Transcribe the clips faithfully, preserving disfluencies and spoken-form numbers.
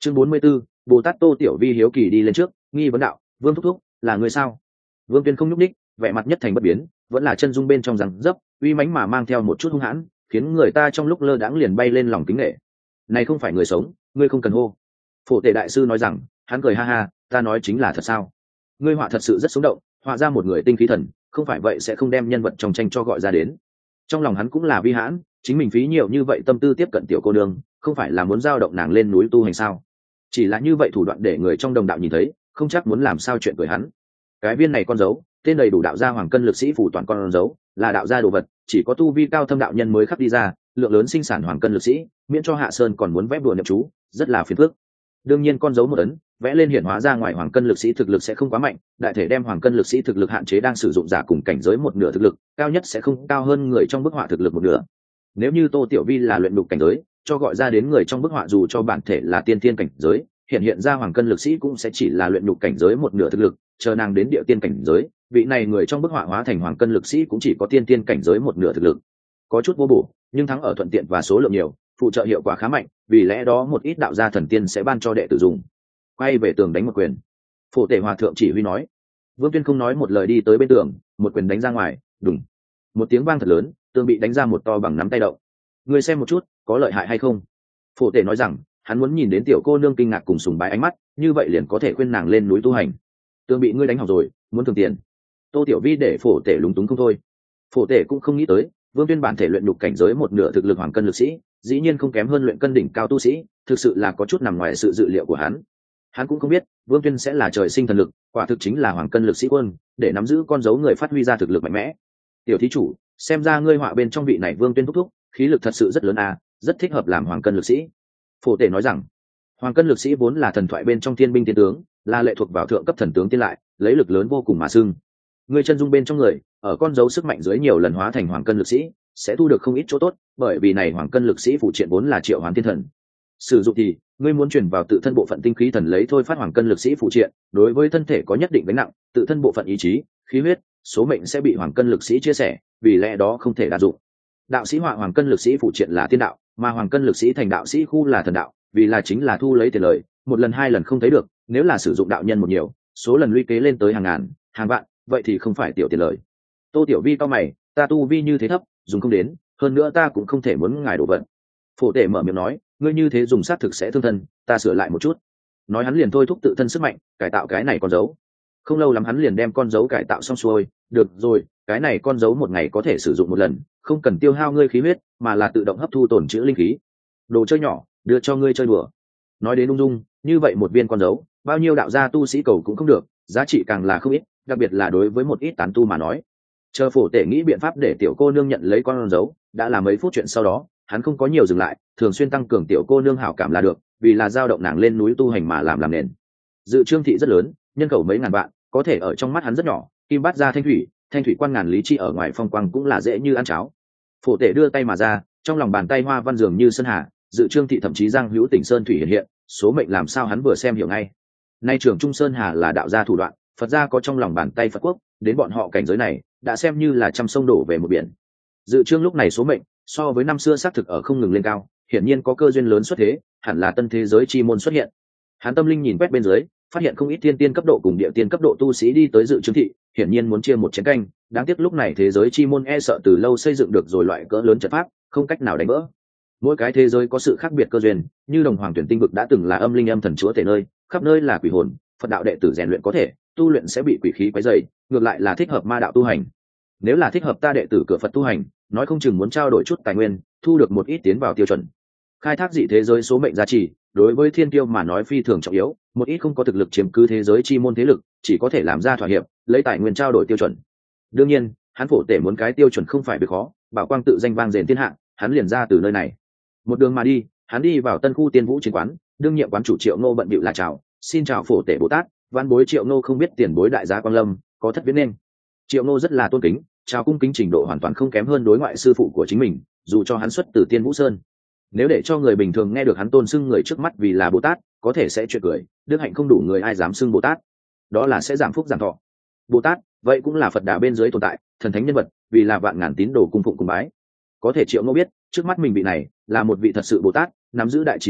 chương bốn mươi 44, bồ tát Tô Tiểu Vi hiếu kỳ đi lên trước, nghi vấn đạo: Vương thúc thúc, là người sao? Vương Tuyên không nhúc ních, vẻ mặt nhất thành bất biến, vẫn là chân dung bên trong rằng dấp uy mãnh mà mang theo một chút hung hãn, khiến người ta trong lúc lơ đãng liền bay lên lòng kính nể. Này không phải người sống, ngươi không cần hô. Phổ Tể đại sư nói rằng, hắn cười ha ha, ta nói chính là thật sao? Ngươi họa thật sự rất sống động, họa ra một người tinh khí thần, không phải vậy sẽ không đem nhân vật trong tranh cho gọi ra đến. Trong lòng hắn cũng là vi hãn, chính mình phí nhiều như vậy tâm tư tiếp cận tiểu cô nương, không phải là muốn giao động nàng lên núi tu hành sao? Chỉ là như vậy thủ đoạn để người trong đồng đạo nhìn thấy, không chắc muốn làm sao chuyện cười hắn. Cái viên này con dấu, tên đầy đủ đạo gia hoàng cân lực sĩ phủ toàn con dấu, là đạo gia đồ vật, chỉ có tu vi cao thâm đạo nhân mới khắc đi ra, lượng lớn sinh sản hoàng cân lực sĩ, miễn cho Hạ Sơn còn muốn vẽ bùa niệm chú, rất là phiền phức. Đương nhiên con dấu một ấn, vẽ lên hiển hóa ra ngoài hoàng cân lực sĩ thực lực sẽ không quá mạnh, đại thể đem hoàng cân lực sĩ thực lực hạn chế đang sử dụng giả cùng cảnh giới một nửa thực lực, cao nhất sẽ không cao hơn người trong bức họa thực lực một nửa. Nếu như Tô Tiểu Vi là luyện đục cảnh giới, cho gọi ra đến người trong bức họa dù cho bản thể là tiên thiên cảnh giới, hiện hiện ra hoàng cân lực sĩ cũng sẽ chỉ là luyện đục cảnh giới một nửa thực lực, chờ nàng đến địa tiên cảnh giới, vị này người trong bức họa hóa thành hoàng cân lực sĩ cũng chỉ có tiên tiên cảnh giới một nửa thực lực. Có chút vô bổ, nhưng thắng ở thuận tiện và số lượng nhiều, phụ trợ hiệu quả khá mạnh, vì lẽ đó một ít đạo gia thần tiên sẽ ban cho đệ tử dùng. Quay về tường đánh một quyền. Phổ Tể hòa thượng chỉ huy nói. Vương Tuyên không nói một lời đi tới bên tường, một quyền đánh ra ngoài, đùng. Một tiếng vang thật lớn, tường bị đánh ra một to bằng nắm tay đậu. Ngươi xem một chút, có lợi hại hay không? Phổ Tể nói rằng, hắn muốn nhìn đến tiểu cô nương kinh ngạc cùng sùng bái ánh mắt, như vậy liền có thể khuyên nàng lên núi tu hành. Tường bị ngươi đánh hỏng rồi, muốn thường tiền. Tô Tiểu Vi để Phổ Tể lúng túng không thôi. Phổ Tể cũng không nghĩ tới, Vương Tuyên bản thể luyện đục cảnh giới một nửa thực lực hoàng cân lực sĩ, dĩ nhiên không kém hơn luyện cân đỉnh cao tu sĩ, thực sự là có chút nằm ngoài sự dự liệu của hắn. Hắn cũng không biết, Vương Tuyên sẽ là trời sinh thần lực, quả thực chính là hoàng cân lực sĩ quân, để nắm giữ con dấu người phát huy ra thực lực mạnh mẽ. Tiểu thí chủ, xem ra ngươi họa bên trong vị này Vương Tuyên thúc thúc, khí lực thật sự rất lớn à, rất thích hợp làm hoàng cân lực sĩ. Phổ Tể nói rằng, hoàng cân lực sĩ vốn là thần thoại bên trong thiên binh thiên tướng, là lệ thuộc vào thượng cấp thần tướng tiên lại, lấy lực lớn vô cùng mà xưng. Người chân dung bên trong người, ở con dấu sức mạnh dưới nhiều lần hóa thành hoàng cân lực sĩ, sẽ thu được không ít chỗ tốt, bởi vì này hoàng cân lực sĩ phụ triện vốn là triệu hoán thiên thần. Sử dụng thì, ngươi muốn truyền vào tự thân bộ phận tinh khí thần lấy thôi phát hoàng cân lực sĩ phụ triện, đối với thân thể có nhất định gánh nặng, tự thân bộ phận ý chí, khí huyết, số mệnh sẽ bị hoàng cân lực sĩ chia sẻ, vì lẽ đó không thể đa dụng. Đạo sĩ họa hoàng cân lực sĩ phụ triện là tiên đạo, mà hoàng cân lực sĩ thành đạo sĩ khu là thần đạo, vì là chính là thu lấy tiền lời, một lần hai lần không thấy được, nếu là sử dụng đạo nhân một nhiều, số lần lũy kế lên tới hàng ngàn, hàng vạn, vậy thì không phải tiểu tiền lời. Tô Tiểu Vi cao mày, ta tu vi như thế thấp, dùng không đến, hơn nữa ta cũng không thể muốn ngài đổ vận. Phổ Tể mở miệng nói, ngươi như thế dùng sát thực sẽ thương thân, ta sửa lại một chút. Nói hắn liền thôi thúc tự thân sức mạnh, cải tạo cái này con dấu. Không lâu lắm hắn liền đem con dấu cải tạo xong xuôi, được rồi, cái này con dấu một ngày có thể sử dụng một lần, không cần tiêu hao ngươi khí huyết, mà là tự động hấp thu tổn trữ linh khí. Đồ chơi nhỏ, đưa cho ngươi chơi đùa. Nói đến ung dung, như vậy một viên con dấu, bao nhiêu đạo gia tu sĩ cầu cũng không được, giá trị càng là không ít, đặc biệt là đối với một ít tán tu mà nói. Chờ Phổ Tể nghĩ biện pháp để tiểu cô nương nhận lấy con dấu, đã là mấy phút chuyện sau đó, hắn không có nhiều dừng lại, thường xuyên tăng cường tiểu cô nương hảo cảm là được, vì là giao động nàng lên núi tu hành mà làm làm nền. Dự trương thị rất lớn, nhân khẩu mấy ngàn vạn, có thể ở trong mắt hắn rất nhỏ, kim bát ra thanh thủy, thanh thủy quan ngàn lý chi ở ngoài phong quang cũng là dễ như ăn cháo. Phổ Tể đưa tay mà ra, trong lòng bàn tay hoa văn dường như sơn hà, dự trương thị thậm chí giang hữu tỉnh sơn thủy hiện hiện, số mệnh làm sao hắn vừa xem hiểu ngay. Nay trường trung sơn hà là đạo gia thủ đoạn, Phật gia có trong lòng bàn tay Phật quốc, đến bọn họ cảnh giới này đã xem như là trăm sông đổ về một biển. Dự trương lúc này số mệnh so với năm xưa xác thực ở không ngừng lên cao, hiển nhiên có cơ duyên lớn xuất thế, hẳn là tân thế giới chi môn xuất hiện. Hắn tâm linh nhìn quét bên dưới, phát hiện không ít thiên tiên cấp độ cùng địa tiên cấp độ tu sĩ đi tới dự trương thị, hiển nhiên muốn chia một chén canh, đáng tiếc lúc này thế giới chi môn e sợ từ lâu xây dựng được rồi loại cỡ lớn trận pháp, không cách nào đánh vỡ. Mỗi cái thế giới có sự khác biệt cơ duyên, như đồng hoàng tuyển tinh vực đã từng là âm linh âm thần chúa thể nơi, khắp nơi là quỷ hồn, Phật đạo đệ tử rèn luyện có thể, tu luyện sẽ bị quỷ khí quấy rầy, ngược lại là thích hợp ma đạo tu hành. Nếu là thích hợp ta đệ tử cửa Phật tu hành, nói không chừng muốn trao đổi chút tài nguyên, thu được một ít tiến vào tiêu chuẩn. Khai thác dị thế giới số mệnh giá trị, đối với thiên tiêu mà nói phi thường trọng yếu, một ít không có thực lực chiếm cứ thế giới chi môn thế lực, chỉ có thể làm ra thỏa hiệp, lấy tài nguyên trao đổi tiêu chuẩn. Đương nhiên, hắn Phổ Tể muốn cái tiêu chuẩn không phải việc khó, bảo quang tự danh vang rền thiên hạ, hắn liền ra từ nơi này. Một đường mà đi, hắn đi vào Tân Khu Tiên Vũ chiến quán, đương nhiệm quán chủ Triệu Ngô bận bịu là chào, xin chào Phổ Tể Bồ Tát, văn bối Triệu Ngô không biết tiền bối đại giá Quang Lâm, có thất viễn nên. Triệu Ngô rất là tôn kính, chào cung kính trình độ hoàn toàn không kém hơn đối ngoại sư phụ của chính mình, dù cho hắn xuất từ Tiên Vũ Sơn. Nếu để cho người bình thường nghe được hắn tôn xưng người trước mắt vì là Bồ Tát, có thể sẽ chuyện cười, đức hạnh không đủ người ai dám xưng Bồ Tát, đó là sẽ giảm phúc giảm thọ. Bồ Tát, vậy cũng là Phật đà bên dưới tồn tại, thần thánh nhân vật, vì là vạn ngàn tín đồ cung phụng cung bái. Có thể Triệu Ngô biết, trước mắt mình vị này là một vị thật sự Bồ Tát, nắm giữ đại trí tuệ,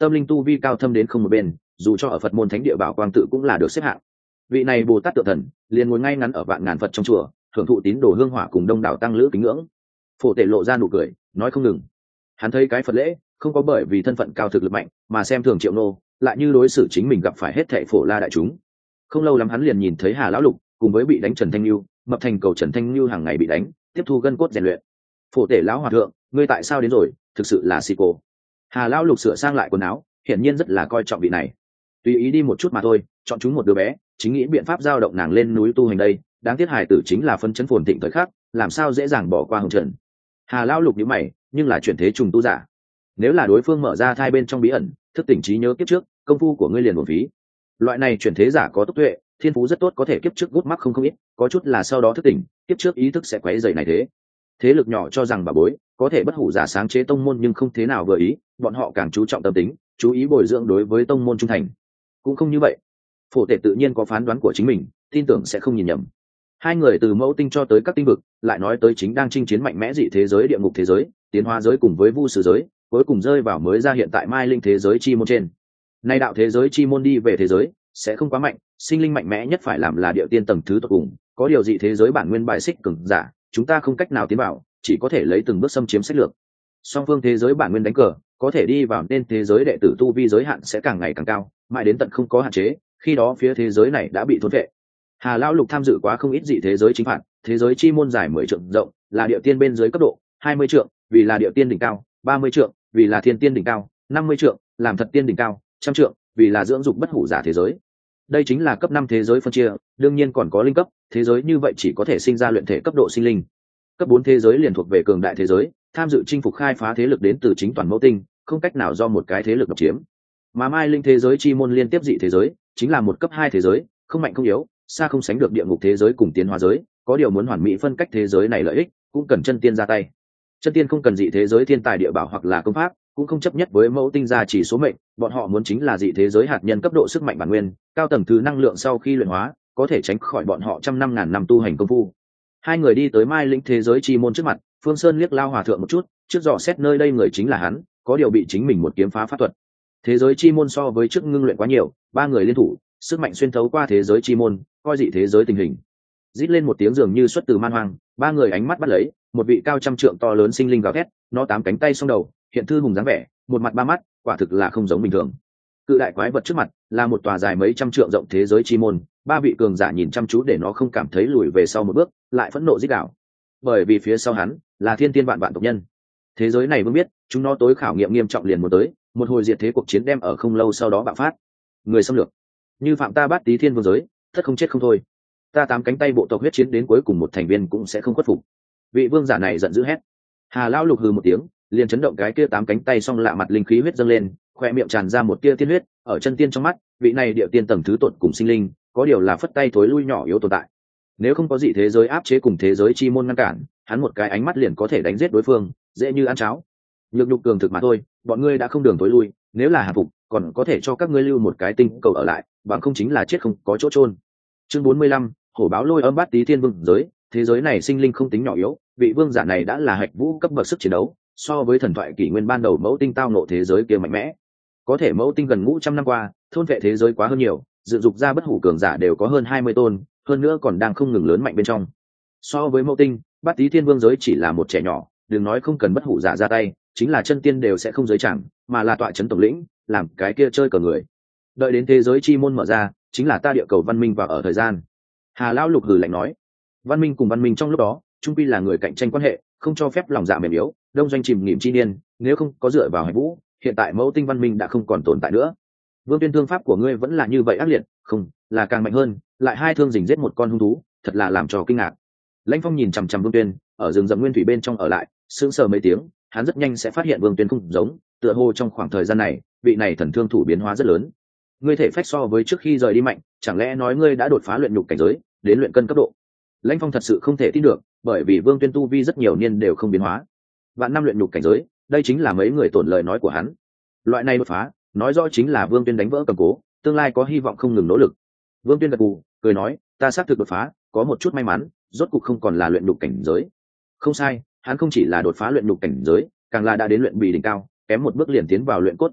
tâm linh tu vi cao thâm đến không một bên, dù cho ở Phật môn thánh địa bảo quang tự cũng là được xếp hạng. Vị này Bồ Tát tự thần liền ngồi ngay ngắn ở vạn ngàn Phật trong chùa, thưởng thụ tín đồ hương hỏa cùng đông đảo tăng lữ kính ngưỡng. Phổ Tể lộ ra nụ cười, nói không ngừng. Hắn thấy cái Phật lễ không có bởi vì thân phận cao thực lực mạnh mà xem thường Triệu Nô, lại như đối xử chính mình gặp phải hết thảy Phổ La đại chúng. Không lâu lắm hắn liền nhìn thấy Hà lão lục cùng với bị đánh Trần Thanh Nhu, mập thành cầu Trần Thanh Nhu hàng ngày bị đánh, tiếp thu gân cốt rèn luyện. Phổ Tể lão hòa thượng, ngươi tại sao đến rồi? Thực sự là si cô. Hà lão lục sửa sang lại quần áo, hiển nhiên rất là coi trọng vị này. Tùy ý đi một chút mà thôi, chọn chúng một đứa bé, chính nghĩ biện pháp giao động nàng lên núi tu hành đây. Đáng tiếc hài tử chính là phân chấn phồn thịnh thời khắc, làm sao dễ dàng bỏ qua hồng trần. Hà lão lục nhíu mày, nhưng là chuyển thế trùng tu giả. Nếu là đối phương mở ra thai bên trong bí ẩn, thức tỉnh trí nhớ kiếp trước, công phu của ngươi liền uổng phí. Loại này chuyển thế giả có tốc tuệ, thiên phú rất tốt, có thể kiếp trước gút mắc không không ít, có chút là sau đó thức tỉnh, kiếp trước ý thức sẽ quấy rầy này thế. Thế lực nhỏ cho rằng bà bối có thể bất hủ giả sáng chế tông môn, nhưng không thế nào vừa ý, bọn họ càng chú trọng tâm tính, chú ý bồi dưỡng đối với tông môn trung thành. Cũng không như vậy. Phổ Tể tự nhiên có phán đoán của chính mình, tin tưởng sẽ không nhìn nhầm. Hai người từ mẫu tinh cho tới các tinh vực, lại nói tới chính đang chinh chiến mạnh mẽ dị thế giới địa ngục thế giới, tiến hóa giới cùng với vu sử giới, cuối cùng rơi vào mới ra hiện tại mai linh thế giới chi môn trên. Nay đạo thế giới chi môn đi về thế giới sẽ không quá mạnh, sinh linh mạnh mẽ nhất phải làm là địa tiên tầng thứ tột cùng, có điều dị thế giới bản nguyên bài xích cường giả, chúng ta không cách nào tiến vào, chỉ có thể lấy từng bước xâm chiếm sách lược. Song phương thế giới bản nguyên đánh cờ, có thể đi vào nên thế giới đệ tử tu vi giới hạn sẽ càng ngày càng cao, mãi đến tận không có hạn chế, khi đó phía thế giới này đã bị thôn vệ. Hà lão lục tham dự quá không ít dị thế giới chính phạt, thế giới chi môn dài mười trượng rộng, là địa tiên bên dưới cấp độ, hai mươi trượng, vì là địa tiên đỉnh cao, ba mươi trượng, vì là thiên tiên đỉnh cao, năm mươi trượng, làm thật tiên đỉnh cao, trăm trượng, vì là dưỡng dục bất hủ giả thế giới. Đây chính là cấp năm thế giới phân chia, đương nhiên còn có linh cấp, thế giới như vậy chỉ có thể sinh ra luyện thể cấp độ sinh linh. Cấp bốn thế giới liền thuộc về cường đại thế giới, tham dự chinh phục khai phá thế lực đến từ chính toàn mẫu tinh, không cách nào do một cái thế lực độc chiếm. Mà mai linh thế giới chi môn liên tiếp dị thế giới, chính là một cấp hai thế giới, không mạnh không yếu, xa không sánh được địa ngục thế giới cùng tiến hóa giới, có điều muốn hoàn mỹ phân cách thế giới này lợi ích, cũng cần chân tiên ra tay. Chân tiên không cần dị thế giới thiên tài địa bảo hoặc là công pháp, cũng không chấp nhất với mẫu tinh gia chỉ số mệnh, bọn họ muốn chính là dị thế giới hạt nhân cấp độ sức mạnh bản nguyên, cao tầng thứ năng lượng sau khi luyện hóa, có thể tránh khỏi bọn họ trăm năm ngàn năm tu hành công phu. Hai người đi tới mai linh thế giới chi môn trước mặt, Phương Sơn liếc lao hòa thượng một chút, trước dò xét nơi đây người chính là hắn, có điều bị chính mình một kiếm phá pháp thuật. Thế giới chi môn so với trước ngưng luyện quá nhiều, ba người liên thủ, sức mạnh xuyên thấu qua thế giới chi môn, coi dị thế giới tình hình. Rít lên một tiếng dường như xuất từ man hoang, ba người ánh mắt bắt lấy, một vị cao trăm trượng to lớn sinh linh gào thét, nó tám cánh tay song đầu, hiện thư hùng dáng vẻ, một mặt ba mắt, quả thực là không giống bình thường. Cự đại quái vật trước mặt là một tòa dài mấy trăm trượng rộng thế giới chi môn, ba vị cường giả nhìn chăm chú để nó không cảm thấy lùi về sau một bước, lại phẫn nộ rít gào. Bởi vì phía sau hắn là thiên tiên vạn vạn tộc nhân. Thế giới này vương biết, chúng nó tối khảo nghiệm nghiêm trọng liền muốn tới, một hồi diệt thế cuộc chiến đem ở không lâu sau đó bạo phát. Người xâm lược, như phạm ta Bát Tý Thiên Vương giới, tất không chết không thôi. Ta tám cánh tay bộ tộc huyết chiến đến cuối cùng một thành viên cũng sẽ không khuất phục. Vị vương giả này giận dữ hét. Hà lão lục hừ một tiếng, liền chấn động cái kia tám cánh tay xong lạ mặt linh khí huyết dâng lên, khoe miệng tràn ra một tia tiên huyết, ở chân tiên trong mắt, vị này địa tiên tầng thứ tột cùng sinh linh, có điều là phất tay thối lui nhỏ yếu tồn tại. Nếu không có dị thế giới áp chế cùng thế giới chi môn ngăn cản, hắn một cái ánh mắt liền có thể đánh giết đối phương, dễ như ăn cháo. Nhược nhục cường thực mà thôi, bọn ngươi đã không đường thối lui, nếu là hạ phục, còn có thể cho các ngươi lưu một cái tinh cầu ở lại, bằng không chính là chết không có chỗ chôn. Chương bốn mươi lăm, hổ báo lôi âm Bát Tý Thiên Vương giới, thế giới này sinh linh không tính nhỏ yếu, vị vương giả này đã là hạch vũ cấp bậc sức chiến đấu, so với thần thoại kỷ nguyên ban đầu mẫu tinh tao nộ thế giới kia mạnh mẽ. Có thể mẫu tinh gần ngũ trăm năm qua, thôn vệ thế giới quá hơn nhiều, dự dục ra bất hủ cường giả đều có hơn hai mươi tôn, hơn nữa còn đang không ngừng lớn mạnh bên trong. So với mẫu tinh, Bát Tý Thiên Vương giới chỉ là một trẻ nhỏ, đừng nói không cần bất hủ giả ra tay, chính là chân tiên đều sẽ không giới chẳng, mà là tọa trấn tổng lĩnh, làm cái kia chơi cờ người. Đợi đến thế giới chi môn mở ra, chính là ta địa cầu văn minh vào ở thời gian. Hà lão lục hừ lạnh nói, văn minh cùng văn minh trong lúc đó, chung quy là người cạnh tranh quan hệ, không cho phép lòng dạ mềm yếu, đông doanh chìm nghỉm chi niên, nếu không có dựa vào hải vũ, hiện tại mẫu tinh văn minh đã không còn tồn tại nữa. Vương Tuyên thương pháp của ngươi vẫn là như vậy ác liệt, không, là càng mạnh hơn, lại hai thương dình giết một con hung thú, thật là làm cho kinh ngạc. Lãnh Phong nhìn chằm chằm Vương Tuyên, ở rừng rậm nguyên thủy bên trong ở lại, sững sờ mấy tiếng, hắn rất nhanh sẽ phát hiện Vương Tuyên không giống, tựa hồ trong khoảng thời gian này, vị này thần thương thủ biến hóa rất lớn. Ngươi thể phách so với trước khi rời đi mạnh, chẳng lẽ nói ngươi đã đột phá luyện nhục cảnh giới, đến luyện cân cấp độ? Lãnh Phong thật sự không thể tin được, bởi vì Vương Tuyên tu vi rất nhiều niên đều không biến hóa. Vạn năm luyện nhục cảnh giới, đây chính là mấy người tổn lời nói của hắn. Loại này đột phá, nói rõ chính là Vương Tuyên đánh vỡ cầm cố, tương lai có hy vọng không ngừng nỗ lực. Vương Tuyên gật gù, cười nói, ta xác thực đột phá, có một chút may mắn, rốt cục không còn là luyện nhục cảnh giới. Không sai, hắn không chỉ là đột phá luyện nhục cảnh giới, càng là đã đến luyện bì đỉnh cao, kém một bước liền tiến vào luyện cốt cấp độ,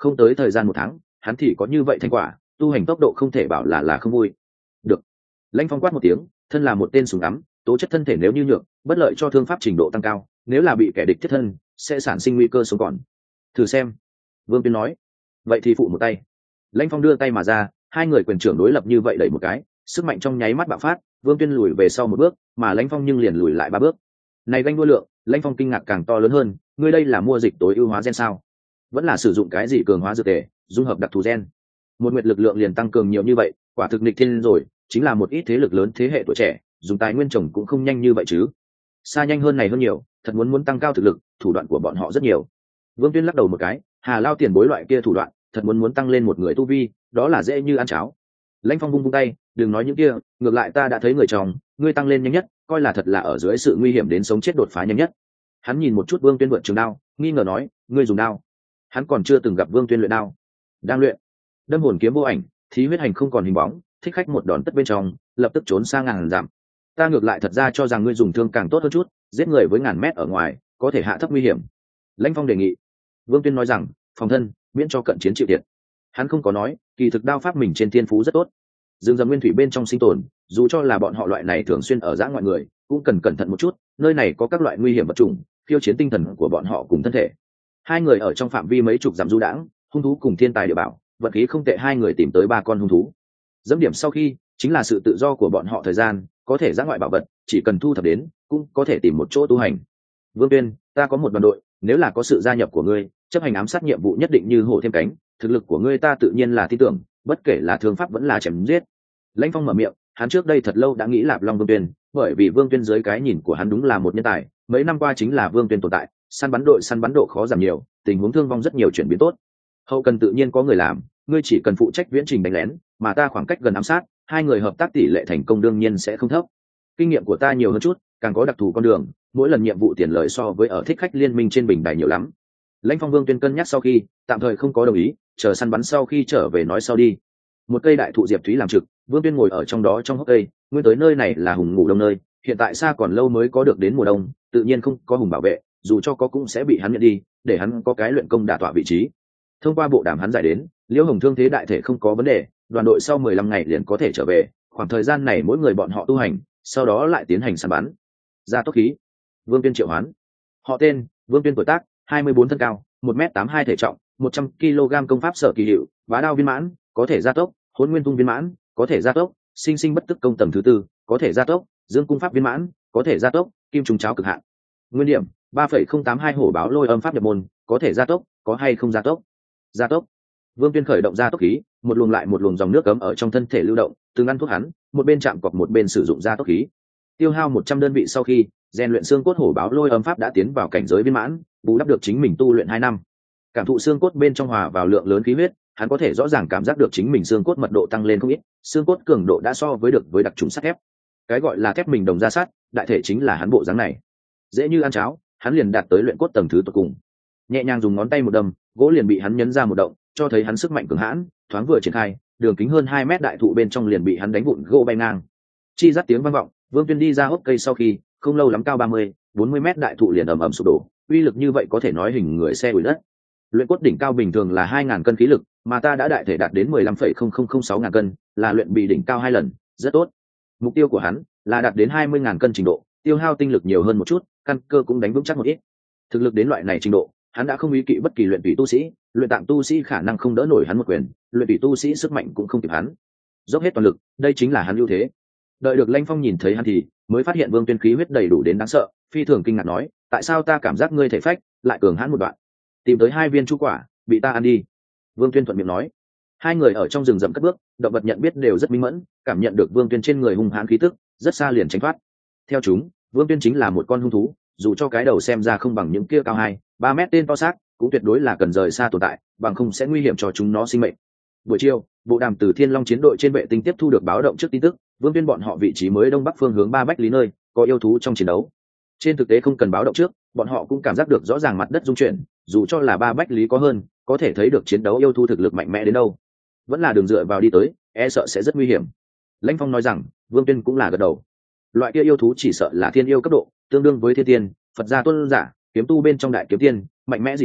không tới thời gian một tháng hắn thì có như vậy thành quả, tu hành tốc độ không thể bảo là là không vui. Được. Lãnh Phong quát một tiếng, thân là một tên súng ắm, tố chất thân thể nếu như nhược, bất lợi cho thương pháp trình độ tăng cao, nếu là bị kẻ địch thiết thân sẽ sản sinh nguy cơ sống còn. Thử xem. Vương Tuyên nói. Vậy thì phụ một tay. Lãnh Phong đưa tay mà ra, hai người quyền trưởng đối lập như vậy đẩy một cái, sức mạnh trong nháy mắt bạo phát, Vương Tuyên lùi về sau một bước, mà Lãnh Phong nhưng liền lùi lại ba bước. Này ganh đua lượng, Lãnh Phong kinh ngạc càng to lớn hơn, ngươi đây là mua dịch tối ưu hóa gen sao? Vẫn là sử dụng cái gì cường hóa dược tề, dung hợp đặc thù gen? Một nguyệt lực lượng liền tăng cường nhiều như vậy, quả thực nghịch thiên rồi, chính là một ít thế lực lớn thế hệ tuổi trẻ, dùng tài nguyên trồng cũng không nhanh như vậy chứ. Xa nhanh hơn này hơn nhiều, thật muốn muốn tăng cao thực lực, thủ đoạn của bọn họ rất nhiều. Vương Tuyên lắc đầu một cái, Hà Lao tiền bối loại kia thủ đoạn, thật muốn muốn tăng lên một người tu vi, đó là dễ như ăn cháo. Lãnh Phong vung vung tay, đừng nói những kia, ngược lại ta đã thấy người chồng, ngươi tăng lên nhanh nhất, coi là thật là ở dưới sự nguy hiểm đến sống chết đột phá nhanh nhất. Hắn nhìn một chút Vương Tuyên vượt trường đao, nghi ngờ nói, ngươi dùng đao? Hắn còn chưa từng gặp Vương Tuyên luyện đao. Đang luyện. Đâm hồn kiếm vô ảnh, thí huyết hành không còn hình bóng, thích khách một đòn tất bên trong, lập tức trốn sang ngàn dặm. Ta ngược lại thật ra cho rằng ngươi dùng thương càng tốt hơn chút, giết người với ngàn mét ở ngoài, có thể hạ thấp nguy hiểm. Lãnh Phong đề nghị. Vương Tuyên nói rằng, phòng thân, miễn cho cận chiến chịu thiệt. Hắn không có nói, kỳ thực đao pháp mình trên thiên phú rất tốt. Dương dầm nguyên thủy bên trong sinh tồn, dù cho là bọn họ loại này thường xuyên ở dã ngoại người, cũng cần cẩn thận một chút, nơi này có các loại nguy hiểm vật trùng, khiêu chiến tinh thần của bọn họ cùng thân thể. Hai người ở trong phạm vi mấy chục dặm du đãng, hung thú cùng thiên tài địa bảo, vận khí không tệ, hai người tìm tới ba con hung thú. Dẫm điểm sau khi, chính là sự tự do của bọn họ thời gian, có thể dã ngoại bảo vật, chỉ cần thu thập đến, cũng có thể tìm một chỗ tu hành. Vương Tuyên, ta có một đoàn đội, nếu là có sự gia nhập của ngươi, chấp hành ám sát nhiệm vụ nhất định như hổ thêm cánh, thực lực của ngươi ta tự nhiên là tin tưởng, bất kể là thương pháp vẫn là chém giết. Lãnh Phong mở miệng, hắn trước đây thật lâu đã nghĩ Lạp Long Vương Tuyên, bởi vì Vương Tuyên dưới cái nhìn của hắn đúng là một nhân tài, mấy năm qua chính là Vương Tuyên tồn tại, săn bắn đội săn bắn độ khó giảm nhiều, tình huống thương vong rất nhiều chuyển biến tốt. Hậu cần tự nhiên có người làm, ngươi chỉ cần phụ trách viễn trình đánh lén, mà ta khoảng cách gần ám sát, hai người hợp tác tỷ lệ thành công đương nhiên sẽ không thấp. Kinh nghiệm của ta nhiều hơn chút, càng có đặc thù con đường, mỗi lần nhiệm vụ tiền lợi so với ở thích khách liên minh trên bình đài nhiều lắm. Lãnh Phong Vương Tuyên cân nhắc sau khi, tạm thời không có đồng ý, chờ săn bắn sau khi trở về nói sau đi. Một cây đại thụ diệp thúy làm trực, Vương Tuyên ngồi ở trong đó trong hốc cây, nguyên tới nơi này là hùng ngủ đông nơi, hiện tại xa còn lâu mới có được đến mùa đông, tự nhiên không có hùng bảo vệ, dù cho có cũng sẽ bị hắn nhận đi, để hắn có cái luyện công đả tọa vị trí. Thông qua bộ đàm hắn giải đến, Liễu Hồng thương thế đại thể không có vấn đề, đoàn đội sau mười lăm ngày liền có thể trở về, khoảng thời gian này mỗi người bọn họ tu hành, sau đó lại tiến hành săn bắn. Ra tốc khí. Vương Tuyên triệu hoán. Họ tên, Vương Tuyên tuổi tác, hai mươi bốn thân cao, một mét tám hai thể trọng, một trăm ki lô gam công pháp sở kỳ hiệu, bá đao viên mãn, có thể gia tốc, hỗn nguyên tung viên mãn, có thể gia tốc, sinh sinh bất tức công tầng thứ tư, có thể gia tốc, dương cung pháp viên mãn, có thể gia tốc, kim trùng cháo cực hạn. Nguyên điểm, ba phẩy không tám hai hổ báo lôi âm pháp nhập môn, có thể gia tốc, có hay không gia tốc? Gia tốc. Vương Tuyên khởi động gia tốc khí, một luồng lại một luồng dòng nước cấm ở trong thân thể lưu động, từng ăn thuốc hắn, một bên chạm cọc một bên sử dụng gia tốc khí. Tiêu hao một trăm đơn vị sau khi, rèn luyện xương cốt hổ báo lôi âm pháp đã tiến vào cảnh giới viên mãn, bù đắp được chính mình tu luyện hai năm. Cảm thụ xương cốt bên trong hòa vào lượng lớn khí huyết, hắn có thể rõ ràng cảm giác được chính mình xương cốt mật độ tăng lên không ít, xương cốt cường độ đã so với được với đặc trùng sắt thép. Cái gọi là thép mình đồng ra sắt, đại thể chính là hắn bộ dáng này. Dễ như ăn cháo, hắn liền đạt tới luyện cốt tầng thứ cuối cùng. Nhẹ nhàng dùng ngón tay một đâm, gỗ liền bị hắn nhấn ra một động, cho thấy hắn sức mạnh cường hãn, thoáng vừa triển khai, đường kính hơn hai mét đại thụ bên trong liền bị hắn đánh vụn gỗ bay ngang. Chi rắc tiếng vang vọng, Vương Tuyên đi ra hốc cây sau khi, không lâu lắm cao ba mươi, bốn mươi mét đại thụ liền ầm ầm sụp đổ, uy lực như vậy có thể nói hình người xe bụi đất. Luyện cốt đỉnh cao bình thường là hai ngàn cân khí lực, mà ta đã đại thể đạt đến mười lăm phẩy không không không sáu ngàn cân, là luyện bị đỉnh cao hai lần, rất tốt. Mục tiêu của hắn là đạt đến hai mươi ngàn cân trình độ, tiêu hao tinh lực nhiều hơn một chút, căn cơ cũng đánh vững chắc một ít. Thực lực đến loại này trình độ, hắn đã không ý kỵ bất kỳ luyện tùy tu sĩ, luyện tạng tu sĩ khả năng không đỡ nổi hắn một quyền, luyện tùy tu sĩ sức mạnh cũng không kịp hắn. Dốc hết toàn lực, đây chính là hắn ưu thế. Đợi được Lãnh Phong nhìn thấy hắn thì mới phát hiện Vương Tuyên khí huyết đầy đủ đến đáng sợ, phi thường kinh ngạc nói, tại sao ta cảm giác ngươi thể phách lại cường hãn một đoạn? Tìm tới hai viên chu quả, bị ta ăn đi. Vương Tuyên thuận miệng nói. Hai người ở trong rừng rậm cất bước, động vật nhận biết đều rất minh mẫn, cảm nhận được Vương Tuyên trên người hung hãn khí tức, rất xa liền tránh thoát. Theo chúng, Vương Tuyên chính là một con hung thú, dù cho cái đầu xem ra không bằng những kia cao hai, ba mét tên to xác, cũng tuyệt đối là cần rời xa tồn tại, bằng không sẽ nguy hiểm cho chúng nó sinh mệnh. Buổi chiều, bộ đàm từ Thiên Long chiến đội trên vệ tinh tiếp thu được báo động trước tin tức, Vương Tuyên bọn họ vị trí mới đông bắc phương hướng ba bách lý nơi, có yêu thú trong chiến đấu. Trên thực tế không cần báo động trước, bọn họ cũng cảm giác được rõ ràng mặt đất rung chuyển, dù cho là ba bách lý có hơn, có thể thấy được chiến đấu yêu thú thực lực mạnh mẽ đến đâu. Vẫn là đường dựa vào đi tới, e sợ sẽ rất nguy hiểm. Lãnh Phong nói rằng, Vương Tuyên cũng là gật đầu. Loại kia yêu thú chỉ sợ là thiên yêu cấp độ, tương đương với thiên tiên, Phật gia tôn giả, kiếm tu bên trong đại kiếm tiên, mạnh mẽ dị thường,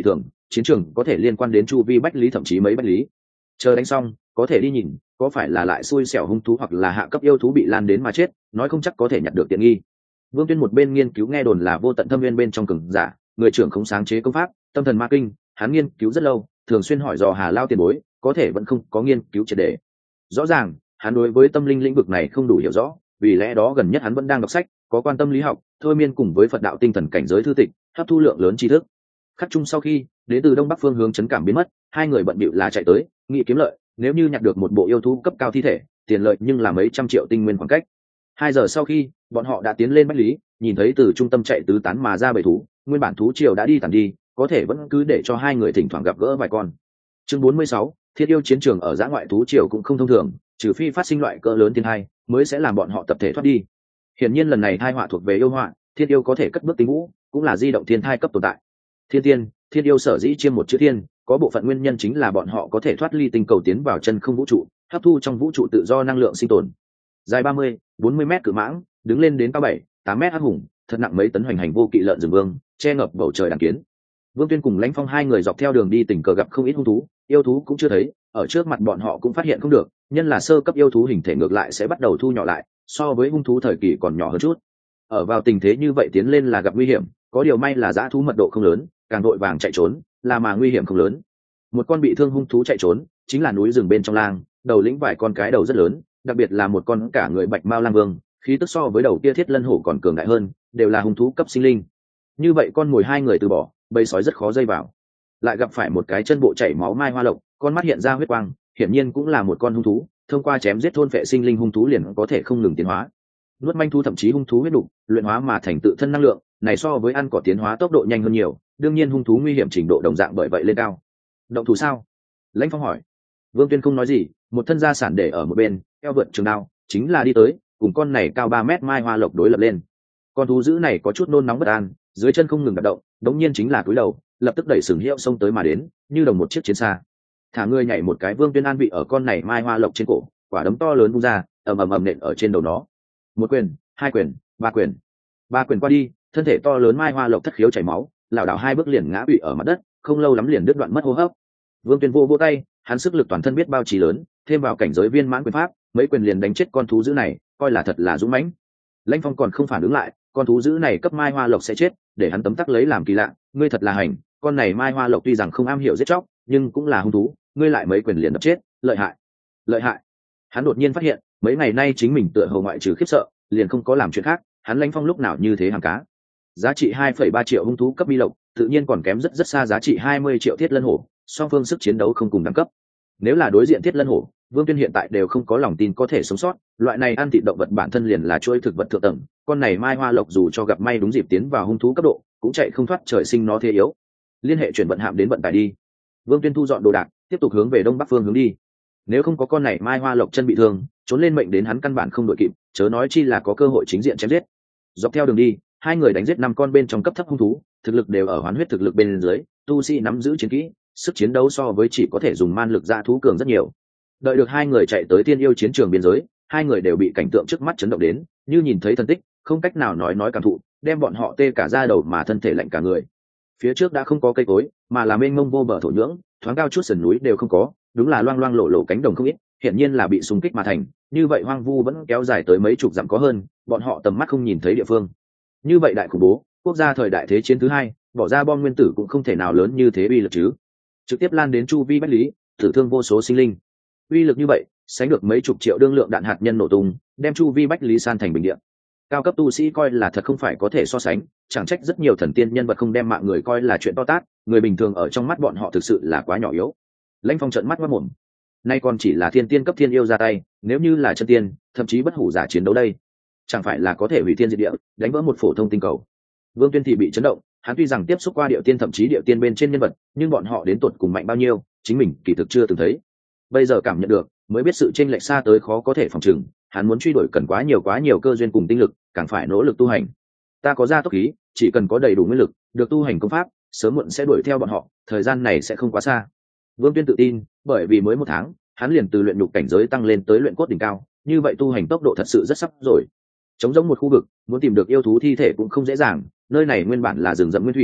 chiến trường có thể liên quan đến chu vi bách lý thậm chí mấy bách lý. Chờ đánh xong có thể đi nhìn có phải là lại xui xẻo hung thú hoặc là hạ cấp yêu thú bị lan đến mà chết, nói không chắc có thể nhặt được tiện nghi. Vương Tuyên một bên nghiên cứu nghe đồn là vô tận thâm viên bên trong cường giả, người trưởng không sáng chế công pháp tâm thần ma kinh, hắn nghiên cứu rất lâu, thường xuyên hỏi dò Hà Lao tiền bối, có thể vẫn không có nghiên cứu triệt để. Rõ ràng hắn đối với tâm linh lĩnh vực này không đủ hiểu rõ, vì lẽ đó gần nhất hắn vẫn đang đọc sách có quan tâm lý học, thôi miên cùng với Phật đạo tinh thần cảnh giới thư tịch, hấp thu lượng lớn tri thức. Khắc chung sau khi đến từ đông bắc phương hướng chấn cảm biến mất, hai người bận bịu là chạy tới nghĩ kiếm lợi, nếu như nhặt được một bộ yêu thú cấp cao thi thể, tiền lợi nhưng là mấy trăm triệu tinh nguyên khoảng cách. Hai giờ sau khi bọn họ đã tiến lên bách lý, nhìn thấy từ trung tâm chạy tứ tán mà ra bầy thú, nguyên bản thú triều đã đi tàn đi, có thể vẫn cứ để cho hai người thỉnh thoảng gặp gỡ vài con. Chương bốn mươi sáu, thiết yêu chiến trường ở dã ngoại thú triều cũng không thông thường, trừ phi phát sinh loại cỡ lớn thiên hai mới sẽ làm bọn họ tập thể thoát đi. Hiển nhiên lần này thai họa thuộc về yêu họa, thiết yêu có thể cất bước tinh vũ, cũng là di động thiên thai cấp tồn tại. Thiên tiên, thiên yêu sở dĩ chiêm một chữ thiên, có bộ phận nguyên nhân chính là bọn họ có thể thoát ly tinh cầu tiến vào chân không vũ trụ, hấp thu trong vũ trụ tự do năng lượng sinh tồn. Dài ba mươi, bốn mươi mét cự mãng, đứng lên đến cao bảy, tám mét hắc hùng, thật nặng mấy tấn hoành hành vô kỵ lợn rừng vương, che ngập bầu trời đàn kiến. Vương Tuyên cùng Lãnh Phong hai người dọc theo đường đi tình cờ gặp không ít hung thú, yêu thú cũng chưa thấy, ở trước mặt bọn họ cũng phát hiện không được, nhân là sơ cấp yêu thú hình thể ngược lại sẽ bắt đầu thu nhỏ lại, so với hung thú thời kỳ còn nhỏ hơn chút. Ở vào tình thế như vậy tiến lên là gặp nguy hiểm, có điều may là dã thú mật độ không lớn, càng đội vàng chạy trốn, là mà nguy hiểm không lớn. Một con bị thương hung thú chạy trốn, chính là núi rừng bên trong lang, đầu lĩnh vài con cái đầu rất lớn, đặc biệt là một con cả người bạch mao lang vương, khí tức so với đầu kia thiết lân hổ còn cường đại hơn, đều là hung thú cấp sinh linh. Như vậy con mồi hai người từ bỏ, bầy sói rất khó dây vào. Lại gặp phải một cái chân bộ chảy máu mai hoa lộc, con mắt hiện ra huyết quang, hiển nhiên cũng là một con hung thú, thông qua chém giết thôn phệ sinh linh hung thú liền có thể không ngừng tiến hóa. Nuốt manh thú thậm chí hung thú huyết đục, luyện hóa mà thành tự thân năng lượng, này so với ăn cỏ tiến hóa tốc độ nhanh hơn nhiều, đương nhiên hung thú nguy hiểm trình độ đồng dạng bởi vậy lên cao. Động thủ sao? Lãnh Phong hỏi. Vương Tuyên không nói gì, một thân gia sản để ở một bên, eo vượt trường đao, chính là đi tới, cùng con này cao ba mét mai hoa lộc đối lập lên. Con thú dữ này có chút nôn nóng bất an, dưới chân không ngừng đạp động, đống nhiên chính là cúi đầu, lập tức đẩy sừng hiệu xông tới mà đến, như đồng một chiếc chiến xa. Thả người nhảy một cái, Vương Tuyên an vị ở con này mai hoa lộc trên cổ, quả đấm to lớn vung ra, ầm ầm ầm nện ở trên đầu nó. Một quyền, hai quyền, ba quyền. Ba quyền qua đi, thân thể to lớn mai hoa lộc thất khiếu chảy máu, lảo đảo hai bước liền ngã quỵ ở mặt đất, không lâu lắm liền đứt đoạn mất hô hấp. Vương Tuyên vô vô tay, hắn sức lực toàn thân biết bao trì lớn, thêm vào cảnh giới viên mãn quyền pháp, mấy quyền liền đánh chết con thú dữ này, coi là thật là dũng mãnh. Lãnh Phong còn không phản ứng lại, con thú dữ này cấp mai hoa lộc sẽ chết, để hắn tấm tắc lấy làm kỳ lạ, ngươi thật là hành, con này mai hoa lộc tuy rằng không am hiểu giết chóc, nhưng cũng là hung thú, ngươi lại mấy quyền liền đập chết, lợi hại, lợi hại. Hắn đột nhiên phát hiện, mấy ngày nay chính mình tựa hồ ngoại trừ khiếp sợ, liền không có làm chuyện khác, hắn Lãnh Phong lúc nào như thế hàng cá. Giá trị hai phẩy ba triệu hung thú cấp bi lộc, tự nhiên còn kém rất rất xa giá trị hai mươi triệu thiết lân hổ, song phương sức chiến đấu không cùng đẳng cấp. Nếu là đối diện thiết lân hổ, Vương Tuyên hiện tại đều không có lòng tin có thể sống sót, loại này ăn thịt động vật bản thân liền là chuỗi thực vật thượng tầng, con này mai hoa lộc dù cho gặp may đúng dịp tiến vào hung thú cấp độ, cũng chạy không thoát trời sinh nó thế yếu. Liên hệ chuyển vận hạm đến vận tải đi. Vương Tuyên thu dọn đồ đạc, tiếp tục hướng về đông bắc phương hướng đi. Nếu không có con này mai hoa lộc chân bị thương, trốn lên mệnh đến hắn căn bản không đội kịp, chớ nói chi là có cơ hội chính diện chém giết. Dọc theo đường đi, hai người đánh giết năm con bên trong cấp thấp hung thú, thực lực đều ở hoán huyết thực lực bên dưới, tu sĩ nắm giữ chiến kỹ, sức chiến đấu so với chỉ có thể dùng man lực dã thú cường rất nhiều. Đợi được hai người chạy tới tiên yêu chiến trường biên giới, hai người đều bị cảnh tượng trước mắt chấn động đến, như nhìn thấy thần tích, không cách nào nói nói cảm thụ, đem bọn họ tê cả da đầu mà thân thể lạnh cả người. Phía trước đã không có cây cối, mà là mênh mông vô bờ thổ nhưỡng, thoáng cao chút sườn núi đều không có, đúng là loang loang lộ lộ cánh đồng không ít, hiển nhiên là bị xung kích mà thành, như vậy hoang vu vẫn kéo dài tới mấy chục dặm có hơn, bọn họ tầm mắt không nhìn thấy địa phương. Như vậy đại khủng bố, quốc gia thời đại thế chiến thứ hai, bỏ ra bom nguyên tử cũng không thể nào lớn như thế uy lực chứ. Trực tiếp lan đến chu vi bách lý, tử thương vô số sinh linh. Uy lực như vậy, sánh được mấy chục triệu đương lượng đạn hạt nhân nổ tung, đem chu vi bách lý san thành bình địa. Cao cấp tu sĩ coi là thật không phải có thể so sánh, chẳng trách rất nhiều thần tiên nhân vật không đem mạng người coi là chuyện to tát, người bình thường ở trong mắt bọn họ thực sự là quá nhỏ yếu. Lãnh Phong trợn mắt mắt mồm. Nay còn chỉ là thiên tiên cấp thiên yêu ra tay, nếu như là chân tiên, thậm chí bất hủ giả chiến đấu đây, chẳng phải là có thể hủy thiên diệt địa, đánh vỡ một phổ thông tinh cầu. Vương Tuyên thì bị chấn động, hắn tuy rằng tiếp xúc qua địa tiên thậm chí địa tiên bên trên nhân vật, nhưng bọn họ đến tột cùng mạnh bao nhiêu, chính mình kỳ thực chưa từng thấy. Bây giờ cảm nhận được, mới biết sự chênh lệch xa tới khó có thể phòng chừng, hắn muốn truy đuổi cần quá nhiều quá nhiều cơ duyên cùng tinh lực, càng phải nỗ lực tu hành. Ta có gia tốc khí, chỉ cần có đầy đủ nguyên lực, được tu hành công pháp, sớm muộn sẽ đuổi theo bọn họ, thời gian này sẽ không quá xa. Vương Tuyên tự tin, bởi vì mới một tháng, hắn liền từ luyện nhục cảnh giới tăng lên tới luyện cốt đỉnh cao, như vậy tu hành tốc độ thật sự rất sắp rồi. Trống rỗng một khu vực, muốn tìm được yêu thú thi thể cũng không dễ dàng, nơi này nguyên bản là rừng rậm nguyên thủy,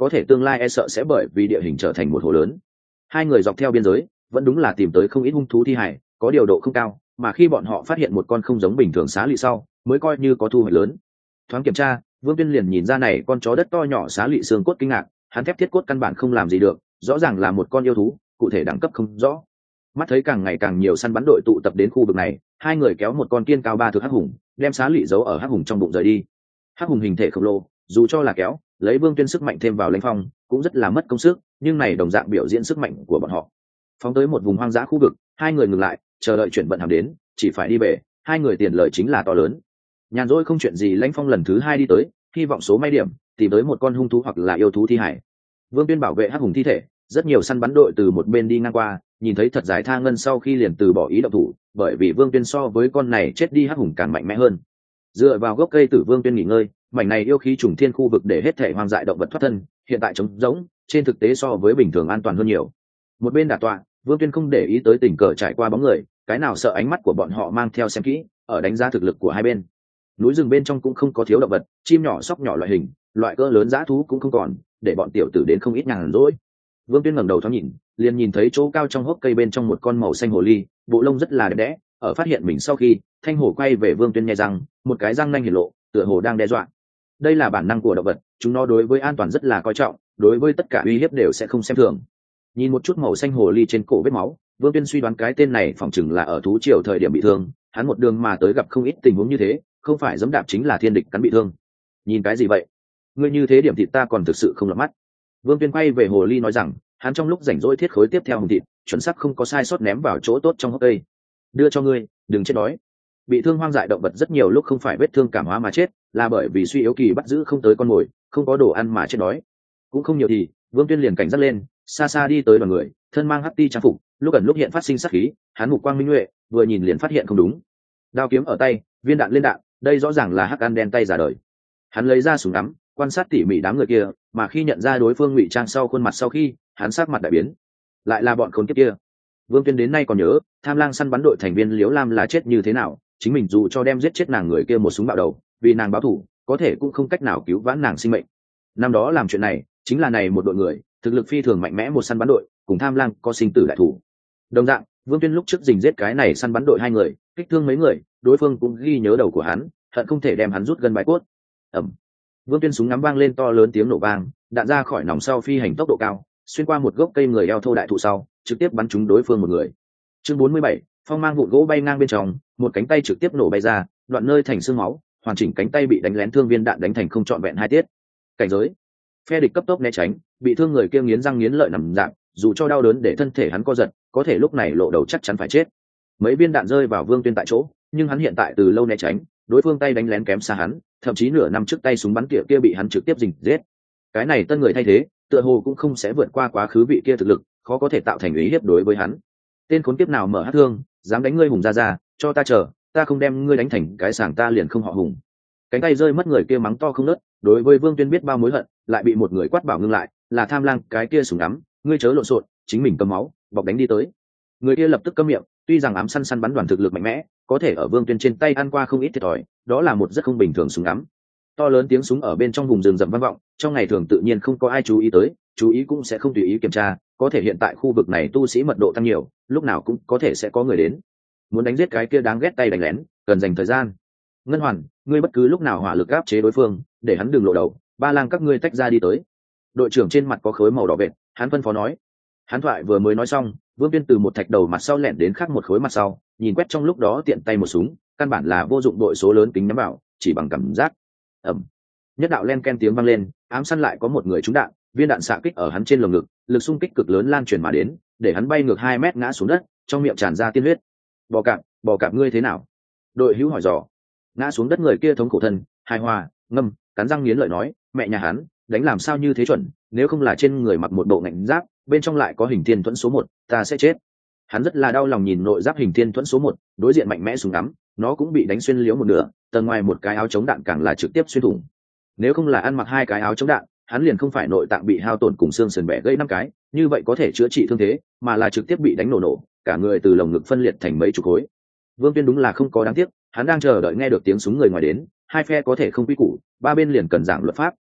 có thể tương lai e sợ sẽ bởi vì địa hình trở thành một hồ lớn. Hai người dọc theo biên giới vẫn đúng là tìm tới không ít hung thú thi hải, có điều độ không cao, mà khi bọn họ phát hiện một con không giống bình thường xá lị sau mới coi như có thu hoạch lớn. Thoáng kiểm tra, Vương Tuyên liền nhìn ra này con chó đất to nhỏ xá lị xương cốt kinh ngạc, hắn thép thiết cốt căn bản không làm gì được, rõ ràng là một con yêu thú, cụ thể đẳng cấp không rõ. Mắt thấy càng ngày càng nhiều săn bắn đội tụ tập đến khu vực này, hai người kéo một con kiên cao ba thước hắc hùng, đem xá lị giấu ở hắc hùng trong bụng rời đi. Hắc hùng hình thể khổng lồ, dù cho là kéo, lấy Vương Tuyên sức mạnh thêm vào lãnh phong, cũng rất là mất công sức, nhưng này đồng dạng biểu diễn sức mạnh của bọn họ. Phóng tới một vùng hoang dã khu vực, hai người ngừng lại, chờ đợi chuyển vận hàng đến, chỉ phải đi về, hai người tiền lời chính là to lớn. Nhàn rỗi không chuyện gì, lãnh phong lần thứ hai đi tới, hy vọng số may điểm, tìm tới một con hung thú hoặc là yêu thú thi hải. Vương Tuyên bảo vệ hắc hùng thi thể, rất nhiều săn bắn đội từ một bên đi ngang qua, nhìn thấy thật dài tha ngân sau khi liền từ bỏ ý động thủ, bởi vì Vương Tuyên so với con này chết đi hắc hùng càng mạnh mẽ hơn. Dựa vào gốc cây tử Vương Tuyên nghỉ ngơi, mảnh này yêu khí trùng thiên khu vực để hết thể hoang dại động vật thoát thân, hiện tại trống rỗng, trên thực tế so với bình thường an toàn hơn nhiều. Một bên đả tọa, Vương Tuyên không để ý tới tình cờ trải qua bóng người, cái nào sợ ánh mắt của bọn họ mang theo xem kỹ, ở đánh giá thực lực của hai bên. Núi rừng bên trong cũng không có thiếu động vật, chim nhỏ sóc nhỏ loại hình, loại cỡ lớn dã thú cũng không còn, để bọn tiểu tử đến không ít nhàn rỗi. Vương Tuyên ngẩng đầu thoáng nhìn, liền nhìn thấy chỗ cao trong hốc cây bên trong một con màu xanh hồ ly, bộ lông rất là đẹp đẽ. Ở phát hiện mình sau khi, thanh hổ quay về Vương Tuyên nhè răng, một cái răng nanh hiển lộ, tựa hồ đang đe dọa. Đây là bản năng của động vật, chúng nó đối với an toàn rất là coi trọng, đối với tất cả uy hiếp đều sẽ không xem thường. Nhìn một chút màu xanh hồ ly trên cổ vết máu, Vương Tuyên suy đoán cái tên này phỏng chừng là ở thú triều thời điểm bị thương, hắn một đường mà tới gặp không ít tình huống như thế, không phải giẫm đạp chính là thiên địch cắn bị thương. Nhìn cái gì vậy? Ngươi như thế điểm thịt ta còn thực sự không lọt mắt. Vương Tuyên quay về hồ ly nói rằng, hắn trong lúc rảnh rỗi thiết khối tiếp theo hùng thịt, chuẩn xác không có sai sót ném vào chỗ tốt trong hốc cây. Đưa cho ngươi, đừng chết đói. Bị thương hoang dại động vật rất nhiều lúc không phải vết thương cảm hóa mà chết, là bởi vì suy yếu kỳ bắt giữ không tới con mồi, không có đồ ăn mà chết đói. Cũng không nhiều thì, Vương Tuyên liền cảnh giác lên, xa xa đi tới đoàn người, thân mang hắc ti trang phục, lúc ẩn lúc hiện phát sinh sát khí, hắn mục quang minh huệ, vừa nhìn liền phát hiện không đúng. Đao kiếm ở tay, viên đạn lên đạn, đây rõ ràng là hắc ăn đen tay giả đời. Hắn lấy ra súng ngắm, quan sát tỉ mỉ đám người kia, mà khi nhận ra đối phương ngụy trang sau khuôn mặt sau khi, hắn sắc mặt đại biến. Lại là bọn khốn kiếp kia. Vương Tuyên đến nay còn nhớ, tham lang săn bắn đội thành viên Liễu Lam là chết như thế nào, chính mình dù cho đem giết chết nàng người kia một súng bạo đầu, vì nàng báo thù, có thể cũng không cách nào cứu vãn nàng sinh mệnh. Năm đó làm chuyện này, chính là này một đội người, thực lực phi thường mạnh mẽ một săn bắn đội, cùng tham lang có sinh tử đại thủ. Đồng dạng, Vương Tuyên lúc trước dình giết cái này săn bắn đội hai người, kích thương mấy người, đối phương cũng ghi nhớ đầu của hắn, hận không thể đem hắn rút gân bái cốt. Ầm. Vương Tuyên súng ngắm vang lên to lớn tiếng nổ vang, đạn ra khỏi nòng sau phi hành tốc độ cao, xuyên qua một gốc cây người eo thô đại thụ sau, trực tiếp bắn trúng đối phương một người. Chương bốn mươi bảy, phong mang vụn gỗ bay ngang bên trong, một cánh tay trực tiếp nổ bay ra, đoạn nơi thành xương máu, hoàn chỉnh cánh tay bị đánh lén thương viên đạn đánh thành không trọn vẹn hai tiết. Cảnh giới, phe địch cấp tốc né tránh, bị thương người kia nghiến răng nghiến lợi nằm dạng, dù cho đau đớn để thân thể hắn co giật, có thể lúc này lộ đầu chắc chắn phải chết. Mấy viên đạn rơi vào Vương Tuyên tại chỗ, nhưng hắn hiện tại từ lâu né tránh, đối phương tay đánh lén kém xa hắn, thậm chí nửa năm trước tay súng bắn tỉa kia bị hắn trực tiếp dình giết. Cái này tân người thay thế, tựa hồ cũng không sẽ vượt qua quá khứ vị kia thực lực, khó có thể tạo thành ý hiếp đối với hắn. Tên khốn kiếp nào mở hát thương, dám đánh ngươi Hùng ra ra, cho ta chờ, ta không đem ngươi đánh thành cái sảng ta liền không họ Hùng. Cánh tay rơi mất người kia mắng to không nớt, đối với Vương Tuyên biết bao mối hận, lại bị một người quát bảo ngưng lại, là tham lang cái kia súng ngắm, ngươi chớ lộn xộn, chính mình cầm máu, bọc đánh đi tới. Người kia lập tức câm miệng, tuy rằng ám săn săn bắn đoàn thực lực mạnh mẽ, có thể ở Vương Tuyên trên tay ăn qua không ít thiệt thòi, đó là một rất không bình thường súng ngắm. To lớn tiếng súng ở bên trong vùng rừng rậm vang vọng, trong ngày thường tự nhiên không có ai chú ý tới, chú ý cũng sẽ không tùy ý kiểm tra, có thể hiện tại khu vực này tu sĩ mật độ tăng nhiều, lúc nào cũng có thể sẽ có người đến. Muốn đánh giết cái kia đáng ghét tay đánh lén, cần dành thời gian. Ngân Hoàn, ngươi bất cứ lúc nào hỏa lực áp chế đối phương, để hắn đừng lộ đầu, ba lang các ngươi tách ra đi tới. Đội trưởng trên mặt có khối màu đỏ vệt, hắn phân phó nói. Hắn thoại vừa mới nói xong, Vương Tuyên từ một thạch đầu mặt sau lẻn đến khác một khối mặt sau, nhìn quét trong lúc đó tiện tay một súng, căn bản là vô dụng đội số lớn kính nhắm vào, chỉ bằng cảm giác. Ầm. Nhất đạo len ken tiếng vang lên, ám săn lại có một người trúng đạn, viên đạn xạ kích ở hắn trên lồng ngực, lực xung kích cực lớn lan truyền mà đến, để hắn bay ngược hai mét ngã xuống đất, trong miệng tràn ra tiên huyết. Bò cạp, bò cạp ngươi thế nào? Đội hữu hỏi dò. Ngã xuống đất người kia thống khổ thân, hài hòa, ngâm, cắn răng nghiến lợi nói, mẹ nhà hắn, đánh làm sao như thế chuẩn, nếu không là trên người mặc một bộ ngạnh giáp, bên trong lại có hình thiên thuẫn số một, ta sẽ chết. Hắn rất là đau lòng nhìn nội giáp hình thiên thuẫn số một, đối diện mạnh mẽ súng ngắm, nó cũng bị đánh xuyên liếu một nửa, tầng ngoài một cái áo chống đạn càng là trực tiếp xuyên thủng. Nếu không là ăn mặc hai cái áo chống đạn, hắn liền không phải nội tạng bị hao tổn cùng xương sườn bẻ gãy năm cái, như vậy có thể chữa trị thương thế, mà là trực tiếp bị đánh nổ nổ, cả người từ lồng ngực phân liệt thành mấy chục khối. Vương Tuyên đúng là không có đáng tiếc, hắn đang chờ đợi nghe được tiếng súng người ngoài đến, hai phe có thể không quy củ, ba bên liền cần giảng luật pháp,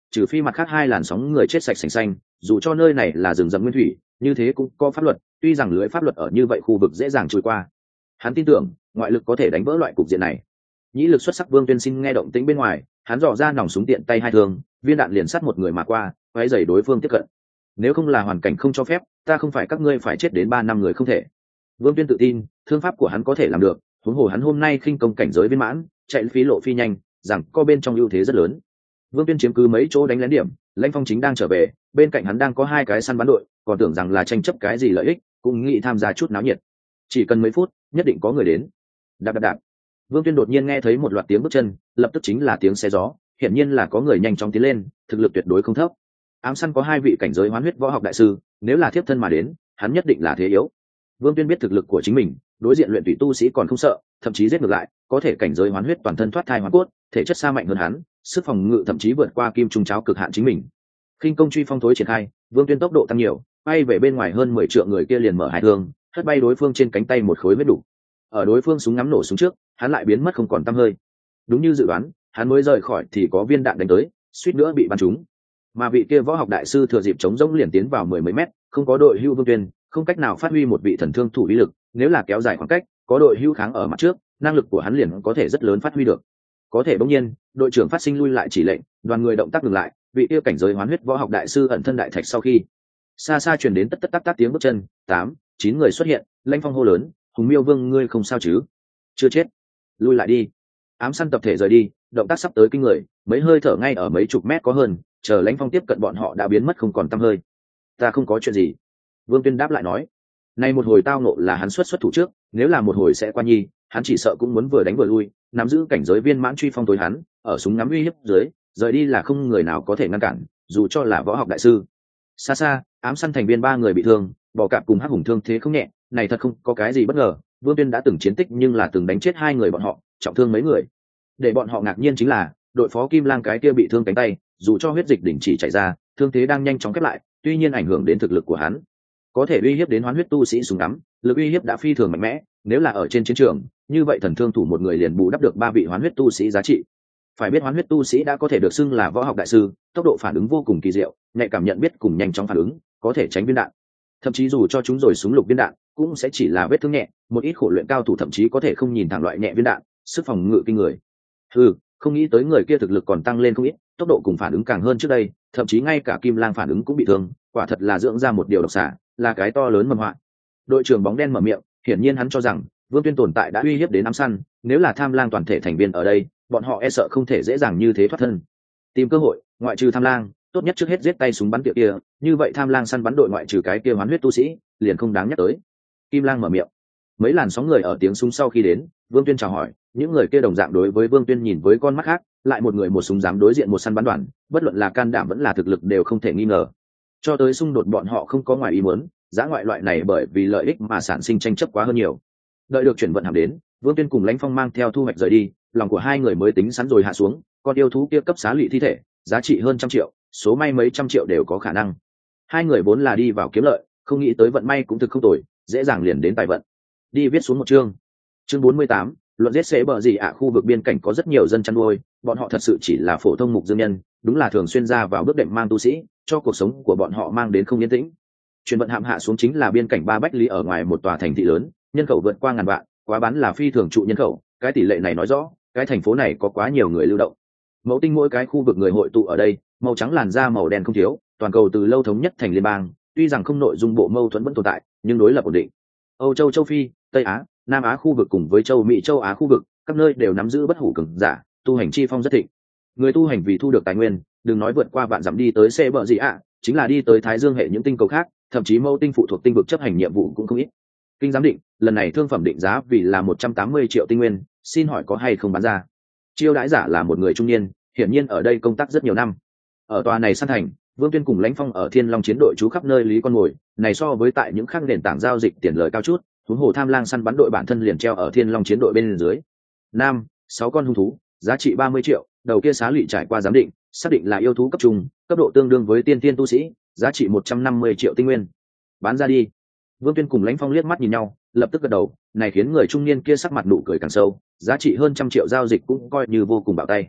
trừ phi mặt khác hai làn sóng người chết sạch sành xanh, dù cho nơi này là rừng rậm nguyên thủy, như thế cũng có pháp luật, tuy rằng lưới pháp luật ở như vậy khu vực dễ dàng trôi qua. Hắn tin tưởng ngoại lực có thể đánh vỡ loại cục diện này. Nhĩ lực xuất sắc Vương Tuyên Sinh nghe động tĩnh bên ngoài, hắn dò ra nòng súng tiện tay hai thương, viên đạn liền sát một người mà qua, quấy rầy đối phương tiếp cận. Nếu không là hoàn cảnh không cho phép, ta không phải các ngươi phải chết đến ba năm người không thể. Vương Tuyên tự tin, thương pháp của hắn có thể làm được, huống hồ hắn hôm nay khinh công cảnh giới viên mãn, chạy phí lộ phi nhanh, rằng co bên trong ưu thế rất lớn. Vương Tuyên chiếm cứ mấy chỗ đánh lén điểm, Lãnh Phong chính đang trở về, bên cạnh hắn đang có hai cái săn bắn đội, còn tưởng rằng là tranh chấp cái gì lợi ích, cũng nghĩ tham gia chút náo nhiệt. Chỉ cần mấy phút, nhất định có người đến. Đạp đạp đạp. Vương Tuyên đột nhiên nghe thấy một loạt tiếng bước chân, lập tức chính là tiếng xe gió, hiển nhiên là có người nhanh chóng tiến lên, thực lực tuyệt đối không thấp. Ám săn có hai vị cảnh giới hoán huyết võ học đại sư, nếu là thiếp thân mà đến, hắn nhất định là thế yếu. Vương Tuyên biết thực lực của chính mình, đối diện luyện tùy tu sĩ còn không sợ, thậm chí giết ngược lại, có thể cảnh giới hoán huyết toàn thân thoát thai hoán cốt, thể chất xa mạnh hơn hắn, sức phòng ngự thậm chí vượt qua kim trung cháo cực hạn chính mình. Khinh công truy phong thối triển khai, Vương Tuyên tốc độ tăng nhiều, bay về bên ngoài hơn mười trượng người kia liền mở hai thương, hất bay đối phương trên cánh tay một khối huyết đủ. Ở đối phương súng ngắm nổ súng trước, hắn lại biến mất không còn tăm hơi. Đúng như dự đoán, hắn mới rời khỏi thì có viên đạn đánh tới, suýt nữa bị bắn trúng. Mà vị kia võ học đại sư thừa dịp chống rỗng liền tiến vào mười mấy mét, không có đội hưu Vương Tuyên, không cách nào phát huy một vị thần thương thủ uy lực, nếu là kéo dài khoảng cách, có đội hưu kháng ở mặt trước, năng lực của hắn liền có thể rất lớn phát huy được. Có thể bỗng nhiên, đội trưởng phát sinh lui lại chỉ lệnh, đoàn người động tác dừng lại, vị kia cảnh giới hoán huyết võ học đại sư ẩn thân đại thạch sau khi, xa xa truyền đến tất tất tắc tắc tiếng bước chân, tám, chín người xuất hiện, Lãnh Phong hô lớn, Hùng Miêu Vương ngươi không sao chứ? Chưa chết, lui lại đi. Ám săn tập thể rời đi, động tác sắp tới kinh người, mấy hơi thở ngay ở mấy chục mét có hơn, chờ Lãnh Phong tiếp cận bọn họ đã biến mất không còn tăm hơi. Ta không có chuyện gì. Vương Tuyên đáp lại nói, nay một hồi tao nộ là hắn xuất xuất thủ trước, nếu là một hồi sẽ qua nhi, hắn chỉ sợ cũng muốn vừa đánh vừa lui, nắm giữ cảnh giới viên mãn truy phong tối hắn, ở súng ngắm uy hiếp dưới, rời đi là không người nào có thể ngăn cản, dù cho là võ học đại sư. Xa xa, ám săn thành viên ba người bị thương, bò cạp cùng hắc hùng thương thế không nhẹ, này thật không có cái gì bất ngờ, Vương Tuyên đã từng chiến tích nhưng là từng đánh chết hai người bọn họ, trọng thương mấy người. Để bọn họ ngạc nhiên chính là, đội phó Kim Lang cái kia bị thương cánh tay, dù cho huyết dịch đình chỉ chảy ra, thương thế đang nhanh chóng khép lại, tuy nhiên ảnh hưởng đến thực lực của hắn, có thể uy hiếp đến hoán huyết tu sĩ súng ngắm, lực uy hiếp đã phi thường mạnh mẽ, nếu là ở trên chiến trường, như vậy thần thương thủ một người liền bù đắp được ba vị hoán huyết tu sĩ giá trị. Phải biết hoán huyết tu sĩ đã có thể được xưng là võ học đại sư, tốc độ phản ứng vô cùng kỳ diệu, nhạy cảm nhận biết cùng nhanh chóng phản ứng, có thể tránh viên đạn. Thậm chí dù cho chúng rồi súng lục viên đạn, cũng sẽ chỉ là vết thương nhẹ, một ít khổ luyện cao thủ thậm chí có thể không nhìn thẳng loại nhẹ viên đạn, sức phòng ngự kinh người. Ừ, không nghĩ tới người kia thực lực còn tăng lên không ít, tốc độ cùng phản ứng càng hơn trước đây, thậm chí ngay cả Kim Lang phản ứng cũng bị thương, quả thật là dưỡng ra một điều độc xả, là cái to lớn mầm họa. Đội trưởng bóng đen mở miệng, hiển nhiên hắn cho rằng Vương Tuyên tồn tại đã uy hiếp đến ám săn, nếu là Tham Lang toàn thể thành viên ở đây, bọn họ e sợ không thể dễ dàng như thế thoát thân. Tìm cơ hội, ngoại trừ Tham Lang, tốt nhất trước hết giết tay súng bắn tiệu kia, như vậy Tham Lang săn bắn đội ngoại trừ cái kia hoán huyết tu sĩ, liền không đáng nhắc tới. Kim Lang mở miệng. Mấy làn sóng người ở tiếng súng sau khi đến, Vương Tuyên chào hỏi, những người kia đồng dạng đối với Vương Tuyên nhìn với con mắt khác, lại một người một súng dám đối diện một săn bắn đoàn, bất luận là can đảm vẫn là thực lực đều không thể nghi ngờ. Cho tới xung đột bọn họ không có ngoài ý muốn, giã ngoại loại này bởi vì lợi ích mà sản sinh tranh chấp quá hơn nhiều. Đợi được chuyển vận hàm đến, Vương Tuyên cùng Lãnh Phong mang theo thu hoạch rời đi, lòng của hai người mới tính sẵn rồi hạ xuống, con yêu thú kia cấp xá lụy thi thể, giá trị hơn trăm triệu, số may mấy trăm triệu đều có khả năng. Hai người vốn là đi vào kiếm lợi, không nghĩ tới vận may cũng thực không tồi, dễ dàng liền đến tài vận. Đi viết xuống một chương. Chương bốn mươi tám, luận giết sẽ bờ gì ạ, khu vực biên cảnh có rất nhiều dân chăn nuôi, bọn họ thật sự chỉ là phổ thông mục dương nhân, đúng là thường xuyên ra vào bước đệm mang tu sĩ, cho cuộc sống của bọn họ mang đến không yên tĩnh. Chuyển vận hạm hạ xuống chính là biên cảnh ba bách lý ở ngoài một tòa thành thị lớn, nhân khẩu vượt qua ngàn vạn, quá bán là phi thường trụ nhân khẩu, cái tỷ lệ này nói rõ, cái thành phố này có quá nhiều người lưu động. Mẫu tinh mỗi cái khu vực người hội tụ ở đây, màu trắng làn da màu đen không thiếu, toàn cầu từ lâu thống nhất thành liên bang, tuy rằng không nội dung bộ mâu thuẫn vẫn tồn tại, nhưng đối lập ổn định. Âu Châu, Châu Phi, Tây Á, Nam Á khu vực cùng với Châu Mỹ, Châu Á khu vực, các nơi đều nắm giữ bất hủ cường giả, tu hành chi phong rất thịnh. Người tu hành vì thu được tài nguyên, đừng nói vượt qua vạn dặm đi tới xe bờ gì ạ, chính là đi tới Thái Dương hệ những tinh cầu khác, thậm chí mẫu tinh phụ thuộc tinh vực chấp hành nhiệm vụ cũng không ít. Kinh giám định, lần này thương phẩm định giá vì là một trăm tám mươi triệu tinh nguyên, xin hỏi có hay không bán ra? Chiêu đãi giả là một người trung niên, hiển nhiên ở đây công tác rất nhiều năm. Ở tòa này săn thành, Vương Tuyên cùng Lãnh Phong ở Thiên Long chiến đội trú khắp nơi lý con mồi, này so với tại những khác nền tảng giao dịch tiền lời cao chút, huống hồ Tham Lang săn bắn đội bản thân liền treo ở Thiên Long chiến đội bên dưới. Nam, sáu con hung thú, giá trị ba mươi triệu, đầu kia xá lụy trải qua giám định, xác định là yêu thú cấp trung, cấp độ tương đương với tiên tiên tu sĩ, giá trị một trăm năm mươi triệu tinh nguyên. Bán ra đi. Vương Tuyên cùng Lãnh Phong liếc mắt nhìn nhau, lập tức gật đầu, này khiến người trung niên kia sắc mặt nụ cười càng sâu, giá trị hơn trăm triệu giao dịch cũng coi như vô cùng bạo tay.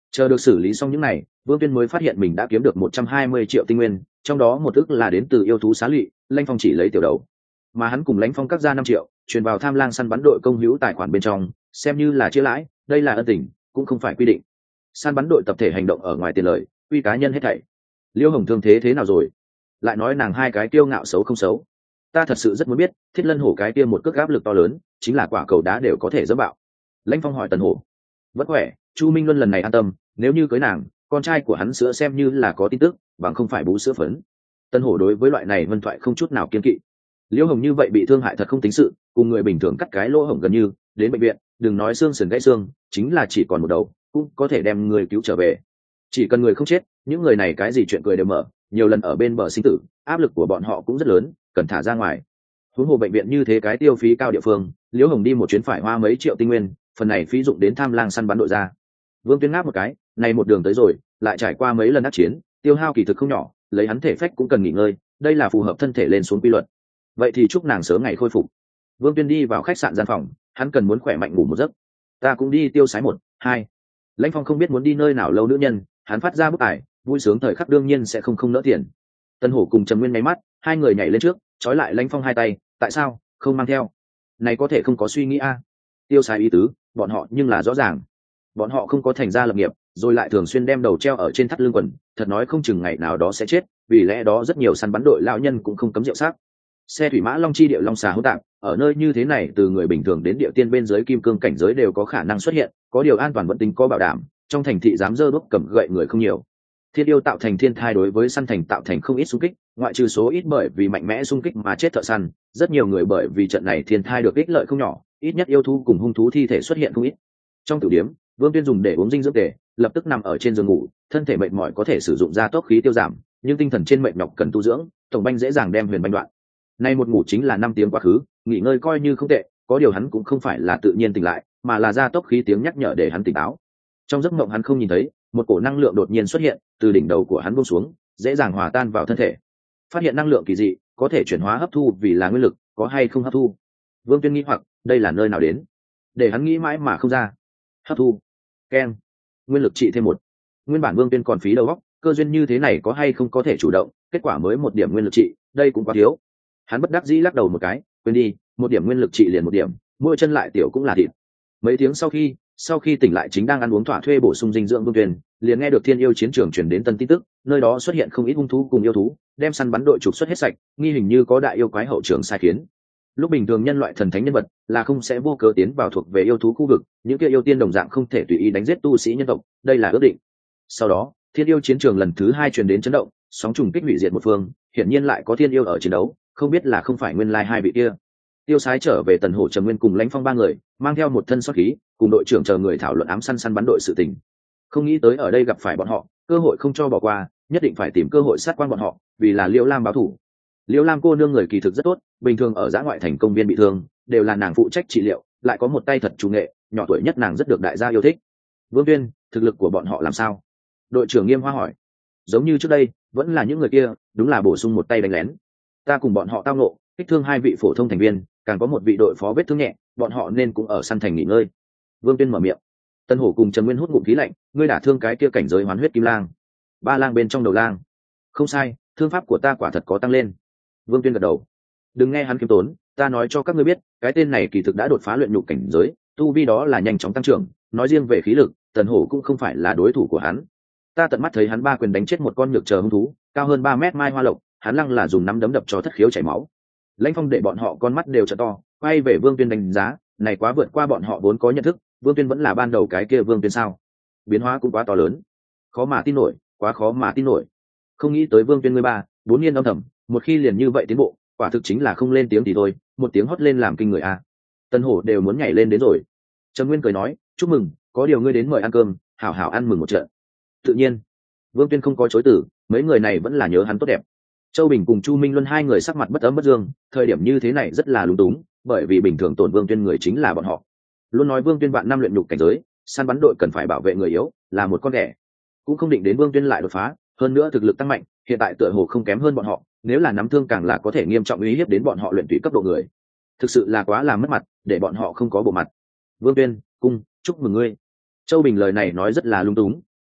Chờ được xử lý xong những này, Vương Tuyên mới phát hiện mình đã kiếm được một trăm hai mươi triệu tinh nguyên, trong đó một ức là đến từ yêu thú xá lụy, Lãnh Phong chỉ lấy tiểu đầu, mà hắn cùng Lãnh Phong cắt ra năm triệu, truyền vào Tham Lang săn bắn đội công hữu tài khoản bên trong, xem như là chia lãi, đây là ân tình, cũng không phải quy định. Săn bắn đội tập thể hành động ở ngoài tiền lợi, quy cá nhân hết thảy. Liêu Hồng thương thế thế nào rồi? Lại nói nàng hai cái kiêu ngạo xấu không xấu. Ta thật sự rất muốn biết, Thiết Lân Hổ cái kia một cước áp lực to lớn, chính là quả cầu đá đều có thể dẫm bạo. Lãnh Phong hỏi Tần Hổ. Vẫn khỏe, Chu Minh Luân lần này an tâm, nếu như cưới nàng, con trai của hắn sữa xem như là có tin tức, bằng không phải bú sữa phấn. Tân Hổ đối với loại này vân thoại không chút nào kiên kỵ. Liễu Hồng như vậy bị thương hại thật không tính sự, cùng người bình thường cắt cái lỗ hổng gần như, đến bệnh viện, đừng nói xương sườn gãy xương, chính là chỉ còn một đầu, cũng có thể đem người cứu trở về. Chỉ cần người không chết, những người này cái gì chuyện cười đều mở, nhiều lần ở bên bờ sinh tử, áp lực của bọn họ cũng rất lớn, cần thả ra ngoài. Huống hồ bệnh viện như thế cái tiêu phí cao địa phương, Liễu Hồng đi một chuyến phải hoa mấy triệu tinh nguyên, phần này phí dụng đến Tham Lang săn bắn đội ra. Vương Tuyên ngáp một cái, này một đường tới rồi, lại trải qua mấy lần ác chiến, tiêu hao kỳ thực không nhỏ, lấy hắn thể phách cũng cần nghỉ ngơi, đây là phù hợp thân thể lên xuống quy luật. Vậy thì chúc nàng sớm ngày khôi phục. Vương Tuyên đi vào khách sạn gian phòng, hắn cần muốn khỏe mạnh ngủ một giấc. Ta cũng đi tiêu sái một, hai. Lãnh Phong không biết muốn đi nơi nào lâu nữ nhân, hắn phát ra bức ải, vui sướng thời khắc đương nhiên sẽ không không nỡ tiền. Tân Hổ cùng Trầm Nguyên nháy mắt, hai người nhảy lên trước, trói lại Lãnh Phong hai tay, tại sao không mang theo? Này có thể không có suy nghĩ a? Tiêu sái ý tứ, bọn họ nhưng là rõ ràng. Bọn họ không có thành gia lập nghiệp, rồi lại thường xuyên đem đầu treo ở trên thắt lưng quần, thật nói không chừng ngày nào đó sẽ chết, vì lẽ đó rất nhiều săn bắn đội lão nhân cũng không cấm rượu sắc. Xe thủy mã long chi địa long xà hỗn tạp, ở nơi như thế này từ người bình thường đến địa tiên bên dưới kim cương cảnh giới đều có khả năng xuất hiện, có điều an toàn vẫn tính có bảo đảm, trong thành thị dám dơ đuốc cầm gậy người không nhiều. Thiên yêu tạo thành thiên thai đối với săn thành tạo thành không ít xung kích, ngoại trừ số ít bởi vì mạnh mẽ xung kích mà chết thợ săn, rất nhiều người bởi vì trận này thiên thai được ích lợi không nhỏ, ít nhất yêu thú cùng hung thú thi thể xuất hiện không ít. Trong tiểu điểm, Vương Tuyên dùng để uống dinh dưỡng tề, lập tức nằm ở trên giường ngủ, thân thể mệt mỏi có thể sử dụng ra tốc khí tiêu giảm, nhưng tinh thần trên mệt nhọc cần tu dưỡng, tổng banh dễ dàng đem huyền banh đoạn. Nay một ngủ chính là năm tiếng quá khứ, nghỉ ngơi coi như không tệ, có điều hắn cũng không phải là tự nhiên tỉnh lại, mà là ra tốc khí tiếng nhắc nhở để hắn tỉnh táo. Trong giấc mộng hắn không nhìn thấy, một cổ năng lượng đột nhiên xuất hiện, từ đỉnh đầu của hắn buông xuống, dễ dàng hòa tan vào thân thể. Phát hiện năng lượng kỳ dị, có thể chuyển hóa hấp thu vì là nguyên lực, có hay không hấp thu? Vương Tuyên nghĩ hoặc, đây là nơi nào đến? Để hắn nghĩ mãi mà không ra. Hấp thu. Keng. Nguyên lực trị thêm một. Nguyên bản Vương Tuyên còn phí đầu óc, cơ duyên như thế này có hay không có thể chủ động, kết quả mới một điểm nguyên lực trị, đây cũng quá thiếu. Hắn bất đắc dĩ lắc đầu một cái, quên đi, một điểm nguyên lực trị liền một điểm, mỗi chân lại tiểu cũng là thịt. Mấy tiếng sau khi, sau khi tỉnh lại chính đang ăn uống thỏa thuê bổ sung dinh dưỡng Vương Tuyên, liền nghe được Thiên Yêu chiến trường truyền đến tân tin tức, nơi đó xuất hiện không ít hung thú cùng yêu thú, đem săn bắn đội trục xuất hết sạch, nghi hình như có đại yêu quái hậu trường sai khiến. Lúc bình thường nhân loại thần thánh nhân vật là không sẽ vô cớ tiến vào thuộc về yêu thú khu vực, những kia yêu tiên đồng dạng không thể tùy ý đánh giết tu sĩ nhân tộc, đây là ước định. Sau đó, Thiên Yêu chiến trường lần thứ hai truyền đến chấn động, sóng trùng kích hủy diệt một phương, hiển nhiên lại có thiên yêu ở chiến đấu, không biết là không phải nguyên lai hai vị kia. Tiêu Sái trở về Tần Hổ Trầm Nguyên cùng Lãnh Phong ba người, mang theo một thân sát khí, cùng đội trưởng chờ người thảo luận ám săn săn bắn đội sự tình. Không nghĩ tới ở đây gặp phải bọn họ, cơ hội không cho bỏ qua, nhất định phải tìm cơ hội sát quan bọn họ, vì là Liễu Lam báo thủ. Liễu Lam cô nương người kỳ thực rất tốt, bình thường ở giã ngoại thành công viên bị thương, đều là nàng phụ trách trị liệu, lại có một tay thật chủ nghệ, nhỏ tuổi nhất nàng rất được đại gia yêu thích. Vương Tuyên, thực lực của bọn họ làm sao? Đội trưởng Nghiêm Hoa hỏi. Giống như trước đây, vẫn là những người kia, đúng là bổ sung một tay đánh lén. Ta cùng bọn họ tao ngộ, kích thương hai vị phổ thông thành viên, càng có một vị đội phó vết thương nhẹ, bọn họ nên cũng ở săn thành nghỉ ngơi. Vương Tuyên mở miệng. Tân Hổ cùng Trần Nguyên hút ngụm khí lạnh, ngươi đả thương cái kia cảnh giới hoán huyết kim lang. Ba lang bên trong đầu lang. Không sai, thương pháp của ta quả thật có tăng lên. Vương Tuyên gật đầu. Đừng nghe hắn kiêm tốn, ta nói cho các ngươi biết, cái tên này kỳ thực đã đột phá luyện nhục cảnh giới, tu vi đó là nhanh chóng tăng trưởng, nói riêng về khí lực, Tần Hổ cũng không phải là đối thủ của hắn. Ta tận mắt thấy hắn ba quyền đánh chết một con nhược chờ hung thú, cao hơn ba mét mai hoa lộc, hắn lăng là dùng nắm đấm đập cho thất khiếu chảy máu. Lãnh Phong để bọn họ con mắt đều trợ to, quay về Vương Tuyên đánh giá, này quá vượt qua bọn họ vốn có nhận thức, Vương Tuyên vẫn là ban đầu cái kia Vương Tuyên sao? Biến hóa cũng quá to lớn, khó mà tin nổi, quá khó mà tin nổi. Không nghĩ tới Vương Tuyên ngươi ba, bốn niên âm thầm, một khi liền như vậy tiến bộ, quả thực chính là không lên tiếng thì thôi, một tiếng hót lên làm kinh người a. Tân Hổ đều muốn nhảy lên đến rồi. Trần Nguyên cười nói, chúc mừng, có điều ngươi đến mời ăn cơm, hảo hảo ăn mừng một trận. Tự nhiên, Vương Tuyên không có chối từ, mấy người này vẫn là nhớ hắn tốt đẹp. Châu Bình cùng Chu Minh Luân hai người sắc mặt bất ấm bất dương, thời điểm như thế này rất là lúng túng, bởi vì bình thường tổn Vương Tuyên người chính là bọn họ. Luôn nói Vương Tuyên vạn năm luyện nhục cảnh giới, săn bắn đội cần phải bảo vệ người yếu, là một con ghẻ. Cũng không định đến Vương Tuyên lại đột phá, hơn nữa thực lực tăng mạnh, hiện tại tựa hồ không kém hơn bọn họ, nếu là nắm thương càng là có thể nghiêm trọng uy hiếp đến bọn họ luyện tùy cấp độ người. Thực sự là quá làm mất mặt, để bọn họ không có bộ mặt. Vương Tuyên, cung, chúc mừng ngươi. Châu Bình lời này nói rất là lung túng,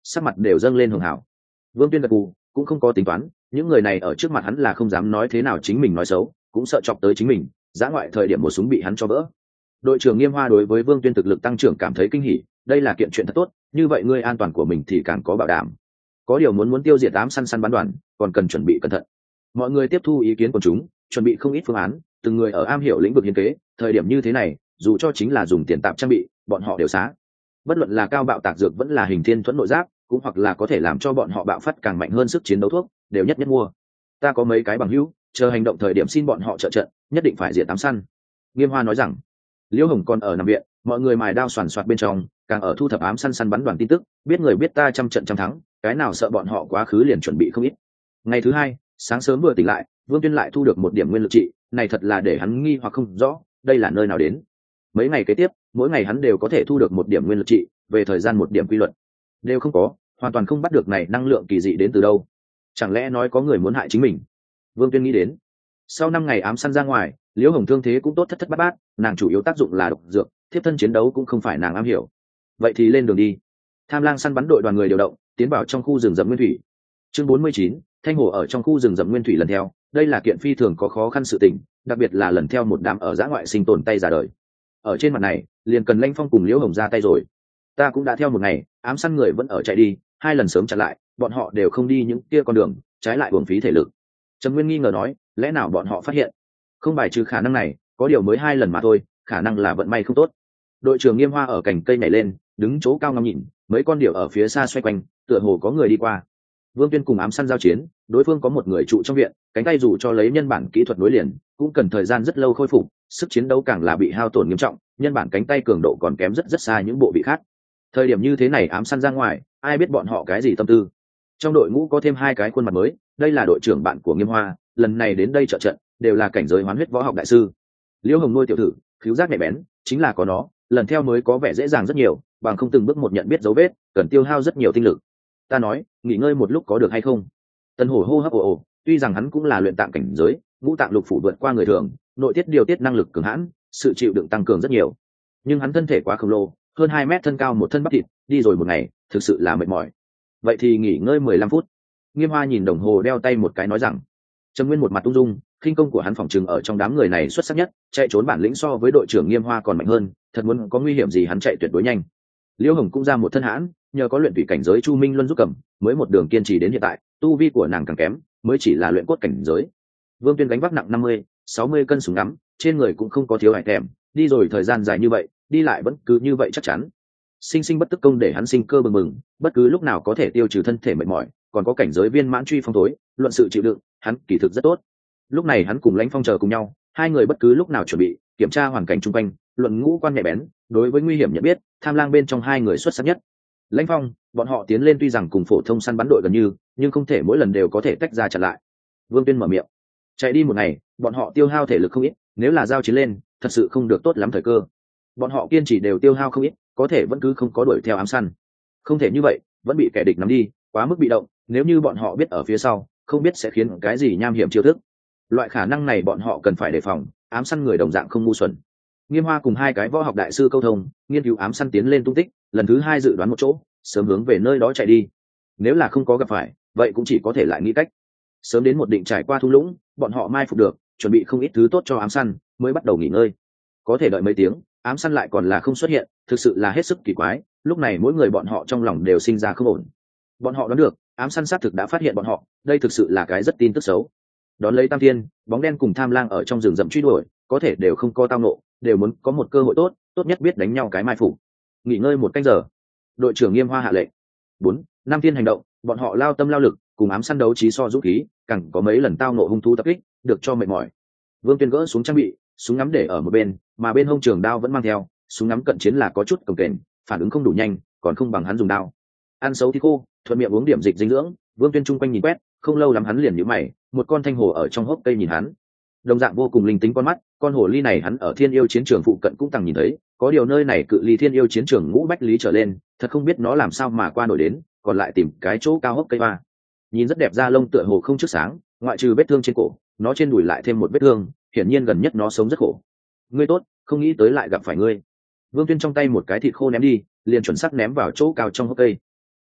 sắc mặt đều dâng lên hường hảo. Vương Tuyên gật gù, cũng không có tính toán, những người này ở trước mặt hắn là không dám nói thế nào chính mình nói xấu, cũng sợ chọc tới chính mình, giã ngoại thời điểm một súng bị hắn cho vỡ. Đội trưởng Nghiêm Hoa đối với Vương Tuyên thực lực tăng trưởng cảm thấy kinh hỉ, đây là kiện chuyện thật tốt, như vậy ngươi an toàn của mình thì càng có bảo đảm. Có điều muốn muốn tiêu diệt ám săn săn bắn đoàn, còn cần chuẩn bị cẩn thận. Mọi người tiếp thu ý kiến của chúng, chuẩn bị không ít phương án, từng người ở am hiểu lĩnh vực hiến kế, thời điểm như thế này, dù cho chính là dùng tiền tạm trang bị, bọn họ đều xá. Bất luận là cao bạo tạc dược vẫn là hình thiên thuẫn nội giáp, cũng hoặc là có thể làm cho bọn họ bạo phát càng mạnh hơn sức chiến đấu thuốc, đều nhất nhất mua. Ta có mấy cái bằng hữu, chờ hành động thời điểm xin bọn họ trợ trận, nhất định phải diệt ám săn. Nghiêm Hoa nói rằng. Liễu Hồng còn ở nằm viện, mọi người mài đao soàn soạt bên trong, càng ở thu thập ám săn săn bắn đoàn tin tức, biết người biết ta trăm trận trăm thắng, cái nào sợ bọn họ quá khứ liền chuẩn bị không ít. Ngày thứ hai, sáng sớm vừa tỉnh lại, Vương Tuyên lại thu được một điểm nguyên lực trị, này thật là để hắn nghi hoặc không rõ, đây là nơi nào đến. Mấy ngày kế tiếp, mỗi ngày hắn đều có thể thu được một điểm nguyên lực trị, về thời gian một điểm quy luật đều không có, hoàn toàn không bắt được này năng lượng kỳ dị đến từ đâu. Chẳng lẽ nói có người muốn hại chính mình? Vương Tuyên nghĩ đến. Sau năm ngày ám săn ra ngoài, Liễu Hồng thương thế cũng tốt thất thất bát bát, nàng chủ yếu tác dụng là độc dược, thiếp thân chiến đấu cũng không phải nàng am hiểu. Vậy thì lên đường đi. Tham lang săn bắn đội đoàn người điều động, tiến vào trong khu rừng rậm nguyên thủy. Chương bốn mươi chín, Thanh Hổ ở trong khu rừng rậm nguyên thủy lần theo, đây là kiện phi thường có khó khăn sự tình, đặc biệt là lần theo một đám ở giã ngoại sinh tồn tay ra đời. Ở trên mặt này, liền cần Lãnh Phong cùng Liễu Hồng ra tay rồi. Ta cũng đã theo một ngày, ám săn người vẫn ở chạy đi, hai lần sớm chặn lại, bọn họ đều không đi những kia con đường, trái lại uổng phí thể lực. Trầm Nguyên nghi ngờ nói, lẽ nào bọn họ phát hiện? Không bài trừ khả năng này, có điều mới hai lần mà thôi, khả năng là vận may không tốt. Đội trưởng Nghiêm Hoa ở cành cây nhảy lên, đứng chỗ cao ngắm nhìn, mấy con điểu ở phía xa xoay quanh, tựa hồ có người đi qua. Vương Tuyên cùng ám săn giao chiến, đối phương có một người trụ trong viện, cánh tay dù cho lấy nhân bản kỹ thuật nối liền, cũng cần thời gian rất lâu khôi phục, sức chiến đấu càng là bị hao tổn nghiêm trọng, nhân bản cánh tay cường độ còn kém rất rất xa những bộ vị khác. Thời điểm như thế này ám săn ra ngoài, ai biết bọn họ cái gì tâm tư. Trong đội ngũ có thêm hai cái khuôn mặt mới, đây là đội trưởng bạn của Nghiêm Hoa, lần này đến đây trợ trận, đều là cảnh giới hoán huyết võ học đại sư. Liễu Hồng nuôi tiểu thử, khiếu giác nhạy bén, chính là có nó, lần theo mới có vẻ dễ dàng rất nhiều, bằng không từng bước một nhận biết dấu vết, cần tiêu hao rất nhiều tinh lực. Ta nói, nghỉ ngơi một lúc có được hay không? Tân Hổ hô hấp ồ ồ, tuy rằng hắn cũng là luyện tạng cảnh giới, ngũ tạng lục phủ vượt qua người thường, nội tiết điều tiết năng lực cường hãn, sự chịu đựng tăng cường rất nhiều. Nhưng hắn thân thể quá khổng lồ, hơn hai mét thân cao một thân bắp thịt, đi rồi một ngày, thực sự là mệt mỏi. Vậy thì nghỉ ngơi mười lăm phút. Nghiêm Hoa nhìn đồng hồ đeo tay một cái nói rằng. Trầm Nguyên một mặt ung dung, khinh công của hắn phỏng chừng ở trong đám người này xuất sắc nhất, chạy trốn bản lĩnh so với đội trưởng Nghiêm Hoa còn mạnh hơn, thật muốn có nguy hiểm gì hắn chạy tuyệt đối nhanh. Liễu Hồng cũng ra một thân hãn, nhờ có luyện thủy cảnh giới Chu Minh Luân giúp cầm, mới một đường kiên trì đến hiện tại, tu vi của nàng càng kém, mới chỉ là luyện cốt cảnh giới. Vương Tuyên gánh vác nặng năm mươi, sáu mươi cân súng ngắm, trên người cũng không có thiếu hải thèm, đi rồi thời gian dài như vậy, đi lại vẫn cứ như vậy chắc chắn. Sinh sinh bất tức công để hắn sinh cơ bừng bừng, bất cứ lúc nào có thể tiêu trừ thân thể mệt mỏi, còn có cảnh giới viên mãn truy phong tối, luận sự chịu đựng, hắn kỳ thực rất tốt. Lúc này hắn cùng Lãnh Phong chờ cùng nhau, hai người bất cứ lúc nào chuẩn bị kiểm tra hoàn cảnh chung quanh, luận ngũ quan nhạy bén, đối với nguy hiểm nhận biết, tham lang bên trong hai người xuất sắc nhất. Lãnh Phong, bọn họ tiến lên tuy rằng cùng phổ thông săn bắn đội gần như, nhưng không thể mỗi lần đều có thể tách ra chặn lại. Vương Tuyên mở miệng, chạy đi một ngày, bọn họ tiêu hao thể lực không ít, nếu là giao chiến lên, thật sự không được tốt lắm thời cơ. Bọn họ kiên trì đều tiêu hao không ít, có thể vẫn cứ không có đuổi theo ám săn. Không thể như vậy, vẫn bị kẻ địch nắm đi, quá mức bị động, nếu như bọn họ biết ở phía sau, không biết sẽ khiến cái gì nham hiểm chiêu thức. Loại khả năng này bọn họ cần phải đề phòng, ám săn người đồng dạng không ngu xuẩn. Nghiêm Hoa cùng hai cái võ học đại sư câu thông, nghiên cứu ám săn tiến lên tung tích, lần thứ hai dự đoán một chỗ, sớm hướng về nơi đó chạy đi. Nếu là không có gặp phải, vậy cũng chỉ có thể lại nghĩ cách. Sớm đến một định trải qua thung lũng, bọn họ mai phục được, chuẩn bị không ít thứ tốt cho ám săn, mới bắt đầu nghỉ ngơi. Có thể đợi mấy tiếng, ám săn lại còn là không xuất hiện, thực sự là hết sức kỳ quái. Lúc này mỗi người bọn họ trong lòng đều sinh ra không ổn. Bọn họ đoán được, ám săn xác thực đã phát hiện bọn họ, đây thực sự là cái rất tin tức xấu. Đón lấy Tam Thiên, bóng đen cùng tham lang ở trong rừng rậm truy đuổi, có thể đều không có tao nộ, đều muốn có một cơ hội tốt, tốt nhất biết đánh nhau cái mai phục. Nghỉ ngơi một canh giờ, đội trưởng Nghiêm Hoa hạ lệnh. Bốn, Nam Thiên hành động, bọn họ lao tâm lao lực, cùng ám săn đấu trí so dũng khí, càng có mấy lần tao nộ hung thú tập kích, được cho mệt mỏi. Vương Tuyên gỡ xuống trang bị, súng ngắm để ở một bên, mà bên hông trường đao vẫn mang theo, súng ngắm cận chiến là có chút cồng kềnh, phản ứng không đủ nhanh, còn không bằng hắn dùng đao. Ăn xấu thì khô, thuận miệng uống điểm dịch dinh dưỡng. Vương Tuyên chung quanh nhìn quét, không lâu lắm hắn liền nhíu mày, một con thanh hồ ở trong hốc cây nhìn hắn, đồng dạng vô cùng linh tính con mắt. Con hồ ly này hắn ở Thiên Yêu chiến trường phụ cận cũng từng nhìn thấy, có điều nơi này cự ly Thiên Yêu chiến trường ngũ bách lý trở lên, thật không biết nó làm sao mà qua nổi đến, còn lại tìm cái chỗ cao hốc cây ba. Nhìn rất đẹp, da lông tựa hồ không trước sáng, ngoại trừ vết thương trên cổ, nó trên đùi lại thêm một vết thương, hiển nhiên gần nhất nó sống rất khổ. Ngươi tốt, không nghĩ tới lại gặp phải ngươi. Vương Tuyên trong tay một cái thịt khô ném đi, liền chuẩn xác ném vào chỗ cao trong hốc cây.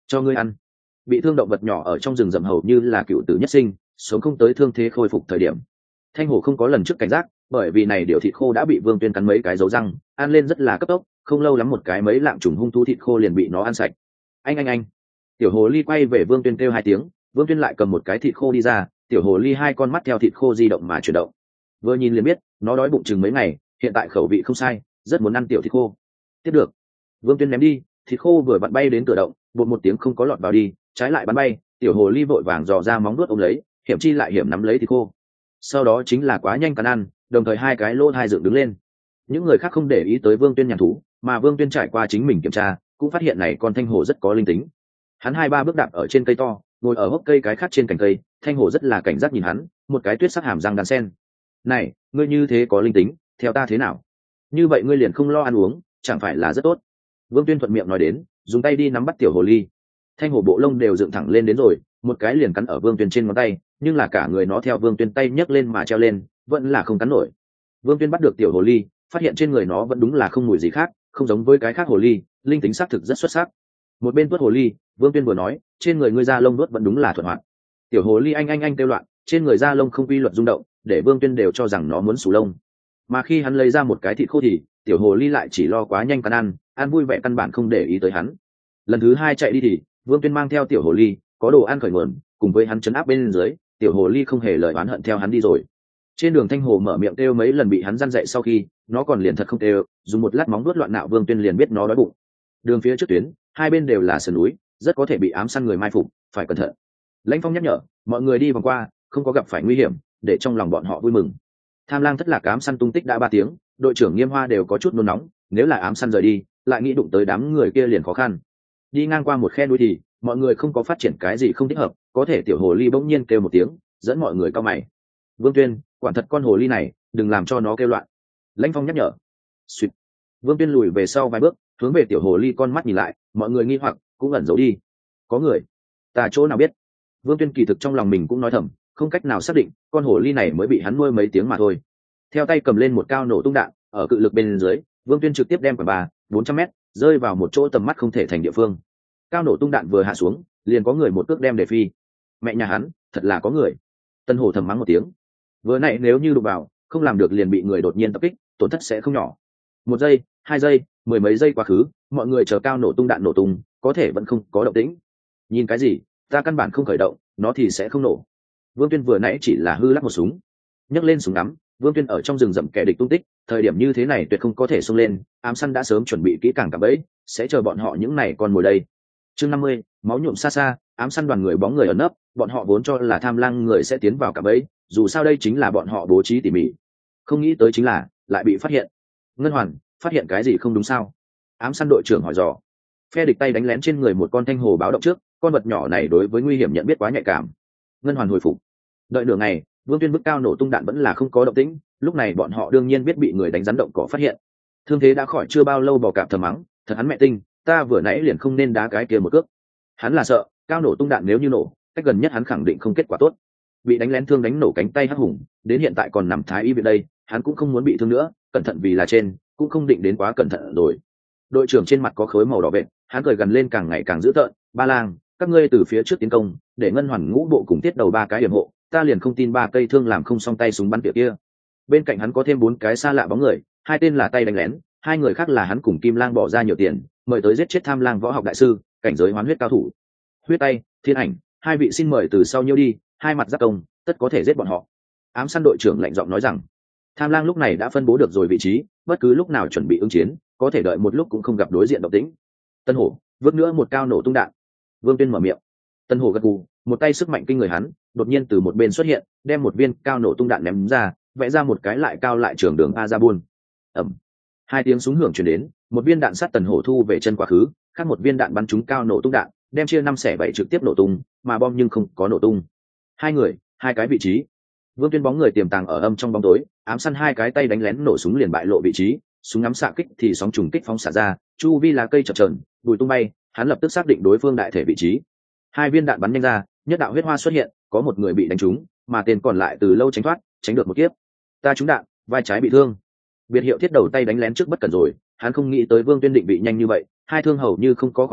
cho ngươi ăn. Bị thương động vật nhỏ ở trong rừng rậm hầu như là cựu tử nhất sinh, sống không tới thương thế khôi phục thời điểm. Thanh hổ không có lần trước cảnh giác, bởi vì này điều thịt khô đã bị Vương Tuyên cắn mấy cái dấu răng, ăn lên rất là cấp tốc, không lâu lắm một cái mấy lạng trùng hung thú thịt khô liền bị nó ăn sạch. Anh anh anh. Tiểu hồ ly quay về Vương Tuyên kêu hai tiếng, Vương Tuyên lại cầm một cái thịt khô đi ra, tiểu hồ ly hai con mắt theo thịt khô di động mà chuyển động. Vừa nhìn liền biết, nó đói bụng chừng mấy ngày, hiện tại khẩu vị không sai, rất muốn ăn tiểu thịt khô. Tiếp được. Vương Tuyên ném đi, thịt khô vừa vặn bay đến cửa động, bột một tiếng không có lọt vào đi, trái lại bắn bay, tiểu hồ ly vội vàng dò ra móng vuốt ôm lấy, hiểm chi lại hiểm nắm lấy thịt khô. Sau đó chính là quá nhanh cắn ăn, đồng thời hai cái lỗ hai dựng đứng lên. Những người khác không để ý tới Vương Tuyên nhàn thú, mà Vương Tuyên trải qua chính mình kiểm tra, cũng phát hiện này con thanh hổ rất có linh tính. Hắn hai ba bước đạp ở trên cây to, ngồi ở hốc cây cái khác trên cành cây, thanh hổ rất là cảnh giác nhìn hắn, một cái tuyết sắc hàm răng đan sen. Này, ngươi như thế có linh tính, theo ta thế nào? Như vậy ngươi liền không lo ăn uống, chẳng phải là rất tốt? Vương Tuyên thuận miệng nói đến, dùng tay đi nắm bắt tiểu hồ ly. Thanh hổ bộ lông đều dựng thẳng lên đến rồi, một cái liền cắn ở Vương Tuyên trên ngón tay, nhưng là cả người nó theo Vương Tuyên tay nhấc lên mà treo lên, vẫn là không cắn nổi. Vương Tuyên bắt được tiểu hồ ly, phát hiện trên người nó vẫn đúng là không mùi gì khác, không giống với cái khác hồ ly, linh tính xác thực rất xuất sắc. Một bên tuốt hồ ly, Vương Tuyên vừa nói, trên người ngươi da lông đuốt vẫn đúng là thuận hoạt. Tiểu hồ ly anh anh anh kêu loạn, trên người da lông không quy luật rung động, để Vương Tuyên đều cho rằng nó muốn sù lông. Mà khi hắn lấy ra một cái thịt khô thì, tiểu hồ ly lại chỉ lo quá nhanh cắn ăn, ăn vui vẻ căn bản không để ý tới hắn. Lần thứ hai chạy đi thì, Vương Tuyên mang theo tiểu hồ ly, có đồ ăn khởi nguồn, cùng với hắn trấn áp bên dưới, tiểu hồ ly không hề lời oán hận theo hắn đi rồi. Trên đường thanh hồ mở miệng kêu mấy lần bị hắn răn dậy, sau khi nó còn liền thật không kêu, dùng một lát móng vuốt loạn nạo Vương Tuyên liền biết nó đói bụng. Đường phía trước tuyến, hai bên đều là sườn núi, rất có thể bị ám săn người mai phục, phải cẩn thận. Lãnh Phong nhắc nhở mọi người đi vòng qua, không có gặp phải nguy hiểm, để trong lòng bọn họ vui mừng. Tham lang thất lạc ám săn tung tích đã ba tiếng, đội trưởng Nghiêm Hoa đều có chút nôn nóng, nếu là ám săn rời đi, lại nghĩ đụng tới đám người kia liền khó khăn. Đi ngang qua một khe núi thì mọi người không có phát triển cái gì không thích hợp, có thể tiểu hồ ly bỗng nhiên kêu một tiếng, dẫn mọi người cau mày. Vương Tuyên, quản thật con hồ ly này, đừng làm cho nó kêu loạn. Lãnh Phong nhắc nhở. Xuyệt. Vương Tuyên lùi về sau vài bước, hướng về tiểu hồ ly con mắt nhìn lại, mọi người nghi hoặc cũng ẩn giấu đi. Có người? Ta chỗ nào biết? Vương Tuyên kỳ thực trong lòng mình cũng nói thầm, không cách nào xác định, con hồ ly này mới bị hắn nuôi mấy tiếng mà thôi. Theo tay cầm lên một cao nổ tung đạn, ở cự lực bên dưới, Vương Tuyên trực tiếp đem khoảng ba, bốn trăm mét, rơi vào một chỗ tầm mắt không thể thành địa phương. Cao nổ tung đạn vừa hạ xuống, liền có người một cước đem để phi. Mẹ nhà hắn, thật là có người. Tân Hổ thầm mắng một tiếng. Vừa nãy nếu như đụng vào, không làm được liền bị người đột nhiên tập kích, tổn thất sẽ không nhỏ. Một giây, hai giây, mười mấy giây quá khứ, mọi người chờ cao nổ tung đạn nổ tung, có thể vẫn không có động tĩnh. Nhìn cái gì, ta căn bản không khởi động, nó thì sẽ không nổ. Vương Tuyên vừa nãy chỉ là hư lắc một súng, nhấc lên súng ngắm. Vương Tuyên ở trong rừng rậm kẻ địch tung tích, thời điểm như thế này tuyệt không có thể xông lên, ám săn đã sớm chuẩn bị kỹ càng cả bẫy, sẽ chờ bọn họ những này còn ngồi đây. Chương năm mươi, máu nhuộm xa xa, ám săn đoàn người bóng người ẩn nấp, bọn họ vốn cho là tham lang người sẽ tiến vào cả bẫy, dù sao đây chính là bọn họ bố trí tỉ mỉ. Không nghĩ tới chính là lại bị phát hiện. Ngân Hoàn, phát hiện cái gì không đúng sao? Ám săn đội trưởng hỏi dò. Phe địch tay đánh lén trên người một con thanh hồ báo động trước, con vật nhỏ này đối với nguy hiểm nhận biết quá nhạy cảm. Ngân Hoàn hồi phục. Đợi nửa ngày, Vương Tuyên bức cao nổ tung đạn vẫn là không có động tĩnh, lúc này bọn họ đương nhiên biết bị người đánh rắn động cỏ phát hiện. Thương thế đã khỏi chưa bao lâu bò cạp thầm mắng, thật hắn mẹ tinh, ta vừa nãy liền không nên đá cái kia một cước. Hắn là sợ, cao nổ tung đạn nếu như nổ, cách gần nhất hắn khẳng định không kết quả tốt. Bị đánh lén thương đánh nổ cánh tay hắc hùng, đến hiện tại còn nằm thái y viện đây, hắn cũng không muốn bị thương nữa, cẩn thận vì là trên, cũng không định đến quá cẩn thận rồi. Đội trưởng trên mặt có khối màu đỏ vệt, hắn cười gần lên càng ngày càng dữ tợn, Ba Lang, các ngươi từ phía trước tiến công, để Ngân Hoàn ngũ bộ cùng tiết đầu ba cái điểm hộ, ta liền không tin ba cây thương làm không xong tay súng bắn tiệc kia. Bên cạnh hắn có thêm bốn cái xa lạ bóng người, hai tên là tay đánh lén, hai người khác là hắn cùng Kim Lang bỏ ra nhiều tiền mời tới giết chết Tham Lang võ học đại sư, cảnh giới hoán huyết cao thủ. Huyết tay, Thiên Ảnh, hai vị xin mời từ sau nhiêu đi, hai mặt giáp công, tất có thể giết bọn họ. Ám săn đội trưởng lạnh giọng nói rằng, Tham Lang lúc này đã phân bố được rồi vị trí, bất cứ lúc nào chuẩn bị ứng chiến, có thể đợi một lúc cũng không gặp đối diện động tĩnh. Tân Hổ, vứt nữa một cao nổ tung đạn. Vương Tuyên mở miệng. Tân Hổ gật gù, một tay sức mạnh kinh người hắn, đột nhiên từ một bên xuất hiện, đem một viên cao nổ tung đạn ném ra, vẽ ra một cái lại cao lại trường đường a ra buôn. Ầm. Hai tiếng súng hưởng truyền đến, một viên đạn sát Tần Hổ thu về chân quá khứ, khác một viên đạn bắn trúng cao nổ tung đạn, đem chia năm xẻ bảy trực tiếp nổ tung, mà bom nhưng không có nổ tung. Hai người, hai cái vị trí. Vương Tuyên bóng người tiềm tàng ở âm trong bóng tối, ám săn hai cái tay đánh lén nổ súng liền bại lộ vị trí, súng ngắm xạ kích thì sóng trùng kích phóng xạ ra, chu vi lá cây chập chờn, bụi tung bay, hắn lập tức xác định đối phương đại thể vị trí. Hai viên đạn bắn nhanh ra, nhất đạo huyết hoa xuất hiện, có một người bị đánh trúng, mà tên còn lại từ lâu tránh thoát, tránh được một kiếp. Ta trúng đạn, vai trái bị thương. Biệt hiệu thiết đầu tay đánh lén trước bất cẩn rồi, hắn không nghĩ tới Vương Tuyên định bị nhanh như vậy, hai thương hầu như không có khoảng cách,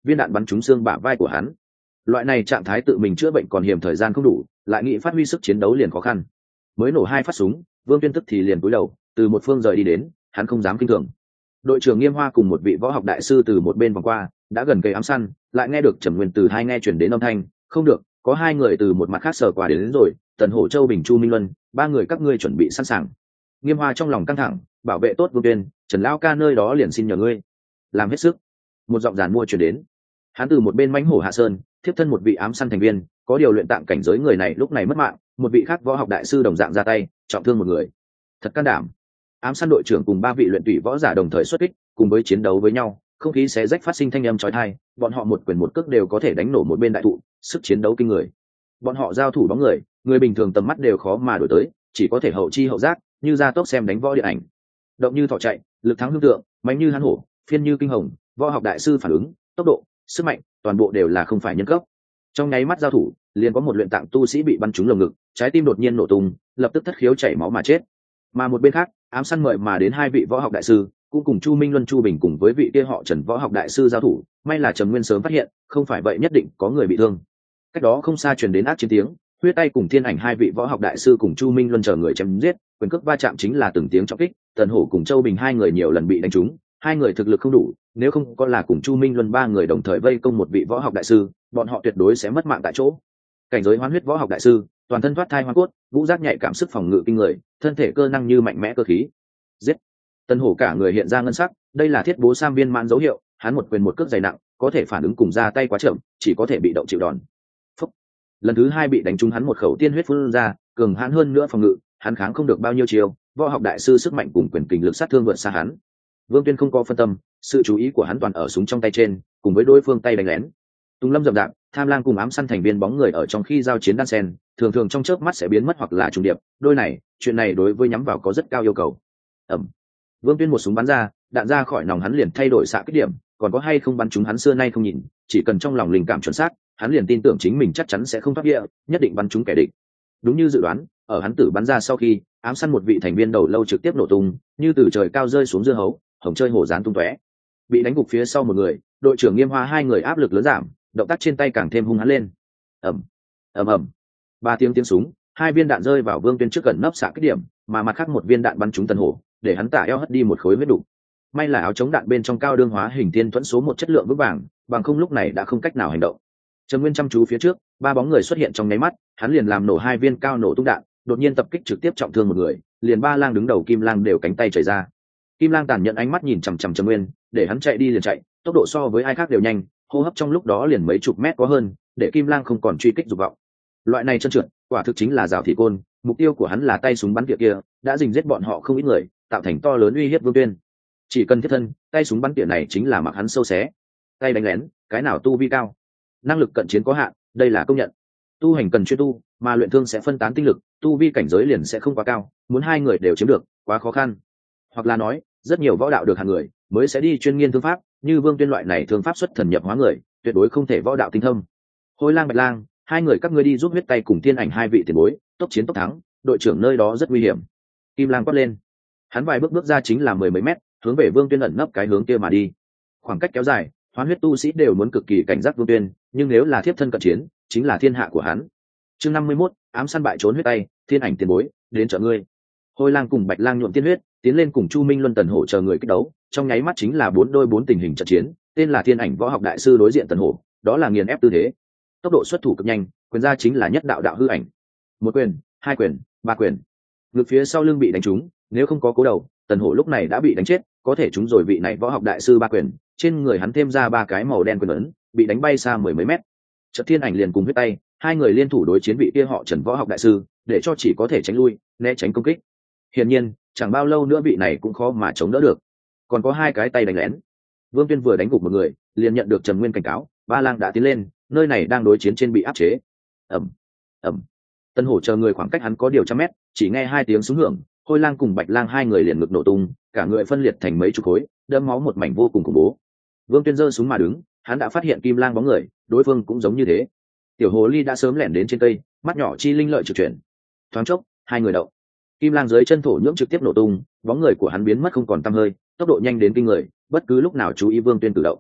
viên đạn bắn trúng xương bả vai của hắn. Loại này trạng thái tự mình chữa bệnh còn hiểm thời gian không đủ, lại nghĩ phát huy sức chiến đấu liền khó khăn. Mới nổ hai phát súng, Vương Tuyên tức thì liền cúi đầu, từ một phương rời đi đến, hắn không dám kinh thường. Đội trưởng Nghiêm Hoa cùng một vị võ học đại sư từ một bên vòng qua, đã gần cây ám săn, lại nghe được Trầm Nguyên từ hai nghe chuyển đến âm thanh, không được, có hai người từ một mặt khác sờ qua đến, đến rồi, Tần Hổ, Châu Bình, Chu Minh Luân, ba người các ngươi chuẩn bị sẵn sàng. Nghiêm Hoa trong lòng căng thẳng, bảo vệ tốt Vương Tuyên, Trần lão ca nơi đó liền xin nhờ ngươi, làm hết sức. Một giọng giàn mua chuyển đến, hắn từ một bên mãnh hổ hạ sơn, tiếp thân một vị ám săn thành viên, có điều luyện tạng cảnh giới người này lúc này mất mạng, một vị khác võ học đại sư đồng dạng ra tay, trọng thương một người. Thật can đảm. Ám săn đội trưởng cùng ba vị luyện tùy võ giả đồng thời xuất kích, cùng với chiến đấu với nhau, không khí xé rách phát sinh thanh âm chói tai, bọn họ một quyền một cước đều có thể đánh nổ một bên đại thụ, sức chiến đấu kinh người. Bọn họ giao thủ bóng người, người bình thường tầm mắt đều khó mà đổi tới, chỉ có thể hậu chi hậu giác, như ra tốc xem đánh võ điện ảnh. Động như thỏ chạy, lực thắng hương tượng, mạnh như hán hổ, phiên như kinh hồng, võ học đại sư phản ứng, tốc độ, sức mạnh, toàn bộ đều là không phải nhân cấp. Trong nháy mắt giao thủ, liền có một luyện tạng tu sĩ bị bắn trúng lồng ngực, trái tim đột nhiên nổ tung, lập tức thất khiếu chảy máu mà chết. Mà một bên khác, ám săn mời mà đến hai vị võ học đại sư, cũng cùng Chu Minh Luân, Chu Bình cùng với vị kia họ Trần võ học đại sư giao thủ, may là Trầm Nguyên sớm phát hiện, không phải vậy nhất định có người bị thương. Cách đó không xa truyền đến ác chiến tiếng, huyết tay cùng Thiên Ảnh hai vị võ học đại sư cùng Chu Minh Luân chờ người chém giết, quyền cước va chạm chính là từng tiếng trọng kích, Tần Hổ cùng Châu Bình hai người nhiều lần bị đánh trúng, hai người thực lực không đủ, nếu không có là cùng Chu Minh Luân ba người đồng thời vây công một vị võ học đại sư, bọn họ tuyệt đối sẽ mất mạng tại chỗ. Cảnh giới hoán huyết võ học đại sư, toàn thân thoát thai hoa cốt, vũ giác nhạy cảm sức phòng ngự kinh người, thân thể cơ năng như mạnh mẽ cơ khí. Giết! Tần Hổ cả người hiện ra ngân sắc, đây là thiết bố sam viên mãn dấu hiệu, hắn một quyền một cước dày nặng, có thể phản ứng cùng ra tay quá chậm, chỉ có thể bị động chịu đòn. Phúc. Lần thứ hai bị đánh trúng hắn một khẩu tiên huyết phun ra, cường hãn hơn nữa phòng ngự, hắn kháng không được bao nhiêu chiêu, võ học đại sư sức mạnh cùng quyền kình lực sát thương vượt xa hắn. Vương Tuyên không có phân tâm, sự chú ý của hắn toàn ở súng trong tay trên, cùng với đối phương tay đánh lén. Tùng lâm rậm rạp, tham lang cùng ám săn thành viên bóng người ở trong khi giao chiến đan sen, thường thường trong chớp mắt sẽ biến mất hoặc là trùng điệp. Đôi này, chuyện này đối với nhắm vào có rất cao yêu cầu. Ẩm. Vương Tuyên một súng bắn ra, đạn ra khỏi nòng hắn liền thay đổi xạ kích điểm, còn có hay không bắn trúng hắn xưa nay không nhìn, chỉ cần trong lòng linh cảm chuẩn xác, hắn liền tin tưởng chính mình chắc chắn sẽ không thoát địa, nhất định bắn trúng kẻ địch. Đúng như dự đoán, ở hắn tử bắn ra sau khi, ám săn một vị thành viên đầu lâu trực tiếp nổ tung, như từ trời cao rơi xuống dưa hấu, hồng chơi hổ dán tung tóe. Bị đánh gục phía sau một người, đội trưởng Nghiêm Hoa hai người áp lực lớn giảm, động tác trên tay càng thêm hung hãn lên. Ầm, ầm ầm. Ba tiếng tiếng súng, hai viên đạn rơi vào Vương Tuyên trước gần nấp xạ kích điểm, mà mặt khác một viên đạn bắn trúng Tần Hổ, để hắn tả eo hất đi một khối huyết đủ. May là áo chống đạn bên trong cao đương hóa hình tiên thuẫn số một chất lượng vững vàng, bằng không lúc này đã không cách nào hành động. Trầm Nguyên chăm chú phía trước, ba bóng người xuất hiện trong nháy mắt, hắn liền làm nổ hai viên cao nổ tung đạn, đột nhiên tập kích trực tiếp trọng thương một người, liền ba lang đứng đầu Kim Lang đều cánh tay chảy ra. Kim Lang tàn nhẫn ánh mắt nhìn chằm chằm Trầm Nguyên, để hắn chạy đi liền chạy, tốc độ so với ai khác đều nhanh, hô hấp trong lúc đó liền mấy chục mét có hơn, để Kim Lang không còn truy kích dục vọng. Loại này chân trượt, quả thực chính là rào thị côn, mục tiêu của hắn là tay súng bắn tỉa kia, đã dình giết bọn họ không ít người, tạo thành to lớn uy hiếp Vương Tuyên. Chỉ cần thiết thân, tay súng bắn tỉa này chính là mặc hắn sâu xé. Tay đánh lén, cái nào tu vi cao, năng lực cận chiến có hạn, đây là công nhận. Tu hành cần chuyên tu, mà luyện thương sẽ phân tán tinh lực, tu vi cảnh giới liền sẽ không quá cao, muốn hai người đều chiếm được, quá khó khăn. Hoặc là nói, rất nhiều võ đạo được hạng người mới sẽ đi chuyên nghiên thương pháp, như Vương Tuyên loại này thương pháp xuất thần nhập hóa người, tuyệt đối không thể võ đạo tinh thông. Hôi Lang, Bạch Lang, hai người các ngươi đi giúp huyết tay cùng Thiên Ảnh hai vị tiền bối, tốc chiến tốc thắng, đội trưởng nơi đó rất nguy hiểm. Kim Lang quát lên. Hắn vài bước bước ra chính là mười mấy mét, hướng về Vương Tuyên ẩn nấp cái hướng kia mà đi. Khoảng cách kéo dài, hoán huyết tu sĩ đều muốn cực kỳ cảnh giác Vương Tuyên, nhưng nếu là thiếp thân cận chiến, chính là thiên hạ của hắn. Chương năm mươi mốt, ám săn bại trốn huyết tay, Thiên Ảnh tiền bối, đến trợ ngươi. Hôi Lang cùng Bạch Lang nhuộm tiên huyết, tiến lên cùng Chu Minh Luân Tần Hổ chờ người kích đấu, trong nháy mắt chính là bốn đôi bốn tình hình trận chiến, tên là Thiên Ảnh võ học đại sư đối diện Tần Hổ, đó là nghiền ép tư thế. Tốc độ xuất thủ cực nhanh, quyền ra chính là nhất đạo đạo hư ảnh. Một quyền, hai quyền, ba quyền. Ngực phía sau lưng bị đánh trúng, nếu không có cố đầu, Tần Hổ lúc này đã bị đánh chết, có thể trúng rồi vị này võ học đại sư ba quyền, trên người hắn thêm ra ba cái màu đen quyền ấn, bị đánh bay xa mười mấy mét. Chợt Thiên Ảnh liền cùng huyết tay, hai người liên thủ đối chiến vị kia họ Trần võ học đại sư, để cho chỉ có thể tránh lui, né tránh công kích. Hiển nhiên, chẳng bao lâu nữa vị này cũng khó mà chống đỡ được. Còn có hai cái tay đánh lén. Vương Tuyên vừa đánh gục một người, liền nhận được Trầm Nguyên cảnh cáo, ba lang đã tiến lên, nơi này đang đối chiến trên bị áp chế. Ầm, ầm. Tân Hổ chờ người khoảng cách hắn có điều trăm mét, chỉ nghe hai tiếng súng hưởng, Hôi Lang cùng Bạch Lang hai người liền ngực nổ tung, cả người phân liệt thành mấy chục khối, đẫm máu một mảnh vô cùng khủng bố. Vương Tuyên giơ súng mà đứng, hắn đã phát hiện Kim Lang bóng người, đối phương cũng giống như thế. Tiểu hồ ly đã sớm lẻn đến trên cây, mắt nhỏ chi linh lợi trực chuyển. Thoáng chốc, hai người động. Kim Lang dưới chân thổ nhưỡng trực tiếp nổ tung, bóng người của hắn biến mất không còn tăm hơi, tốc độ nhanh đến kinh người, bất cứ lúc nào chú ý Vương Tuyên cử động.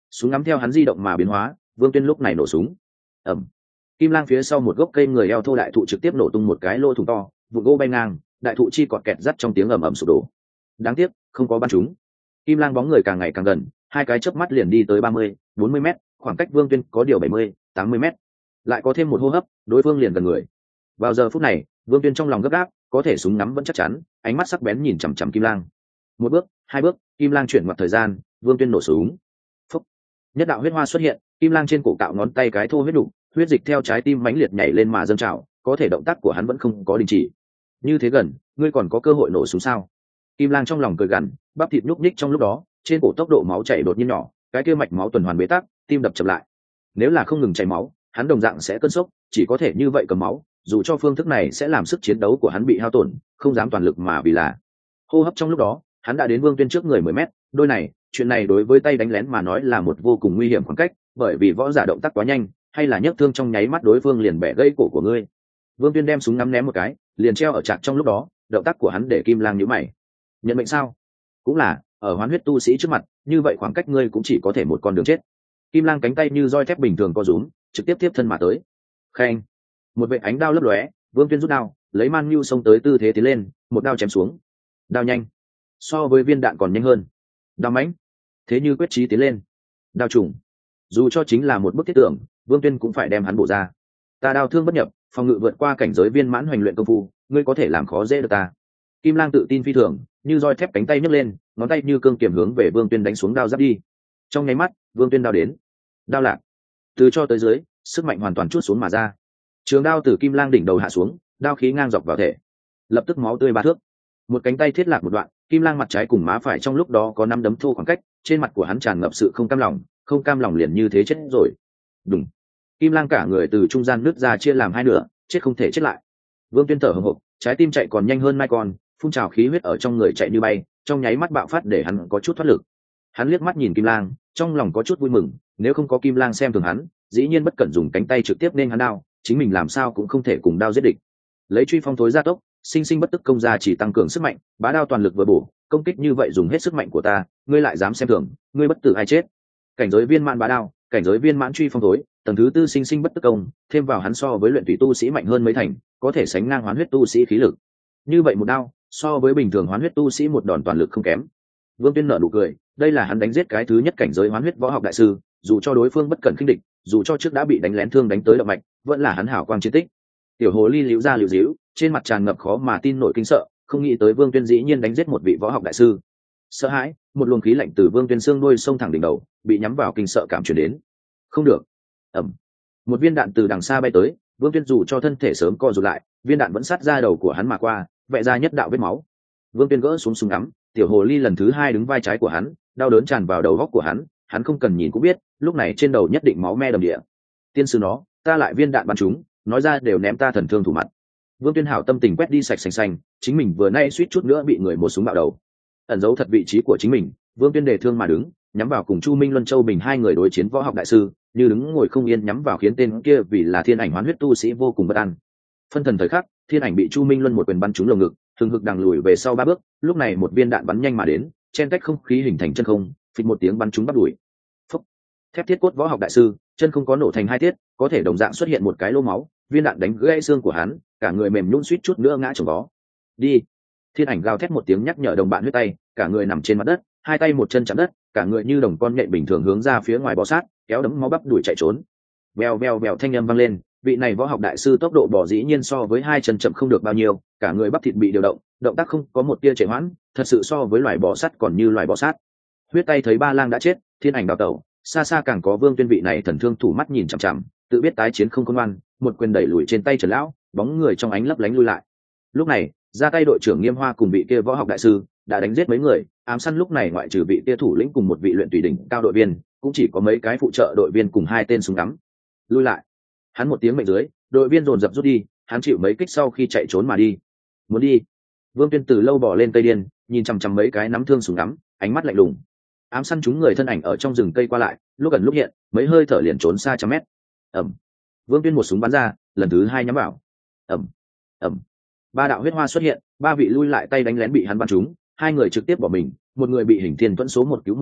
Súng ngắm theo hắn di động mà biến hóa, Vương Tuyên lúc này nổ súng. Ầm. Kim Lang phía sau một gốc cây người eo thô đại thụ trực tiếp nổ tung một cái lỗ thủng to, vụ gỗ bay ngang, đại thụ chi cọt kẹt rắt trong tiếng ầm ầm sụp đổ. Đáng tiếc, không có bắn trúng. Kim Lang bóng người càng ngày càng gần, hai cái chớp mắt liền đi tới ba mươi, bốn mươi mét, khoảng cách Vương Tuyên có điều bảy mươi, tám mươi mét. Lại có thêm một hô hấp, đối phương liền gần người. Vào giờ phút này, Vương Tuyên trong lòng gấp gáp, có thể súng ngắm vẫn chắc chắn, ánh mắt sắc bén nhìn chằm chằm Kim Lang. Một bước, hai bước, Kim Lang chuyển ngoặt thời gian, Vương Tuyên nổ súng. Phúc. Nhất đạo huyết hoa xuất hiện, Kim Lang trên cổ cạo ngón tay cái thô huyết đủ, huyết dịch theo trái tim mãnh liệt nhảy lên mà dâng trào, có thể động tác của hắn vẫn không có đình chỉ. Như thế gần, ngươi còn có cơ hội nổ súng sao? Kim Lang trong lòng cười gằn, bắp thịt nhúc nhích trong lúc đó, trên cổ tốc độ máu chảy đột nhiên nhỏ, cái kia mạch máu tuần hoàn bế tắc, tim đập chậm lại. Nếu là không ngừng chảy máu, hắn đồng dạng sẽ cơn sốc, chỉ có thể như vậy cầm máu, dù cho phương thức này sẽ làm sức chiến đấu của hắn bị hao tổn, không dám toàn lực mà vì là. Hô hấp trong lúc đó, hắn đã đến Vương Tuyên trước người mười mét, đôi này, chuyện này đối với tay đánh lén mà nói là một vô cùng nguy hiểm khoảng cách, bởi vì võ giả động tác quá nhanh, hay là nhấc thương trong nháy mắt đối phương liền bẻ gãy cổ của ngươi. Vương Tuyên đem súng ngắm ném một cái, liền treo ở chạc trong lúc đó, động tác của hắn để Kim Lang nhíu mày. Nhận mệnh sao? Cũng là, ở hoán huyết tu sĩ trước mặt, như vậy khoảng cách ngươi cũng chỉ có thể một con đường chết. Kim Lang cánh tay như roi thép bình thường co rúm, trực tiếp tiếp thân mà tới. Khen. Một vệ ánh đao lấp lóe, Vương Tuyên rút đao, lấy man nhu xông tới tư thế tiến lên, một đao chém xuống. Đao nhanh, so với viên đạn còn nhanh hơn. Đao mãnh, thế như quyết chí tiến lên. Đao trùng, dù cho chính là một bức thiết tưởng, Vương Tuyên cũng phải đem hắn bổ ra. Ta đao thương bất nhập, phòng ngự vượt qua cảnh giới viên mãn hoành luyện công phu, ngươi có thể làm khó dễ được ta. Kim Lang tự tin phi thường, như roi thép cánh tay nhấc lên, ngón tay như cương kiềm hướng về Vương Tuyên đánh xuống đao giáp đi. Trong nháy mắt, Vương Tuyên đao đến, đao lạc, từ cho tới dưới, sức mạnh hoàn toàn trút xuống mà ra. Trường đao từ Kim Lang đỉnh đầu hạ xuống, đao khí ngang dọc vào thể, lập tức máu tươi ba thước. Một cánh tay thiết lạc một đoạn, Kim Lang mặt trái cùng má phải trong lúc đó có năm đấm thô khoảng cách, trên mặt của hắn tràn ngập sự không cam lòng, không cam lòng liền như thế chết rồi. Đùng. Kim Lang cả người từ trung gian nứt ra chia làm hai nửa, chết không thể chết lại. Vương Tuyên thở hổn hộc, trái tim chạy còn nhanh hơn mai con, phun trào khí huyết ở trong người chạy như bay, trong nháy mắt bạo phát để hắn có chút thoát lực. Hắn liếc mắt nhìn Kim Lang, trong lòng có chút vui mừng, nếu không có Kim Lang xem thường hắn, dĩ nhiên bất cẩn dùng cánh tay trực tiếp nên hắn đao, chính mình làm sao cũng không thể cùng đao giết địch. Lấy truy phong thối gia tốc, sinh sinh bất tức công ra chỉ tăng cường sức mạnh, bá đao toàn lực vừa bổ, công kích như vậy dùng hết sức mạnh của ta, ngươi lại dám xem thường, ngươi bất tử ai chết. Cảnh giới viên mãn bá đao, cảnh giới viên mãn truy phong thối, tầng thứ tư sinh sinh bất tức công, thêm vào hắn so với luyện tùy tu sĩ mạnh hơn mấy thành, có thể sánh ngang hoán huyết tu sĩ khí lực. Như vậy một đao, so với bình thường hoán huyết tu sĩ một đòn toàn lực không kém. Vương Tuyên nở nụ cười, đây là hắn đánh giết cái thứ nhất cảnh giới hoán huyết võ học đại sư, dù cho đối phương bất cẩn khinh địch, dù cho trước đã bị đánh lén thương đánh tới động mạch, vẫn là hắn hảo quang chiến tích. Tiểu hồ ly liễu ra liễu díu, trên mặt tràn ngập khó mà tin nổi kinh sợ, không nghĩ tới Vương Tuyên dĩ nhiên đánh giết một vị võ học đại sư. Sợ hãi, một luồng khí lạnh từ Vương Tuyên xương đuôi xông thẳng đỉnh đầu, bị nhắm vào kinh sợ cảm truyền đến. Không được. Ầm. Một viên đạn từ đằng xa bay tới, Vương Tuyên dù cho thân thể sớm co rụt lại, viên đạn vẫn sát ra đầu của hắn mà qua, vẽ ra nhất đạo vết máu. Vương Tuyên gỡ xuống súng ngắm, tiểu hồ ly lần thứ hai đứng vai trái của hắn, đau đớn tràn vào đầu góc của hắn, hắn không cần nhìn cũng biết, lúc này trên đầu nhất định máu me đầm địa. Tiên sư nó, ta lại viên đạn bắn chúng, nói ra đều ném ta thần thương thủ mặt. Vương Tuyên hảo tâm tình quét đi sạch sành xanh, chính mình vừa nay suýt chút nữa bị người một súng bạo đầu. Ẩn giấu thật vị trí của chính mình, Vương Tuyên đề thương mà đứng, nhắm vào cùng Chu Minh Luân Châu Bình hai người đối chiến võ học đại sư, như đứng ngồi không yên nhắm vào khiến tên kia vì là thiên ảnh hoán huyết tu sĩ vô cùng bất an. Phân thần thời khắc, thiên ảnh bị Chu Minh Luân một quyền bắn trúng lồng ngực, hừng hực đằng lùi về sau ba bước, lúc này một viên đạn bắn nhanh mà đến, chen cách không khí hình thành chân không, phịch một tiếng bắn trúng bắp đùi. Phốc. Thép thiết cốt võ học đại sư, chân không có nổ thành hai tiết, có thể đồng dạng xuất hiện một cái lỗ máu, viên đạn đánh gãy xương của hắn, cả người mềm nhũn suýt chút nữa ngã chồng vó. Đi. Thiên ảnh gào thét một tiếng nhắc nhở đồng bạn huyết tay, cả người nằm trên mặt đất, hai tay một chân chạm đất, cả người như đồng con nhện bình thường hướng ra phía ngoài bò sát, kéo đấm máu bắp đuổi chạy trốn. Bèo bèo bèo thanh âm vang lên, vị này võ học đại sư tốc độ bỏ dĩ nhiên so với hai chân chậm không được bao nhiêu, cả người bắp thịt bị điều động, động tác không có một tia trì hoãn, thật sự so với loài bò sát còn như loài bò sát. Huyết tay thấy Ba Lang đã chết, thiên ảnh đào tẩu, xa xa càng có Vương Tuyên vị này thần thương thủ mắt nhìn chằm chằm, tự biết tái chiến không công ngoan, một quyền đẩy lùi trên tay Trần lão, bóng người trong ánh lấp lánh lui lại. Lúc này, ra tay đội trưởng Nghiêm Hoa cùng vị kia võ học đại sư đã đánh giết mấy người, ám săn lúc này ngoại trừ vị kia thủ lĩnh cùng một vị luyện tùy đỉnh cao đội viên, cũng chỉ có mấy cái phụ trợ đội viên cùng hai tên súng ngắm. Lui lại. Hắn một tiếng mệnh dưới, đội viên dồn dập rút đi, hắn chịu mấy kích sau khi chạy trốn mà đi. Muốn đi. Vương Tuyên từ lâu bỏ lên cây điên, nhìn chằm chằm mấy cái nắm thương súng ngắm, ánh mắt lạnh lùng. Ám săn chúng người thân ảnh ở trong rừng cây qua lại, lúc gần lúc hiện, mấy hơi thở liền trốn xa trăm mét. Ầm. Vương Tuyên một súng bắn ra, lần thứ hai nhắm vào. Ầm. Ầm. Ba đạo huyết hoa xuất hiện, ba vị lui lại tay đánh lén bị hắn bắn trúng, hai người trực tiếp bỏ mình, một người bị hình thiên tuẫn số một cứu một mạng,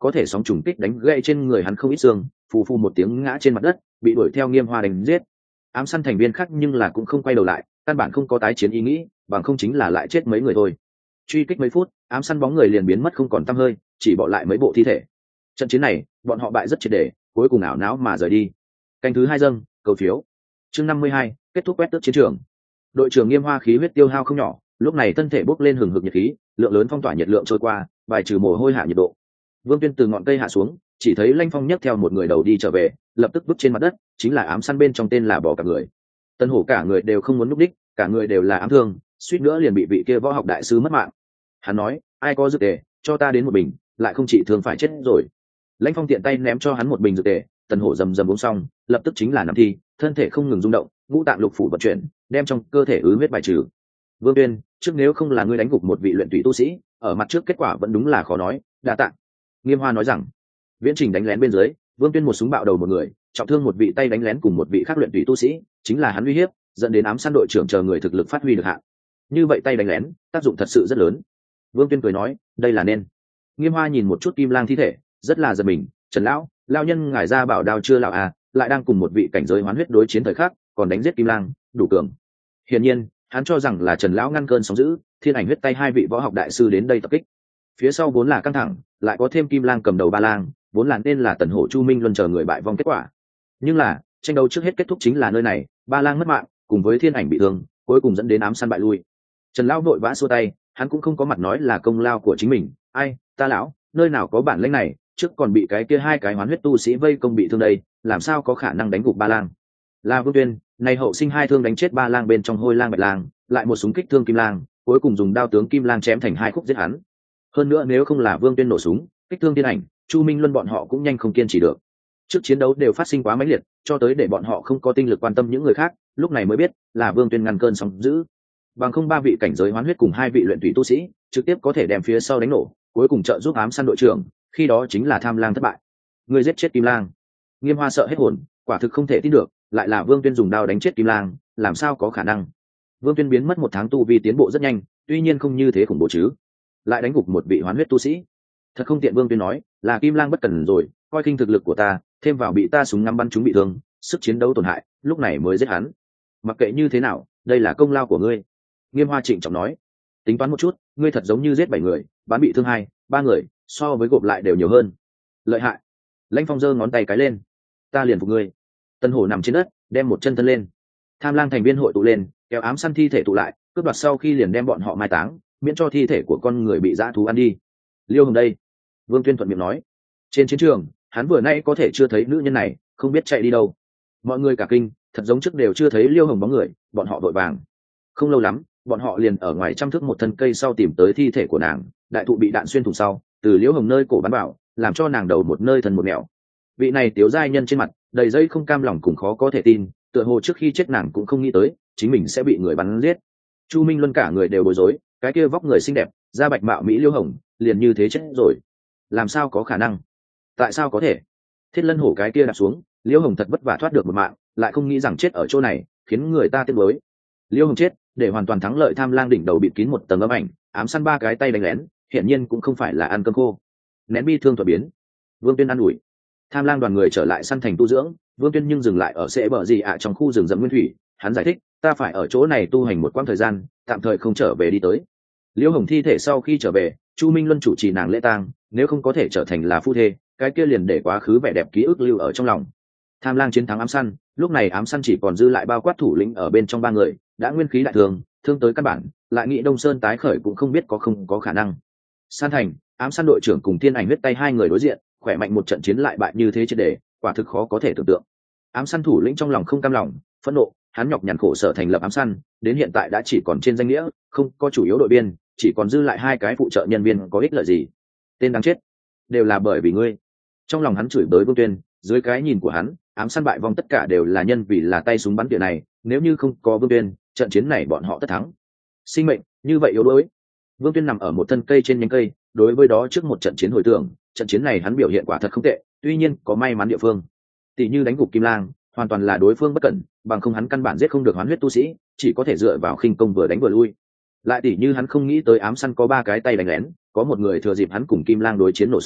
có thể sóng trùng kích đánh gãy trên người hắn không ít xương, phù phù một tiếng ngã trên mặt đất, bị đuổi theo Nghiêm Hoa đánh giết. Ám săn thành viên khác nhưng là cũng không quay đầu lại, căn bản không có tái chiến ý nghĩ, bằng không chính là lại chết mấy người thôi. Truy kích mấy phút, ám săn bóng người liền biến mất không còn tăm hơi, chỉ bỏ lại mấy bộ thi thể. Trận chiến này, bọn họ bại rất triệt để, cuối cùng ảo não mà rời đi. Canh thứ hai dâng, cầu phiếu. Chương năm mươi hai, kết thúc quét tước chiến trường. Đội trưởng Nghiêm Hoa khí huyết tiêu hao không nhỏ, lúc này thân thể bốc lên hừng hực nhiệt khí, lượng lớn phong tỏa nhiệt lượng trôi qua, bài trừ mồ hôi hạ nhiệt độ. Vương Tuyên từ ngọn cây hạ xuống, chỉ thấy Lanh Phong nhấc theo một người đầu đi trở về, lập tức vứt trên mặt đất, chính là ám săn bên trong tên là bỏ cả người. Tân Hổ cả người đều không muốn núp đích, cả người đều là ám thương, suýt nữa liền bị vị kia võ học đại sư mất mạng. Hắn nói, ai có dược tề, cho ta đến một bình, lại không trị thương phải chết rồi. Lãnh Phong tiện tay ném cho hắn một bình dược tề, Tần Hổ rầm rầm uống xong, lập tức chính là nằm thi, thân thể không ngừng rung động, ngũ tạng lục phủ vận chuyển, đem trong cơ thể ứ huyết bài trừ. Vương Tuyên, trước nếu không là ngươi đánh gục một vị luyện tùy tu sĩ, ở mặt trước kết quả vẫn đúng là khó nói, đa tạ. Nghiêm Hoa nói rằng, viễn trình đánh lén bên dưới, Vương Tuyên một súng bạo đầu một người, trọng thương một vị tay đánh lén cùng một vị khác luyện tùy tu sĩ, chính là hắn uy hiếp, dẫn đến ám săn đội trưởng chờ người thực lực phát huy được hạn. Như vậy tay đánh lén, tác dụng thật sự rất lớn. Vương Tuyên cười nói, đây là nên. Nghiêm Hoa nhìn một chút Kim Lang thi thể, rất là giật mình, Trần lão, lao nhân ngài ra bảo đao chưa lão à, lại đang cùng một vị cảnh giới hoán huyết đối chiến thời khắc, còn đánh giết Kim Lang, đủ cường. Hiển nhiên, hắn cho rằng là Trần lão ngăn cơn sóng dữ, thiên ảnh huyết tay hai vị võ học đại sư đến đây tập kích. Phía sau vốn là căng thẳng, lại có thêm Kim Lang cầm đầu ba lang, vốn là nên là Tần Hổ Chu Minh Luân chờ người bại vong kết quả. Nhưng là, tranh đấu trước hết kết thúc chính là nơi này, ba lang mất mạng, cùng với thiên ảnh bị thương, cuối cùng dẫn đến ám săn bại lui. Trần lão vội vã xua tay, hắn cũng không có mặt nói là công lao của chính mình, ai, ta lão, nơi nào có bản lĩnh này, trước còn bị cái kia hai cái hoán huyết tu sĩ vây công bị thương đây, làm sao có khả năng đánh gục ba lang. La Vương Tuyên, này hậu sinh hai thương đánh chết ba lang bên trong hôi lang bạch lang, lại một súng kích thương Kim Lang, cuối cùng dùng đao tướng Kim Lang chém thành hai khúc giết hắn. Hơn nữa nếu không là Vương Tuyên nổ súng kích thương thiên ảnh, Chu Minh Luân bọn họ cũng nhanh không kiên trì được. Trước chiến đấu đều phát sinh quá mãnh liệt, cho tới để bọn họ không có tinh lực quan tâm những người khác, lúc này mới biết là Vương Tuyên ngăn cơn sóng dữ. Bằng không ba vị cảnh giới hoán huyết cùng hai vị luyện thủy tu sĩ, trực tiếp có thể đem phía sau đánh nổ, cuối cùng trợ giúp ám săn đội trưởng, khi đó chính là Tham Lang thất bại. Người giết chết Kim Lang. Nghiêm Hoa sợ hết hồn, quả thực không thể tin được, lại là Vương Tuyên dùng đao đánh chết Kim Lang, làm sao có khả năng. Vương Tuyên biến mất một tháng tu vi tiến bộ rất nhanh, tuy nhiên không như thế khủng bố chứ, lại đánh gục một vị hoán huyết tu sĩ. Thật không tiện. Vương Tuyên nói, là Kim Lang bất cần rồi, coi khinh thực lực của ta, thêm vào bị ta súng ngắm bắn chúng bị thương, sức chiến đấu tổn hại, lúc này mới giết hắn. Mặc kệ như thế nào, đây là công lao của ngươi. Nghiêm Hoa trịnh trọng nói, tính toán một chút, ngươi thật giống như giết bảy người, bắn bị thương hai ba người, so với gộp lại đều nhiều hơn. Lợi hại. Lãnh Phong giơ ngón tay cái lên, ta liền phục ngươi. Tân Hổ nằm trên đất, đem một chân thân lên. Tham Lang thành viên hội tụ lên, kéo ám săn thi thể tụ lại, cướp đoạt sau khi liền đem bọn họ mai táng, miễn cho thi thể của con người bị dã thú ăn đi. Liêu Hồng đây. Vương Tuyên thuận miệng nói, trên chiến trường, hắn vừa nãy có thể chưa thấy nữ nhân này, không biết chạy đi đâu. Mọi người cả kinh, thật giống trước đều chưa thấy Liêu Hồng bóng người, bọn họ vội vàng. Không lâu lắm, bọn họ liền ở ngoài trăm thước một thân cây sau tìm tới thi thể của nàng, đại thụ bị đạn xuyên thủng sau, từ Liêu Hồng nơi cổ bắn vào, làm cho nàng đầu một nơi thần một nẻo. Vị này tiểu giai nhân trên mặt đầy dây không cam lòng cùng khó có thể tin, tựa hồ trước khi chết nàng cũng không nghĩ tới chính mình sẽ bị người bắn giết. Chu Minh Luân cả người đều bối rối, cái kia vóc người xinh đẹp, da bạch mạo mỹ Liêu Hồng, liền như thế chết rồi. Làm sao có khả năng? Tại sao có thể? Thiết Lân Hổ cái kia đạp xuống, Liêu Hồng thật vất vả thoát được một mạng, lại không nghĩ rằng chết ở chỗ này, khiến người ta tiếc nuối. Liêu Hồng chết, để hoàn toàn thắng lợi Tham Lang đỉnh đầu bịt kín một tầng âm ảnh, ám săn ba cái tay đánh lén, hiển nhiên cũng không phải là ăn cơm khô. Nén bi thương thuận biến. Vương Tuyên ăn ủi. Tham Lang đoàn người trở lại săn thành tu dưỡng, Vương Tuyên nhưng dừng lại ở sẽ bờ gì ạ trong khu rừng rậm nguyên thủy, hắn giải thích, ta phải ở chỗ này tu hành một quãng thời gian, tạm thời không trở về đi tới. Liêu Hồng thi thể sau khi trở về, Chu Minh Luân chủ trì nàng lễ tang, nếu không có thể trở thành là phu thê, cái kia liền để quá khứ vẻ đẹp ký ức lưu ở trong lòng. Tham Lang chiến thắng ám săn, lúc này ám săn chỉ còn dư lại bao quát thủ lĩnh ở bên trong ba người, đã nguyên khí đại thường, thương tới căn bản, lại nghĩ Đông Sơn tái khởi cũng không biết có không có khả năng. San thành, ám săn đội trưởng cùng Thiên Ảnh huyết tay hai người đối diện, khỏe mạnh một trận chiến lại bại như thế triệt để, quả thực khó có thể tưởng tượng. Ám săn thủ lĩnh trong lòng không cam lòng, phẫn nộ, hắn nhọc nhằn khổ sở thành lập ám săn, đến hiện tại đã chỉ còn trên danh nghĩa, không có chủ yếu đội viên, chỉ còn dư lại hai cái phụ trợ nhân viên, có ích lợi gì? Tên đáng chết, đều là bởi vì ngươi. Trong lòng hắn chửi bới Vương Tuyên, dưới cái nhìn của hắn, ám săn bại vong tất cả đều là nhân vì là tay súng bắn tỉa này, nếu như không có Vương Tuyên, trận chiến này bọn họ tất thắng. Sinh mệnh như vậy yếu đuối. Vương Tuyên nằm ở một thân cây trên nhánh cây, đối với đó trước một trận chiến hồi tưởng, trận chiến này hắn biểu hiện quả thật không tệ, tuy nhiên có may mắn địa phương, tỷ như đánh gục Kim Lang, hoàn toàn là đối phương bất cẩn, bằng không hắn căn bản giết không được hoán huyết tu sĩ, chỉ có thể dựa vào khinh công vừa đánh vừa lui. Lại tỷ như hắn không nghĩ tới ám săn có ba cái tay đánh lén, có một người thừa dịp hắn cùng Kim Lang đối chiến nổ súng,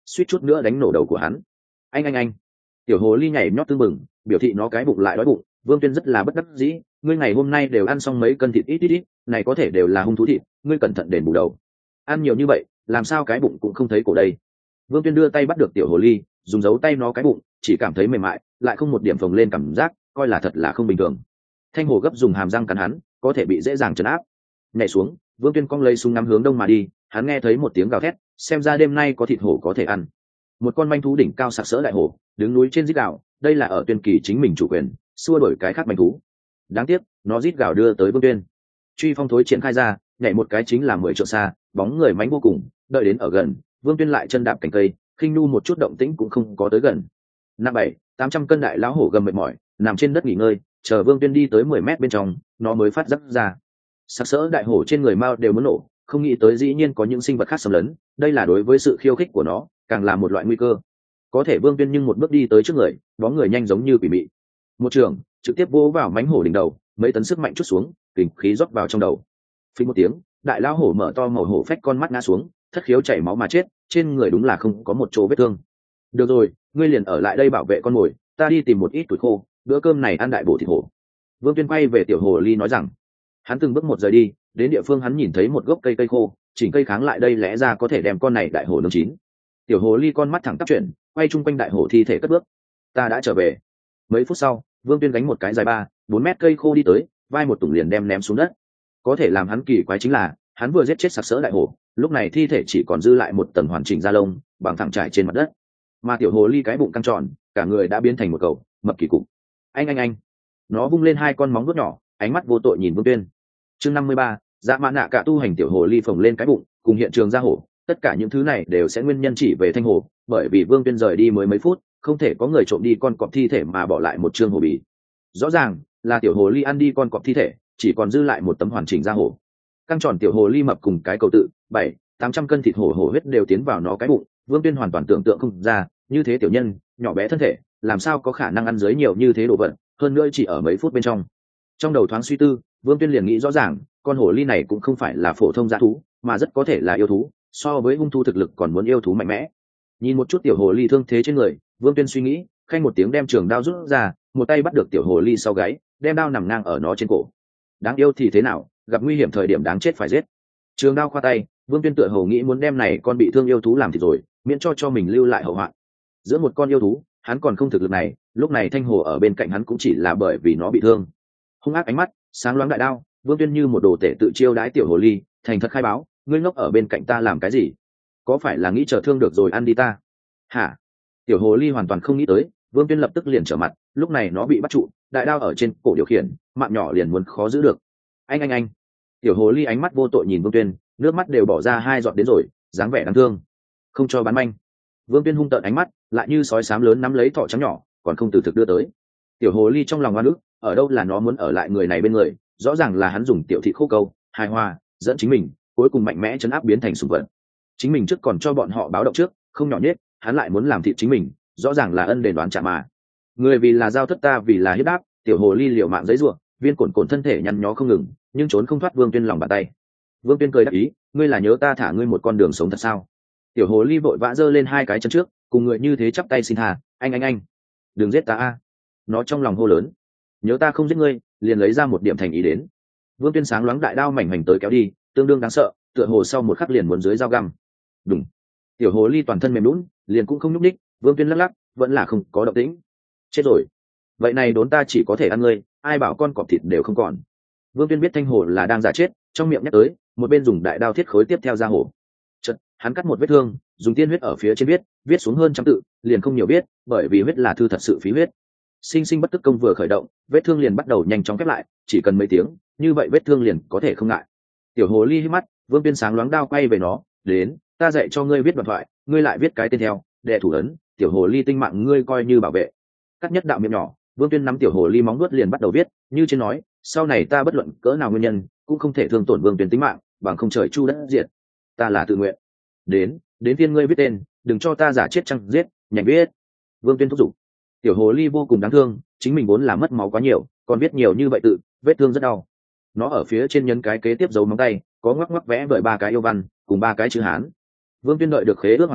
suýt chút nữa đánh nổ đầu của hắn. Anh anh anh. Tiểu hồ ly nhảy nhót tương mừng, biểu thị nó cái bụng lại đói bụng. Vương Tuyên rất là bất đắc dĩ, ngươi ngày hôm nay đều ăn xong mấy cân thịt ít ít ít, này có thể đều là hung thú thịt, ngươi cẩn thận đền bù đầu. Ăn nhiều như vậy, làm sao cái bụng cũng không thấy cổ đây. Vương Tuyên đưa tay bắt được tiểu hồ ly, dùng dấu tay nó cái bụng, chỉ cảm thấy mềm mại, lại không một điểm phồng lên cảm giác, coi là thật là không bình thường. Thanh hồ gấp dùng hàm răng cắn hắn, có thể bị dễ dàng trấn áp. Nhảy xuống, Vương Tuyên cong lấy súng ngắm hướng đông mà đi, hắn nghe thấy một tiếng gào thét, xem ra đêm nay có thịt hổ có thể ăn. Một con manh thú đỉnh cao sặc sỡ đại hổ, đứng núi trên rít gào, đây là ở Tuyên Kỳ chính mình chủ quyền, xua đuổi cái khác manh thú. Đáng tiếc, nó rít gào đưa tới Vương Tuyên. Truy phong thối triển khai ra, nhảy một cái chính là mười trượng xa, bóng người mánh vô cùng, đợi đến ở gần, Vương Tuyên lại chân đạp cành cây, khinh nu một chút động tĩnh cũng không có tới gần. Năm bảy, tám trăm cân đại lão hổ gầm mệt mỏi, nằm trên đất nghỉ ngơi, chờ Vương Tuyên đi tới mười mét bên trong, nó mới phát giáp ra. Sặc sỡ đại hổ trên người mao đều muốn nổ, không nghĩ tới dĩ nhiên có những sinh vật khác xâm lấn, đây là đối với sự khiêu khích của nó, càng là một loại nguy cơ. Có thể Vương Tuyên nhưng một bước đi tới trước người, bóng người nhanh giống như quỷ mị. Một trường trực tiếp vỗ vào mánh hổ đỉnh đầu, mấy tấn sức mạnh chút xuống, kình khí rót vào trong đầu. Phí một tiếng, đại lão hổ mở to màu hổ phách con mắt ngã xuống, thất khiếu chảy máu mà chết, trên người đúng là không có một chỗ vết thương. Được rồi, ngươi liền ở lại đây bảo vệ con mồi, ta đi tìm một ít tuổi khô, bữa cơm này ăn đại bổ thịt hổ. Vương Tuyên quay về tiểu hồ ly nói rằng, hắn từng bước một rời đi, đến địa phương hắn nhìn thấy một gốc cây cây khô, chỉnh cây kháng lại đây lẽ ra có thể đem con này đại hổ nướng chín. Tiểu hồ ly con mắt thẳng tắp chuyển, quay chung quanh đại hổ thi thể cất bước. Ta đã trở về. Mấy phút sau, Vương Tuyên gánh một cái dài ba, bốn mét cây khô đi tới, vai một tủng liền đem ném xuống đất. Có thể làm hắn kỳ quái chính là, hắn vừa giết chết sặc sỡ đại hổ, lúc này thi thể chỉ còn dư lại một tầng hoàn chỉnh da lông, bằng thẳng trải trên mặt đất. Mà tiểu hồ ly cái bụng căng tròn, cả người đã biến thành một cầu, mập kỳ cục. Anh anh anh. Nó vung lên hai con móng vuốt nhỏ, ánh mắt vô tội nhìn Vương Tuyên. Chương năm mươi ba, dạ mã nạ cả tu hành tiểu hồ ly phồng lên cái bụng, cùng hiện trường ra hổ, tất cả những thứ này đều sẽ nguyên nhân chỉ về thanh hồ, bởi vì Vương Tuyên rời đi mới mấy phút, không thể có người trộm đi con cọp thi thể mà bỏ lại một trương hồ bì. Rõ ràng là tiểu hồ ly ăn đi con cọp thi thể, chỉ còn dư lại một tấm hoàn chỉnh da hổ. Căng tròn tiểu hồ ly mập cùng cái cầu tự, bảy, tám trăm cân thịt hổ hổ huyết đều tiến vào nó cái bụng, Vương Tuyên hoàn toàn tưởng tượng không ra, như thế tiểu nhân, nhỏ bé thân thể, làm sao có khả năng ăn dưới nhiều như thế đồ vật, hơn nữa chỉ ở mấy phút bên trong. Trong đầu thoáng suy tư, Vương Tuyên liền nghĩ rõ ràng, con hổ ly này cũng không phải là phổ thông dã thú, mà rất có thể là yêu thú, so với hung thú thực lực còn muốn yêu thú mạnh mẽ. Nhìn một chút tiểu hồ ly thương thế trên người, Vương Tuyên suy nghĩ, khanh một tiếng đem trường đao rút ra, một tay bắt được tiểu hồ ly sau gáy, đem đao nằm ngang ở nó trên cổ. Đáng yêu thì thế nào, gặp nguy hiểm thời điểm đáng chết phải giết. Trường đao khoa tay, Vương Tuyên tựa hồ nghĩ muốn đem này con bị thương yêu thú làm thịt rồi, miễn cho cho mình lưu lại hậu hoạn. Giữa một con yêu thú, hắn còn không thực lực này, lúc này thanh hồ ở bên cạnh hắn cũng chỉ là bởi vì nó bị thương. Hung ác ánh mắt, sáng loáng đại đao, Vương Tuyên như một đồ tể tự chiêu đái tiểu hồ ly, thành thật khai báo, ngươi ngốc ở bên cạnh ta làm cái gì? Có phải là nghĩ chờ thương được rồi ăn đi ta? Hả? Tiểu hồ ly hoàn toàn không nghĩ tới, Vương Tuyên lập tức liền trở mặt, lúc này nó bị bắt trụ, đại đao ở trên cổ điều khiển, mạng nhỏ liền muốn khó giữ được. Anh anh anh. Tiểu hồ ly ánh mắt vô tội nhìn Vương Tuyên, nước mắt đều bỏ ra hai giọt đến rồi, dáng vẻ đáng thương. Không cho bán manh. Vương Tuyên hung tợn ánh mắt, lại như sói xám lớn nắm lấy thỏ trắng nhỏ, còn không từ thực đưa tới. Tiểu hồ ly trong lòng oan ức, ở đâu là nó muốn ở lại người này bên người, rõ ràng là hắn dùng tiểu thị khô câu, hài hòa, dẫn chính mình, cuối cùng mạnh mẽ chấn áp biến thành sủng vật. Chính mình trước còn cho bọn họ báo động trước, không nhỏ nhết, hắn lại muốn làm thịt chính mình, rõ ràng là ân đền đoán trả mà. Người vì là giao thất ta vì là hiếp đáp, tiểu hồ ly liều mạng giấy rủa, viên cồn cồn thân thể nhăn nhó không ngừng, nhưng trốn không thoát Vương Tuyên lòng bàn tay. Vương Tuyên cười đáp ý, ngươi là nhớ ta thả ngươi một con đường sống thật sao? Tiểu hồ ly vội vã giơ lên hai cái chân trước, cùng người như thế chắp tay xin tha, anh anh anh, đừng giết ta a. Nó trong lòng hô lớn, nhớ ta không giết ngươi, liền lấy ra một điểm thành ý đến. Vương Tuyên sáng loáng đại đao mảnh mảnh tới kéo đi, tương đương đáng sợ, tựa hồ sau một khắc liền muốn dưới dao găm. Đùng. Tiểu hồ ly toàn thân mềm lún, liền cũng không nhúc ních, Vương Tuyên lắc lắc, vẫn là không có động tĩnh. Chết rồi. Vậy này đốn ta chỉ có thể ăn ngươi, ai bảo con cọp thịt đều không còn. Vương Tuyên biết thanh hồ là đang giả chết, trong miệng nhắc tới, một bên dùng đại đao thiết khối tiếp theo ra hổ. Chợt, hắn cắt một vết thương, dùng tiên huyết ở phía trên viết, viết xuống hơn trăm tự, liền không nhiều viết, bởi vì huyết là thư thật sự phí huyết. Sinh sinh bất tức công vừa khởi động, vết thương liền bắt đầu nhanh chóng khép lại, chỉ cần mấy tiếng, như vậy vết thương liền có thể không ngại. Tiểu hồ ly hí mắt, Vương Tuyên sáng loáng đao quay về nó, đến, ta dạy cho ngươi viết đoạn thoại, ngươi lại viết cái tên theo, đệ thủ ấn, tiểu hồ ly tinh mạng ngươi coi như bảo vệ. Cắt nhất đạo miệng nhỏ, Vương Tuyên nắm tiểu hồ ly móng vuốt liền bắt đầu viết, như trên nói, sau này ta bất luận cỡ nào nguyên nhân, cũng không thể thương tổn Vương Tuyên tính mạng, bằng không trời chu đất diệt. Ta là tự nguyện. Đến, đến phiên ngươi viết tên, đừng cho ta giả chết chăng giết, nhanh viết. Vương Tuyên thúc giục. Tiểu hồ ly vô cùng đáng thương, chính mình vốn là mất máu quá nhiều, còn viết nhiều như vậy tự, vết thương rất đau. Nó ở phía trên nhấn cái kế tiếp dấu móng tay, có ngoắc ngoắc vẽ bởi ba cái yêu văn, cùng ba cái chữ Hán. Vương Tuyên đợi được khế ước hoàn thành,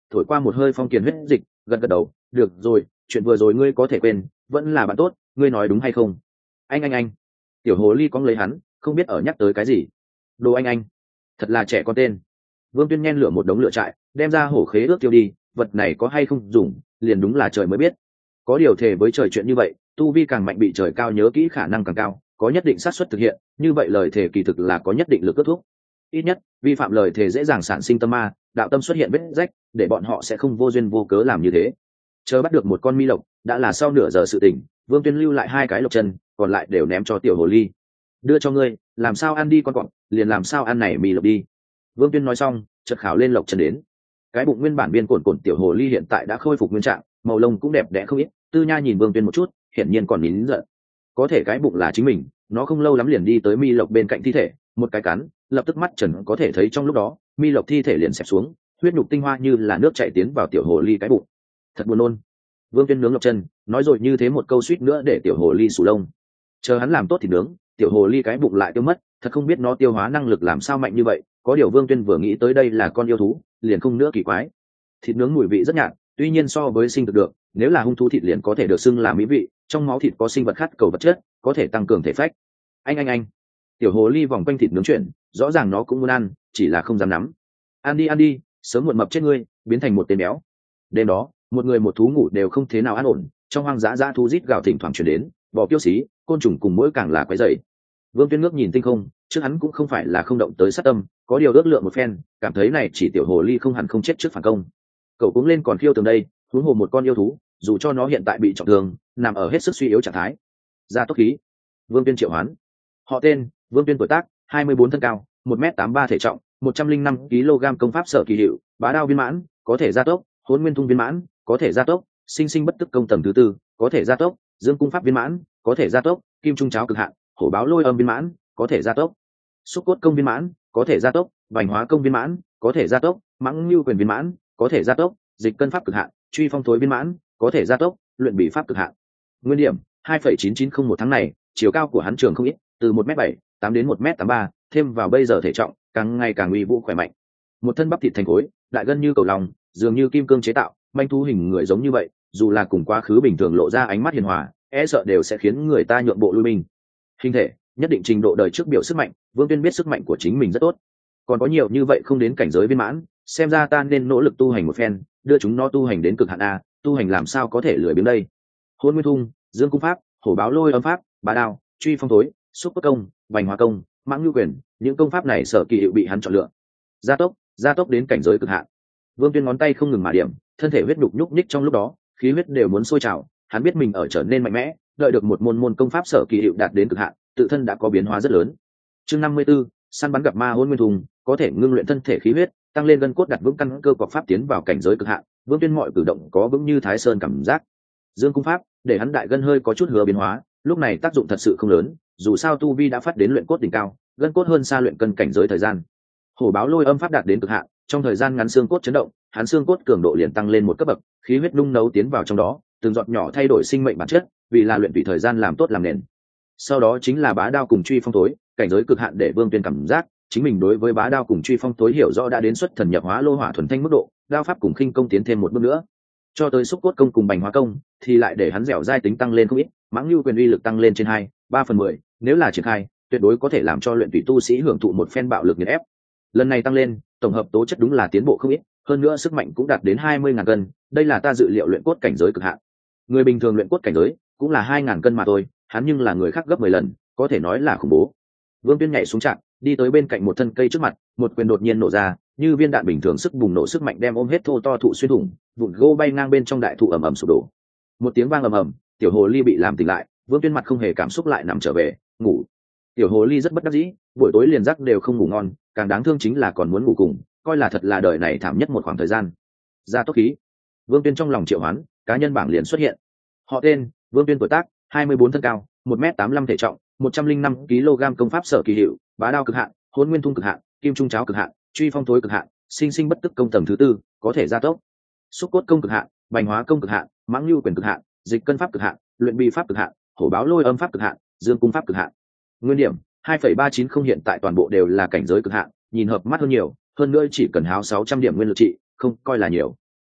thổi qua một hơi phong kiền huyết dịch, gật gật đầu. Được rồi, chuyện vừa rồi ngươi có thể quên, vẫn là bạn tốt, ngươi nói đúng hay không? Anh anh anh. Tiểu hồ ly cóng lấy hắn, không biết ở nhắc tới cái gì. Đồ anh anh, thật là trẻ con tên. Vương Tuyên nhen lửa một đống lửa trại, đem ra hổ khế ước tiêu đi, vật này có hay không dùng, liền đúng là trời mới biết. Có điều thể với trời chuyện như vậy, tu vi càng mạnh bị trời cao nhớ kỹ khả năng càng cao, có nhất định xác suất thực hiện, như vậy lời thể kỳ thực là có nhất định lực kết thúc. Ít nhất, vi phạm lời thể dễ dàng sản sinh tâm ma, đạo tâm xuất hiện vết rách, để bọn họ sẽ không vô duyên vô cớ làm như thế. Chờ bắt được một con mi lộc, đã là sau nửa giờ sự tỉnh, Vương Tuyên lưu lại hai cái lộc chân, còn lại đều ném cho tiểu hồ ly. Đưa cho ngươi, làm sao ăn đi con cọp, liền làm sao ăn này mi lộc đi. Vương Tuyên nói xong, chợt khảo lên lộc chân đến. Cái bụng nguyên bản biên cồn cồn tiểu hồ ly hiện tại đã khôi phục nguyên trạng, màu lông cũng đẹp đẽ không ít. Tư Nha nhìn Vương Tuyên một chút, hiển nhiên còn nín giận. Có thể cái bụng là chính mình, nó không lâu lắm liền đi tới mi lộc bên cạnh thi thể, một cái cắn, lập tức mắt trần có thể thấy trong lúc đó, mi lộc thi thể liền xẹp xuống, huyết nhục tinh hoa như là nước chảy tiến vào tiểu hồ ly cái bụng. Thật buồn nôn. Vương Tuyên nướng lộc chân, nói rồi như thế một câu suýt nữa để tiểu hồ ly sù lông. Chờ hắn làm tốt thì nướng, tiểu hồ ly cái bụng lại tiêu mất, thật không biết nó tiêu hóa năng lực làm sao mạnh như vậy. Có điều Vương Tuyên vừa nghĩ tới đây là con yêu thú, liền không nữa kỳ quái. Thịt nướng mùi vị rất nhạt, tuy nhiên so với sinh thực được, nếu là hung thú thịt liền có thể được xưng là mỹ vị, trong máu thịt có sinh vật khát cầu vật chất, có thể tăng cường thể phách. Anh anh anh. Tiểu hồ ly vòng quanh thịt nướng chuyển, rõ ràng nó cũng muốn ăn, chỉ là không dám nắm. Ăn đi ăn đi, sớm muộn mập chết ngươi, biến thành một tên béo. Đêm đó, một người một thú ngủ đều không thế nào an ổn, trong hoang dã dã thú rít gào thỉnh thoảng truyền đến, bò kiêu xí, côn trùng cùng mỗi càng là quấy rầy. Vương Tuyên ngước nhìn tinh không, trước hắn cũng không phải là không động tới sát tâm, có điều ước lượng một phen, cảm thấy này chỉ tiểu hồ ly không hẳn không chết trước phản công. Cậu cũng lên còn khiêu tường đây, huống hồ một con yêu thú, dù cho nó hiện tại bị trọng thương, nằm ở hết sức suy yếu trạng thái. Ra tốc khí. Vương Tuyên triệu hoán. Họ tên: Vương Tuyên, tuổi tác hai mươi bốn, thân cao một mét tám ba, thể trọng một trăm linh năm ki lô gam, công pháp sở kỳ hiệu bá đao viên mãn, có thể gia tốc, hỗn nguyên thung viên mãn, có thể gia tốc, sinh sinh bất tức công tầng thứ tư, có thể gia tốc, dương cung pháp viên mãn, có thể gia tốc, kim trung cháo cực hạn, hổ báo lôi âm viên mãn, có thể gia tốc, xúc cốt công viên mãn, có thể gia tốc, vành hóa công viên mãn, có thể gia tốc, mãng lưu quyền viên mãn, có thể gia tốc, dịch cân pháp cực hạn, truy phong thối viên mãn, có thể gia tốc, luyện bị pháp cực hạn. Nguyên điểm hai phẩy chín chín không một. Tháng này chiều cao của hắn trường không ít, từ một mét bảy tám đến một mét tám ba, thêm vào bây giờ thể trọng càng ngày càng uy vũ khỏe mạnh. Một thân bắp thịt thành khối, đại gân như cầu lòng, dường như kim cương chế tạo, manh thú hình người giống như vậy, dù là cùng quá khứ bình thường lộ ra ánh mắt hiền hòa, e sợ đều sẽ khiến người ta nhượng bộ lui mình. Hình thể nhất định trình độ đời trước biểu sức mạnh, Vương Tuyên biết sức mạnh của chính mình rất tốt, còn có nhiều như vậy không đến cảnh giới viên mãn, xem ra ta nên nỗ lực tu hành một phen, đưa chúng nó tu hành đến cực hạn a, tu hành làm sao có thể lười biếng đây. Hôn nguyên thung, dương cung pháp, hổ báo lôi âm pháp, bá đao, truy phong thối, xúc bất công, vành hóa công, mãng lưu quyền, những công pháp này sở kỳ hiệu bị hắn chọn lựa. Gia tốc, gia tốc đến cảnh giới cực hạn. Vương Tuyên ngón tay không ngừng mà điểm, thân thể huyết đục nhúc nhích trong lúc đó, khí huyết đều muốn sôi trào, hắn biết mình ở trở nên mạnh mẽ, đợi được một môn môn công pháp sở kỳ hiệu đạt đến cực hạn, tự thân đã có biến hóa rất lớn. Chương năm mươi 54, săn bắn gặp ma hôn nguyên thùng, có thể ngưng luyện thân thể khí huyết, tăng lên gân cốt, đặt vững căn cơ cọc pháp, tiến vào cảnh giới cực hạn. Vương Tuyên mọi cử động có vững như Thái Sơn cảm giác. Dương cung pháp để hắn đại gân hơi có chút hứa biến hóa, lúc này tác dụng thật sự không lớn, dù sao tu vi đã phát đến luyện cốt đỉnh cao, gân cốt hơn xa luyện cân cảnh giới thời gian. Hổ báo lôi âm pháp đạt đến cực hạn, trong thời gian ngắn xương cốt chấn động, hắn xương cốt cường độ liền tăng lên một cấp bậc, khí huyết nung nấu tiến vào trong đó, từng giọt nhỏ thay đổi sinh mệnh bản chất, vì là luyện tùy thời gian làm tốt làm nền. Sau đó chính là bá đao cùng truy phong tối, cảnh giới cực hạn để Vương Tuyên cảm giác chính mình đối với bá đao cùng truy phong tối hiểu rõ đã đến xuất thần nhập hóa lô hỏa thuần thanh mức độ, đao pháp cùng khinh công tiến thêm một bước nữa. Cho tới xúc cốt công cùng bành hóa công thì lại để hắn dẻo dai tính tăng lên không ít, mãng lưu quyền uy lực tăng lên trên hai ba phần mười, nếu là triển khai tuyệt đối có thể làm cho luyện tùy tu sĩ hưởng thụ một phen bạo lực nghiền ép. Lần này tăng lên tổng hợp tố chất đúng là tiến bộ không ít, hơn nữa sức mạnh cũng đạt đến hai mươi ngàn cân, đây là ta dự liệu luyện cốt cảnh giới cực hạn. Người bình thường luyện cốt cảnh giới cũng là hai ngàn cân mà thôi, hắn nhưng là người khác gấp mười lần, có thể nói là khủng bố. Vương Tuyên nhảy xuống trạng, đi tới bên cạnh một thân cây trước mặt, một quyền đột nhiên nổ ra, như viên đạn bình thường, sức bùng nổ sức mạnh đem ôm hết thô to thụ xuyên thủng, vụn gỗ bay ngang bên trong đại thụ ầm ầm sụp đổ. Một tiếng vang ầm ầm, tiểu hồ ly bị làm tỉnh lại, Vương Tuyên mặt không hề cảm xúc lại nằm trở về ngủ. Tiểu hồ ly rất bất đắc dĩ, buổi tối liền giấc đều không ngủ ngon, càng đáng thương chính là còn muốn ngủ cùng, coi là thật là đời này thảm nhất một khoảng thời gian. Ra tốc khí. Vương Tuyên trong lòng triệu hoán, cá nhân bảng liền xuất hiện. Họ tên: Vương Tuyên, tuổi tác hai mươi bốn, thân cao một mét tám mươi lăm, thể trọng một trăm linh năm ki lô gam, công pháp sở kỳ hiệu bá đao cực hạn, hỗn nguyên thung cực hạn, kim trung cháo cực hạn, truy phong thối cực hạn, sinh sinh bất tức công tầng thứ tư, có thể gia tốc, xúc cốt công cực hạn, bành hóa công cực hạn, mãng lưu quyền cực hạn, dịch cân pháp cực hạn, luyện bi pháp cực hạn, hổ báo lôi âm pháp cực hạn, dương cung pháp cực hạn. Nguyên điểm hai phẩy ba chín không, hiện tại toàn bộ đều là cảnh giới cực hạn, nhìn hợp mắt hơn nhiều, hơn nữa chỉ cần háo sáu trăm điểm nguyên lực trị, không coi là nhiều.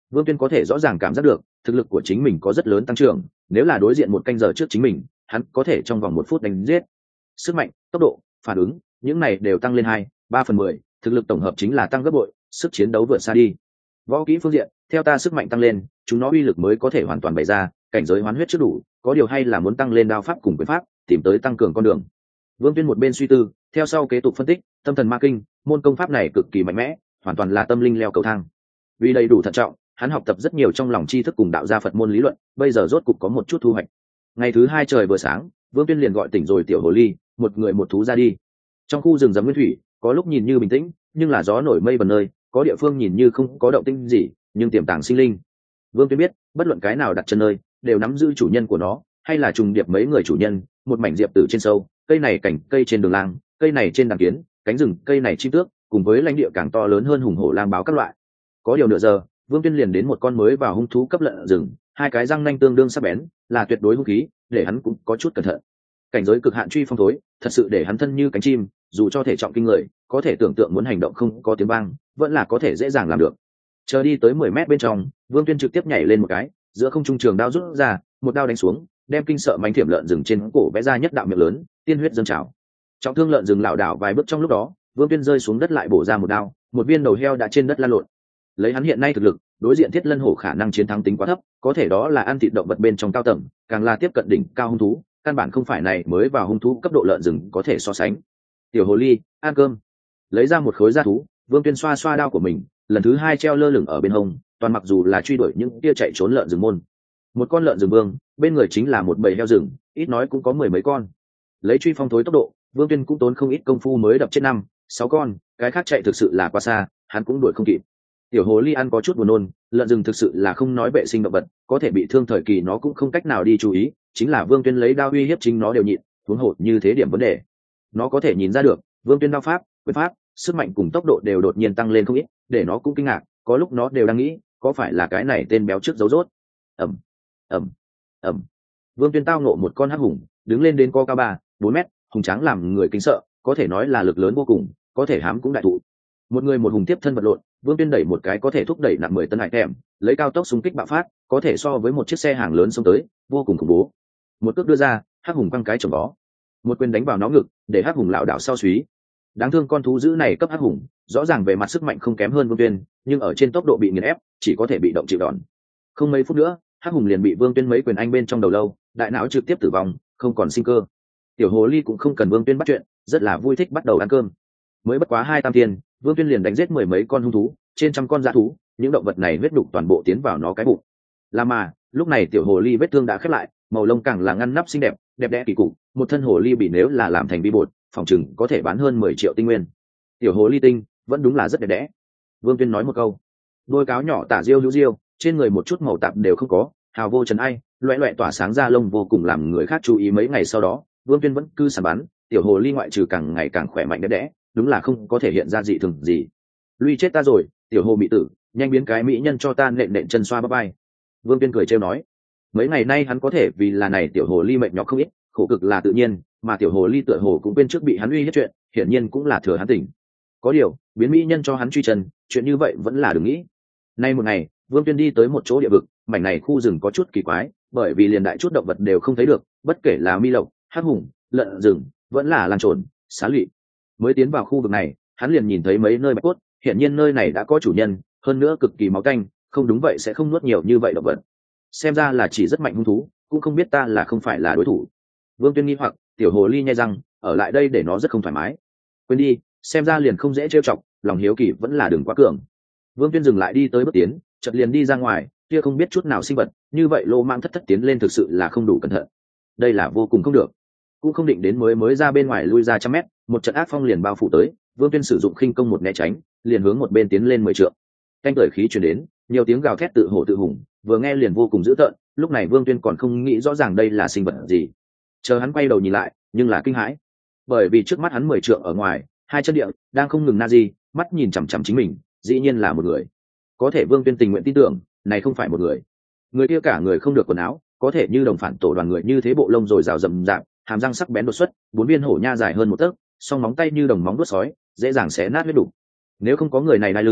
Vương Tuyên có thể rõ ràng cảm giác được thực lực của chính mình có rất lớn tăng trưởng, nếu là đối diện một canh giờ trước chính mình, hắn có thể trong vòng một phút đánh giết. Sức mạnh, tốc độ, phản ứng, những này đều tăng lên hai ba phần mười, thực lực tổng hợp chính là tăng gấp bội, sức chiến đấu vượt xa đi. Võ kỹ phương diện, theo ta sức mạnh tăng lên, chúng nó uy lực mới có thể hoàn toàn bày ra, cảnh giới hoán huyết chưa đủ, có điều hay là muốn tăng lên đao pháp cùng quyền pháp, tìm tới tăng cường con đường. Vương Tuyên một bên suy tư, theo sau kế tục phân tích, tâm thần ma kinh, môn công pháp này cực kỳ mạnh mẽ, hoàn toàn là tâm linh leo cầu thang. Vì đầy đủ thận trọng, hắn học tập rất nhiều trong lòng tri thức cùng đạo gia Phật môn lý luận, bây giờ rốt cục có một chút thu hoạch. Ngày thứ hai trời vừa sáng, Vương Tuyên liền gọi tỉnh rồi tiểu hồ ly, một người một thú ra đi. Trong khu rừng rậm nguyên thủy, có lúc nhìn như bình tĩnh, nhưng là gió nổi mây bần nơi, có địa phương nhìn như không có động tĩnh gì, nhưng tiềm tàng sinh linh. Vương Tuyên biết, bất luận cái nào đặt chân nơi, đều nắm giữ chủ nhân của nó, hay là trùng điệp mấy người chủ nhân, một mảnh diệp tử trên sâu, cây này cảnh cây trên đường lang, cây này trên đàn kiến, cánh rừng, cây này chim tước, cùng với lãnh địa càng to lớn hơn hùng hổ lang báo các loại. Có điều nửa giờ, Vương Tuyên liền đến một con mới vào hung thú cấp lợn rừng, hai cái răng nanh tương đương sắc bén, là tuyệt đối hung khí, để hắn cũng có chút cẩn thận. Cảnh giới cực hạn truy phong thối, thật sự để hắn thân như cánh chim, dù cho thể trọng kinh người, có thể tưởng tượng muốn hành động không có tiếng vang, vẫn là có thể dễ dàng làm được. Chờ đi tới mười mét bên trong, Vương Tuyên trực tiếp nhảy lên một cái, giữa không trung trường đao rút ra, một đao đánh xuống, đem kinh sợ mánh thiểm lợn rừng trên cổ vẽ ra nhất đạo miệng lớn, tiên huyết dâng trào. Trọng thương lợn rừng lảo đảo vài bước trong lúc đó, Vương Tuyên rơi xuống đất lại bổ ra một đao, một viên đầu heo đã trên đất lăn lộn. Lấy hắn hiện nay thực lực, đối diện thiết lân hổ khả năng chiến thắng tính quá thấp, có thể đó là ăn thịt động vật bên trong cao tầng, càng là tiếp cận đỉnh cao hung thú, căn bản không phải này mới vào hung thú cấp độ lợn rừng có thể so sánh. Tiểu hồ ly, ăn cơm. Lấy ra một khối da thú, Vương Tuyên xoa xoa đao của mình, lần thứ hai treo lơ lửng ở bên hông, toàn mặc dù là truy đuổi những kia chạy trốn lợn rừng môn. Một con lợn rừng vương, bên người chính là một bầy heo rừng, ít nói cũng có mười mấy con. Lấy truy phong thối tốc độ, Vương Tuyên cũng tốn không ít công phu mới đập chết năm, sáu con, cái khác chạy thực sự là quá xa, hắn cũng đuổi không kịp. Tiểu hồ ly ăn có chút buồn nôn, lợn rừng thực sự là không nói vệ sinh động vật, có thể bị thương thời kỳ nó cũng không cách nào đi chú ý, chính là Vương Tuyên lấy đao uy hiếp chính nó đều nhịn, huống hồ như thế điểm vấn đề. Nó có thể nhìn ra được, Vương Tuyên đao pháp, quyền pháp, sức mạnh cùng tốc độ đều đột nhiên tăng lên không ít, để nó cũng kinh ngạc, có lúc nó đều đang nghĩ, có phải là cái này tên béo trước giấu rốt. Ầm, ầm, ầm. Vương Tuyên tao ngộ một con hắc hùng, đứng lên đến co cao ba, bốn mét, hùng tráng làm người kinh sợ, có thể nói là lực lớn vô cùng, có thể hám cũng đại thụ. Một người một hùng tiếp thân vật lộn, Vương Tuyên đẩy một cái có thể thúc đẩy nặng mười tấn hải thèm, lấy cao tốc xung kích bạo phát, có thể so với một chiếc xe hàng lớn xông tới, vô cùng khủng bố. Một cước đưa ra, hắc hùng quăng cái chồng vó, một quyền đánh vào nó ngực, để hắc hùng lảo đảo sau suý. Đáng thương con thú dữ này cấp hắc hùng, rõ ràng về mặt sức mạnh không kém hơn Vương Tuyên, nhưng ở trên tốc độ bị nghiền ép, chỉ có thể bị động chịu đòn. Không mấy phút nữa, hắc hùng liền bị Vương Tuyên mấy quyền anh bên trong đầu lâu, đại não trực tiếp tử vong, không còn sinh cơ. Tiểu hồ ly cũng không cần Vương Tuyên bắt chuyện, rất là vui thích bắt đầu ăn cơm. Mới bất quá hai tam tiền, Vương Tuyên liền đánh giết mười mấy con hung thú, trên trăm con dã thú, những động vật này huyết đục toàn bộ tiến vào nó cái bụng. Là mà, lúc này tiểu hồ ly vết thương đã khép lại, màu lông càng là ngăn nắp xinh đẹp, đẹp đẽ kỳ cục, một thân hồ ly bị nếu là làm thành bi bột, phòng chừng có thể bán hơn mười triệu tinh nguyên. Tiểu hồ ly tinh, vẫn đúng là rất đẹp đẽ. Vương Tuyên nói một câu. Đôi cáo nhỏ tả diêu hữu diêu, trên người một chút màu tạp đều không có, hào vô trần ai, loẹt loẹt tỏa sáng ra lông vô cùng làm người khác chú ý. Mấy ngày sau đó, Vương Tuyên vẫn cứ săn bắn, tiểu hồ ly ngoại trừ càng ngày càng khỏe mạnh đẹp đẽ, đúng là không có thể hiện ra dị thường gì. Lui chết ta rồi, tiểu hồ mỹ tử, nhanh biến cái mỹ nhân cho ta nện nện chân xoa bắp bay. Vương Tuyên cười trêu nói. Mấy ngày nay hắn có thể vì là này tiểu hồ ly mệt nhọc không ít, khổ cực là tự nhiên, mà tiểu hồ ly tựa hồ cũng quên trước bị hắn uy hiếp chuyện, hiển nhiên cũng là thừa hắn tỉnh. Có điều, biến mỹ nhân cho hắn truy chân, chuyện như vậy vẫn là đừng nghĩ. Nay một ngày, Vương Tuyên đi tới một chỗ địa vực, mảnh này khu rừng có chút kỳ quái, bởi vì liền đại chút động vật đều không thấy được, bất kể là mi lộc, hắc hùng, lợn rừng, vẫn là lan trồn, xá lụy. Mới tiến vào khu vực này, hắn liền nhìn thấy mấy nơi bạch cốt, hiển nhiên nơi này đã có chủ nhân, hơn nữa cực kỳ máu tanh, không đúng vậy sẽ không nuốt nhiều như vậy động vật. Xem ra là chỉ rất mạnh hung thú, cũng không biết ta là không phải là đối thủ. Vương Tuyên nghi hoặc, tiểu hồ ly nhai răng, ở lại đây để nó rất không thoải mái. Quên đi, xem ra liền không dễ trêu chọc, lòng hiếu kỳ vẫn là đừng quá cường. Vương Tuyên dừng lại đi tới bước tiến, chợt liền đi ra ngoài, kia không biết chút nào sinh vật, như vậy lô mang thất thất tiến lên thực sự là không đủ cẩn thận. Đây là vô cùng không được. Cũng không định đến mới mới ra bên ngoài lui ra trăm mét, một trận ác phong liền bao phủ tới, Vương Tuyên sử dụng khinh công một né tránh, liền hướng một bên tiến lên mười trượng. Canh tưởi khí truyền đến, nhiều tiếng gào thét tự hổ tự hùng, vừa nghe liền vô cùng dữ tợn, lúc này Vương Tuyên còn không nghĩ rõ ràng đây là sinh vật gì. Chờ hắn quay đầu nhìn lại, nhưng là kinh hãi, bởi vì trước mắt hắn mười trượng ở ngoài, hai chân địa đang không ngừng na di, mắt nhìn chằm chằm chính mình, dĩ nhiên là một người. Có thể Vương Tuyên tình nguyện tin tưởng, này không phải một người. Người kia cả người không được quần áo, có thể như đồng phản tổ đoàn người như thế, bộ lông rồi rào rậm rạp, hàm răng sắc bén đột xuất, bốn viên hổ nha dài hơn một tấc, song móng tay như đồng móng vuốt sói, dễ dàng xé nát huyết đủ. Nếu không có người này đai lưng,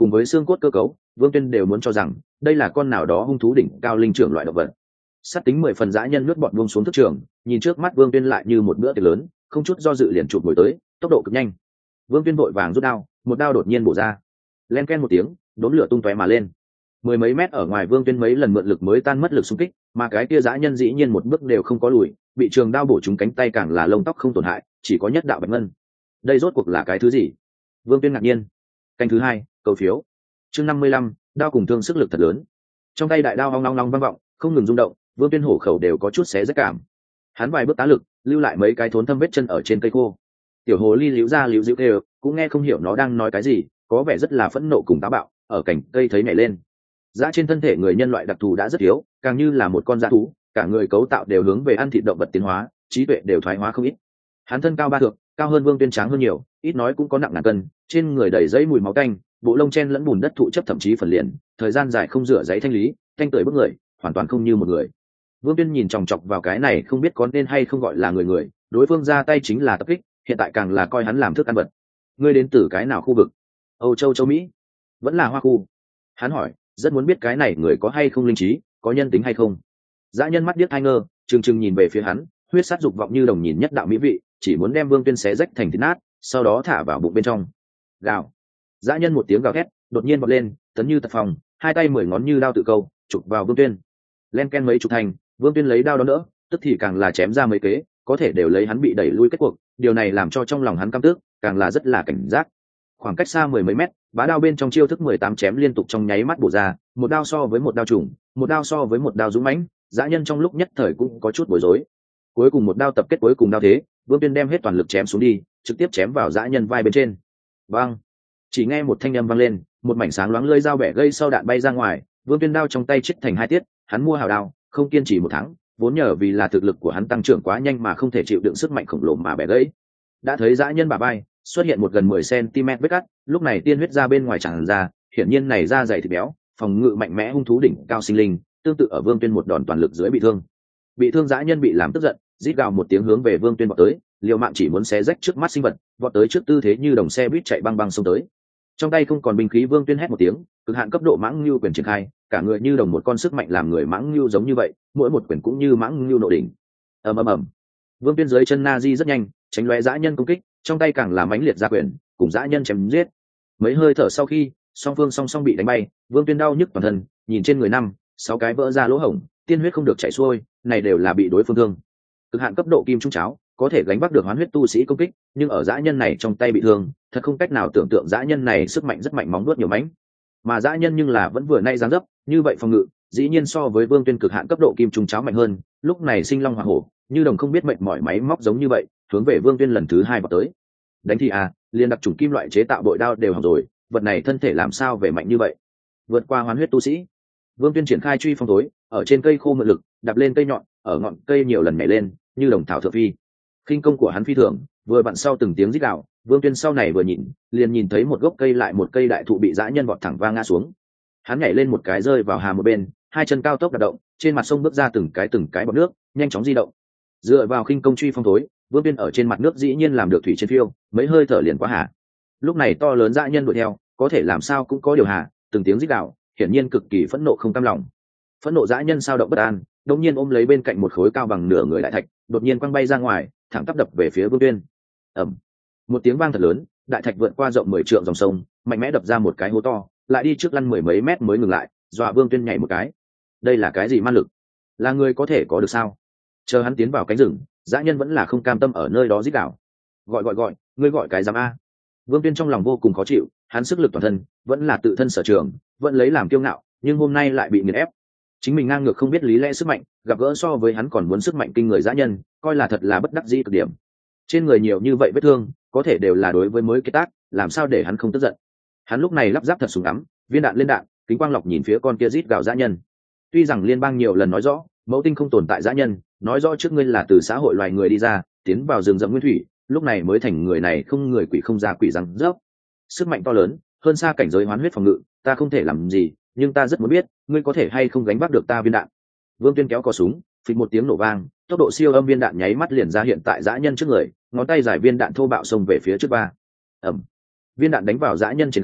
cùng với xương cốt cơ cấu, Vương Tuyên đều muốn cho rằng đây là con nào đó hung thú đỉnh cao linh trưởng loại động vật. Sát tính mười phần dã nhân lướt bọn buông xuống thức trường, nhìn trước mắt Vương Tuyên lại như một bữa tiệc lớn, không chút do dự liền chụp ngồi tới, tốc độ cực nhanh. Vương Tuyên vội vàng rút đao, một đao đột nhiên bổ ra, len ken một tiếng, đốm lửa tung tóe mà lên. Mười mấy mét ở ngoài, Vương Tuyên mấy lần mượn lực mới tan mất lực xung kích, mà cái kia dã nhân dĩ nhiên một bước đều không có lùi, bị trường đao bổ trúng cánh tay càng là lông tóc không tổn hại, chỉ có nhất đạo bạch ngân. Đây rốt cuộc là cái thứ gì? Vương Tuyên ngạc nhiên. Canh thứ hai, cầu phiếu. Chương năm mươi lăm, đao cùng thương sức lực thật lớn. Trong tay đại đao ong long long vang vọng, không ngừng rung động, Vương Tuyên hổ khẩu đều có chút xé rách cảm. Hắn vài bước tá lực, lưu lại mấy cái thốn thâm vết chân ở trên cây khô. Tiểu hồ ly liễu ra liễu dịu kêu, cũng nghe không hiểu nó đang nói cái gì, có vẻ rất là phẫn nộ cùng táo bạo, ở cành cây thấy nhảy lên. Dã trên thân thể người nhân loại đặc thù đã rất yếu, càng như là một con dã thú, cả người cấu tạo đều hướng về ăn thịt động vật tiến hóa, trí tuệ đều thoái hóa không ít. Hắn thân cao ba thước, cao hơn Vương Tuyên tráng hơn nhiều, ít nói cũng có nặng ngàn cân, trên người đầy dây mùi máu tanh, bộ lông chen lẫn bùn đất thụ chấp thậm chí phần liền, thời gian dài không rửa giấy thanh lý, thanh tưởi bức người, hoàn toàn không như một người. Vương Tuyên nhìn chòng chọc vào cái này không biết có nên hay không gọi là người người, đối phương ra tay chính là tập kích, hiện tại càng là coi hắn làm thức ăn vật. Ngươi đến từ cái nào khu vực? Âu Châu, châu Mỹ, vẫn là Hoa khu? Hắn hỏi, rất muốn biết cái này người có hay không linh trí, có nhân tính hay không. Dã nhân mắt điếc hai ngơ, trừng trừng nhìn về phía hắn, huyết sát dục vọng như đồng nhìn nhất đạo mỹ vị, chỉ muốn đem Vương Tuyên xé rách thành thịt nát, sau đó thả vào bụng bên trong. Gào. Dã nhân một tiếng gào thét, đột nhiên bật lên, tấn như tật phòng, hai tay mười ngón như đao tự câu, chụp vào Vương Tuyên. Len ken mấy chục thành, Vương Tuyên lấy đao đó đỡ, tức thì càng là chém ra mấy kế, có thể đều lấy hắn bị đẩy lui kết cuộc, điều này làm cho trong lòng hắn căm tức, càng là rất là cảnh giác. Khoảng cách xa mười mấy mét, bá đao bên trong chiêu thức mười tám chém liên tục trong nháy mắt bổ ra, một đao so với một đao trùng, một đao so với một đao dũng mãnh, dã nhân trong lúc nhất thời cũng có chút bối rối. Cuối cùng một đao tập kết cuối cùng đao thế, Vương Tuyên đem hết toàn lực chém xuống đi, trực tiếp chém vào dã nhân vai bên trên. Vang! Chỉ nghe một thanh âm vang lên, một mảnh sáng loáng lưỡi dao bẻ gây sau đạn bay ra ngoài, Vương Tuyên đao trong tay chích thành hai tiết, hắn mua hào đao, không kiên trì một tháng, vốn nhờ vì là thực lực của hắn tăng trưởng quá nhanh mà không thể chịu đựng sức mạnh khổng lồ mà bẻ gãy. Đã thấy dã nhân bả vai xuất hiện một gần mười xăng-ti-mét vết cắt, lúc này tiên huyết ra bên ngoài tràn ra, hiển nhiên này da dày thịt béo, phòng ngự mạnh mẽ hung thú đỉnh cao sinh linh, tương tự ở Vương Tuyên một đòn toàn lực dưới bị thương. Bị thương dã nhân bị làm tức giận, rít gào một tiếng hướng về Vương Tuyên vọt tới, liều mạng chỉ muốn xé rách trước mắt sinh vật, vọt tới trước tư thế như đồng xe buýt chạy băng băng xông tới. Trong tay không còn binh khí, Vương Tuyên hét một tiếng, cực hạn cấp độ mãng lưu quyền triển khai, cả người như đồng một con sức mạnh làm người mãng lưu giống như vậy, mỗi một quyền cũng như mãng lưu nội đỉnh. Ầm ầm ầm. Vương Tuyên dưới chân na di rất nhanh, tránh lóe dã nhân công kích, trong tay càng làm mãnh liệt ra quyền, cùng dã nhân chém giết. Mấy hơi thở sau khi, song phương song song bị đánh bay, Vương Tuyên đau nhức toàn thân, nhìn trên người năm, sáu cái vỡ ra lỗ hổng, tiên huyết không được chảy xuôi, này đều là bị đối phương thương. Cực hạn cấp độ kim trung cháo, có thể gánh vác được hoán huyết tu sĩ công kích, nhưng ở dã nhân này trong tay bị thương, thật không cách nào tưởng tượng dã nhân này sức mạnh rất mạnh, móng vuốt nhiều mãnh. Mà dã nhân nhưng là vẫn vừa nay dáng dấp, như vậy phòng ngự, dĩ nhiên so với Vương Tuyên cực hạn cấp độ kim trung cháo mạnh hơn, lúc này sinh long hỏa hổ, như đồng không biết mệt mỏi máy móc giống như vậy, hướng về Vương Tuyên lần thứ hai vào tới. Đánh thì à, liền đặc chủng kim loại chế tạo bội đao đều hỏng rồi, vật này thân thể làm sao về mạnh như vậy? Vượt qua hoán huyết tu sĩ, Vương Tuyên triển khai truy phong tối, ở trên cây khô mượn lực, đạp lên cây nhọn, ở ngọn cây nhiều lần nhảy lên, như đồng thảo thượng phi. Khinh công của hắn phi thường, vừa vặn sau từng tiếng rít gào, Vương Tuyên sau này vừa nhìn, liền nhìn thấy một gốc cây lại một cây đại thụ bị dã nhân vọt thẳng va ngã xuống. Hắn nhảy lên một cái rơi vào hà một bên, hai chân cao tốc đạp động, trên mặt sông bước ra từng cái từng cái bọt nước, nhanh chóng di động. Dựa vào khinh công truy phong tối, Vương Tuyên ở trên mặt nước dĩ nhiên làm được thủy trên phiêu, mấy hơi thở liền quá hà. Lúc này to lớn dã nhân đuổi theo, có thể làm sao cũng có điều hà, từng tiếng rít gào, hiển nhiên cực kỳ phẫn nộ không cam lòng. Phẫn nộ dã nhân sao động bất an, đột nhiên ôm lấy bên cạnh một khối cao bằng nửa người đại thạch, đột nhiên quăng bay ra ngoài, thẳng tắp đập về phía Vương Tuyên. Ầm. Một tiếng vang thật lớn, đại thạch vượt qua rộng mười trượng dòng sông, mạnh mẽ đập ra một cái hố to, lại đi trước lăn mười mấy mét mới ngừng lại, dọa Vương Tuyên nhảy một cái. Đây là cái gì ma lực? Là người có thể có được sao? Chờ hắn tiến vào cánh rừng, dã nhân vẫn là không cam tâm ở nơi đó rít gào. Gọi gọi gọi, ngươi gọi cái giám a? Vương Tuyên trong lòng vô cùng khó chịu, hắn sức lực toàn thân vẫn là tự thân sở trường, vẫn lấy làm kiêu ngạo, nhưng hôm nay lại bị nghiền ép. Chính mình ngang ngược không biết lý lẽ sức mạnh, gặp gỡ so với hắn còn muốn sức mạnh kinh người dã nhân, coi là thật là bất đắc dĩ cực điểm. Trên người nhiều như vậy vết thương, có thể đều là đối với mới kết tác, làm sao để hắn không tức giận. Hắn lúc này lắp ráp thật súng ngắm, viên đạn lên đạn, kính quang lọc nhìn phía con kia rít gào dã nhân. Tuy rằng liên bang nhiều lần nói rõ mẫu tinh không tồn tại dã nhân, nói rõ trước ngươi là từ xã hội loài người đi ra, tiến vào rừng rậm nguyên thủy, lúc này mới thành người này không người quỷ không ra quỷ răng rớp. Sức mạnh to lớn hơn xa cảnh giới hoán huyết phòng ngự, ta không thể làm gì, nhưng ta rất muốn biết ngươi có thể hay không gánh vác được ta viên đạn. Vương Tuyên kéo cò súng, phịch một tiếng nổ vang, tốc độ siêu âm viên đạn nháy mắt liền ra hiện tại dã nhân trước người, ngón tay giải viên đạn thô bạo xông về phía trước ba. Ầm. Viên đạn đánh vào dã nhân trên gáy,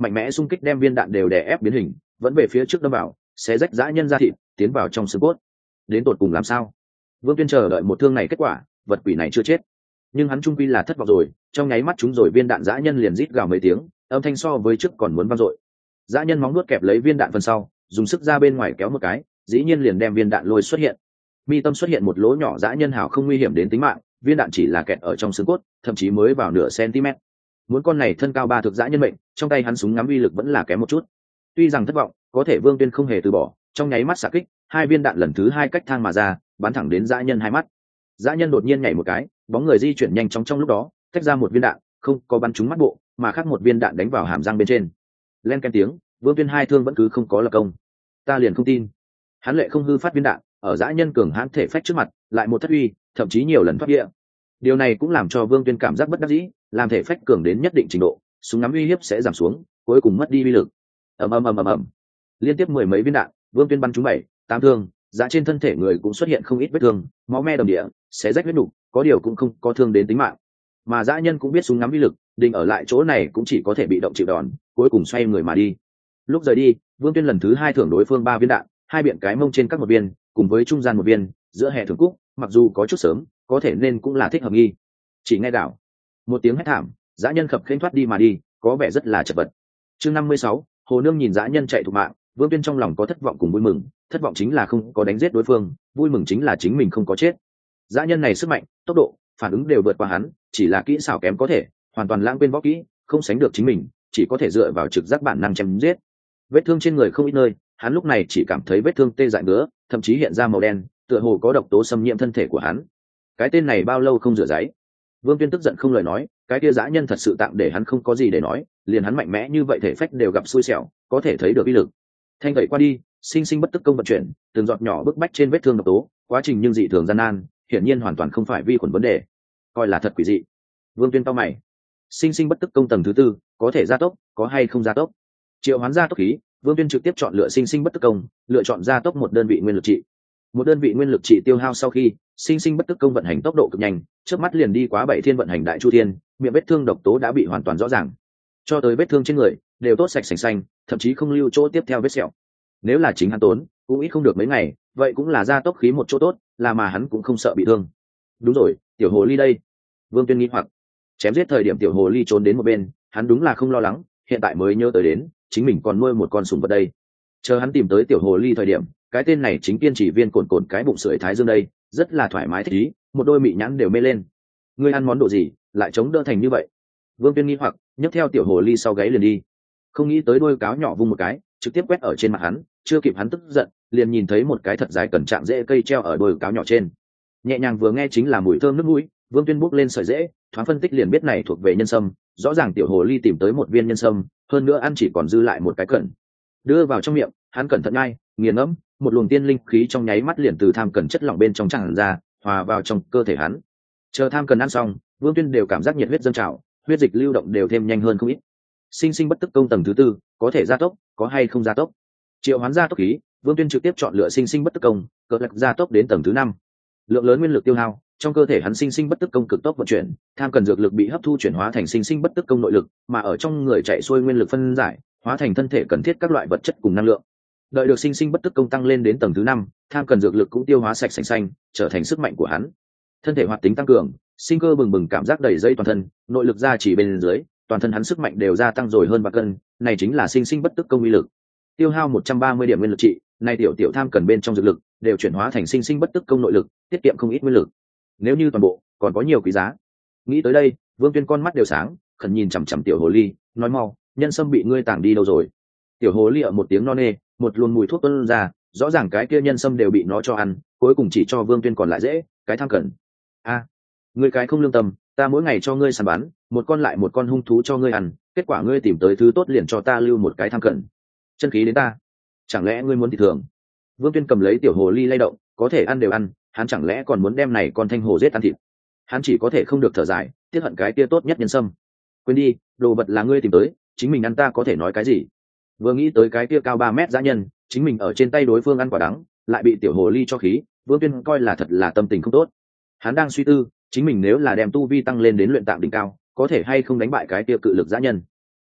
mạnh mẽ xung kích đem viên đạn đều đè ép biến hình, vẫn về phía trước đâm vào, xé rách dã nhân ra thịt, tiến vào trong xương cốt. Đến tột cùng làm sao? Vương Tuyên chờ đợi một thương này kết quả, vật quỷ này chưa chết, nhưng hắn trung quy là thất vọng rồi. Trong nháy mắt chúng rồi viên đạn dã nhân liền rít gào mấy tiếng, âm thanh so với trước còn muốn vang dội. Dã nhân móng nuốt kẹp lấy viên đạn phần sau, dùng sức ra bên ngoài kéo một cái, dĩ nhiên liền đem viên đạn lôi xuất hiện. Mi tâm xuất hiện một lỗ nhỏ, dã nhân hảo không nguy hiểm đến tính mạng, viên đạn chỉ là kẹt ở trong xương cốt, thậm chí mới vào nửa cm. Muốn con này thân cao ba thực dã nhân mệnh, trong tay hắn súng ngắm uy lực vẫn là kém một chút. Tuy rằng thất vọng, có thể Vương Tuyên không hề từ bỏ, trong nháy mắt xạ kích, hai viên đạn lần thứ hai cách thang mà ra, bắn thẳng đến dã nhân hai mắt. Dã nhân đột nhiên nhảy một cái, bóng người di chuyển nhanh chóng trong lúc đó, tách ra một viên đạn, không có bắn trúng mắt bộ, mà khác một viên đạn đánh vào hàm răng bên trên. Lên ken tiếng, Vương Tuyên hai thương vẫn cứ không có lập công. Ta liền không tin. Hắn lệ không hư phát viên đạn, ở dã nhân cường hãn thể phách trước mặt, lại một thất uy, thậm chí nhiều lần thoát địa. Điều này cũng làm cho Vương Tuyên cảm giác bất đắc dĩ, làm thể phách cường đến nhất định trình độ, súng ngắm uy hiếp sẽ giảm xuống, cuối cùng mất đi uy lực. Ầm ầm ầm ầm ầm. Liên tiếp mười mấy viên đạn, Vương Tuyên bắn trúng bảy, tám thương, dã trên thân thể người cũng xuất hiện không ít vết thương, máu me đầm địa, xé rách huyết nục, có điều cũng không có thương đến tính mạng. Mà dã nhân cũng biết súng ngắm uy lực, định ở lại chỗ này cũng chỉ có thể bị động chịu đòn, cuối cùng xoay người mà đi. Lúc rời đi, Vương Tuyên lần thứ hai thưởng đối phương ba viên đạn, hai biện cái mông trên các một viên, cùng với trung gian một viên, giữa hè thưởng cúc, mặc dù có chút sớm, có thể nên cũng là thích hợp nghi. Chỉ nghe đảo, một tiếng hét thảm, dã nhân khập khiễng thoát đi mà đi, có vẻ rất là chật vật. Chương năm mươi sáu, Hồ Nương nhìn dã nhân chạy thục mạng, Vương Tuyên trong lòng có thất vọng cùng vui mừng, thất vọng chính là không có đánh giết đối phương, vui mừng chính là chính mình không có chết. Dã nhân này sức mạnh, tốc độ, phản ứng đều vượt qua hắn, chỉ là kỹ xảo kém có thể, hoàn toàn lãng quên võ kỹ, không sánh được chính mình, chỉ có thể dựa vào trực giác bản năng chém giết. Vết thương trên người không ít nơi, hắn lúc này chỉ cảm thấy vết thương tê dại ngứa, thậm chí hiện ra màu đen, tựa hồ có độc tố xâm nhiễm thân thể của hắn. Cái tên này bao lâu không rửa giấy? Vương Tuyên tức giận không lời nói, cái kia dã nhân thật sự tạm để hắn không có gì để nói, liền hắn mạnh mẽ như vậy thể phách đều gặp xui xẻo, có thể thấy được uy lực. Thanh vậy qua đi, sinh sinh bất tức công vận chuyển, từng giọt nhỏ bức bách trên vết thương độc tố, quá trình nhưng dị thường gian nan, hiển nhiên hoàn toàn không phải vi khuẩn vấn đề, coi là thật quỷ dị. Vương Tuyên cau mày, sinh sinh bất tức công tầng thứ tư, có thể gia tốc, có hay không gia tốc? Triệu hoán gia tốc khí, Vương Tuyên trực tiếp chọn lựa sinh sinh bất tức công, lựa chọn gia tốc một đơn vị nguyên lực trị. Một đơn vị nguyên lực trị tiêu hao sau khi, sinh sinh bất tức công vận hành tốc độ cực nhanh, trước mắt liền đi quá bảy thiên vận hành đại chu thiên, miệng vết thương độc tố đã bị hoàn toàn rõ ràng. Cho tới vết thương trên người, đều tốt sạch sành xanh, thậm chí không lưu chỗ tiếp theo vết sẹo. Nếu là chính hắn tốn, cũng ít không được mấy ngày, vậy cũng là gia tốc khí một chỗ tốt, là mà hắn cũng không sợ bị thương. Đúng rồi, tiểu hồ ly đây. Vương Tuyên nghi hoặc, chém giết thời điểm tiểu hồ ly trốn đến một bên, hắn đúng là không lo lắng, hiện tại mới nhớ tới đến, chính mình còn nuôi một con sủng vật đây. Chờ hắn tìm tới tiểu hồ ly thời điểm, cái tên này chính kiên trì viên cồn cồn cái bụng sưởi thái dương đây, rất là thoải mái thích ý, một đôi mị nhãn đều mê lên. Ngươi ăn món đồ gì, lại chống đỡ thành như vậy? Vương Tuyên nghi hoặc, nhấc theo tiểu hồ ly sau gáy liền đi. Không nghĩ tới đôi cáo nhỏ vung một cái, trực tiếp quét ở trên mặt hắn, chưa kịp hắn tức giận, liền nhìn thấy một cái thật dài cẩn trạng rễ cây treo ở đôi cáo nhỏ trên. Nhẹ nhàng vừa nghe chính là mùi thơm nước mũi, Vương Tuyên bốc lên sợi rễ, thoáng phân tích liền biết này thuộc về nhân sâm, rõ ràng tiểu hồ ly tìm tới một viên nhân sâm, hơn nữa ăn chỉ còn dư lại một cái cẩn. Đưa vào trong miệng, hắn cẩn thận nhai, nghiền ngẫm, một luồng tiên linh khí trong nháy mắt liền từ tham cần chất lỏng bên trong tràn ra, hòa vào trong cơ thể hắn. Chờ tham cần ăn xong, Vương Tuyên đều cảm giác nhiệt huyết dâng trào, huyết dịch lưu động đều thêm nhanh hơn không ít. Sinh sinh bất tức công tầng thứ tư, có thể gia tốc, có hay không gia tốc? Triệu hoán gia tốc khí, Vương Tuyên trực tiếp chọn lựa sinh sinh bất tức công, cỡ lạc gia tốc đến tầng thứ năm. Lượng lớn nguyên lực tiêu hao, trong cơ thể hắn sinh sinh bất tức công cực tốc vận chuyển, tham cần dược lực bị hấp thu chuyển hóa thành sinh sinh bất tức công nội lực, mà ở trong người chạy xuôi nguyên lực phân giải, hóa thành thân thể cần thiết các loại vật chất cùng năng lượng. Đợi được sinh sinh bất tức công tăng lên đến tầng thứ năm, tham cần dược lực cũng tiêu hóa sạch sành xanh, trở thành sức mạnh của hắn. Thân thể hoạt tính tăng cường, sinh cơ bừng bừng, cảm giác đầy dây toàn thân, nội lực ra chỉ bên dưới, toàn thân hắn sức mạnh đều gia tăng rồi hơn ba cân, này chính là sinh sinh bất tức công uy lực. Tiêu hao một trăm ba mươi điểm nguyên lực trị, này tiểu tiểu tham cần bên trong dược lực đều chuyển hóa thành sinh sinh bất tức công nội lực, tiết kiệm không ít nguyên lực. Nếu như toàn bộ còn có nhiều quý giá. Nghĩ tới đây, Vương Tuyên con mắt đều sáng, khẩn nhìn chằm chằm tiểu hồ ly, nói mau, nhân sâm bị ngươi tàng đi đâu rồi? Tiểu hồ ly ở một tiếng no nê, một luồng mùi thuốc tuôn ra, rõ ràng cái kia nhân sâm đều bị nó cho ăn, cuối cùng chỉ cho Vương Tuyên còn lại dễ, cái tham cần. A, à, ngươi cái không lương tâm, ta mỗi ngày cho ngươi săn bắn, một con lại một con hung thú cho ngươi ăn, kết quả ngươi tìm tới thứ tốt liền cho ta lưu một cái tham cần. Chân khí đến ta, chẳng lẽ ngươi muốn thị thường? Vương Tuyên cầm lấy tiểu hồ ly lay động, có thể ăn đều ăn, hắn chẳng lẽ còn muốn đem này con thanh hồ giết ăn thịt? Hắn chỉ có thể không được thở dài, tiếc hận cái kia tốt nhất nhân sâm. Quên đi, đồ vật là ngươi tìm tới, chính mình ăn ta có thể nói cái gì? Vừa nghĩ tới cái kia cao ba mét dã nhân, chính mình ở trên tay đối phương ăn quả đắng, lại bị tiểu hồ ly cho khí, Vương Tuyên coi là thật là tâm tình không tốt. Hắn đang suy tư, chính mình nếu là đem tu vi tăng lên đến luyện tạng đỉnh cao, có thể hay không đánh bại cái kia cự lực dã nhân.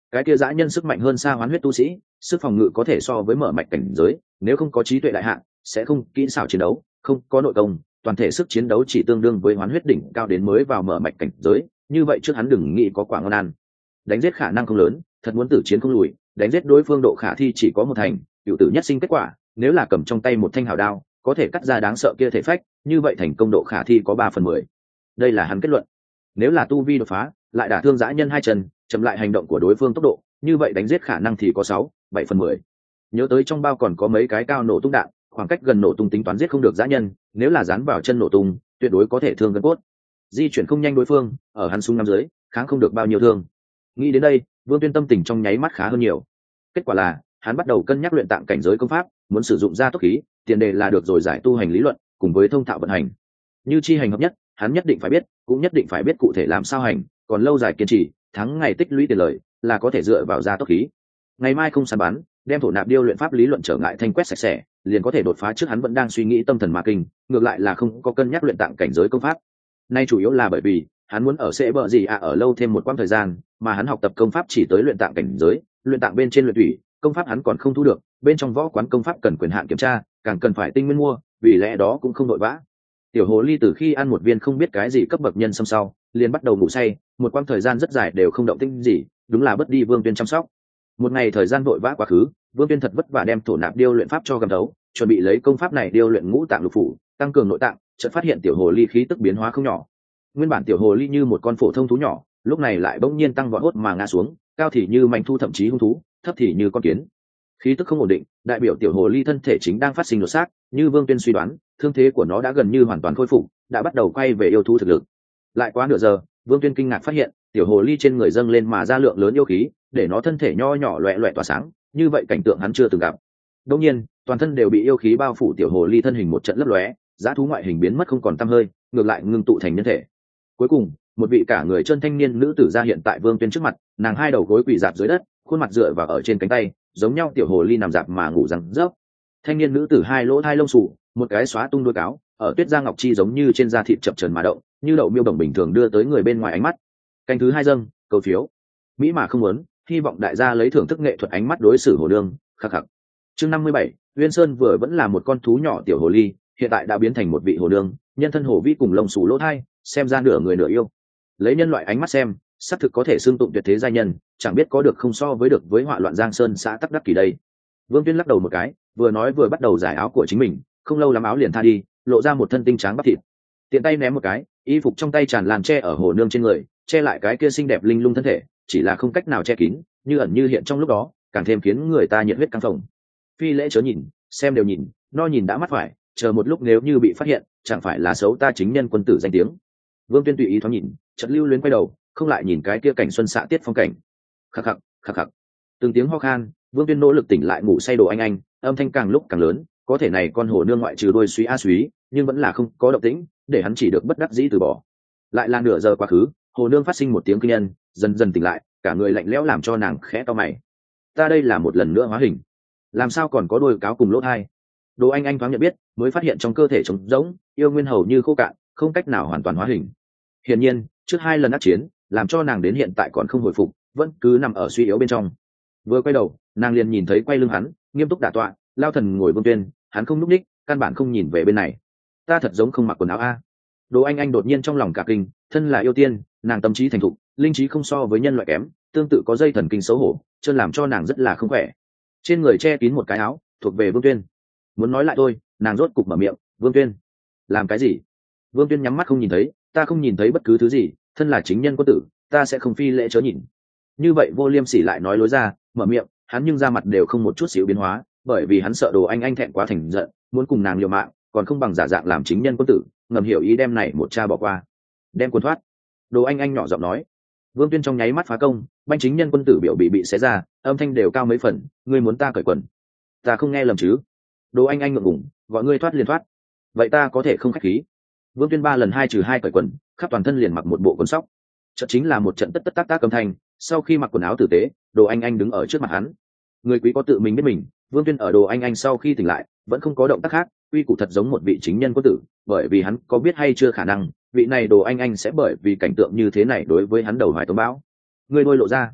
cái kia dã nhân sức mạnh hơn xa hoán huyết tu sĩ, sức phòng ngự có thể so với mở mạch cảnh giới, nếu không có trí tuệ đại hạn sẽ không kỹ xảo chiến đấu, không có nội công, toàn thể sức chiến đấu chỉ tương đương với hoán huyết đỉnh cao đến mới vào mở mạch cảnh giới, như vậy trước hắn đừng nghĩ có quả ngon ăn. Đánh giết khả năng không lớn, thật muốn tử chiến không lùi, đánh giết đối phương độ khả thi chỉ có một thành, cựu tử nhất sinh kết quả, nếu là cầm trong tay một thanh hào đao có thể cắt ra đáng sợ kia thể phách, như vậy thành công độ khả thi có ba phần mười. Đây là hắn kết luận. Nếu là tu vi đột phá, lại đả thương dã nhân hai chân, chậm lại hành động của đối phương tốc độ, như vậy đánh giết khả năng thì có sáu, bảy phần mười. Nhớ tới trong bao còn có mấy cái cao nổ tung đạn, khoảng cách gần nổ tung tính toán giết không được dã nhân, nếu là dán vào chân nổ tung, tuyệt đối có thể thương gân cốt. Di chuyển không nhanh đối phương, ở hắn súng năm dưới, kháng không được bao nhiêu thương. Nghĩ đến đây, Vương Tuyên tâm tình trong nháy mắt khá hơn nhiều. Kết quả là, hắn bắt đầu cân nhắc luyện tạng cảnh giới công pháp, muốn sử dụng gia tốc khí, tiền đề là được rồi giải tu hành lý luận, cùng với thông thạo vận hành. Như chi hành hợp nhất, hắn nhất định phải biết, cũng nhất định phải biết cụ thể làm sao hành, còn lâu dài kiên trì, tháng ngày tích lũy tiền lời, là có thể dựa vào gia tốc khí. Ngày mai không săn bắn, đem thổ nạp điêu luyện pháp lý luận trở ngại thanh quét sạch sẽ, liền có thể đột phá trước hắn vẫn đang suy nghĩ tâm thần ma kinh, ngược lại là không có cân nhắc luyện tạng cảnh giới công pháp. Nay chủ yếu là bởi vì hắn muốn ở sẽ bờ gì à ở lâu thêm một quãng thời gian, mà hắn học tập công pháp chỉ tới luyện tạng cảnh giới, luyện tạng bên trên luyện thủy, công pháp hắn còn không thu được, bên trong võ quán công pháp cần quyền hạn kiểm tra, càng cần phải tinh nguyên mua, vì lẽ đó cũng không đội vã. Tiểu hồ ly từ khi ăn một viên không biết cái gì cấp bậc nhân sâm sau, liền bắt đầu ngủ say, một quãng thời gian rất dài đều không động tĩnh gì, đúng là bất đi Vương Tuyên chăm sóc. Một ngày thời gian vội vã quá khứ, Vương Tuyên thật vất vả đem thổ nạp điêu luyện pháp cho gầm đấu, chuẩn bị lấy công pháp này điêu luyện ngũ tạng lục phủ, tăng cường nội tạng, chợt phát hiện tiểu hồ ly khí tức biến hóa không nhỏ. Nguyên bản tiểu hồ ly như một con phổ thông thú nhỏ, lúc này lại bỗng nhiên tăng vọt hốt mà ngã xuống, cao thì như manh thu thậm chí hung thú, thấp thì như con kiến. Khí tức không ổn định, đại biểu tiểu hồ ly thân thể chính đang phát sinh đột xác, như Vương Tuyên suy đoán, thương thế của nó đã gần như hoàn toàn khôi phục, đã bắt đầu quay về yêu thú thực lực. Lại quá nửa giờ, Vương Tuyên kinh ngạc phát hiện, tiểu hồ ly trên người dâng lên mà ra lượng lớn yêu khí, để nó thân thể nho nhỏ loẹt loẹt tỏa sáng, như vậy cảnh tượng hắn chưa từng gặp. Đương nhiên, toàn thân đều bị yêu khí bao phủ, tiểu hồ ly thân hình một trận lấp lóe, dã thú ngoại hình biến mất không còn tăm hơi, ngược lại ngưng tụ thành nhân thể. Cuối cùng, một vị cả người chân thanh niên nữ tử ra hiện tại Vương Tuyên trước mặt, nàng hai đầu gối quỳ dạp dưới đất, khuôn mặt dựa vào ở trên cánh tay, giống nhau tiểu hồ ly nằm dạp mà ngủ răng rớp. Thanh niên nữ tử hai lỗ thai lông xù, một cái xóa tung đuôi cáo, ở tuyết da ngọc chi giống như trên da thịt chập chờn mà động, như đậu miêu đồng bình thường đưa tới người bên ngoài ánh mắt. Canh thứ hai dâng, cầu phiếu. Mỹ mà không muốn, hy vọng đại gia lấy thưởng thức nghệ thuật ánh mắt đối xử hồ đương, khắc khắc. Chương năm mươi bảy, Uyên Sơn vừa vẫn là một con thú nhỏ tiểu hồ ly, hiện tại đã biến thành một vị hồ đương, nhân thân hồ vi cùng lông xù lỗ thai, xem ra nửa người nửa yêu. Lấy nhân loại ánh mắt xem, xác thực có thể xưng tụng tuyệt thế giai nhân, chẳng biết có được không so với được với họa loạn Giang Sơn xã Tắc Đắc Kỳ đây. Vương Tuyên lắc đầu một cái, vừa nói vừa bắt đầu giải áo của chính mình, không lâu lắm áo liền tha đi, lộ ra một thân tinh trắng bắp thịt. Tiện tay ném một cái, y phục trong tay tràn lan che ở hồ nương trên người, che lại cái kia xinh đẹp linh lung thân thể, chỉ là không cách nào che kín, như ẩn như hiện trong lúc đó, càng thêm khiến người ta nhiệt huyết căng phồng. Phi lễ chớ nhìn, xem đều nhìn, no nhìn đã mắt phải, chờ một lúc nếu như bị phát hiện, chẳng phải là xấu ta chính nhân quân tử danh tiếng. Vương Tuyên tùy ý thoáng nhìn, chợt lưu luyến quay đầu, không lại nhìn cái kia cảnh xuân xạ tiết phong cảnh. Khắc khắc, khắc khắc. Từng tiếng ho khan, Vương Tuyên nỗ lực tỉnh lại ngủ say đồ anh anh, âm thanh càng lúc càng lớn, có thể này con hồ nương ngoại trừ đôi suý a suý, nhưng vẫn là không có động tĩnh, để hắn chỉ được bất đắc dĩ từ bỏ. Lại là nửa giờ quá khứ, hồ nương phát sinh một tiếng kinh nhân, dần dần tỉnh lại, cả người lạnh lẽo làm cho nàng khẽ cau mày. Ta đây là một lần nữa hóa hình, làm sao còn có đôi cáo cùng lỗ thai? Đồ anh anh thoáng nhận biết, mới phát hiện trong cơ thể trống rỗng, yêu nguyên hầu như khô cạn, không cách nào hoàn toàn hóa hình. Hiển nhiên, trước hai lần ác chiến, làm cho nàng đến hiện tại còn không hồi phục, vẫn cứ nằm ở suy yếu bên trong. Vừa quay đầu, nàng liền nhìn thấy quay lưng hắn, nghiêm túc đả tọa, lao thần ngồi Vương Tuyên, hắn không núp đích, căn bản không nhìn về bên này. Ta thật giống không mặc quần áo a. Đồ anh anh đột nhiên trong lòng cả kinh, thân là yêu tiên, nàng tâm trí thành thục, linh trí không so với nhân loại kém, tương tự có dây thần kinh xấu hổ, chân làm cho nàng rất là không khỏe. Trên người che kín một cái áo, thuộc về Vương Tuyên. Muốn nói lại thôi, nàng rốt cục mở miệng, Vương Tuyên, làm cái gì? Vương Tuyên nhắm mắt không nhìn thấy, ta không nhìn thấy bất cứ thứ gì, thân là chính nhân quân tử, ta sẽ không phi lễ chớ nhìn. Như vậy vô liêm sỉ lại nói lối ra, mở miệng, hắn nhưng ra mặt đều không một chút xíu biến hóa, bởi vì hắn sợ Đồ anh anh thẹn quá thành giận, muốn cùng nàng liều mạng, còn không bằng giả dạng làm chính nhân quân tử, ngầm hiểu ý đem này một cha bỏ qua, đem quân thoát. Đồ anh anh nhỏ giọng nói. Vương Tuyên trong nháy mắt phá công, banh chính nhân quân tử biểu bị bị xé ra, âm thanh đều cao mấy phần, ngươi muốn ta cởi quần? Ta không nghe lầm chứ? Đồ anh anh ngượng ngùng, gọi ngươi thoát liền thoát, vậy ta có thể không khách khí. Vương Tuyên ba lần hai trừ hai cởi quần, khắp toàn thân liền mặc một bộ quần sóc. Trận chính là một trận tất tất tác tác âm thanh, sau khi mặc quần áo tử tế, Đồ anh anh đứng ở trước mặt hắn. Người quý có tự mình biết mình, Vương Tuyên ở Đồ anh anh sau khi tỉnh lại, vẫn không có động tác khác, uy củ thật giống một vị chính nhân quân tử, bởi vì hắn có biết hay chưa khả năng, vị này Đồ anh anh sẽ bởi vì cảnh tượng như thế này đối với hắn đầu hoài tống bão. Người đôi lộ ra.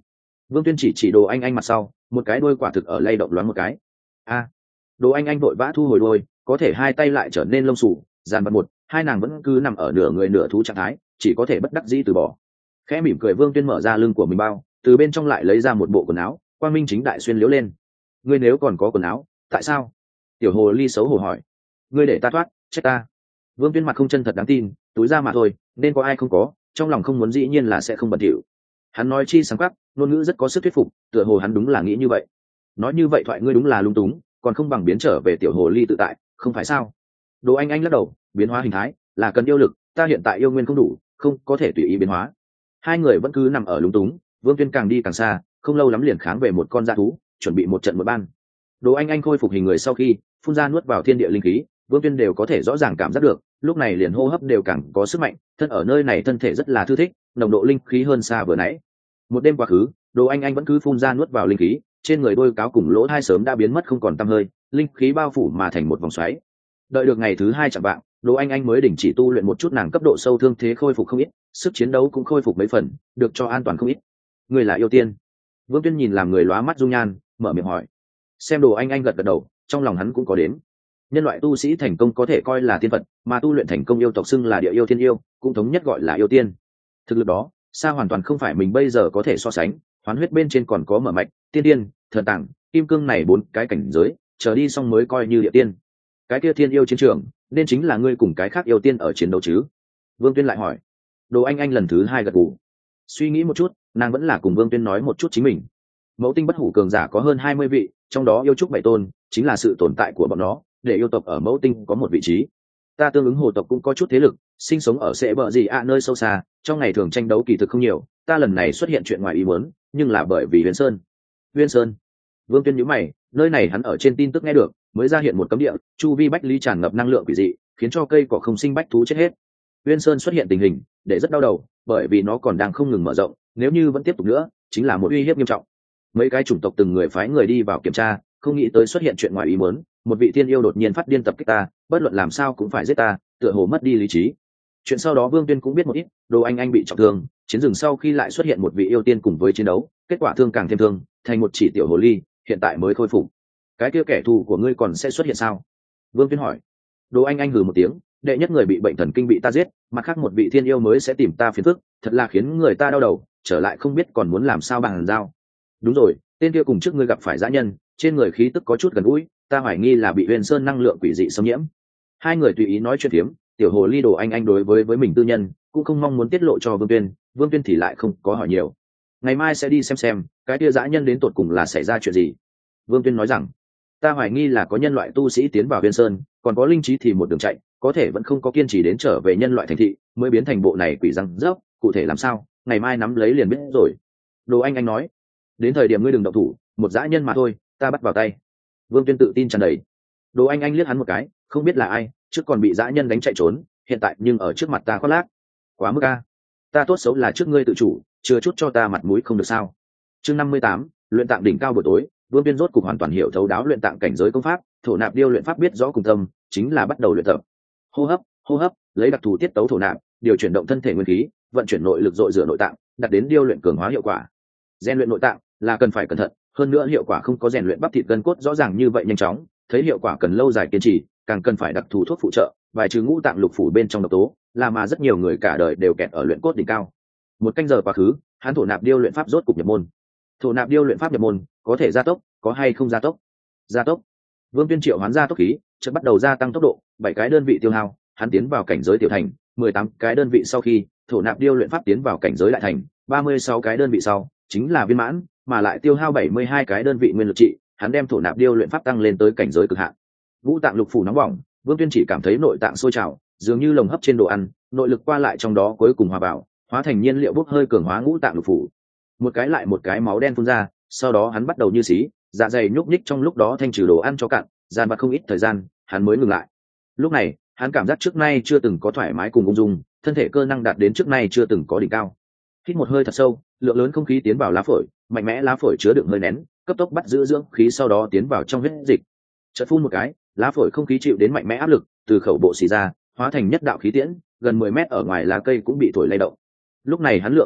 Vương Tuyên chỉ chỉ Đồ Anh Anh mặt sau, một cái đuôi quả thực ở lay động loáng một cái. A. Đồ Anh Anh vội vã thu hồi đuôi, có thể hai tay lại trở nên lông xù, dàn bật một, hai nàng vẫn cứ nằm ở nửa người nửa thú trạng thái, chỉ có thể bất đắc dĩ từ bỏ. Khẽ mỉm cười, Vương Tuyên mở ra lưng của mình bao, từ bên trong lại lấy ra một bộ quần áo, quang minh chính đại xuyên liếu lên. Ngươi nếu còn có quần áo, tại sao? Tiểu hồ ly xấu hổ hỏi. Ngươi để ta thoát, trách ta. Vương Tuyên mặt không chân thật đáng tin, túi ra mà thôi, nên có ai không có, trong lòng không muốn dĩ nhiên là sẽ không bẩn thỉu. Hắn nói chi sáng quắc, ngôn ngữ rất có sức thuyết phục, tựa hồ hắn đúng là nghĩ như vậy. Nói như vậy thoại ngươi đúng là lung túng, còn không bằng biến trở về tiểu hồ ly tự tại, không phải sao? Đồ Anh Anh lắc đầu, biến hóa hình thái là cần yêu lực, ta hiện tại yêu nguyên không đủ, không có thể tùy ý biến hóa. Hai người vẫn cứ nằm ở lung túng, Vương Tuyên càng đi càng xa, không lâu lắm liền kháng về một con dã thú, chuẩn bị một trận một ban. Đồ Anh Anh khôi phục hình người sau khi phun ra nuốt vào thiên địa linh khí, Vương Tuyên đều có thể rõ ràng cảm giác được, lúc này liền hô hấp đều càng có sức mạnh, thân ở nơi này thân thể rất là thư thích, nồng độ linh khí hơn xa vừa nãy. Một đêm quá khứ, Đồ Anh Anh vẫn cứ phun ra nuốt vào linh khí, trên người đôi cáo cùng lỗ thai sớm đã biến mất không còn tăm hơi, linh khí bao phủ mà thành một vòng xoáy. Đợi được ngày thứ hai chạng vạng, Đồ Anh Anh mới đình chỉ tu luyện một chút, nàng cấp độ sâu thương thế khôi phục không ít, sức chiến đấu cũng khôi phục mấy phần, được cho an toàn không ít. Người là yêu tiên? Vương Tuyên nhìn làm người lóa mắt dung nhan, mở miệng hỏi. Xem Đồ Anh Anh gật gật đầu, trong lòng hắn cũng có đến. Nhân loại tu sĩ thành công có thể coi là tiên phật, mà tu luyện thành công yêu tộc xưng là địa yêu thiên yêu, cũng thống nhất gọi là yêu tiên. Thực lực đó xa hoàn toàn không phải mình bây giờ có thể so sánh, hoán huyết bên trên còn có mở mạch, tiên tiên, thần tàng, kim cương này bốn cái cảnh giới, chờ đi xong mới coi như địa tiên. Cái kia thiên yêu chiến trường nên chính là ngươi cùng cái khác yêu tiên ở chiến đấu chứ? Vương Tuyên lại hỏi. Đồ Anh Anh lần thứ hai gật gù. Suy nghĩ một chút, nàng vẫn là cùng Vương Tuyên nói một chút chính mình. Mẫu tinh bất hủ cường giả có hơn hai mươi vị, trong đó yêu trúc bảy tôn chính là sự tồn tại của bọn nó, để yêu tộc ở mẫu tinh có một vị trí. Ta tương ứng hồ tộc cũng có chút thế lực, sinh sống ở sẽ bờ gì ạ nơi sâu xa, trong ngày thường tranh đấu kỳ thực không nhiều, ta lần này xuất hiện chuyện ngoài ý muốn, nhưng là bởi vì Huyền Sơn. Huyền Sơn? Vương Tuyên nhíu mày, nơi này hắn ở trên tin tức nghe được, mới ra hiện một cấm địa, chu vi bách lý tràn ngập năng lượng quỷ dị, khiến cho cây cỏ không sinh bách thú chết hết. Huyền Sơn xuất hiện tình hình để rất đau đầu, bởi vì nó còn đang không ngừng mở rộng, nếu như vẫn tiếp tục nữa, chính là một uy hiếp nghiêm trọng. Mấy cái chủng tộc từng người phái người đi vào kiểm tra, không nghĩ tới xuất hiện chuyện ngoài ý muốn, một vị tiên yêu đột nhiên phát điên tập kích ta, bất luận làm sao cũng phải giết ta, tựa hồ mất đi lý trí. Chuyện sau đó Vương Tuyên cũng biết một ít, Đồ Anh Anh bị trọng thương, chiến rừng sau khi lại xuất hiện một vị yêu tiên cùng với chiến đấu, kết quả thương càng thêm thương, thành một chỉ tiểu hồ ly, hiện tại mới khôi phục. Cái kia kẻ thù của ngươi còn sẽ xuất hiện sao? Vương Tuyên hỏi. Đồ Anh Anh hừ một tiếng, đệ nhất người bị bệnh thần kinh bị ta giết, mặt khác một vị thiên yêu mới sẽ tìm ta phiền phức, thật là khiến người ta đau đầu, trở lại không biết còn muốn làm sao bằng giao. Đúng rồi, tên kia cùng trước ngươi gặp phải dã nhân, trên người khí tức có chút gần gũi, ta hoài nghi là bị Huyền Sơn năng lượng quỷ dị xâm nhiễm. Hai người tùy ý nói chuyện phiếm, tiểu hồ ly Đồ Anh Anh đối với với mình tư nhân cũng không mong muốn tiết lộ cho Vương Tuyên, Vương Tuyên thì lại không có hỏi nhiều. Ngày mai sẽ đi xem xem cái kia dã nhân đến tột cùng là xảy ra chuyện gì. Vương Tuyên nói rằng, ta hoài nghi là có nhân loại tu sĩ tiến vào Huyền Sơn, còn có linh trí thì một đường chạy, có thể vẫn không có kiên trì đến trở về nhân loại thành thị, mới biến thành bộ này quỷ răng rớp, cụ thể làm sao, ngày mai nắm lấy liền biết rồi. Đồ Anh Anh nói, đến thời điểm ngươi đừng động thủ, một dã nhân mà thôi, ta bắt vào tay. Vương Tuyên tự tin tràn đầy. Đồ Anh Anh liếc hắn một cái, không biết là ai, trước còn bị dã nhân đánh chạy trốn, hiện tại nhưng ở trước mặt ta khoác lác, quá mức a. Ta tốt xấu là trước ngươi tự chủ, chưa chút cho ta mặt mũi không được sao? Chương năm mươi tám, luyện tạng đỉnh cao buổi tối. Vương Tuyên rốt cục hoàn toàn hiểu thấu đáo luyện tạng cảnh giới công pháp, thổ nạp điêu luyện pháp biết rõ cùng tâm, chính là bắt đầu luyện tập. Hô hấp, hô hấp, lấy đặc thù tiết tấu thổ nạp, điều chuyển động thân thể nguyên khí, vận chuyển nội lực dội rửa nội tạng, đặt đến điêu luyện cường hóa hiệu quả. Rèn luyện nội tạng là cần phải cẩn thận, hơn nữa hiệu quả không có rèn luyện bắp thịt gân cốt rõ ràng như vậy nhanh chóng, thấy hiệu quả cần lâu dài kiên trì, càng cần phải đặc thù thuốc phụ trợ, bài trừ ngũ tạng lục phủ bên trong độc tố, là mà rất nhiều người cả đời đều kẹt ở luyện cốt đỉnh cao. Một canh giờ quá khứ, hắn thổ nạp điêu luyện pháp rốt cục nhập môn. Thổ nạp điêu luyện pháp nhập môn, có thể gia tốc, có hay không gia tốc? Gia tốc. Vương Tuyên triệu hoán gia tốc khí, chợt bắt đầu gia tăng tốc độ, bảy cái đơn vị tiêu hao, hắn tiến vào cảnh giới tiểu thành, mười tám cái đơn vị sau khi, thổ nạp điêu luyện pháp tiến vào cảnh giới đại thành, ba mươi sáu cái đơn vị sau, chính là viên mãn, mà lại tiêu hao bảy mươi hai cái đơn vị nguyên lực trị, hắn đem thổ nạp điêu luyện pháp tăng lên tới cảnh giới cực hạn. Ngũ tạng lục phủ nóng bỏng, Vương Tuyên chỉ cảm thấy nội tạng sôi trào, dường như lồng hấp trên đồ ăn, nội lực qua lại trong đó cuối cùng hòa vào, hóa thành nhiên liệu bốc hơi cường hóa ngũ tạng lục phủ. Một cái lại một cái máu đen phun ra, sau đó hắn bắt đầu như xí, dạ dày nhúc nhích trong lúc đó thanh trừ đồ ăn cho cạn, gian vặt không ít thời gian, hắn mới ngừng lại. Lúc này, hắn cảm giác trước nay chưa từng có thoải mái cùng ung dung, thân thể cơ năng đạt đến trước nay chưa từng có đỉnh cao. Hít một hơi thật sâu, lượng lớn không khí tiến vào lá phổi, mạnh mẽ lá phổi chứa đựng hơi nén, cấp tốc bắt giữ dưỡng khí sau đó tiến vào trong huyết dịch. Chợt phun một cái, lá phổi không khí chịu đến mạnh mẽ áp lực, từ khẩu bộ xì ra, hóa thành nhất đạo khí tiễn, gần mười mét ở ngoài lá cây cũng bị thổi lay động. Lúc này hắn lượng hô hấp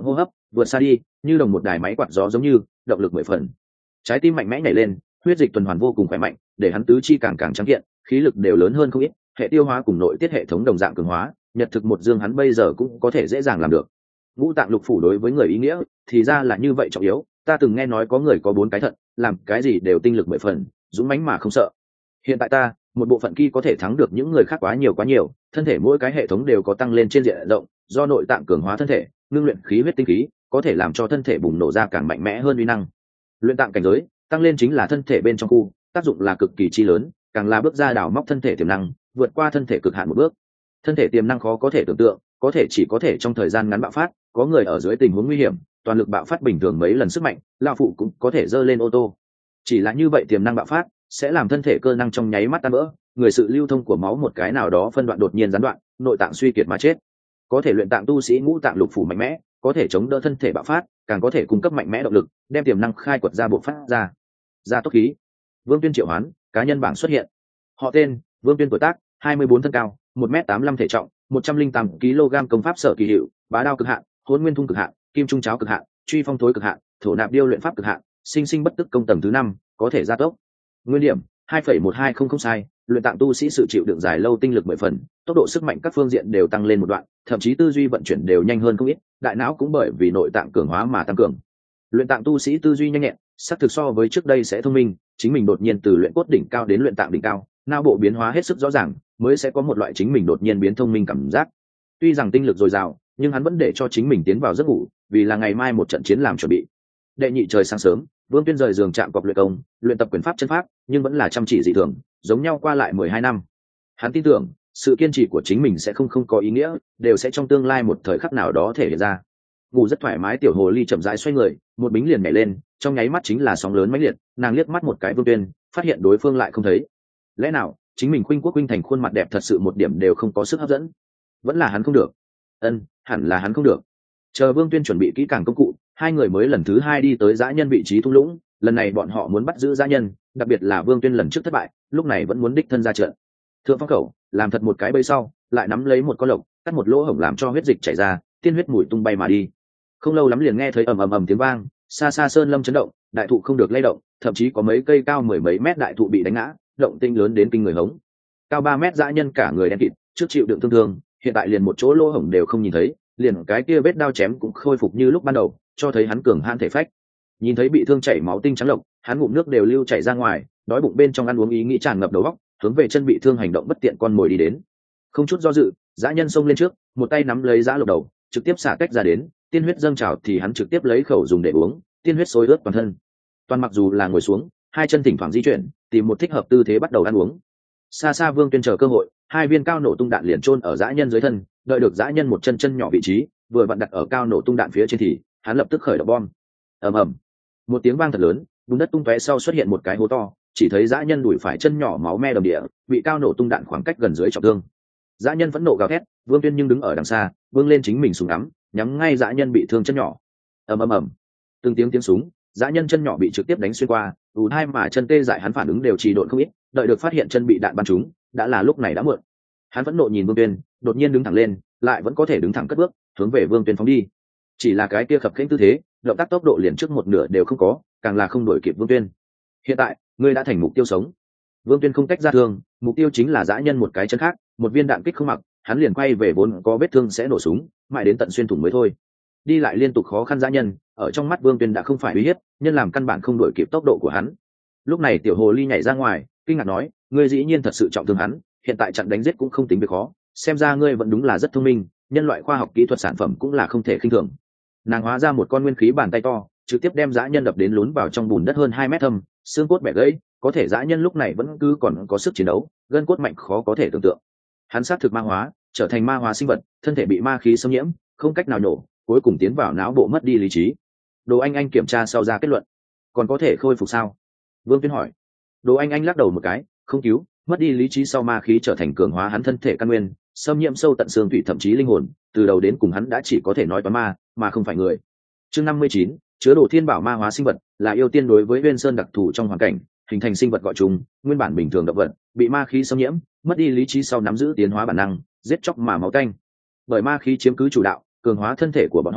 vượt xa đi, như đồng một đài máy quạt gió, giống như động lực mười phần. Trái tim mạnh mẽ nhảy lên, huyết dịch tuần hoàn vô cùng khỏe mạnh, để hắn tứ chi càng càng trắng kiện, khí lực đều lớn hơn không ít, hệ tiêu hóa cùng nội tiết hệ thống đồng dạng cường hóa, nhật thực một dương hắn bây giờ cũng có thể dễ dàng làm được. Ngũ tạng lục phủ đối với người ý nghĩa thì ra là như vậy trọng yếu. Ta từng nghe nói có người có bốn cái thận, làm cái gì đều tinh lực mười phần, dũng mãnh mà không sợ. Hiện tại ta, một bộ phận kia có thể thắng được những người khác quá nhiều quá nhiều, thân thể mỗi cái hệ thống đều có tăng lên trên diện rộng, do nội tạng cường hóa thân thể, ngưng luyện khí huyết tinh khí, có thể làm cho thân thể bùng nổ ra càng mạnh mẽ hơn uy năng. Luyện tạng cảnh giới, tăng lên chính là thân thể bên trong khu, tác dụng là cực kỳ chi lớn, càng là bước ra đào móc thân thể tiềm năng, vượt qua thân thể cực hạn một bước. Thân thể tiềm năng khó có thể tưởng tượng, có thể chỉ có thể trong thời gian ngắn bạo phát, có người ở dưới tình huống nguy hiểm, toàn lực bạo phát bình thường mấy lần sức mạnh, lão phụ cũng có thể dơ lên ô tô. Chỉ là như vậy tiềm năng bạo phát sẽ làm thân thể cơ năng trong nháy mắt tan vỡ, người sự lưu thông của máu một cái nào đó phân đoạn đột nhiên gián đoạn, nội tạng suy kiệt mà chết. Có thể luyện tạng tu sĩ ngũ tạng lục phủ mạnh mẽ, có thể chống đỡ thân thể bạo phát, càng có thể cung cấp mạnh mẽ động lực, đem tiềm năng khai quật ra bộ phát ra. Ra tốc khí. Vương Tuyên triệu hoán, cá nhân bảng xuất hiện. Họ tên: Vương Tuyên, tuổi tác hai mươi bốn, thân cao một mét tám mươi lăm, thể trọng một trăm linh tám ki lô gam, công pháp sở kỳ hiệu: bá đao cực hạn, hỗn nguyên thung cực hạn, kim trung cháo cực hạn, truy phong thối cực hạn, thổ nạp điêu luyện pháp cực hạn, sinh sinh bất tức công tầng thứ năm, có thể gia tốc. Nguyên điểm hai phẩy một hai không không sai. Luyện tạng tu sĩ sự chịu đựng dài lâu, tinh lực mười phần, tốc độ sức mạnh các phương diện đều tăng lên một đoạn, thậm chí tư duy vận chuyển đều nhanh hơn không ít, đại não cũng bởi vì nội tạng cường hóa mà tăng cường. Luyện tạng tu sĩ tư duy nhanh nhẹn, xác thực so với trước đây sẽ thông minh, chính mình đột nhiên từ luyện cốt đỉnh cao đến luyện tạng đỉnh cao, não bộ biến hóa hết sức rõ ràng, mới sẽ có một loại chính mình đột nhiên biến thông minh cảm giác. Tuy rằng tinh lực dồi dào, nhưng hắn vẫn để cho chính mình tiến vào giấc ngủ, vì là ngày mai một trận chiến làm chuẩn bị. Đệ nhị trời sáng sớm, Vương Tuyên rời giường chạm cọc luyện công, luyện tập quyền pháp chân pháp, nhưng vẫn là chăm chỉ dị thường, giống nhau qua lại mười hai năm. Hắn tin tưởng, sự kiên trì của chính mình sẽ không không có ý nghĩa, đều sẽ trong tương lai một thời khắc nào đó thể hiện ra. Ngủ rất thoải mái, tiểu hồ ly chậm rãi xoay người, một bính liền nhảy lên, trong nháy mắt chính là sóng lớn mãnh liệt, nàng liếc mắt một cái Vương Tuyên, phát hiện đối phương lại không thấy. Lẽ nào chính mình khuynh quốc khuynh thành khuôn mặt đẹp thật sự một điểm đều không có sức hấp dẫn? Vẫn là hắn không được. Ân, hẳn là hắn không được. Chờ Vương Tuyên chuẩn bị kỹ càng công cụ, hai người mới lần thứ hai đi tới dã nhân vị trí thung lũng. Lần này bọn họ muốn bắt giữ dã nhân, đặc biệt là Vương Tuyên lần trước thất bại, lúc này vẫn muốn đích thân ra trận. Thượng phong khẩu, làm thật một cái bẫy sau, lại nắm lấy một con lộc, cắt một lỗ hổng làm cho huyết dịch chảy ra, tiên huyết mùi tung bay mà đi. Không lâu lắm liền nghe thấy ầm ầm ầm tiếng vang, xa xa sơn lâm chấn động, đại thụ không được lay động, thậm chí có mấy cây cao mười mấy mét đại thụ bị đánh ngã, động tinh lớn đến kinh người hống. Cao ba mét dã nhân cả người đen kịt, trước chịu đựng thương thương, hiện tại liền một chỗ lỗ hổng đều không nhìn thấy, liền cái kia vết đao chém cũng khôi phục như lúc ban đầu, cho thấy hắn cường hãn thể phách. Nhìn thấy bị thương chảy máu tinh trắng lộc, hắn ngụm nước đều lưu chảy ra ngoài, đói bụng bên trong ăn uống ý nghĩ tràn ngập đầu óc, hướng về chân bị thương hành động bất tiện con mồi đi đến. Không chút do dự, dã nhân xông lên trước, một tay nắm lấy dã lộc đầu, trực tiếp xả cách ra đến, tiên huyết dâng trào thì hắn trực tiếp lấy khẩu dùng để uống, tiên huyết xối ướt toàn thân. Toàn mặc dù là ngồi xuống, hai chân thỉnh thoảng di chuyển, tìm một thích hợp tư thế bắt đầu ăn uống. Xa xa Vương Tuyên chờ cơ hội, hai viên cao nổ tung đạn liền chôn ở dã nhân dưới thân, đợi được dã nhân một chân chân nhỏ vị trí, vừa vặn đặt ở cao nổ tung đạn phía trên thì hắn lập tức khởi động bom. Ầm ầm, một tiếng vang thật lớn, bùn đất tung tóe, sau xuất hiện một cái hố to, chỉ thấy dã nhân đùi phải chân nhỏ máu me đầm địa, bị cao nổ tung đạn khoảng cách gần dưới trọng thương. Dã nhân vẫn nộ gào thét, Vương Tuyên nhưng đứng ở đằng xa, vươn lên chính mình súng ngắm, nhắm ngay dã nhân bị thương chân nhỏ. Ầm ầm ầm, từng tiếng tiếng súng, dã nhân chân nhỏ bị trực tiếp đánh xuyên qua, ù hai mà chân tê dại, hắn phản ứng đều trì độn không ít, đợi được phát hiện chân bị đạn bắn trúng, đã là lúc này đã muộn. Hắn vẫn nộ nhìn Vương Tuyên, đột nhiên đứng thẳng lên, lại vẫn có thể đứng thẳng cất bước, hướng về Vương Tuyên phóng đi. Chỉ là cái kia khập khiễng tư thế, động tác tốc độ liền trước một nửa đều không có, càng là không đuổi kịp Vương Tuyên. Hiện tại, ngươi đã thành mục tiêu sống. Vương Tuyên không tách ra thương, mục tiêu chính là dã nhân một cái chân khác, một viên đạn kích không mặc, hắn liền quay về vốn có vết thương sẽ nổ súng, mãi đến tận xuyên thủng mới thôi. Đi lại liên tục khó khăn dã nhân, ở trong mắt Vương Tuyên đã không phải uy hiếp, nhân làm căn bản không đuổi kịp tốc độ của hắn. Lúc này tiểu hồ ly nhảy ra ngoài, kinh ngạc nói, ngươi dĩ nhiên thật sự trọng thương hắn, hiện tại chặn đánh giết cũng không tính việc khó, xem ra ngươi vẫn đúng là rất thông minh, nhân loại khoa học kỹ thuật sản phẩm cũng là không thể khinh thường. Nàng hóa ra một con nguyên khí bàn tay to, trực tiếp đem dã nhân đập đến lún vào trong bùn đất hơn hai mét thâm, xương cốt bẻ gãy, có thể dã nhân lúc này vẫn cứ còn có sức chiến đấu, gân cốt mạnh khó có thể tưởng tượng. Hắn sát thực ma hóa, trở thành ma hóa sinh vật, thân thể bị ma khí xâm nhiễm, không cách nào nhổ, cuối cùng tiến vào não bộ mất đi lý trí. Đồ Anh Anh kiểm tra sau ra kết luận, còn có thể khôi phục sao? Vương Tuyên hỏi. Đồ Anh Anh lắc đầu một cái, không cứu, mất đi lý trí sau ma khí trở thành cường hóa hắn thân thể căn nguyên, xâm nhiễm sâu tận xương thủy thậm chí linh hồn, từ đầu đến cùng hắn đã chỉ có thể nói toán ma, mà không phải người. Chương năm mươi chín, chứa đồ thiên bảo ma hóa sinh vật, là yêu tiên đối với Nguyên Sơn đặc thù trong hoàn cảnh, hình thành sinh vật gọi chung, nguyên bản bình thường động vật, bị ma khí xâm nhiễm, mất đi lý trí sau nắm giữ tiến hóa bản năng, giết chóc mà máu tanh. Bởi ma khí chiếm cứ chủ đạo, cường hóa thân thể của bọn họ,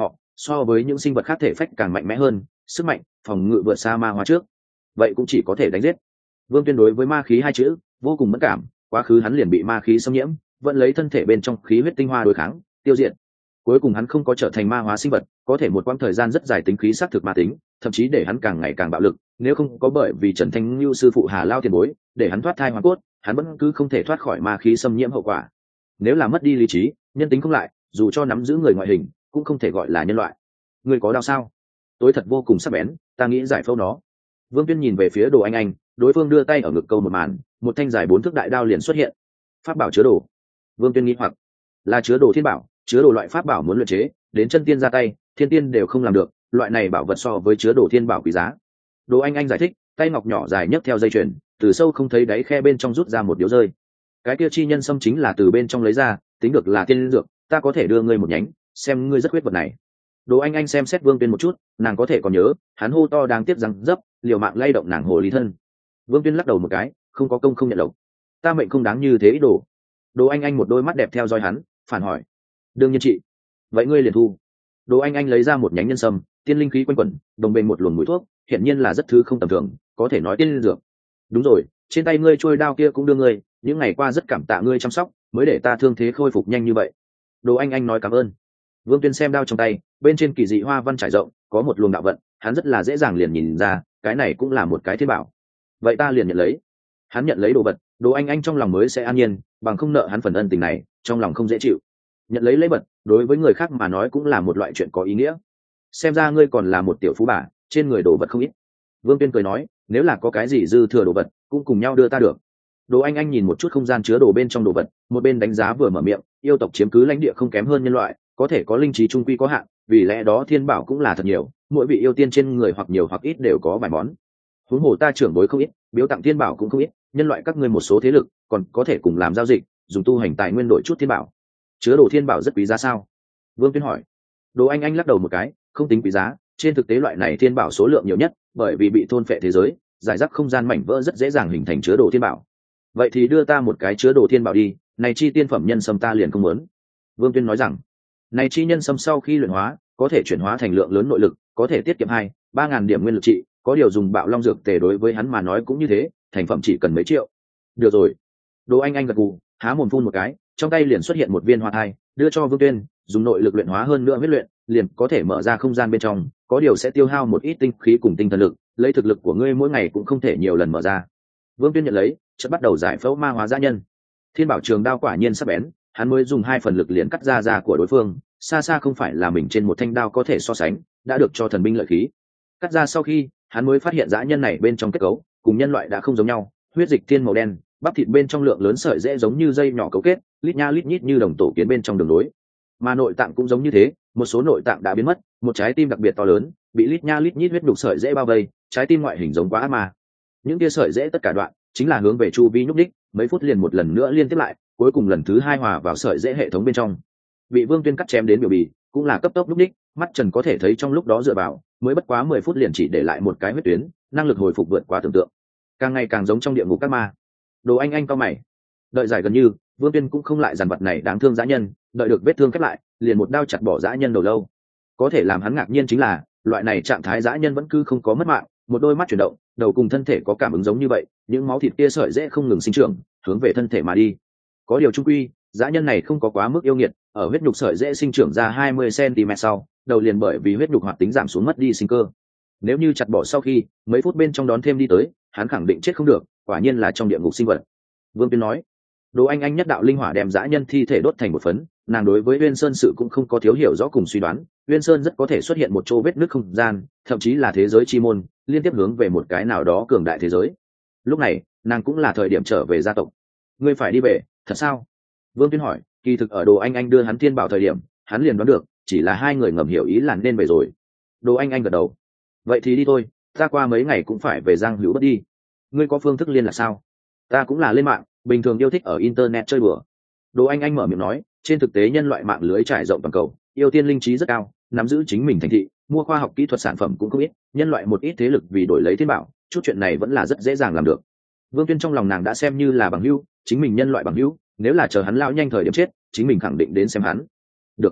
so với những sinh vật khác thể phách càng mạnh mẽ hơn, sức mạnh phòng ngự vượt xa ma hóa trước, vậy cũng chỉ có thể đánh giết. Vương Tuyên đối với ma khí hai chữ vô cùng mẫn cảm, quá khứ hắn liền bị ma khí xâm nhiễm, vẫn lấy thân thể bên trong khí huyết tinh hoa đối kháng tiêu diệt. Cuối cùng hắn không có trở thành ma hóa sinh vật, có thể một quãng thời gian rất dài tính khí xác thực ma tính, thậm chí để hắn càng ngày càng bạo lực. Nếu không có bởi vì Trần Thanh Nhu sư phụ Hà Lao tiền bối để hắn thoát thai hóa cốt, hắn vẫn cứ không thể thoát khỏi ma khí xâm nhiễm hậu quả. Nếu là mất đi lý trí, nhân tính không lại, dù cho nắm giữ người ngoại hình cũng không thể gọi là nhân loại. Người có đau sao? Tối thật vô cùng sắc bén, ta nghĩ giải phẫu nó. Vương Tuyên nhìn về phía Đồ Anh Anh, đối phương đưa tay ở ngực câu một màn, một thanh dài bốn thước đại đao liền xuất hiện. Pháp bảo chứa đồ. Vương Tuyên nghĩ hoặc là chứa đồ thiên bảo, chứa đồ loại pháp bảo muốn luyện chế, đến chân tiên ra tay, thiên tiên đều không làm được, loại này bảo vật so với chứa đồ thiên bảo quý giá. Đồ Anh Anh giải thích, tay ngọc nhỏ dài nhấc theo dây chuyền, từ sâu không thấy đáy khe bên trong rút ra một điếu rơi. Cái kia chi nhân sâm chính là từ bên trong lấy ra, tính được là tiên dược, ta có thể đưa ngươi một nhánh, xem ngươi rất huyết vật này. Đồ Anh Anh xem xét Vương Tuyên một chút, nàng có thể còn nhớ, hắn hô to đáng tiếc rằng dấp, liều mạng lay động nàng hồ lý thân. Vương Tuyên lắc đầu một cái, không có công không nhận lộc, ta mệnh không đáng như thế ý đồ. Đồ Anh Anh một đôi mắt đẹp theo dõi hắn, phản hỏi, đương nhiên chị, vậy ngươi liền thu. Đồ Anh Anh lấy ra một nhánh nhân sâm, tiên linh khí quanh quẩn, đồng bên một luồng mũi thuốc, hiển nhiên là rất thứ không tầm thường, có thể nói tiên linh dược. Đúng rồi, trên tay ngươi trôi đao kia cũng đưa ngươi, những ngày qua rất cảm tạ ngươi chăm sóc, mới để ta thương thế khôi phục nhanh như vậy. Đồ Anh Anh nói cảm ơn. Vương Tuyên xem đao trong tay, bên trên kỳ dị hoa văn trải rộng, có một luồng đạo vận, hắn rất là dễ dàng liền nhìn ra, cái này cũng là một cái thiên bảo. Vậy ta liền nhận lấy. Hắn nhận lấy đồ vật, Đồ Anh Anh trong lòng mới sẽ an nhiên, bằng không nợ hắn phần ân tình này, trong lòng không dễ chịu. Nhận lấy lễ vật, đối với người khác mà nói cũng là một loại chuyện có ý nghĩa. Xem ra ngươi còn là một tiểu phú bà, trên người đồ vật không ít. Vương Tuyên cười nói, nếu là có cái gì dư thừa đồ vật, cũng cùng nhau đưa ta được. Đồ Anh Anh nhìn một chút không gian chứa đồ bên trong đồ vật, một bên đánh giá vừa mở miệng, yêu tộc chiếm cứ lãnh địa không kém hơn nhân loại, có thể có linh trí trung quy có hạn, vì lẽ đó thiên bảo cũng là thật nhiều, mỗi vị yêu tiên trên người hoặc nhiều hoặc ít đều có vài món. Huống hồ ta trưởng bối không ít, biếu tặng thiên bảo cũng không ít, nhân loại các ngươi một số thế lực còn có thể cùng làm giao dịch, dùng tu hành tài nguyên đổi chút thiên bảo. Chứa đồ thiên bảo rất quý giá sao? Vương Tuyên hỏi. Đồ Anh Anh lắc đầu một cái, không tính quý giá, trên thực tế loại này thiên bảo số lượng nhiều nhất, bởi vì bị thôn phệ thế giới, giải rác không gian mảnh vỡ rất dễ dàng hình thành chứa đồ thiên bảo. Vậy thì đưa ta một cái chứa đồ thiên bảo đi, này chi tiên phẩm nhân sâm ta liền không muốn. Vương Tuyên nói rằng, này chi nhân sâm sau khi luyện hóa, có thể chuyển hóa thành lượng lớn nội lực, có thể tiết kiệm hai, ba ngàn điểm nguyên lực trị, có điều dùng bạo long dược tề đối với hắn mà nói cũng như thế, thành phẩm chỉ cần mấy triệu. Được rồi. Đồ Anh Anh gật gù, há mồm phun một cái, trong tay liền xuất hiện một viên hoa thai, đưa cho Vương Tuyên, dùng nội lực luyện hóa hơn nữa huyết luyện, liền có thể mở ra không gian bên trong, có điều sẽ tiêu hao một ít tinh khí cùng tinh thần lực, lấy thực lực của ngươi mỗi ngày cũng không thể nhiều lần mở ra. Vương Tuyên nhận lấy, chợt bắt đầu giải phẫu ma hóa dã nhân. Thiên bảo trường đao quả nhiên sắc bén, hắn mới dùng hai phần lực liền cắt ra da của đối phương, xa xa không phải là mình trên một thanh đao có thể so sánh, đã được cho thần binh lợi khí. Cắt ra sau khi, hắn mới phát hiện dã nhân này bên trong kết cấu cùng nhân loại đã không giống nhau, huyết dịch thiên màu đen, bắp thịt bên trong lượng lớn sợi dễ giống như dây nhỏ cấu kết, lít nha lít nhít như đồng tổ kiến bên trong đường nối. Mà nội tạng cũng giống như thế, một số nội tạng đã biến mất, một trái tim đặc biệt to lớn, bị lít nha lít nhít huyết đục sợi dễ bao vây, trái tim ngoại hình giống quá ác ma. Những tia sợi dễ tất cả đoạn, chính là hướng về chu vi nhúc đích, mấy phút liền một lần nữa liên tiếp lại, cuối cùng lần thứ hai hòa vào sợi dễ hệ thống bên trong. Bị Vương Tuyên cắt chém đến biểu bì, cũng là cấp tốc nhúc đích, mắt Trần có thể thấy trong lúc đó dựa vào, mới bất quá mười phút liền chỉ để lại một cái huyết tuyến, năng lực hồi phục vượt quá tưởng tượng, càng ngày càng giống trong địa ngục các ma. Đồ Anh Anh cao mày, đợi giải gần như, Vương Tuyên cũng không lại dàn vật này đáng thương dã nhân, đợi được vết thương khép lại, liền một đao chặt bỏ dã nhân đầu lâu. Có thể làm hắn ngạc nhiên chính là, loại này trạng thái dã nhân vẫn cứ không có mất mạng, một đôi mắt chuyển động, đầu cùng thân thể có cảm ứng giống như vậy, những máu thịt kia sợi dễ không ngừng sinh trưởng, hướng về thân thể mà đi. Có điều trung quy, dã nhân này không có quá mức yêu nghiệt, ở huyết nhục sợi dễ sinh trưởng ra hai mươi xăng ti mét sau, đầu liền bởi vì huyết nhục hoạt tính giảm xuống mất đi sinh cơ. Nếu như chặt bỏ sau khi, mấy phút bên trong đón thêm đi tới, hắn khẳng định chết không được, quả nhiên là trong địa ngục sinh vật. Vương Tuyên nói. Đồ Anh Anh nhất đạo linh hỏa đem dã nhân thi thể đốt thành một phấn, nàng đối với Uyên Sơn sự cũng không có thiếu hiểu rõ cùng suy đoán, Uyên Sơn rất có thể xuất hiện một chỗ vết nứt không gian, thậm chí là thế giới chi môn, liên tiếp hướng về một cái nào đó cường đại thế giới. Lúc này, nàng cũng là thời điểm trở về gia tộc. Ngươi phải đi về, thật sao? Vương Tuyên hỏi, kỳ thực ở Đồ Anh Anh đưa hắn thiên bảo thời điểm, hắn liền đoán được, chỉ là hai người ngầm hiểu ý là nên về rồi. Đồ Anh Anh gật đầu. Vậy thì đi thôi, ta qua mấy ngày cũng phải về Giang Hữu Bất đi. Ngươi có phương thức liên lạc sao? Ta cũng là lên mạng, bình thường yêu thích ở internet chơi bừa. Đồ Anh Anh mở miệng nói, trên thực tế nhân loại mạng lưới trải rộng toàn cầu, yêu tiên linh trí rất cao, nắm giữ chính mình thành thị, mua khoa học kỹ thuật sản phẩm cũng không ít, nhân loại một ít thế lực vì đổi lấy thiên bảo, chút chuyện này vẫn là rất dễ dàng làm được. Vương Tuyên trong lòng nàng đã xem như là bằng hữu, chính mình nhân loại bằng hữu, nếu là chờ hắn lao nhanh thời điểm chết, chính mình khẳng định đến xem hắn. Được.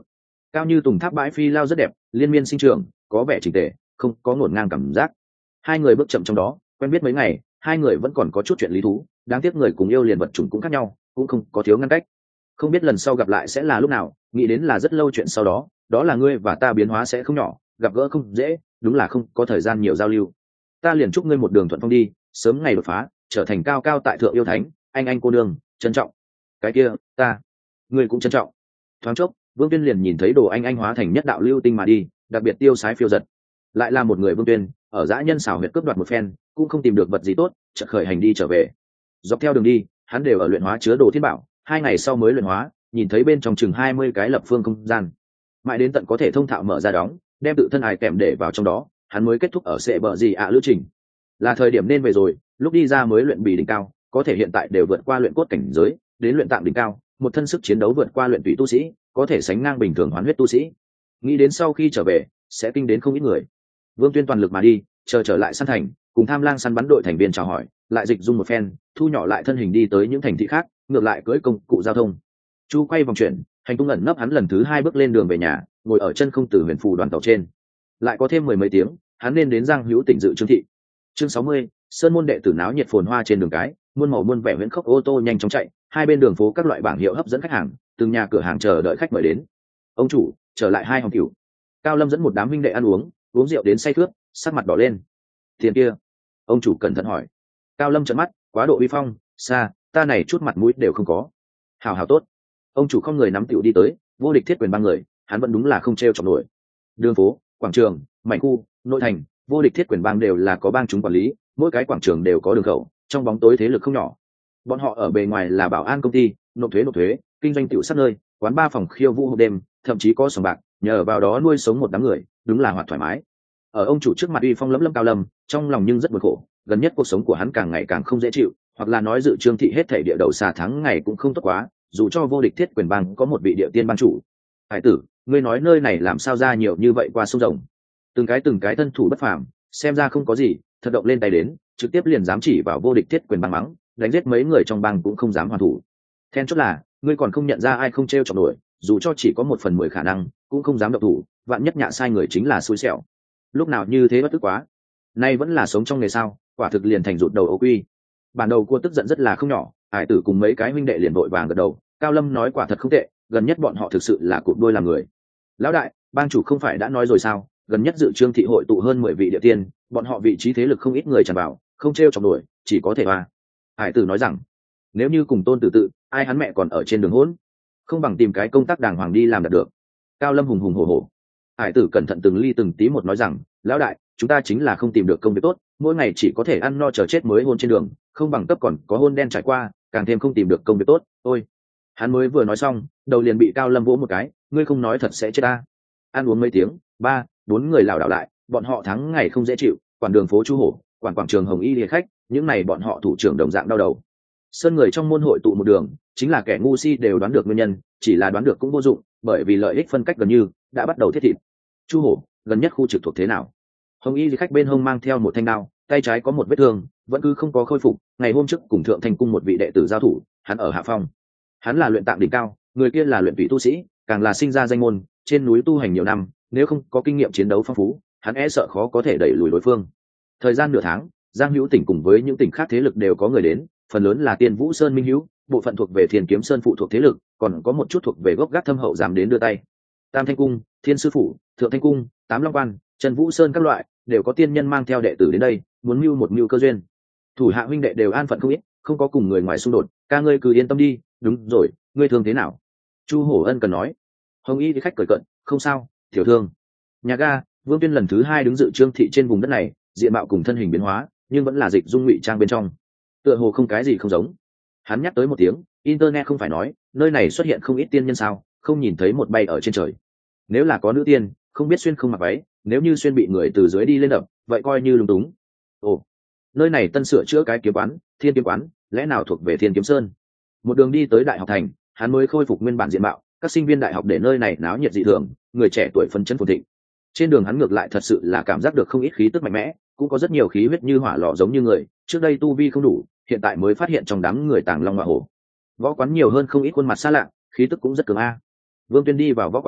cao như tùng tháp bãi phi lao rất đẹp, liên miên sinh trưởng, có vẻ chỉnh tề, không có ngổn ngang cảm giác. Hai người bước chậm trong đó, quen biết mấy ngày, hai người vẫn còn có chút chuyện lý thú, đáng tiếc người cùng yêu liền vật chủng cũng khác nhau, cũng không có thiếu ngăn cách. Không biết lần sau gặp lại sẽ là lúc nào, nghĩ đến là rất lâu chuyện sau đó, đó là ngươi và ta biến hóa sẽ không nhỏ, gặp gỡ không dễ, đúng là không có thời gian nhiều giao lưu. Ta liền chúc ngươi một đường thuận phong đi, sớm ngày đột phá, trở thành cao cao tại thượng yêu thánh, anh anh cô nương, trân trọng. Cái kia, ta, ngươi cũng trân trọng. Thoáng chốc, Vương Tuyên liền nhìn thấy Đồ Anh Anh hóa thành nhất đạo lưu tinh mà đi, đặc biệt tiêu sái phiêu giật. Lại là một người Vương Tuyên, ở dã nhân xảo huyệt cướp đoạt một phen, cũng không tìm được vật gì tốt, chợt khởi hành đi trở về. Dọc theo đường đi, hắn đều ở luyện hóa chứa đồ thiên bảo, hai ngày sau mới luyện hóa, nhìn thấy bên trong chừng hai mươi cái lập phương không gian. Mãi đến tận có thể thông thạo mở ra đóng, đem tự thân ải kèm để vào trong đó, hắn mới kết thúc ở sệ bờ gì ạ lữ trình. Là thời điểm nên về rồi, lúc đi ra mới luyện bì đỉnh cao, có thể hiện tại đều vượt qua luyện cốt cảnh giới, đến luyện tạng đỉnh cao, một thân sức chiến đấu vượt qua luyện tùy tu sĩ, có thể sánh ngang bình thường hoán huyết tu sĩ. Nghĩ đến sau khi trở về, sẽ kinh đến không ít người. Vương Tuyên toàn lực mà đi, chờ trở lại săn thành, cùng tham lang săn bắn đội thành viên chào hỏi, lại dịch dung một phen, thu nhỏ lại thân hình đi tới những thành thị khác, ngược lại cưỡi công cụ giao thông. Chu quay vòng chuyển, hành tung ẩn nấp hắn lần thứ hai bước lên đường về nhà, ngồi ở chân không từ huyền phù đoàn tàu trên. Lại có thêm mười mấy tiếng, hắn nên đến Giang Hữu tỉnh dự Trương thị. Chương sáu mươi, sơn môn đệ tử náo nhiệt phồn hoa trên đường cái, muôn màu muôn vẻ huyễn khốc ô tô nhanh chóng chạy, hai bên đường phố các loại bảng hiệu hấp dẫn khách hàng, từng nhà cửa hàng chờ đợi khách mời đến. Ông chủ, trở lại hai hòm cửu. Cao Lâm dẫn một đám huynh đệ ăn uống, uống rượu đến say khướt, sắc mặt đỏ lên. Tiền kia, ông chủ cẩn thận hỏi. Cao Lâm trợn mắt, quá độ uy phong, xa, ta này chút mặt mũi đều không có. Hào hào tốt. Ông chủ không người nắm tiểu đi tới, vô địch thiết quyền ba người, hắn vẫn đúng là không treo chọc nổi. Đường phố, quảng trường, mảnh khu, nội thành, vô địch thiết quyền bang đều là có bang chúng quản lý, mỗi cái quảng trường đều có đường khẩu, trong bóng tối thế lực không nhỏ. Bọn họ ở bề ngoài là bảo an công ty, nộp thuế nộp thuế, kinh doanh tiểu sát nơi, quán ba phòng khiêu vũ hộp đêm, thậm chí có sòng bạc, nhờ vào đó nuôi sống một đám người, đúng là hoạt thoải mái. Ở ông chủ trước mặt uy phong lẫm lẫm Cao Lâm, trong lòng nhưng rất buồn khổ, gần nhất cuộc sống của hắn càng ngày càng không dễ chịu, hoặc là nói dự Trương thị hết thảy địa đầu xà tháng ngày cũng không tốt quá, dù cho vô địch thiết quyền bang có một vị địa tiên ban chủ. Hải tử, ngươi nói nơi này làm sao ra nhiều như vậy qua sông rồng? Từng cái từng cái thân thủ bất phàm, xem ra không có gì, thật động lên tay đến, trực tiếp liền dám chỉ vào vô địch thiết quyền bang mắng, đánh giết mấy người trong bang cũng không dám hoàn thủ. Then chốt là, ngươi còn không nhận ra ai không treo chọc nổi, dù cho chỉ có một phần mười khả năng, cũng không dám động thủ, vạn nhất nhạ sai người chính là xui xẻo. Lúc nào như thế bất tức quá. Nay vẫn là sống trong nghề sao, quả thực liền thành rụt đầu ấu quy. Bản đầu cua tức giận rất là không nhỏ, Hải tử cùng mấy cái huynh đệ liền vội vàng gật đầu. Cao Lâm nói quả thật không tệ, gần nhất bọn họ thực sự là cụm đôi làm người. Lão đại, bang chủ không phải đã nói rồi sao, gần nhất dự Trương thị hội tụ hơn mười vị địa tiên, bọn họ vị trí thế lực không ít người tràn vào, không treo chọc nổi, chỉ có thể va. Hải tử nói rằng, nếu như cùng Tôn Tử tự, ai hắn mẹ còn ở trên đường hỗn, không bằng tìm cái công tác đàng hoàng đi làm đạt được. Cao Lâm hùng hùng hổ hổ. Hải tử cẩn thận từng ly từng tí một nói rằng, lão đại, chúng ta chính là không tìm được công việc tốt, mỗi ngày chỉ có thể ăn no chờ chết mới hôn trên đường, không bằng cấp còn có hôn đen trải qua, càng thêm không tìm được công việc tốt. Ôi, hắn mới vừa nói xong, đầu liền bị Cao Lâm vỗ một cái, ngươi không nói thật sẽ chết ta. Ăn uống mấy tiếng, ba bốn người lảo đảo lại, bọn họ tháng ngày không dễ chịu, quản đường phố Chu Hổ, quản quảng trường Hồng Y Liệt khách, những này bọn họ thủ trưởng đồng dạng đau đầu. Sơn người trong môn hội tụ một đường, chính là kẻ ngu si đều đoán được nguyên nhân, chỉ là đoán được cũng vô dụng, bởi vì lợi ích phân cách gần như đã bắt đầu thiết thịt. Chu Hổ, gần nhất khu trực thuộc thế nào? Hồng Y Liệt khách bên hông mang theo một thanh đao, tay trái có một vết thương, vẫn cứ không có khôi phục, ngày hôm trước cùng Thượng Thành cung một vị đệ tử giao thủ, hắn ở hạ phong. Hắn là luyện tạng đỉnh cao, người kia là luyện tùy tu sĩ, càng là sinh ra danh môn, trên núi tu hành nhiều năm, nếu không có kinh nghiệm chiến đấu phong phú, hắn e sợ khó có thể đẩy lùi đối phương. Thời gian nửa tháng, Giang Hữu tỉnh cùng với những tỉnh khác thế lực đều có người đến, phần lớn là Tiên Vũ Sơn Minh Hữu, bộ phận thuộc về Thiên Kiếm Sơn phụ thuộc thế lực, còn có một chút thuộc về gốc gác thâm hậu dám đến đưa tay. Tam Thanh cung, Thiên Sư phủ, Thượng Thanh cung, Tám Long quan, Trần Vũ Sơn các loại, đều có tiên nhân mang theo đệ tử đến đây, muốn mưu một mưu cơ duyên. Thủ hạ huynh đệ đều an phận không ít, không có cùng người ngoài xung đột, ca ngươi cứ yên tâm đi. Đúng rồi, ngươi thương thế nào? Chu Hổ Ân cần nói. Hồng Y thì khách cười cận, không sao, tiểu thương. Nhà ga, Vương Tuyên lần thứ hai đứng dự Trương thị trên vùng đất này, diện mạo cùng thân hình biến hóa, nhưng vẫn là dịch dung ngụy trang bên trong, tựa hồ không cái gì không giống. Hắn nhắc tới một tiếng, internet không phải nói, nơi này xuất hiện không ít tiên nhân sao, không nhìn thấy một bay ở trên trời. Nếu là có nữ tiên, không biết xuyên không mặc váy, nếu như xuyên bị người từ dưới đi lên đập, vậy coi như lúng túng. Ồ, nơi này tân sửa chữa cái kiếm quán, Thiên Kiếm quán, lẽ nào thuộc về Thiên Kiếm Sơn? Một đường đi tới Đại học thành, hắn mới khôi phục nguyên bản diện mạo, các sinh viên đại học để nơi này náo nhiệt dị thường, người trẻ tuổi phấn chấn phồn thịnh. Trên đường hắn ngược lại thật sự là cảm giác được không ít khí tức mạnh mẽ, cũng có rất nhiều khí huyết như hỏa lò giống như người, trước đây tu vi không đủ, hiện tại mới phát hiện trong đám người tàng long ngọa hổ. Võ quán nhiều hơn không ít khuôn mặt xa lạ, khí tức cũng rất cường a. Vương Tuyên đi vào võ quán,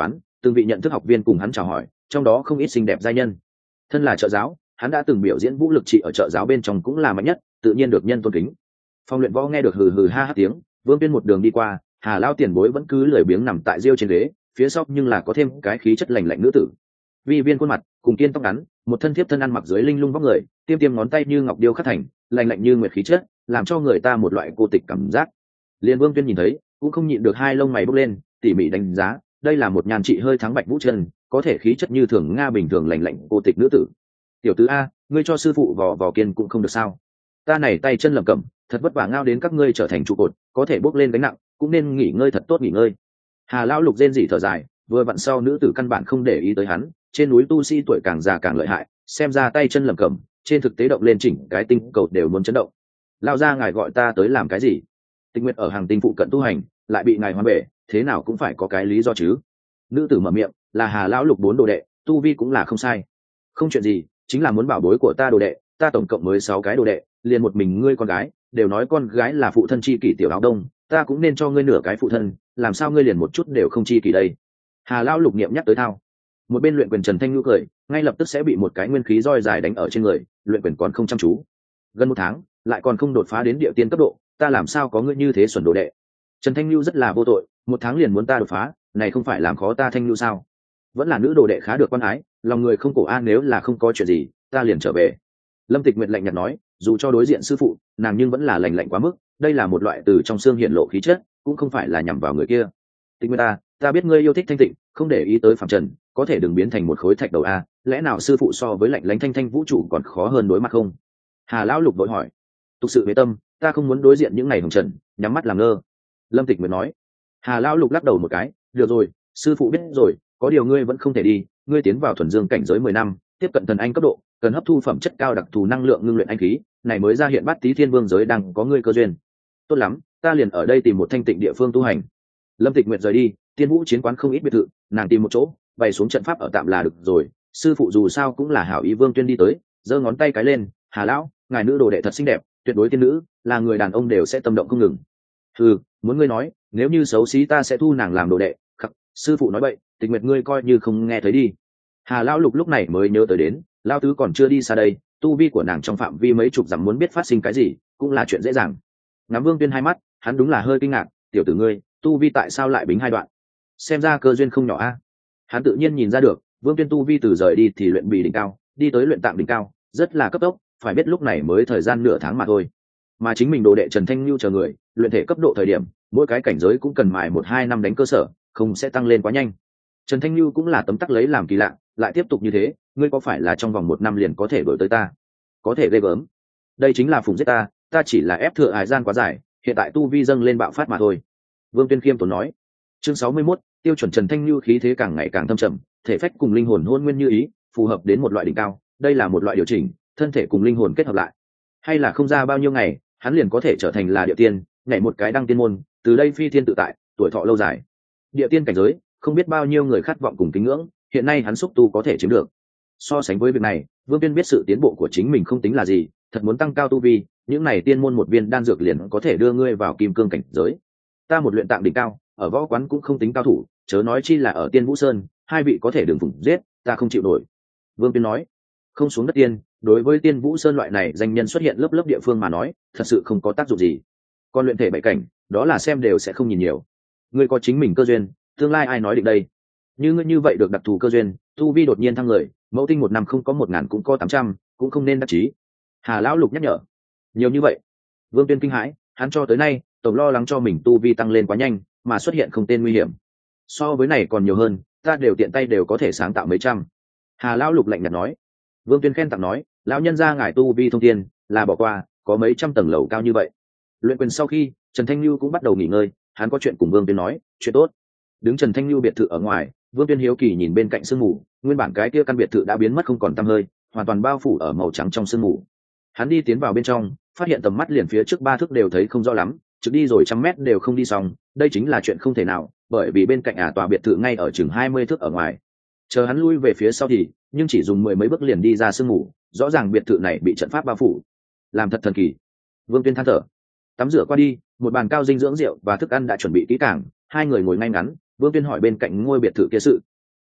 từng vị nhận thức học viên cùng hắn chào hỏi, trong đó không ít xinh đẹp giai nhân. Thân là trợ giáo, hắn đã từng biểu diễn vũ lực trị ở trợ giáo bên trong cũng là mạnh nhất, tự nhiên được nhân tôn kính. Phòng luyện võ nghe được hừ hừ ha ha tiếng, Vương Tuyên một đường đi qua, Hà lao tiền bối vẫn cứ lười biếng nằm tại riêu trên ghế, phía sau nhưng là có thêm cái khí chất lành lạnh nữ tử. Vi viên khuôn mặt, cùng kiên tóc ngắn, một thân thiếp thân ăn mặc dưới linh lung vóc người, tiêm tiêm ngón tay như ngọc điêu khắc thành, lành lạnh như nguyệt khí chất, làm cho người ta một loại cô tịch cảm giác. Liên Vương Tuyên nhìn thấy, cũng không nhịn được hai lông mày bốc lên, tỉ mỉ đánh giá, đây là một nhàn trị hơi thắng Bạch Vũ Trần, có thể khí chất như thường nga bình thường lành lạnh cô tịch nữ tử. Tiểu tứ a, ngươi cho sư phụ vò vò kiên cũng không được sao? Ta này tay chân lầm cẩm, thật vất vả ngao đến các ngươi trở thành trụ cột, có thể bốc lên gánh nặng, cũng nên nghỉ ngơi thật tốt nghỉ ngơi. Hà lão lục rên rỉ thở dài, vừa vặn sau nữ tử căn bản không để ý tới hắn, trên núi tu sĩ tuổi càng già càng lợi hại, xem ra tay chân lầm cẩm, trên thực tế động lên chỉnh cái tinh cầu đều muốn chấn động. Lão gia ngài gọi ta tới làm cái gì? Tinh nguyện ở hàng tinh phụ cận tu hành, lại bị ngài hoán bể, thế nào cũng phải có cái lý do chứ. Nữ tử mở miệng, là Hà lão lục bốn đồ đệ, tu vi cũng là không sai. Không chuyện gì, chính là muốn bảo bối của ta đồ đệ, ta tổng cộng mới sáu cái đồ đệ, liền một mình ngươi con gái, đều nói con gái là phụ thân chi kỷ tiểu áo đông, ta cũng nên cho ngươi nửa cái phụ thân, làm sao ngươi liền một chút đều không chi kỷ đây? Hà lão lục niệm nhắc tới thao. Một bên luyện quyền Trần Thanh Nhu cười, ngay lập tức sẽ bị một cái nguyên khí roi dài đánh ở trên người, luyện quyền còn không chăm chú. Gần một tháng, lại còn không đột phá đến địa tiên cấp độ, ta làm sao có ngươi như thế xuẩn đồ đệ? Trần Thanh Nhu rất là vô tội, một tháng liền muốn ta đột phá, này không phải làm khó ta Thanh Nhu sao? Vẫn là nữ đồ đệ khá được quan ái, lòng người không cổ an, nếu là không có chuyện gì, ta liền trở về. Lâm Tịch Nguyệt lạnh nhạt nói, dù cho đối diện sư phụ, nàng nhưng vẫn là lành lạnh quá mức, đây là một loại từ trong xương hiện lộ khí chất, cũng không phải là nhằm vào người kia. Tịch Nguyệt ta, ta biết ngươi yêu thích thanh tịnh, không để ý tới phàm trần, có thể đừng biến thành một khối thạch đầu a, lẽ nào sư phụ so với lạnh lánh thanh thanh vũ trụ còn khó hơn đối mặt không? Hà lão lục vội hỏi. Tục sự về tâm, ta không muốn đối diện những ngày hồng trần, nhắm mắt làm ngơ. Lâm Tịch Nguyệt nói. Hà lão lục lắc đầu một cái, được rồi, sư phụ biết rồi, có điều ngươi vẫn không thể đi, ngươi tiến vào thuần dương cảnh giới mười năm, tiếp cận thần anh cấp độ, cần hấp thu phẩm chất cao đặc thù năng lượng ngưng luyện anh khí, này mới ra hiện Bát Tý Thiên Vương giới đang có ngươi cơ duyên. Tốt lắm, ta liền ở đây tìm một thanh tịnh địa phương tu hành. Lâm Tịch Nguyệt rời đi, Tiên Vũ chiến quán không ít biệt thự, nàng tìm một chỗ, bày xuống trận pháp ở tạm là được rồi. Sư phụ dù sao cũng là hảo ý Vương Tuyên đi tới, giơ ngón tay cái lên, Hà lão, ngài nữ đồ đệ thật xinh đẹp, tuyệt đối tiên nữ, là người đàn ông đều sẽ tâm động không ngừng. Ừ, muốn ngươi nói, nếu như xấu xí ta sẽ thu nàng làm đồ đệ. Khắc, sư phụ nói bậy, Tịch Nguyệt ngươi coi như không nghe thấy đi. Hà lão lục lúc này mới nhớ tới đến, lão tứ còn chưa đi xa đây, tu vi của nàng trong phạm vi mấy chục dặm, muốn biết phát sinh cái gì cũng là chuyện dễ dàng. Ngắm Vương Tuyên hai mắt, hắn đúng là hơi kinh ngạc, tiểu tử ngươi, tu vi tại sao lại bính hai đoạn? Xem ra cơ duyên không nhỏ a. Hắn tự nhiên nhìn ra được, Vương Tuyên tu vi từ rời đi thì luyện bì đỉnh cao, đi tới luyện tạng đỉnh cao, rất là cấp tốc, phải biết lúc này mới thời gian nửa tháng mà thôi. Mà chính mình đồ đệ Trần Thanh Nhu chờ người, luyện thể cấp độ thời điểm, mỗi cái cảnh giới cũng cần mài một hai năm đánh cơ sở, không sẽ tăng lên quá nhanh. Trần Thanh Nhu cũng là tấm tắc lấy làm kỳ lạ, lại tiếp tục như thế, ngươi có phải là trong vòng một năm liền có thể đổi tới ta? Có thể ghê gớm. Đây chính là phùng giết ta, ta chỉ là ép thừa hải gian quá dài, hiện tại tu vi dâng lên bạo phát mà thôi. Vương Tuyên khiêm tốn nói. Chương sáu mươi mốt, tiêu chuẩn Trần Thanh Nhu khí thế càng ngày càng thâm trầm, thể phách cùng linh hồn hôn nguyên như ý, phù hợp đến một loại đỉnh cao, đây là một loại điều chỉnh, thân thể cùng linh hồn kết hợp lại. Hay là không ra bao nhiêu ngày, hắn liền có thể trở thành là địa tiên, nhảy một cái đăng tiên môn, từ đây phi thiên tự tại, tuổi thọ lâu dài. Địa tiên cảnh giới, không biết bao nhiêu người khát vọng cùng kính ngưỡng, hiện nay hắn xúc tu có thể chiếm được. So sánh với việc này, Vương Tuyên biết sự tiến bộ của chính mình không tính là gì, thật muốn tăng cao tu vi, những này tiên môn một viên đan dược liền có thể đưa ngươi vào kim cương cảnh giới. Ta một luyện tạng đỉnh cao, ở võ quán cũng không tính cao thủ, chớ nói chi là ở Tiên Vũ Sơn, hai vị có thể đường phụng giết, ta không chịu nổi. Vương Tuyên nói. Không xuống đất tiên, đối với Tiên Vũ Sơn loại này danh nhân xuất hiện lớp lớp địa phương mà nói, thật sự không có tác dụng gì. Còn luyện thể bảy cảnh, đó là xem đều sẽ không nhìn nhiều. Ngươi có chính mình cơ duyên, tương lai ai nói định đây? Như ngươi như vậy được đặc thù cơ duyên, tu vi đột nhiên thăng người, mẫu tinh một năm không có một ngàn cũng có tám trăm, cũng không nên đắc chí. Hà lão lục nhắc nhở. Nhiều như vậy. Vương Tuyên kinh hãi, hắn cho tới nay, tổng lo lắng cho mình tu vi tăng lên quá nhanh, mà xuất hiện không tên nguy hiểm. So với này còn nhiều hơn, ta đều tiện tay đều có thể sáng tạo mấy trăm. Hà lão lục lạnh nhạt nói. Vương Tuyên khen tặng nói, lão nhân gia ngài tu vi thông thiên, là bỏ qua, có mấy trăm tầng lầu cao như vậy. Luyện quyền sau khi, Trần Thanh Nhu cũng bắt đầu nghỉ ngơi, hắn có chuyện cùng Vương Tuyên nói, chuyện tốt. Đứng Trần Thanh Nhu biệt thự ở ngoài, Vương Tuyên hiếu kỳ nhìn bên cạnh sương mù, nguyên bản cái kia căn biệt thự đã biến mất không còn tăm hơi, hoàn toàn bao phủ ở màu trắng trong sương mù. Hắn đi tiến vào bên trong, phát hiện tầm mắt liền phía trước ba thước đều thấy không rõ lắm, trực đi rồi trăm mét đều không đi xong, đây chính là chuyện không thể nào, bởi vì bên cạnh ả tòa biệt thự ngay ở chừng hai mươi thước ở ngoài. Chờ hắn lui về phía sau thì, nhưng chỉ dùng mười mấy bước liền đi ra sương mù, rõ ràng biệt thự này bị trận pháp bao phủ, làm thật thần kỳ. Vương Tuyên than thở. Tắm rửa qua đi, một bàn cao dinh dưỡng rượu và thức ăn đã chuẩn bị kỹ càng, hai người ngồi ngay ngắn. Vương Tuyên hỏi bên cạnh ngôi biệt thự kia sự.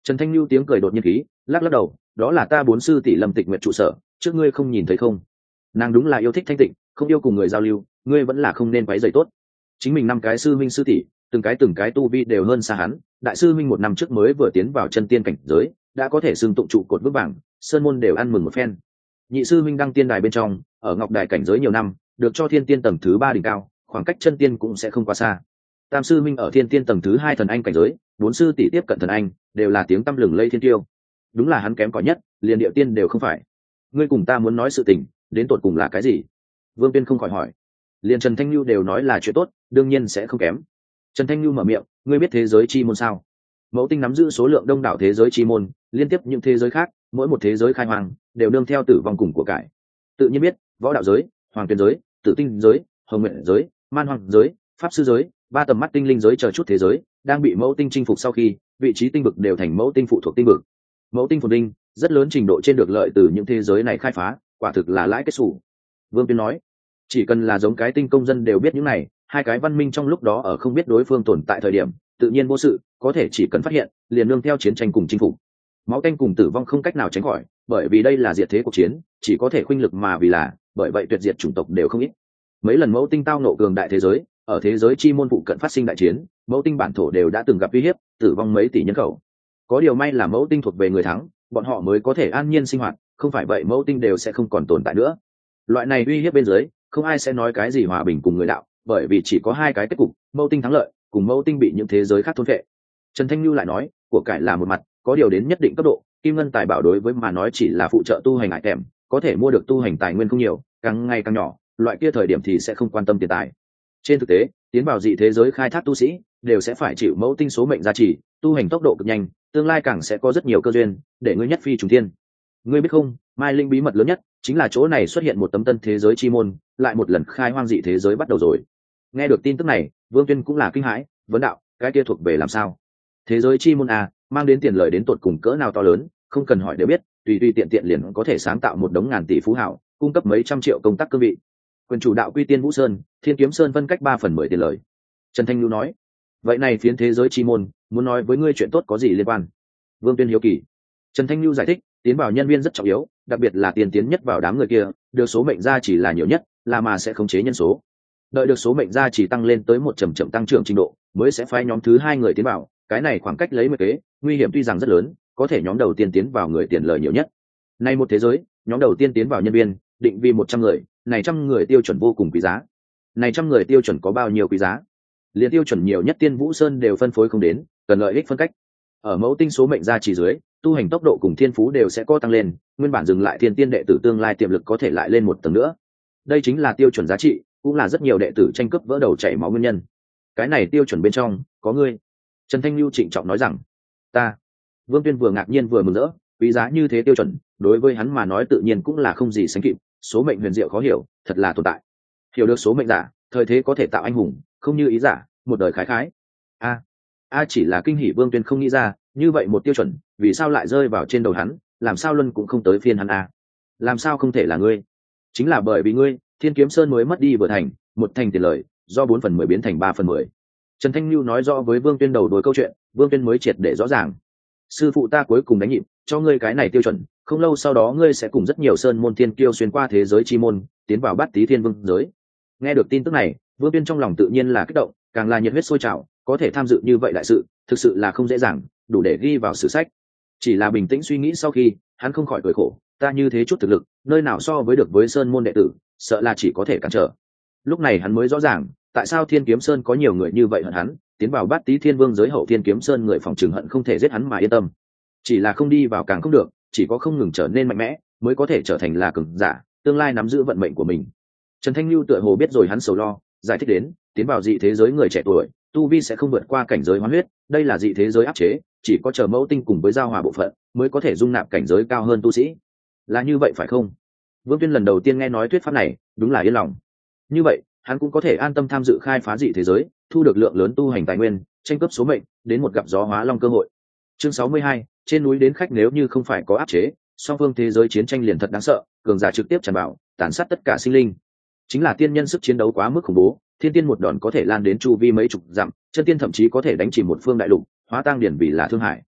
Trần Thanh Lưu tiếng cười đột nhiên khí, lắc lắc đầu, đó là ta bốn sư tỷ Lâm Tịch Nguyệt trụ sở, trước ngươi không nhìn thấy không? Nàng đúng là yêu thích thanh tịnh, không yêu cùng người giao lưu, ngươi vẫn là không nên quấy rầy tốt. Chính mình năm cái sư minh sư tỷ, từng cái từng cái tu vi đều hơn xa hắn, đại sư minh một năm trước mới vừa tiến vào chân tiên cảnh giới, đã có thể xưng tụng trụ cột vững vàng, sơn môn đều ăn mừng một phen. Nhị sư minh đăng tiên đài bên trong, ở ngọc đài cảnh giới nhiều năm, được cho thiên tiên tầng thứ ba đỉnh cao, khoảng cách chân tiên cũng sẽ không quá xa. Tam sư minh ở thiên tiên tầng thứ hai thần anh cảnh giới, bốn sư tỷ tiếp cận thần anh, đều là tiếng tăm lừng lây thiên tiêu. Đúng là hắn kém cỏi nhất, liền địa tiên đều không phải. Ngươi cùng ta muốn nói sự tình, đến tột cùng là cái gì? Vương Tuyên không khỏi hỏi. Liền Trần Thanh Lưu đều nói là chuyện tốt, đương nhiên sẽ không kém. Trần Thanh Lưu mở miệng, ngươi biết thế giới chi môn sao? Mẫu Tinh nắm giữ số lượng đông đảo thế giới chi môn, liên tiếp những thế giới khác, mỗi một thế giới khai hoàng đều đương theo tử vong cùng của cải. Tự nhiên biết, võ đạo giới, hoàng tuyển giới, tử tinh giới, hồng nguyện giới, man hoàng giới, pháp sư giới, ba tầm mắt tinh linh giới chờ chút thế giới đang bị Mẫu Tinh chinh phục sau khi, vị trí tinh vực đều thành Mẫu Tinh phụ thuộc tinh vực. Mẫu Tinh phồn tinh rất lớn trình độ trên được lợi từ những thế giới này khai phá, quả thực là lãi kết sủ. Vương Tuyên nói, chỉ cần là giống cái tinh công dân đều biết những này, hai cái văn minh trong lúc đó ở không biết đối phương tồn tại thời điểm, tự nhiên vô sự, có thể chỉ cần phát hiện, liền nương theo chiến tranh cùng chinh phục. Máu tanh cùng tử vong không cách nào tránh khỏi, bởi vì đây là diệt thế cuộc chiến, chỉ có thể khuynh lực mà vì là, bởi vậy tuyệt diệt chủng tộc đều không ít. Mấy lần Mẫu Tinh tao nộ cường đại thế giới, ở thế giới chi môn phụ cận phát sinh đại chiến, Mẫu Tinh bản thổ đều đã từng gặp uy hiếp, tử vong mấy tỷ nhân khẩu. Có điều may là Mẫu Tinh thuộc về người thắng, bọn họ mới có thể an nhiên sinh hoạt, không phải vậy Mẫu Tinh đều sẽ không còn tồn tại nữa. Loại này uy hiếp bên dưới, không ai sẽ nói cái gì hòa bình cùng người đạo, bởi vì chỉ có hai cái kết cục, Mẫu Tinh thắng lợi, cùng Mẫu Tinh bị những thế giới khác thôn phệ. Trần Thanh Lưu lại nói, của cải là một mặt, có điều đến nhất định cấp độ, kim ngân tài bảo đối với mà nói chỉ là phụ trợ tu hành ngại kèm, có thể mua được tu hành tài nguyên không nhiều, càng ngày càng nhỏ, loại kia thời điểm thì sẽ không quan tâm tiền tài. Trên thực tế, tiến vào dị thế giới khai thác tu sĩ đều sẽ phải chịu Mẫu Tinh số mệnh gia trì, tu hành tốc độ cực nhanh, tương lai càng sẽ có rất nhiều cơ duyên để ngươi nhất phi trùng thiên. Ngươi biết không, Mai Linh bí mật lớn nhất chính là chỗ này xuất hiện một tấm tân thế giới chi môn, lại một lần khai hoang dị thế giới bắt đầu rồi. Nghe được tin tức này, Vương Tuyên cũng là kinh hãi, vấn đạo, cái kia thuộc về làm sao? Thế giới chi môn à, mang đến tiền lời đến tột cùng cỡ nào to lớn, không cần hỏi đều biết, tùy tùy tiện tiện liền có thể sáng tạo một đống ngàn tỷ phú hảo, cung cấp mấy trăm triệu công tác cương vị. Quyền chủ đạo quy tiên Vũ Sơn, Thiên Kiếm Sơn phân cách ba phần mười tiền lời. Trần Thanh Lưu nói, vậy này phiến thế giới chi môn, muốn nói với ngươi chuyện tốt có gì liên quan? Vương Tuyên hiếu kỳ. Trần Thanh Lưu giải thích, tiến vào nhân viên rất trọng yếu, đặc biệt là tiền tiến nhất vào đám người kia, được số mệnh gia chỉ là nhiều nhất, là mà sẽ khống chế nhân số. Đợi được số mệnh gia chỉ tăng lên tới một chậm chậm tăng trưởng trình độ, mới sẽ phái nhóm thứ hai người tiến vào, cái này khoảng cách lấy mười kế, nguy hiểm tuy rằng rất lớn, có thể nhóm đầu tiên tiến vào người tiền lời nhiều nhất. Nay một thế giới, nhóm đầu tiên tiến vào nhân viên, định vì một trăm người, này trăm người tiêu chuẩn vô cùng quý giá. Này trăm người tiêu chuẩn có bao nhiêu quý giá? Liên tiêu chuẩn nhiều nhất Tiên Vũ Sơn đều phân phối không đến, cần lợi ích phân cách. Ở Mẫu Tinh số mệnh gia chỉ dưới, tu hành tốc độ cùng thiên phú đều sẽ có tăng lên, nguyên bản dừng lại thiên tiên đệ tử tương lai tiềm lực có thể lại lên một tầng nữa. Đây chính là tiêu chuẩn giá trị, cũng là rất nhiều đệ tử tranh cướp vỡ đầu chảy máu nguyên nhân. Cái này tiêu chuẩn bên trong có ngươi. Trần Thanh Lưu trịnh trọng nói rằng, ta. Vương Tuyên vừa ngạc nhiên vừa mừng rỡ, quý giá như thế tiêu chuẩn, đối với hắn mà nói tự nhiên cũng là không gì sánh kịp, số mệnh huyền diệu khó hiểu, thật là tồn tại. Hiểu được số mệnh giả, thời thế có thể tạo anh hùng, không như ý giả, một đời khái khái. A, a chỉ là kinh hỉ Vương Tuyên không nghĩ ra, như vậy một tiêu chuẩn, vì sao lại rơi vào trên đầu hắn, làm sao luân cũng không tới phiên hắn a? Làm sao không thể là ngươi? Chính là bởi vì ngươi, Thiên Kiếm Sơn mới mất đi vừa thành, một thành tiền lời, do bốn phần mười biến thành ba phần mười. Trần Thanh Lưu nói rõ với Vương Tuyên đầu đuôi câu chuyện, Vương Tuyên mới triệt để rõ ràng. Sư phụ ta cuối cùng đánh nhịp, cho ngươi cái này tiêu chuẩn, không lâu sau đó ngươi sẽ cùng rất nhiều sơn môn thiên kiêu xuyên qua thế giới chi môn, tiến vào Bát Tý Thiên Vương giới. Nghe được tin tức này, Vương Tuyên trong lòng tự nhiên là kích động, càng là nhiệt huyết sôi trào, có thể tham dự như vậy đại sự, thực sự là không dễ dàng, đủ để ghi vào sử sách. Chỉ là bình tĩnh suy nghĩ sau khi, hắn không khỏi cười khổ, ta như thế chút thực lực, nơi nào so với được với sơn môn đệ tử, sợ là chỉ có thể cản trở. Lúc này hắn mới rõ ràng, tại sao Thiên Kiếm Sơn có nhiều người như vậy hận hắn, tiến vào Bát Tý Thiên Vương giới hậu Thiên Kiếm Sơn người phòng trường hận không thể giết hắn mà yên tâm. Chỉ là không đi vào càng không được, chỉ có không ngừng trở nên mạnh mẽ, mới có thể trở thành là cường giả, tương lai nắm giữ vận mệnh của mình. Trần Thanh Lưu tựa hồ biết rồi hắn sầu lo, giải thích đến, tiến vào dị thế giới người trẻ tuổi, tu vi sẽ không vượt qua cảnh giới hoán huyết, đây là dị thế giới áp chế, chỉ có chờ Mẫu Tinh cùng với giao hòa bộ phận, mới có thể dung nạp cảnh giới cao hơn tu sĩ. Là như vậy phải không? Vương Tuyên lần đầu tiên nghe nói thuyết pháp này, đúng là yên lòng. Như vậy, hắn cũng có thể an tâm tham dự khai phá dị thế giới, thu được lượng lớn tu hành tài nguyên, tranh cướp số mệnh, đến một gặp gió hóa long cơ hội. Chương sáu mươi hai, trên núi đến khách nếu như không phải có áp chế, song phương thế giới chiến tranh liền thật đáng sợ, cường giả trực tiếp tràn vào, tàn sát tất cả sinh linh. Chính là tiên nhân sức chiến đấu quá mức khủng bố, thiên tiên một đòn có thể lan đến chu vi mấy chục dặm, chân tiên thậm chí có thể đánh chìm một phương đại lục, hóa tang điển vì là thương hải.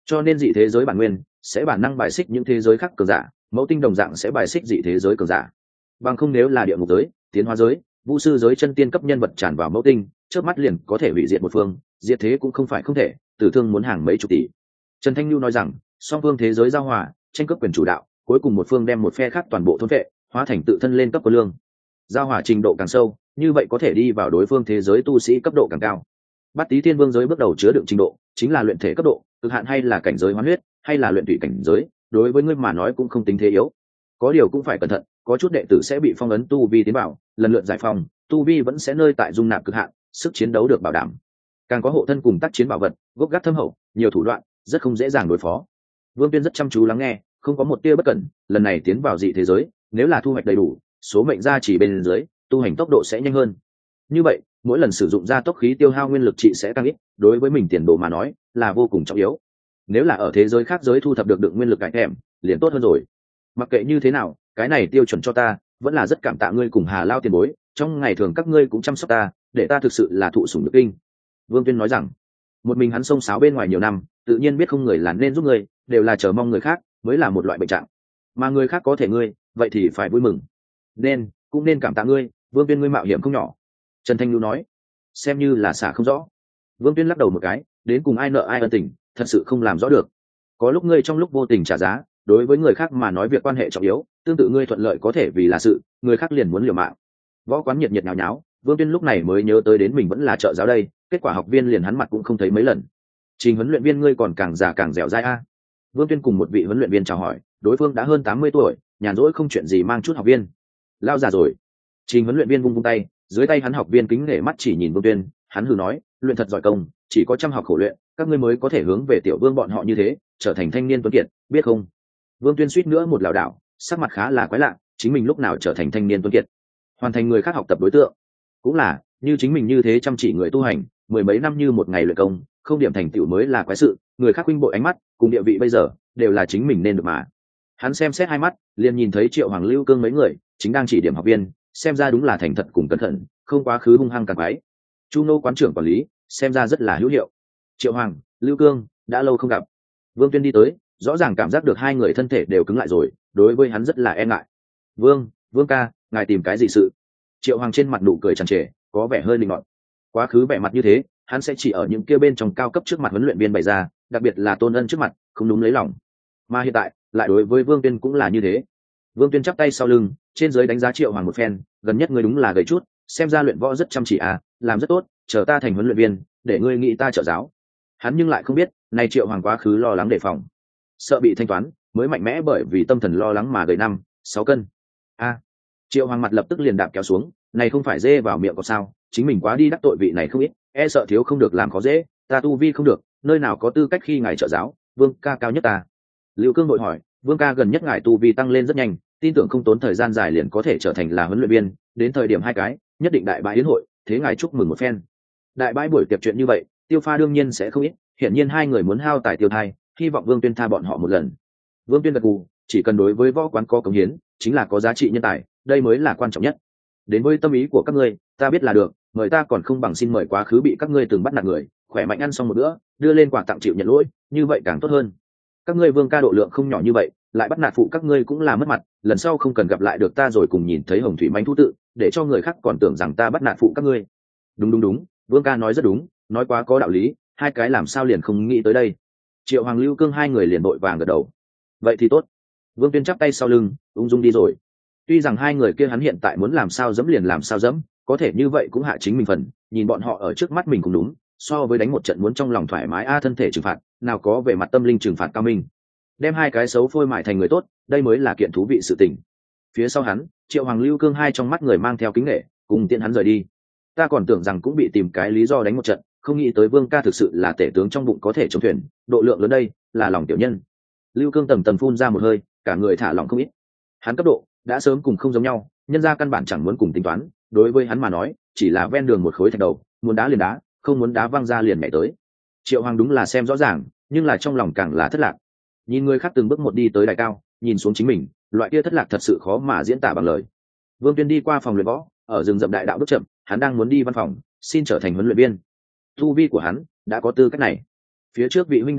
cho nên dị thế giới bản nguyên sẽ bản năng bài xích những thế giới khác cường giả, mẫu tinh đồng dạng sẽ bài xích dị thế giới cường giả. Bằng không nếu là địa ngục giới, tiến hóa giới, vũ sư giới chân tiên cấp nhân vật tràn vào mẫu tinh, trước mắt liền có thể hủy diệt một phương, diệt thế cũng không phải không thể, tử thương muốn hàng mấy chục tỷ. Trần Thanh Nhu nói rằng song phương thế giới giao hòa, tranh cướp quyền chủ đạo, cuối cùng một phương đem một phe khác toàn bộ thôn vệ, hóa thành tự thân lên cấp của lương. Giao hòa trình độ càng sâu, như vậy có thể đi vào đối phương thế giới tu sĩ cấp độ càng cao. Bát Tý Thiên Vương giới bước đầu chứa đựng trình độ, chính là luyện thể cấp độ, cực hạn hay là cảnh giới hoán huyết, hay là luyện thủy cảnh giới, đối với ngươi mà nói cũng không tính thế yếu. Có điều cũng phải cẩn thận, có chút đệ tử sẽ bị phong ấn tu vi tiến bảo, lần lượt giải phong, tu vi vẫn sẽ nơi tại dung nạp cực hạn, sức chiến đấu được bảo đảm. Càng có hộ thân cùng tác chiến bảo vật, gốc gác thâm hậu, nhiều thủ đoạn, rất không dễ dàng đối phó. Vương Tuyên rất chăm chú lắng nghe, không có một tia bất cẩn, lần này tiến vào dị thế giới, nếu là thu hoạch đầy đủ, số mệnh gia chỉ bên dưới, tu hành tốc độ sẽ nhanh hơn. Như vậy, mỗi lần sử dụng gia tốc khí tiêu hao nguyên lực trị sẽ tăng ít, đối với mình tiền đồ mà nói, là vô cùng trọng yếu. Nếu là ở thế giới khác giới thu thập được đựng nguyên lực cải thèm, liền tốt hơn rồi. Mặc kệ như thế nào, cái này tiêu chuẩn cho ta, vẫn là rất cảm tạ ngươi cùng Hà Lao tiền bối, trong ngày thường các ngươi cũng chăm sóc ta, để ta thực sự là thụ sủng nhược kinh. Vương Tuyên nói rằng, một mình hắn xông xáo bên ngoài nhiều năm, tự nhiên biết không người là nên giúp người, đều là chờ mong người khác, mới là một loại bệnh trạng. Mà người khác có thể ngươi, vậy thì phải vui mừng. Nên, cũng nên cảm tạ ngươi, Vương Tuyên ngươi mạo hiểm không nhỏ. Trần Thanh Nhu nói, xem như là xả không rõ. Vương Tuyên lắc đầu một cái, đến cùng ai nợ ai ân tình, thật sự không làm rõ được. Có lúc ngươi trong lúc vô tình trả giá, đối với người khác mà nói việc quan hệ trọng yếu, tương tự ngươi thuận lợi có thể vì là sự, người khác liền muốn liều mạng. Võ quán nhiệt nhiệt nháo nháo, Vương Tuyên lúc này mới nhớ tới đến mình vẫn là trợ giáo đây, kết quả học viên liền hắn mặt cũng không thấy mấy lần. Trình huấn luyện viên ngươi còn càng già càng dẻo dai a. Vương Tuyên cùng một vị huấn luyện viên chào hỏi, đối phương đã hơn tám mươi tuổi, nhàn rỗi không chuyện gì mang chút học viên. Lao già rồi. Trình huấn luyện viên vung vung tay, dưới tay hắn học viên kính nể mắt chỉ nhìn Vương Tuyên, hắn hừ nói, luyện thật giỏi công, chỉ có chăm học khổ luyện, các ngươi mới có thể hướng về tiểu vương bọn họ như thế, trở thành thanh niên tuấn kiệt, biết không? Vương Tuyên suýt nữa một lảo đảo, sắc mặt khá là quái lạ, chính mình lúc nào trở thành thanh niên tuấn kiệt, hoàn thành người khác học tập đối tượng. Cũng là, như chính mình như thế chăm chỉ người tu hành, mười mấy năm như một ngày luyện công, không điểm thành tựu mới là quái sự, người khác huynh bội ánh mắt, cùng địa vị bây giờ, đều là chính mình nên được mà. Hắn xem xét hai mắt, liền nhìn thấy Triệu Hoàng Lưu Cương mấy người, chính đang chỉ điểm học viên, xem ra đúng là thành thật cùng cẩn thận, không quá khứ hung hăng càng quái. Chu Nô quán trưởng quản lý, xem ra rất là hữu hiệu. Triệu Hoàng, Lưu Cương, đã lâu không gặp. Vương Tuyên đi tới, rõ ràng cảm giác được hai người thân thể đều cứng lại rồi, đối với hắn rất là e ngại. Vương, Vương ca, ngài tìm cái gì sự? Triệu Hoàng trên mặt nụ cười tràn trề, có vẻ hơi linh ngọt. Quá khứ vẻ mặt như thế, hắn sẽ chỉ ở những kia bên trong cao cấp trước mặt huấn luyện viên bày ra, đặc biệt là Tôn Ân trước mặt, không đúng lấy lòng. Mà hiện tại, lại đối với Vương Tuyên cũng là như thế. Vương Tuyên chắp tay sau lưng, trên dưới đánh giá Triệu Hoàng một phen, gần nhất ngươi đúng là gầy chút, xem ra luyện võ rất chăm chỉ à, làm rất tốt, chờ ta thành huấn luyện viên, để ngươi nghĩ ta trợ giáo. Hắn nhưng lại không biết, này Triệu Hoàng quá khứ lo lắng đề phòng, sợ bị thanh toán, mới mạnh mẽ bởi vì tâm thần lo lắng mà gầy năm, sáu cân. A. Triệu Hoàng mặt lập tức liền đạp kéo xuống, này không phải dê vào miệng có sao, chính mình quá đi đắc tội vị này không ít, e sợ thiếu không được làm khó dễ, ta tu vi không được, nơi nào có tư cách khi ngài trợ giáo, Vương ca cao nhất ta. Lưu Cương vội hỏi, Vương ca gần nhất ngài tu vi tăng lên rất nhanh, tin tưởng không tốn thời gian dài liền có thể trở thành là huấn luyện viên, đến thời điểm hai cái, nhất định đại bãi yến hội, thế ngài chúc mừng một phen. Đại bãi buổi tiệc chuyện như vậy, Tiêu Pha đương nhiên sẽ không ít, hiển nhiên hai người muốn hao tài tiêu thai, hy vọng Vương Tuyên tha bọn họ một lần. Vương Tuyên gật gù, chỉ cần đối với võ quán có cống hiến, chính là có giá trị nhân tài, đây mới là quan trọng nhất. Đến với tâm ý của các ngươi, ta biết là được, mời ta còn không bằng xin mời quá khứ bị các ngươi từng bắt nạt người, khỏe mạnh ăn xong một bữa, đưa lên quà tặng chịu nhận lỗi, như vậy càng tốt hơn. Các ngươi Vương ca độ lượng không nhỏ như vậy, lại bắt nạt phụ các ngươi cũng là mất mặt, lần sau không cần gặp lại được ta rồi cùng nhìn thấy Hồng Thủy manh thú tự, để cho người khác còn tưởng rằng ta bắt nạt phụ các ngươi. Đúng đúng đúng, Vương ca nói rất đúng, nói quá có đạo lý, hai cái làm sao liền không nghĩ tới đây. Triệu Hoàng Lưu Cương hai người liền đội vàng gật đầu. Vậy thì tốt. Vương Tuyên chắp tay sau lưng, ung dung đi rồi. Tuy rằng hai người kia hắn hiện tại muốn làm sao dẫm liền làm sao dẫm, có thể như vậy cũng hạ chính mình phần, nhìn bọn họ ở trước mắt mình cũng đúng, so với đánh một trận muốn trong lòng thoải mái a thân thể trừng phạt, nào có về mặt tâm linh trừng phạt cao minh. Đem hai cái xấu phôi mại thành người tốt, đây mới là kiện thú vị sự tình. Phía sau hắn, Triệu Hoàng Lưu Cương hai trong mắt người mang theo kính nể, cùng tiện hắn rời đi. Ta còn tưởng rằng cũng bị tìm cái lý do đánh một trận, không nghĩ tới Vương ca thực sự là tể tướng trong bụng có thể chống thuyền, độ lượng lớn đây, là lòng tiểu nhân. Lưu Cương tầm tầm phun ra một hơi, cả người thả lỏng không ít. Hắn cấp độ đã sớm cùng không giống nhau, nhân ra căn bản chẳng muốn cùng tính toán, đối với hắn mà nói, chỉ là ven đường một khối thạch đầu, muốn đá liền đá, không muốn đá văng ra liền nhảy tới. Triệu Hoàng đúng là xem rõ ràng, nhưng là trong lòng càng là thất lạc. Nhìn người khác từng bước một đi tới đài cao, nhìn xuống chính mình, loại kia thất lạc thật sự khó mà diễn tả bằng lời. Vương Tuyên đi qua phòng luyện võ, ở rừng rậm đại đạo bước chậm, hắn đang muốn đi văn phòng, xin trở thành huấn luyện viên. Tu vi của hắn đã có tư cách này. Phía trước vị huynh đệ này,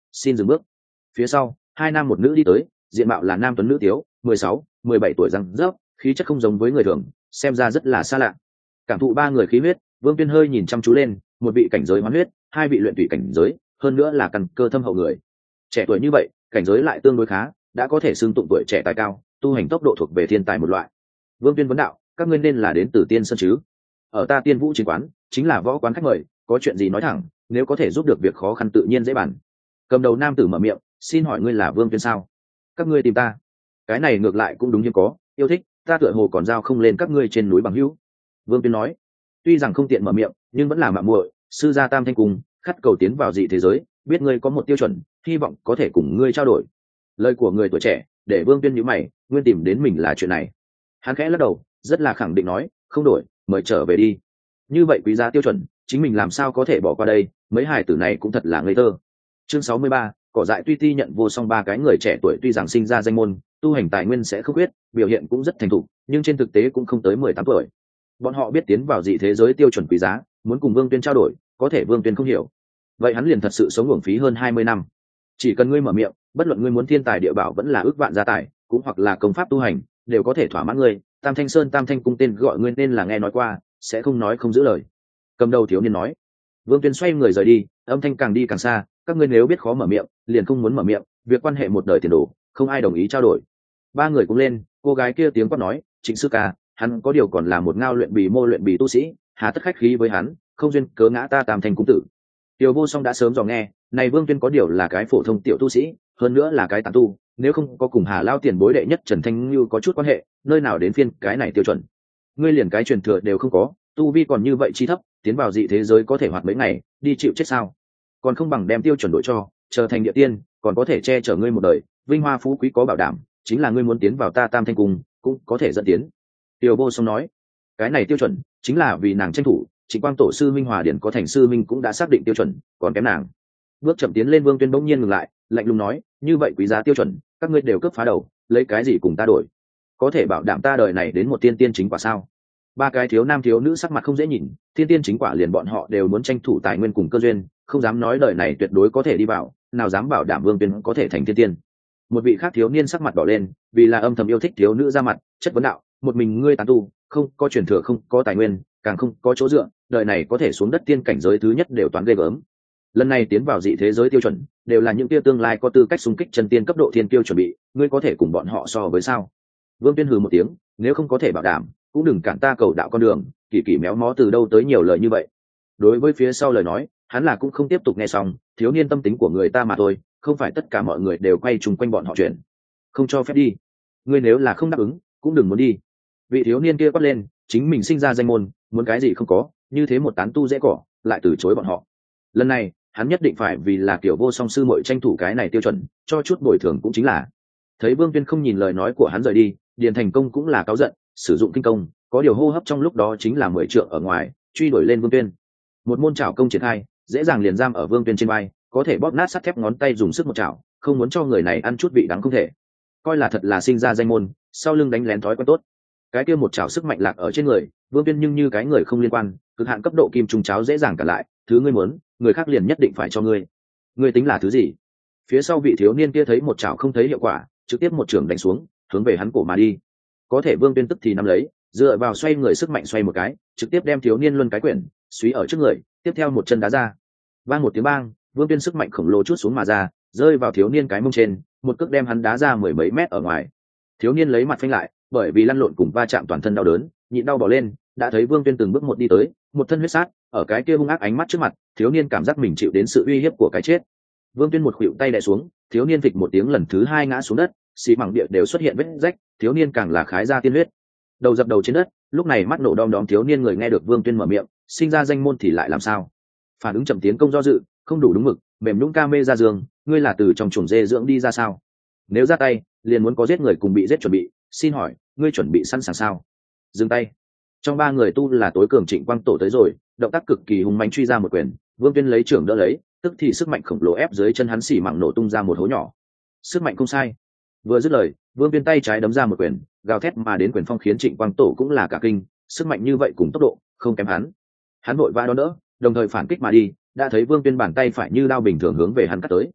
xin dừng bước. Phía sau hai nam một nữ đi tới, diện mạo là nam tuấn nữ tiếu, mười sáu mười bảy tuổi răng rớp, khí chất không giống với người thường, xem ra rất là xa lạ. Cảm thụ ba người khí huyết, Vương Tuyên hơi nhìn chăm chú lên, một vị cảnh giới hoán huyết, hai vị luyện tùy cảnh giới, hơn nữa là căn cơ thâm hậu người. Trẻ tuổi như vậy, cảnh giới lại tương đối khá, đã có thể xưng tụng tuổi trẻ tài cao, tu hành tốc độ thuộc về thiên tài một loại. Vương Tuyên vấn đạo, các ngươi nên là đến từ Tiên Sơn chứ? Ở ta Tiên Vũ chiến quán, chính là võ quán khách mời, có chuyện gì nói thẳng, nếu có thể giúp được việc khó khăn tự nhiên dễ bàn. Cầm đầu nam tử mở miệng, xin hỏi ngươi là Vương Tuyên sao? Các ngươi tìm ta? Cái này ngược lại cũng đúng hiếm có, yêu thích, ta tựa hồ còn giao không lên các ngươi trên núi bằng hữu. Vương Tuyên nói, tuy rằng không tiện mở miệng, nhưng vẫn là mạo muội, sư gia Tam Thanh Cung, khát cầu tiến vào dị thế giới, biết ngươi có một tiêu chuẩn, hy vọng có thể cùng ngươi trao đổi. Lời của người tuổi trẻ, để Vương Tuyên nhíu mày, nguyên tìm đến mình là chuyện này. Hắn khẽ lắc đầu, rất là khẳng định nói, không đổi, mời trở về đi. Như vậy quý giá tiêu chuẩn, chính mình làm sao có thể bỏ qua đây, mấy hài tử này cũng thật là ngây thơ. Chương sáu mươi ba, cỏ dại tuy ti nhận vô song. Ba cái người trẻ tuổi tuy rằng sinh ra danh môn, tu hành tài nguyên sẽ không quyết, biểu hiện cũng rất thành thục, nhưng trên thực tế cũng không tới mười tám tuổi. Bọn họ biết tiến vào dị thế giới tiêu chuẩn quý giá, muốn cùng Vương Tuyên trao đổi, có thể Vương Tuyên không hiểu. Vậy hắn liền thật sự sống uổng phí hơn hai mươi năm. Chỉ cần ngươi mở miệng, bất luận ngươi muốn thiên tài địa bảo vẫn là ước vạn gia tài, cũng hoặc là công pháp tu hành, đều có thể thỏa mãn ngươi. Tam Thanh Sơn Tam Thanh Cung tên gọi ngươi nên là nghe nói qua, sẽ không nói không giữ lời. Cầm đầu thiếu niên nói. Vương Tuyên xoay người rời đi, âm thanh càng đi càng xa, các ngươi nếu biết khó mở miệng, liền không muốn mở miệng, việc quan hệ một đời tiền đồ, không ai đồng ý trao đổi. Ba người cũng lên, cô gái kia tiếng quát nói, Trịnh sư ca, hắn có điều còn là một ngao luyện bì mô luyện bì tu sĩ, hà tất khách khí với hắn, không duyên cớ ngã ta Tam Thanh Cung tử. Tiểu Vô Song đã sớm dò nghe, này Vương Tuyên có điều là cái phổ thông tiểu tu sĩ, hơn nữa là cái tán tu, nếu không có cùng Hà lao tiền bối đệ nhất Trần Thanh Như có chút quan hệ, nơi nào đến phiên cái này tiêu chuẩn. Ngươi liền cái truyền thừa đều không có, tu vi còn như vậy chi thấp, tiến vào dị thế giới có thể hoạt mấy ngày, đi chịu chết sao? Còn không bằng đem tiêu chuẩn đổi cho, trở thành địa tiên, còn có thể che chở ngươi một đời, vinh hoa phú quý có bảo đảm, chính là ngươi muốn tiến vào ta Tam Thanh Cung, cũng có thể dẫn tiến. Tiểu Vô Song nói, cái này tiêu chuẩn chính là vì nàng tranh thủ, Trịnh Quang tổ sư Minh Hòa Điển có thành sư Minh cũng đã xác định tiêu chuẩn, còn kém nàng. Bước chậm tiến lên, Vương Tuyên bỗng nhiên ngừng lại, lạnh lùng nói, như vậy quý giá tiêu chuẩn, các ngươi đều cướp phá đầu, lấy cái gì cùng ta đổi? Có thể bảo đảm ta đời này đến một tiên tiên chính quả sao? Ba cái thiếu nam thiếu nữ sắc mặt không dễ nhìn, tiên tiên chính quả liền bọn họ đều muốn tranh thủ tài nguyên cùng cơ duyên, không dám nói đời này tuyệt đối có thể đi vào, nào dám bảo đảm Vương Tuyên có thể thành tiên tiên. Một vị khác thiếu niên sắc mặt đỏ lên, vì là âm thầm yêu thích thiếu nữ ra mặt, chất vấn đạo, một mình ngươi tán tu, không có truyền thừa, không có tài nguyên, càng không có chỗ dựa, đời này có thể xuống đất tiên cảnh giới thứ nhất đều toán ghê gớm. Lần này tiến vào dị thế giới tiêu chuẩn, đều là những tiêu tương lai có tư cách xung kích chân tiên cấp độ thiên kiêu chuẩn bị, ngươi có thể cùng bọn họ so với sao? Vương Tuyên hừ một tiếng, nếu không có thể bảo đảm, cũng đừng cản ta cầu đạo con đường. Kỳ kỳ méo mó từ đâu tới nhiều lời như vậy? Đối với phía sau lời nói, hắn là cũng không tiếp tục nghe xong, thiếu niên tâm tính của người ta mà thôi, không phải tất cả mọi người đều quay chung quanh bọn họ chuyện. Không cho phép đi. Ngươi nếu là không đáp ứng, cũng đừng muốn đi. Vị thiếu niên kia quát lên, chính mình sinh ra danh môn, muốn cái gì không có, như thế một tán tu dễ cỏ, lại từ chối bọn họ. Lần này, hắn nhất định phải vì là Tiểu Vô Song sư muội tranh thủ cái này tiêu chuẩn, cho chút bồi thường cũng chính là. Thấy Vương Tuyên không nhìn lời nói của hắn rời đi, Điền Thành Công cũng là cáu giận, sử dụng kinh công, có điều hô hấp trong lúc đó chính là mười trượng ở ngoài, truy đuổi lên Vương Tuyên. Một môn chảo công triển khai, dễ dàng liền giam ở Vương Tuyên trên vai, có thể bóp nát sắt thép ngón tay dùng sức một chảo, không muốn cho người này ăn chút vị đắng không thể. Coi là thật là sinh ra danh môn, sau lưng đánh lén thói quen tốt. Cái kia một chảo sức mạnh lạc ở trên người, Vương Tuyên nhưng như cái người không liên quan, cực hạn cấp độ kim trùng cháo dễ dàng cả lại, thứ ngươi muốn, người khác liền nhất định phải cho ngươi. Ngươi tính là thứ gì? Phía sau vị thiếu niên kia thấy một chảo không thấy hiệu quả, trực tiếp một trường đánh xuống, hướng về hắn cổ mà đi. Có thể Vương Tuyên tức thì nắm lấy, dựa vào xoay người sức mạnh xoay một cái, trực tiếp đem thiếu niên luân cái quyển suý ở trước người, tiếp theo một chân đá ra. Vang một tiếng bang, Vương Tuyên sức mạnh khổng lồ chút xuống mà ra, rơi vào thiếu niên cái mông trên, một cước đem hắn đá ra mười mấy mét ở ngoài. Thiếu niên lấy mặt phanh lại, bởi vì lăn lộn cùng va chạm toàn thân đau đớn, nhịn đau bỏ lên, đã thấy Vương Tuyên từng bước một đi tới, một thân huyết sát, ở cái kia hung ác ánh mắt trước mặt, thiếu niên cảm giác mình chịu đến sự uy hiếp của cái chết. Vương Tuyên một khuỵu tay đè xuống, thiếu niên phịch một tiếng lần thứ hai ngã xuống đất, xi măng địa đều xuất hiện vết rách, thiếu niên càng là khái ra tiên huyết. Đầu dập đầu trên đất, lúc này mắt nổ đom đóm thiếu niên người nghe được Vương Tuyên mở miệng, sinh ra danh môn thì lại làm sao? Phản ứng chậm tiến công do dự, không đủ đúng mực, mềm nhũn ca mê ra giường, ngươi là từ trong chuồng dê dưỡng đi ra sao? Nếu ra tay, liền muốn có giết người cùng bị giết chuẩn bị, xin hỏi, ngươi chuẩn bị sẵn sàng sao? Dừng tay. Trong ba người tu là tối cường Trịnh Quang tổ tới rồi, động tác cực kỳ hùng mãnh truy ra một quyền, Vương Tuyên lấy trưởng đỡ lấy, tức thì sức mạnh khổng lồ ép dưới chân hắn xỉ mảng nổ tung ra một hố nhỏ. Sức mạnh không sai. Vừa dứt lời, Vương Tuyên tay trái đấm ra một quyền, gào thét mà đến quyền phong khiến Trịnh Quang tổ cũng là cả kinh, sức mạnh như vậy cùng tốc độ, không kém hắn. Hắn vội vã đón đỡ, đồng thời phản kích mà đi, đã thấy Vương Tuyên bàn tay phải như đao bình thường hướng về hắn cắt tới.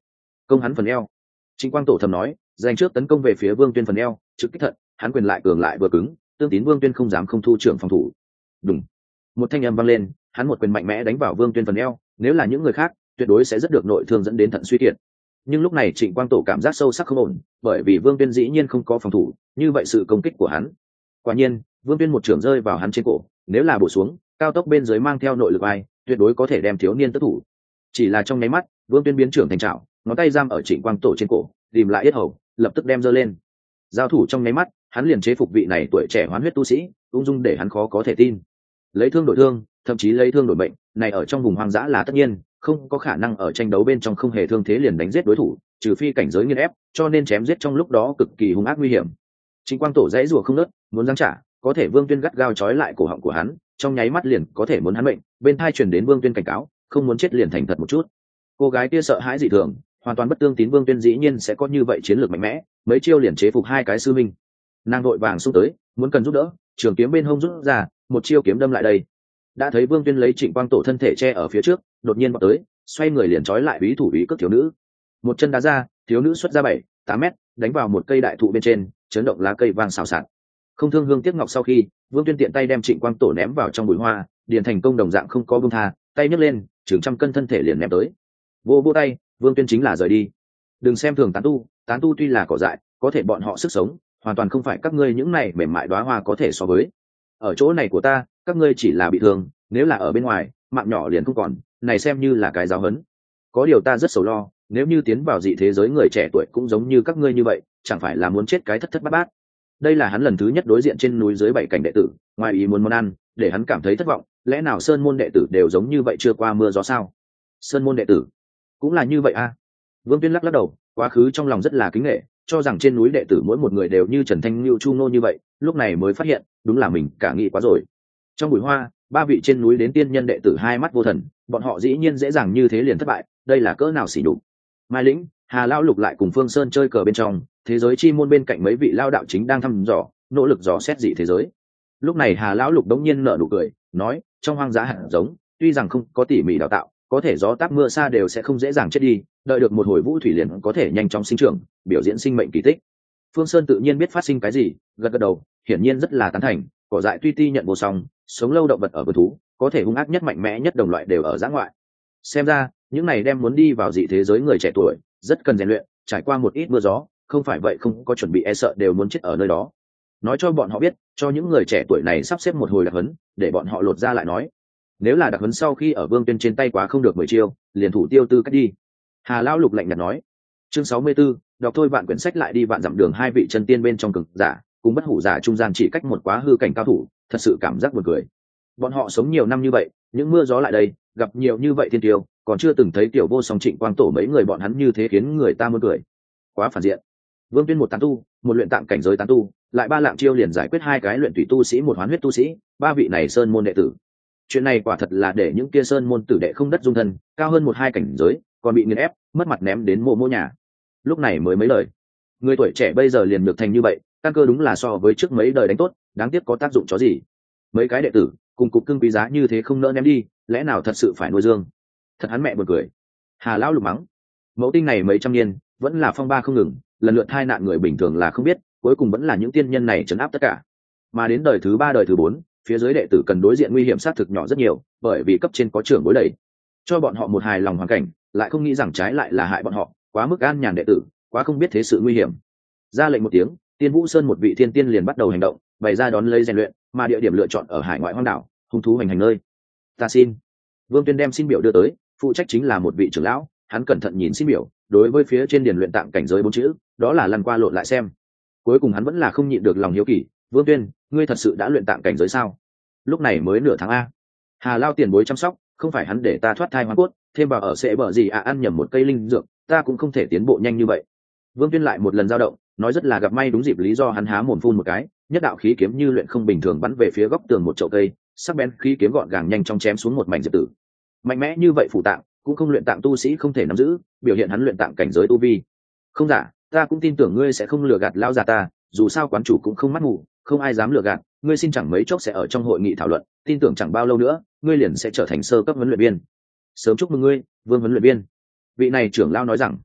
công hắn phần eo. Trịnh Quang Tổ thầm nói, dành trước tấn công về phía Vương Tuyên phần eo, trực kích thận, hắn quyền lại cường lại vừa cứng, tương tín Vương Tuyên không dám không thu trưởng phòng thủ. Đùng, một thanh âm vang lên, hắn một quyền mạnh mẽ đánh vào Vương Tuyên phần eo, nếu là những người khác, tuyệt đối sẽ rất được nội thương dẫn đến thận suy kiệt. Nhưng lúc này Trịnh Quang Tổ cảm giác sâu sắc không ổn, bởi vì Vương Tuyên dĩ nhiên không có phòng thủ, như vậy sự công kích của hắn. Quả nhiên, Vương Tuyên một trưởng rơi vào hắn trên cổ, nếu là bổ xuống, cao tốc bên dưới mang theo nội lực ai, tuyệt đối có thể đem thiếu niên tất thủ. Chỉ là trong nháy mắt, Vương Tuyên biến trưởng thành trảo, ngón tay giam ở Trịnh Quang Tổ trên cổ, tìm lại yết hầu, lập tức đem giơ lên. Giao thủ trong nháy mắt, hắn liền chế phục vị này tuổi trẻ hoán huyết tu sĩ, ung dung để hắn khó có thể tin. Lấy thương đổi thương, thậm chí lấy thương đổi bệnh, này ở trong vùng hoang dã là tất nhiên, không có khả năng ở tranh đấu bên trong không hề thương thế liền đánh giết đối thủ, trừ phi cảnh giới nghiền ép, cho nên chém giết trong lúc đó cực kỳ hung ác nguy hiểm. Trịnh Quang Tổ dãy rủa không ngớt, muốn giáng trả, có thể Vương Tuyên gắt gao trói lại cổ họng của hắn, trong nháy mắt liền có thể muốn hắn bệnh, bên tai truyền đến Vương Tuyên cảnh cáo, không muốn chết liền thành thật một chút. Cô gái kia sợ hãi dị thường, hoàn toàn bất tương tín Vương Tuyên dĩ nhiên sẽ có như vậy chiến lược mạnh mẽ, mấy chiêu liền chế phục hai cái sư minh. Nàng đội vàng xông tới, muốn cần giúp đỡ, trường kiếm bên hông rút ra, một chiêu kiếm đâm lại đây. Đã thấy Vương Tuyên lấy Trịnh Quang Tổ thân thể che ở phía trước, đột nhiên vọt tới, xoay người liền trói lại úy thủ úy cước thiếu nữ. Một chân đá ra, thiếu nữ xuất ra bảy, tám mét, đánh vào một cây đại thụ bên trên, chấn động lá cây vang xào xạc. Không thương hương tiếc ngọc sau khi, Vương Tuyên tiện tay đem Trịnh Quang Tổ ném vào trong bụi hoa, điền thành công đồng dạng không có buông tha, tay nhấc lên, chừng trăm cân thân thể liền ném tới. Vô vô tay, Vương Tuyên chính là rời đi. Đừng xem thường tán tu, tán tu tuy là cỏ dại, có thể bọn họ sức sống, hoàn toàn không phải các ngươi những này mềm mại đóa hoa có thể so với. Ở chỗ này của ta, các ngươi chỉ là bị thương, nếu là ở bên ngoài, mạng nhỏ liền không còn, này xem như là cái giáo huấn. Có điều ta rất sầu lo, nếu như tiến vào dị thế giới người trẻ tuổi cũng giống như các ngươi như vậy, chẳng phải là muốn chết cái thất thất bát bát. Đây là hắn lần thứ nhất đối diện trên núi dưới bảy cảnh đệ tử, ngoài ý muốn món ăn, để hắn cảm thấy thất vọng, lẽ nào sơn môn đệ tử đều giống như vậy chưa qua mưa gió sao? Sơn môn đệ tử cũng là như vậy à? Vương Tuyên lắc lắc đầu, quá khứ trong lòng rất là kính nể, cho rằng trên núi đệ tử mỗi một người đều như Trần Thanh Nưu Chu Nô như vậy, lúc này mới phát hiện, đúng là mình cả nghĩ quá rồi. Trong bụi hoa, ba vị trên núi đến tiên nhân đệ tử hai mắt vô thần, bọn họ dĩ nhiên dễ dàng như thế liền thất bại, đây là cỡ nào sỉ nhục. Mai Lĩnh, Hà Lão Lục lại cùng Phương Sơn chơi cờ bên trong, thế giới chi môn bên cạnh mấy vị lao đạo chính đang thăm dò, nỗ lực dò xét dị thế giới. Lúc này Hà Lão Lục đống nhiên nở nụ cười, nói, trong hoang dã hạt giống, tuy rằng không có tỉ mỉ đào tạo, có thể gió táp mưa xa đều sẽ không dễ dàng chết đi, đợi được một hồi vũ thủy liền có thể nhanh chóng sinh trưởng, biểu diễn sinh mệnh kỳ tích. Phương Sơn tự nhiên biết phát sinh cái gì, gật gật đầu, hiển nhiên rất là tán thành, cỏ dại tuy ti nhận vô song, sống lâu động vật ở vườn thú, có thể hung ác nhất mạnh mẽ nhất đồng loại đều ở giã ngoại. Xem ra, những này đem muốn đi vào dị thế giới người trẻ tuổi, rất cần rèn luyện, trải qua một ít mưa gió, không phải vậy không có chuẩn bị e sợ đều muốn chết ở nơi đó. Nói cho bọn họ biết, cho những người trẻ tuổi này sắp xếp một hồi đặc huấn, để bọn họ lột ra lại nói. Nếu là đặc huấn sau khi ở Vương Tuyên trên tay quá không được mười chiêu, liền thủ tiêu tư cách đi. Hà Lão Lục lạnh nhạt nói. Chương sáu mươi 64, đọc thôi vạn quyển sách lại đi vạn dặm đường, hai vị chân tiên bên trong cực giả, cùng bất hủ giả trung gian chỉ cách một quá hư cảnh cao thủ, thật sự cảm giác buồn cười. Bọn họ sống nhiều năm như vậy, những mưa gió lại đây, gặp nhiều như vậy thiên tiêu, còn chưa từng thấy tiểu vô song Trịnh Quang Tổ mấy người bọn hắn như thế khiến người ta muốn cười. Quá phản diện. Vương Tuyên một tán tu, một luyện tạm cảnh giới tán tu, lại ba lạng chiêu liền giải quyết hai cái luyện tùy tu sĩ, một hoán huyết tu sĩ, ba vị này sơn môn đệ tử. Chuyện này quả thật là để những kia sơn môn tử đệ không đất dung thân, cao hơn một hai cảnh giới, còn bị nghiền ép, mất mặt ném đến mộ mộ nhà. Lúc này mới mấy lời, người tuổi trẻ bây giờ liền được thành như vậy, căn cơ đúng là so với trước mấy đời đánh tốt, đáng tiếc có tác dụng chó gì. Mấy cái đệ tử cùng cục cưng quý giá như thế không nỡ ném đi, lẽ nào thật sự phải nuôi dương? Thật hắn mẹ buồn cười. Hà Lão Lục mắng, mẫu tinh này mấy trăm niên vẫn là phong ba không ngừng, lần lượt hai nạn người bình thường là không biết, cuối cùng vẫn là những tiên nhân này trấn áp tất cả. Mà đến đời thứ ba đời thứ bốn, phía dưới đệ tử cần đối diện nguy hiểm sát thực nhỏ rất nhiều, bởi vì cấp trên có trưởng bối đầy, cho bọn họ một hài lòng hoàn cảnh, lại không nghĩ rằng trái lại là hại bọn họ, quá mức an nhàn đệ tử, quá không biết thế sự nguy hiểm. Ra lệnh một tiếng, Tiên Vũ Sơn một vị thiên tiên liền bắt đầu hành động, bày ra đón lấy rèn luyện, mà địa điểm lựa chọn ở hải ngoại hoang đảo, hung thú hành hành nơi. Ta xin. Vương Tuyên đem xin biểu đưa tới, phụ trách chính là một vị trưởng lão, hắn cẩn thận nhìn xin biểu, đối với phía trên điển luyện tạng cảnh giới bốn chữ, đó là lần qua lộn lại xem. Cuối cùng hắn vẫn là không nhịn được lòng hiếu kỳ, Vương Tuyên, ngươi thật sự đã luyện tạng cảnh giới sao? Lúc này mới nửa tháng a. Hà Lao tiền bối chăm sóc, không phải hắn để ta thoát thai hóa cốt, thêm vào ở sẽ bở gì à ăn nhầm một cây linh dược, ta cũng không thể tiến bộ nhanh như vậy. Vương Tuyên lại một lần dao động, nói rất là gặp may đúng dịp lý do hắn há mồm phun một cái, nhất đạo khí kiếm như luyện không bình thường bắn về phía góc tường một chậu cây, sắc bén khí kiếm gọn gàng nhanh chóng chém xuống một mảnh diệp tử. Mạnh mẽ như vậy phủ tạng, cũng không luyện tạng tu sĩ không thể nắm giữ, biểu hiện hắn luyện tạng cảnh giới tu vi. Không giả, ta cũng tin tưởng ngươi sẽ không lừa gạt lão già ta, dù sao quán chủ cũng không mắt mù, không ai dám lừa gạt, ngươi xin chẳng mấy chốc sẽ ở trong hội nghị thảo luận, tin tưởng chẳng bao lâu nữa, ngươi liền sẽ trở thành sơ cấp huấn luyện viên. Sớm chúc mừng ngươi, Vương huấn luyện viên. Vị này trưởng lão nói rằng.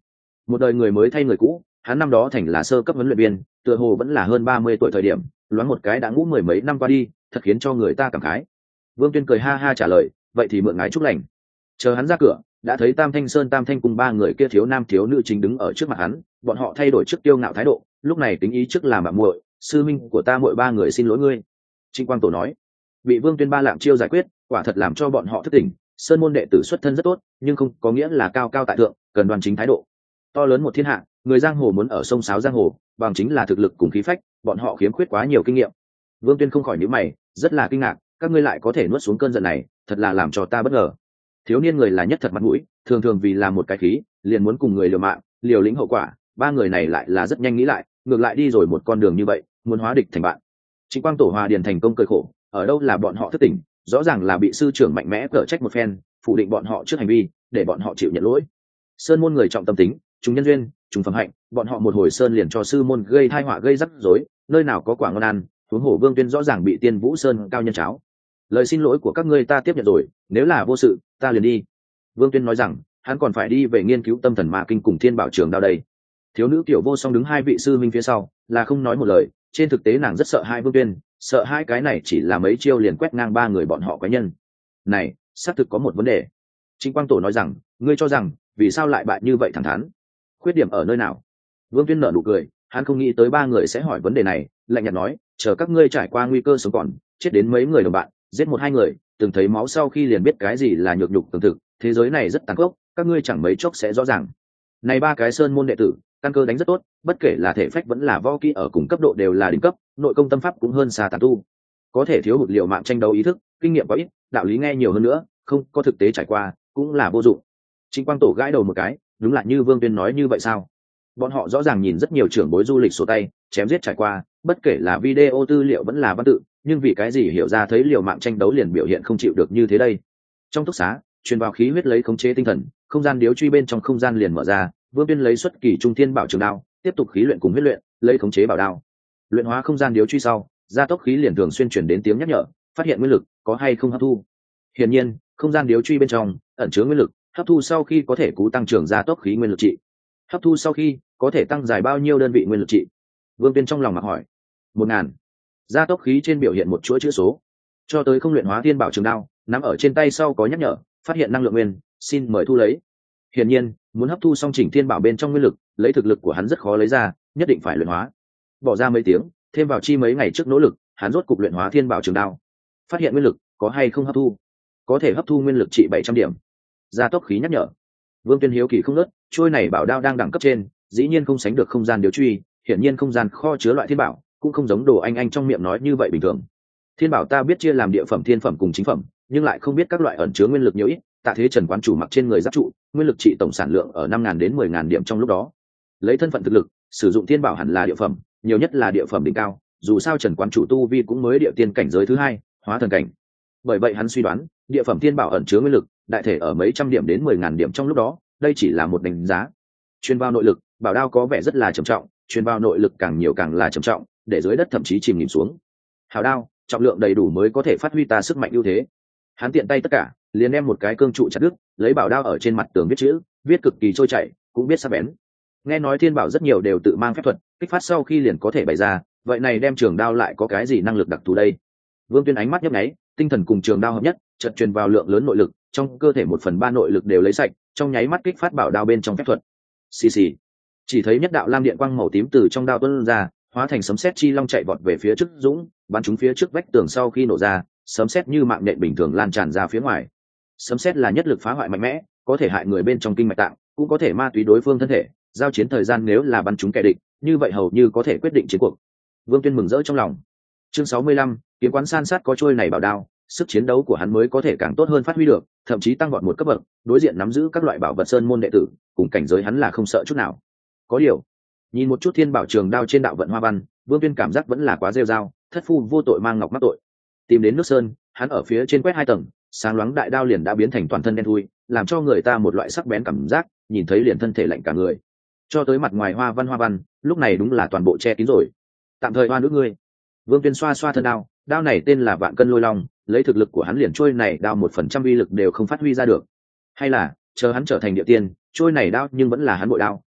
Một đời người mới thay người cũ, hắn năm đó thành là sơ cấp huấn luyện viên, tựa hồ vẫn là hơn ba mươi tuổi thời điểm, loáng một cái đã ngũ mười mấy năm qua đi, thật khiến cho người ta cảm khái. Vương Tuyên cười ha ha trả lời, vậy thì mượn ngái chúc lành. Chờ hắn ra cửa, đã thấy Tam Thanh Sơn Tam Thanh cùng ba người kia thiếu nam thiếu nữ chính đứng ở trước mặt hắn, bọn họ thay đổi trước tiêu ngạo thái độ, lúc này tính ý trước làm bạn muội, sư minh của ta muội ba người xin lỗi ngươi. Trịnh Quang Tổ nói, bị Vương Tuyên ba lạm chiêu giải quyết, quả thật làm cho bọn họ thức tỉnh. Sơn môn đệ tử xuất thân rất tốt, nhưng không có nghĩa là cao cao tại thượng, cần đoan chính thái độ. To lớn một thiên hạ, người giang hồ muốn ở sông sáo giang hồ, bằng chính là thực lực cùng khí phách, bọn họ khiếm khuyết quá nhiều kinh nghiệm. Vương Tuyên không khỏi nhíu mày, rất là kinh ngạc, các ngươi lại có thể nuốt xuống cơn giận này, thật là làm cho ta bất ngờ. Thiếu niên người là nhất thật mặt mũi, thường thường vì làm một cái khí, liền muốn cùng người liều mạng, liều lĩnh hậu quả, ba người này lại là rất nhanh nghĩ lại, ngược lại đi rồi một con đường như vậy, muốn hóa địch thành bạn. Trịnh Quang Tổ Hòa Điền thành công cười khổ, ở đâu là bọn họ thất tỉnh, rõ ràng là bị sư trưởng mạnh mẽ cở trách một phen, phủ định bọn họ trước hành vi, để bọn họ chịu nhận lỗi. Sơn môn người trọng tâm tính, chúng nhân duyên, chúng phẩm hạnh, bọn họ một hồi sơn liền cho sư môn gây tai họa gây rắc rối, nơi nào có quả ngon ăn, huống hồ Vương Tuyên rõ ràng bị Tiên Vũ Sơn cao nhân cháo. Lời xin lỗi của các ngươi ta tiếp nhận rồi, nếu là vô sự, ta liền đi. Vương Tuyên nói rằng, hắn còn phải đi về nghiên cứu tâm thần ma kinh cùng Thiên Bảo Trường Đao đây. Thiếu nữ Tiểu Vô Song đứng hai vị sư minh phía sau, là không nói một lời, trên thực tế nàng rất sợ hai Vương Tuyên, sợ hai cái này chỉ là mấy chiêu liền quét ngang ba người bọn họ quái nhân. Này, xác thực có một vấn đề. Trịnh Quang Tổ nói rằng, ngươi cho rằng, vì sao lại bại như vậy thẳng thắn? Khuyết điểm ở nơi nào? Vương Tuyên nở nụ cười, hắn không nghĩ tới ba người sẽ hỏi vấn đề này, lạnh nhạt nói, chờ các ngươi trải qua nguy cơ sống còn, chết đến mấy người đồng bạn, giết một hai người, từng thấy máu sau khi liền biết cái gì là nhược nhục tương thực, thế giới này rất tàn khốc, các ngươi chẳng mấy chốc sẽ rõ ràng. Này ba cái sơn môn đệ tử, căn cơ đánh rất tốt, bất kể là thể phách vẫn là võ kỹ ở cùng cấp độ đều là đỉnh cấp, nội công tâm pháp cũng hơn xa tán tu. Có thể thiếu hụt liệu mạng tranh đấu ý thức, kinh nghiệm có ít, đạo lý nghe nhiều hơn nữa, không có thực tế trải qua, cũng là vô dụng. Trịnh Quang Tổ gãi đầu một cái, đúng là như Vương Tuyên nói như vậy sao? Bọn họ rõ ràng nhìn rất nhiều trưởng bối du lịch sổ tay, chém giết trải qua, bất kể là video tư liệu vẫn là văn tự, nhưng vì cái gì hiểu ra thấy liều mạng tranh đấu liền biểu hiện không chịu được như thế đây? Trong túc xá, truyền vào khí huyết lấy khống chế tinh thần, không gian điếu truy bên trong không gian liền mở ra, Vương Tuyên lấy xuất kỳ trung thiên bảo trường đao, tiếp tục khí luyện cùng huyết luyện, lấy khống chế bảo đao. Luyện hóa không gian điếu truy sau, gia tốc khí liền thường xuyên chuyển đến tiếng nhắc nhở, phát hiện nguyên lực có hay không hấp thu. Hiển nhiên, không gian điếu truy bên trong ẩn chứa nguyên lực, hấp thu sau khi có thể cú tăng trưởng gia tốc khí nguyên lực trị. Hấp thu sau khi có thể tăng dài bao nhiêu đơn vị nguyên lực trị? Vương Tuyên trong lòng mặc hỏi. Một ngàn. Gia tốc khí trên biểu hiện một chuỗi chữ số. Cho tới không luyện hóa thiên bảo trường đao, nắm ở trên tay sau có nhắc nhở, phát hiện năng lượng nguyên, xin mời thu lấy. Hiển nhiên, muốn hấp thu song chỉnh thiên bảo bên trong nguyên lực, lấy thực lực của hắn rất khó lấy ra, nhất định phải luyện hóa. Bỏ ra mấy tiếng, thêm vào chi mấy ngày trước nỗ lực, hắn rốt cục luyện hóa thiên bảo trường đao. Phát hiện nguyên lực có hay không hấp thu? Có thể hấp thu nguyên lực trị bảy trăm điểm. Gia tốc khí nhắc nhở. Vương Tuyên hiếu kỳ không nớt, trôi này bảo đao đang đẳng cấp trên, dĩ nhiên không sánh được không gian điếu truy, hiển nhiên không gian kho chứa loại thiên bảo, cũng không giống đồ anh anh trong miệng nói như vậy bình thường. Thiên bảo ta biết chia làm địa phẩm thiên phẩm cùng chính phẩm, nhưng lại không biết các loại ẩn chứa nguyên lực nhiều ít. Tạ Thế Trần quán chủ mặc trên người giáp trụ, nguyên lực trị tổng sản lượng ở năm ngàn đến mười ngàn điểm trong lúc đó. Lấy thân phận thực lực, sử dụng thiên bảo hẳn là địa phẩm, nhiều nhất là địa phẩm đỉnh cao, dù sao Trần quán chủ tu vi cũng mới địa tiên cảnh giới thứ hai, hóa thần cảnh. Bởi vậy hắn suy đoán, địa phẩm thiên bảo ẩn chứa nguyên lực, đại thể ở mấy trăm điểm đến mười ngàn điểm trong lúc đó, đây chỉ là một đánh giá. Truyền vào nội lực, bảo đao có vẻ rất là trầm trọng, truyền vào nội lực càng nhiều càng là trầm trọng, để dưới đất thậm chí chìm nghỉm xuống. Hào đao, trọng lượng đầy đủ mới có thể phát huy ta sức mạnh ưu thế. Hắn tiện tay tất cả, liền đem một cái cương trụ chặt đứt, lấy bảo đao ở trên mặt tường viết chữ, viết cực kỳ trôi chảy, cũng biết sắc bén. Nghe nói thiên bảo rất nhiều đều tự mang phép thuật, kích phát sau khi liền có thể bày ra, vậy này đem trường đao lại có cái gì năng lực đặc thù đây? Vương Tuyên ánh mắt nhấp nháy, tinh thần cùng trường đao hợp nhất, chợt truyền vào lượng lớn nội lực, trong cơ thể một phần ba nội lực đều lấy sạch, trong nháy mắt kích phát bảo đao bên trong phép thuật. Xì xì. Chỉ thấy nhất đạo lam điện quang màu tím từ trong đao tuôn ra, hóa thành sấm sét chi long chạy vọt về phía trước dũng, bắn trúng phía trước vách tường sau khi nổ ra, sấm sét như mạng nhện bình thường lan tràn ra phía ngoài. Sấm sét là nhất lực phá hoại mạnh mẽ, có thể hại người bên trong kinh mạch tạng, cũng có thể ma túy đối phương thân thể. Giao chiến thời gian nếu là bắn trúng kẻ địch, như vậy hầu như có thể quyết định chiến cuộc. Vương Tuyên mừng rỡ trong lòng. Chương sáu mươi lăm, kiếm quán san sát có trôi này bảo đao, sức chiến đấu của hắn mới có thể càng tốt hơn phát huy được, thậm chí tăng vọt một cấp bậc, đối diện nắm giữ các loại bảo vật sơn môn đệ tử, cùng cảnh giới hắn là không sợ chút nào. Có điều, nhìn một chút thiên bảo trường đao trên đạo vận hoa văn, Vương Tuyên cảm giác vẫn là quá rêu rao, thất phu vô tội mang ngọc mắc tội. Tìm đến nước sơn, hắn ở phía trên quét hai tầng, sáng loáng đại đao liền đã biến thành toàn thân đen thui, làm cho người ta một loại sắc bén cảm giác, nhìn thấy liền thân thể lạnh cả người. Cho tới mặt ngoài hoa văn hoa văn, lúc này đúng là toàn bộ che kín rồi. Tạm thời hoa nước ngươi. Vương Tuyên xoa xoa thân đao, đao này tên là Vạn Cân Lôi Long, lấy thực lực của hắn liền trôi này đao một phần trăm uy lực đều không phát huy ra được. Hay là chờ hắn trở thành địa tiên, trôi này đao nhưng vẫn là hắn bội đao,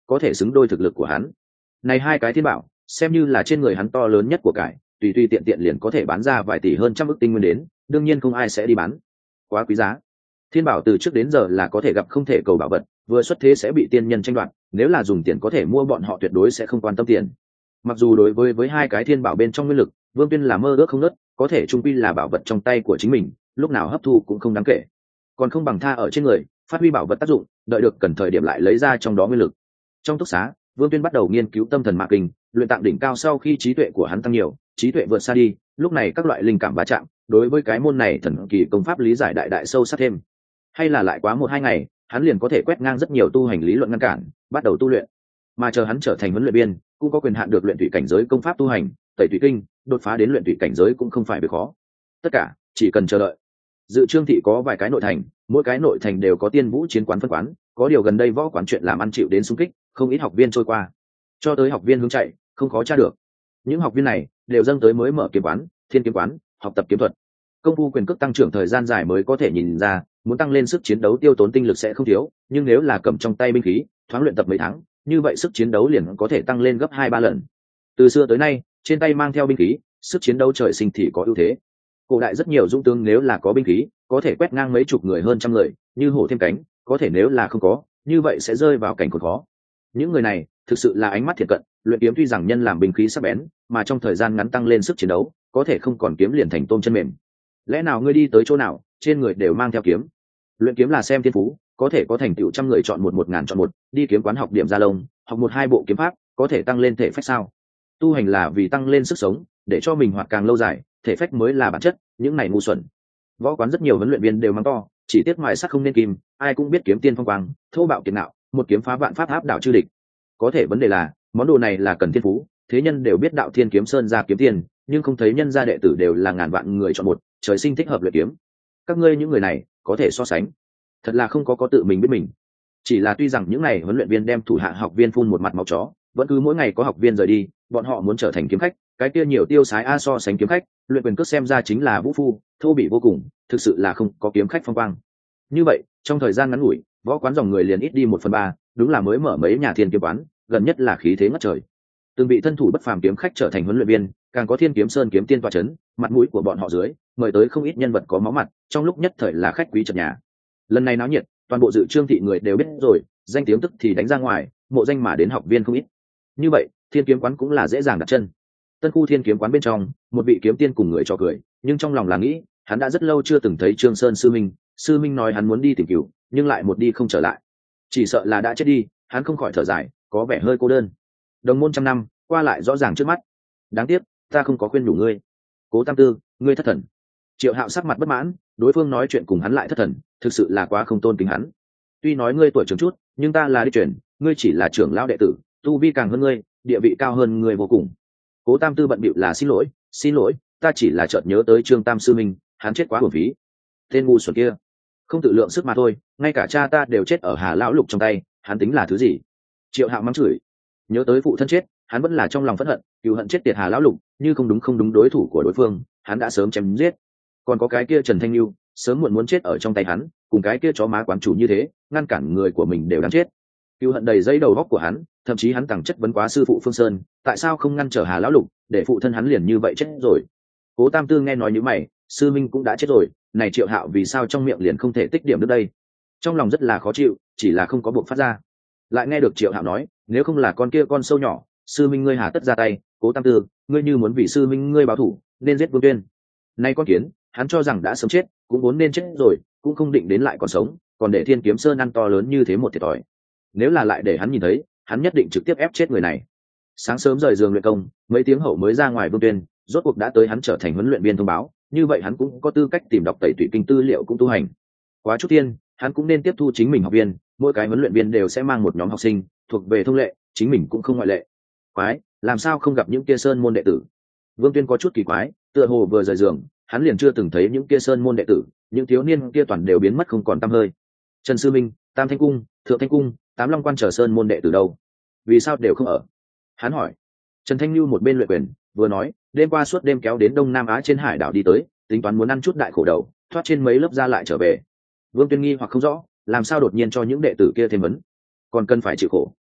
có thể xứng đôi thực lực của hắn. Này hai cái thiên bảo xem như là trên người hắn to lớn nhất của cải, tùy tùy tiện tiện liền có thể bán ra vài tỷ hơn trăm ức tinh nguyên đến, đương nhiên không ai sẽ đi bán, quá quý giá. Thiên bảo từ trước đến giờ là có thể gặp không thể cầu bảo vật, vừa xuất thế sẽ bị tiên nhân tranh đoạt, nếu là dùng tiền có thể mua bọn họ tuyệt đối sẽ không quan tâm tiền. Mặc dù đối với với hai cái thiên bảo bên trong nguyên lực, Vương Tuyên là mơ ước không nớt, có thể trung quy là bảo vật trong tay của chính mình, lúc nào hấp thu cũng không đáng kể, còn không bằng tha ở trên người, phát huy bảo vật tác dụng, đợi được cần thời điểm lại lấy ra trong đó nguyên lực. Trong túc xá, Vương Tuyên bắt đầu nghiên cứu tâm thần mạc kinh, luyện tạng đỉnh cao sau khi trí tuệ của hắn tăng nhiều, trí tuệ vượt xa đi, lúc này các loại linh cảm va chạm, đối với cái môn này thần kỳ công pháp lý giải đại đại sâu sắc thêm. Hay là lại quá một hai ngày, hắn liền có thể quét ngang rất nhiều tu hành lý luận ngăn cản, bắt đầu tu luyện. Mà chờ hắn trở thành huấn luyện viên, cũng có quyền hạn được luyện thủy cảnh giới công pháp tu hành, tẩy thủy kinh, đột phá đến luyện thủy cảnh giới cũng không phải việc khó. Tất cả chỉ cần chờ đợi. Dự Trương thị có vài cái nội thành, mỗi cái nội thành đều có tiên vũ chiến quán phân quán, có điều gần đây võ quán chuyện làm ăn chịu đến xung kích, không ít học viên trôi qua, cho tới học viên hướng chạy, không khó tra được. Những học viên này đều dâng tới mới mở kiếm quán, thiên kiếm quán, học tập kiếm thuật. Công phu quyền cước tăng trưởng thời gian dài mới có thể nhìn ra, muốn tăng lên sức chiến đấu tiêu tốn tinh lực sẽ không thiếu, nhưng nếu là cầm trong tay binh khí, thoáng luyện tập mấy tháng, như vậy sức chiến đấu liền có thể tăng lên gấp hai ba lần. Từ xưa tới nay, trên tay mang theo binh khí, sức chiến đấu trời sinh thì có ưu thế. Cổ đại rất nhiều dũng tướng nếu là có binh khí, có thể quét ngang mấy chục người hơn trăm người, như hổ thêm cánh, có thể nếu là không có, như vậy sẽ rơi vào cảnh khốn khó. Những người này thực sự là ánh mắt thiệt cận, luyện kiếm tuy rằng nhân làm binh khí sắc bén, mà trong thời gian ngắn tăng lên sức chiến đấu, có thể không còn kiếm liền thành tôm chân mềm. Lẽ nào ngươi đi tới chỗ nào, trên người đều mang theo kiếm? Luyện kiếm là xem thiên phú, có thể có thành tựu trăm người chọn một, một ngàn chọn một, đi kiếm quán học điểm gia lông, học một hai bộ kiếm pháp, có thể tăng lên thể phách sao? Tu hành là vì tăng lên sức sống, để cho mình hoạt càng lâu dài, thể phách mới là bản chất, những này ngu xuẩn. Võ quán rất nhiều huấn luyện viên đều mắng to, chỉ tiếc mài sắt không nên kim, ai cũng biết kiếm tiên phong quang, thô bạo kiệt ngạo, một kiếm phá vạn pháp áp đảo chư địch. Có thể vấn đề là, món đồ này là cần thiên phú, thế nhân đều biết đạo Thiên Kiếm Sơn ra kiếm tiền, nhưng không thấy nhân gia đệ tử đều là ngàn vạn người chọn một, trời sinh thích hợp luyện kiếm. Các ngươi những người này có thể so sánh, thật là không có có tự mình biết mình. Chỉ là tuy rằng những này huấn luyện viên đem thủ hạ học viên phun một mặt máu chó, vẫn cứ mỗi ngày có học viên rời đi, bọn họ muốn trở thành kiếm khách, cái kia nhiều tiêu sái a so sánh kiếm khách, luyện quyền cước xem ra chính là vũ phu, thô bỉ vô cùng, thực sự là không có kiếm khách phong quang. Như vậy, trong thời gian ngắn ngủi, võ quán dòng người liền ít đi một phần ba, đúng là mới mở mấy nhà thiên kiếm quán, gần nhất là khí thế ngất trời. Từng bị thân thủ bất phàm kiếm khách trở thành huấn luyện viên, càng có Thiên Kiếm Sơn kiếm tiên tọa chấn, mặt mũi của bọn họ dưới, mời tới không ít nhân vật có máu mặt, trong lúc nhất thời là khách quý trật nhà. Lần này náo nhiệt, toàn bộ Dự Trương thị người đều biết rồi, danh tiếng tức thì đánh ra ngoài, mộ danh mà đến học viên không ít. Như vậy, Thiên Kiếm quán cũng là dễ dàng đặt chân. Tân khu Thiên Kiếm quán bên trong, một vị kiếm tiên cùng người trò cười, nhưng trong lòng là nghĩ, hắn đã rất lâu chưa từng thấy Trương Sơn sư minh, sư minh nói hắn muốn đi tìm cứu, nhưng lại một đi không trở lại, chỉ sợ là đã chết đi. Hắn không khỏi thở dài, có vẻ hơi cô đơn. Đồng môn trăm năm qua lại rõ ràng trước mắt, đáng tiếc ta không có khuyên nhủ ngươi. Cố Tam Tư, ngươi thất thần. Triệu Hạo sắc mặt bất mãn, đối phương nói chuyện cùng hắn lại thất thần, thực sự là quá không tôn kính hắn. Tuy nói ngươi tuổi trưởng chút, nhưng ta là đi truyền, ngươi chỉ là trưởng lão đệ tử, tu vi càng hơn ngươi, địa vị cao hơn ngươi vô cùng. Cố Tam Tư bận bịu là xin lỗi, xin lỗi, ta chỉ là chợt nhớ tới Trương Tam sư minh, hắn chết quá uổng phí. Tên ngu xuẩn kia, không tự lượng sức mà thôi, ngay cả cha ta đều chết ở Hà lão lục trong tay, hắn tính là thứ gì? Triệu Hạo mắng chửi, nhớ tới phụ thân chết, hắn vẫn là trong lòng phẫn hận, cừu hận chết tiệt Hà lão lục, như không đúng không đúng đối thủ của đối phương, hắn đã sớm chém giết. Còn có cái kia Trần Thanh Lưu, sớm muộn muốn chết ở trong tay hắn, cùng cái kia chó má quán chủ như thế, ngăn cản người của mình đều đáng chết. Cừu hận đầy dây đầu góc của hắn, thậm chí hắn tằng chất vấn quá sư phụ Phương Sơn, tại sao không ngăn trở Hà lão lục, để phụ thân hắn liền như vậy chết rồi. Cố Tam Tư nghe nói như mày, sư minh cũng đã chết rồi, này Triệu Hạo vì sao trong miệng liền không thể tích điểm được đây? Trong lòng rất là khó chịu, chỉ là không có buộc phát ra. Lại nghe được Triệu Hạo nói, nếu không là con kia con sâu nhỏ, sư minh ngươi hà tất ra tay. Cố Tam Tư, ngươi như muốn vì sư minh ngươi báo thủ, nên giết Vương Tuyên. Nay con kiến, hắn cho rằng đã sớm chết, cũng vốn nên chết rồi, cũng không định đến lại còn sống, còn để Thiên Kiếm Sơn ăn to lớn như thế một thiệt thòi. Nếu là lại để hắn nhìn thấy, hắn nhất định trực tiếp ép chết người này. Sáng sớm rời giường luyện công, mấy tiếng hậu mới ra ngoài Vương Tuyên, rốt cuộc đã tới hắn trở thành huấn luyện viên thông báo, như vậy hắn cũng có tư cách tìm đọc tẩy tủy kinh tư liệu cũng tu hành. Quá chút tiên, hắn cũng nên tiếp thu chính mình học viên, mỗi cái huấn luyện viên đều sẽ mang một nhóm học sinh, thuộc về thông lệ, chính mình cũng không ngoại lệ. Quái, làm sao không gặp những kia sơn môn đệ tử? Vương Tuyên có chút kỳ quái, tựa hồ vừa rời giường, hắn liền chưa từng thấy những kia sơn môn đệ tử, những thiếu niên kia toàn đều biến mất không còn tăm hơi. Trần Sư Minh, Tam Thanh Cung, Thượng Thanh Cung, Tám Long Quan chờ sơn môn đệ tử đâu? Vì sao đều không ở? Hắn hỏi. Trần Thanh Lưu một bên luyện quyền, vừa nói, đêm qua suốt đêm kéo đến Đông Nam Á trên hải đảo đi tới, tính toán muốn ăn chút đại khổ đầu, thoát trên mấy lớp ra lại trở về. Vương Tuyên nghi hoặc không rõ, làm sao đột nhiên cho những đệ tử kia thêm vấn, còn cần phải chịu khổ.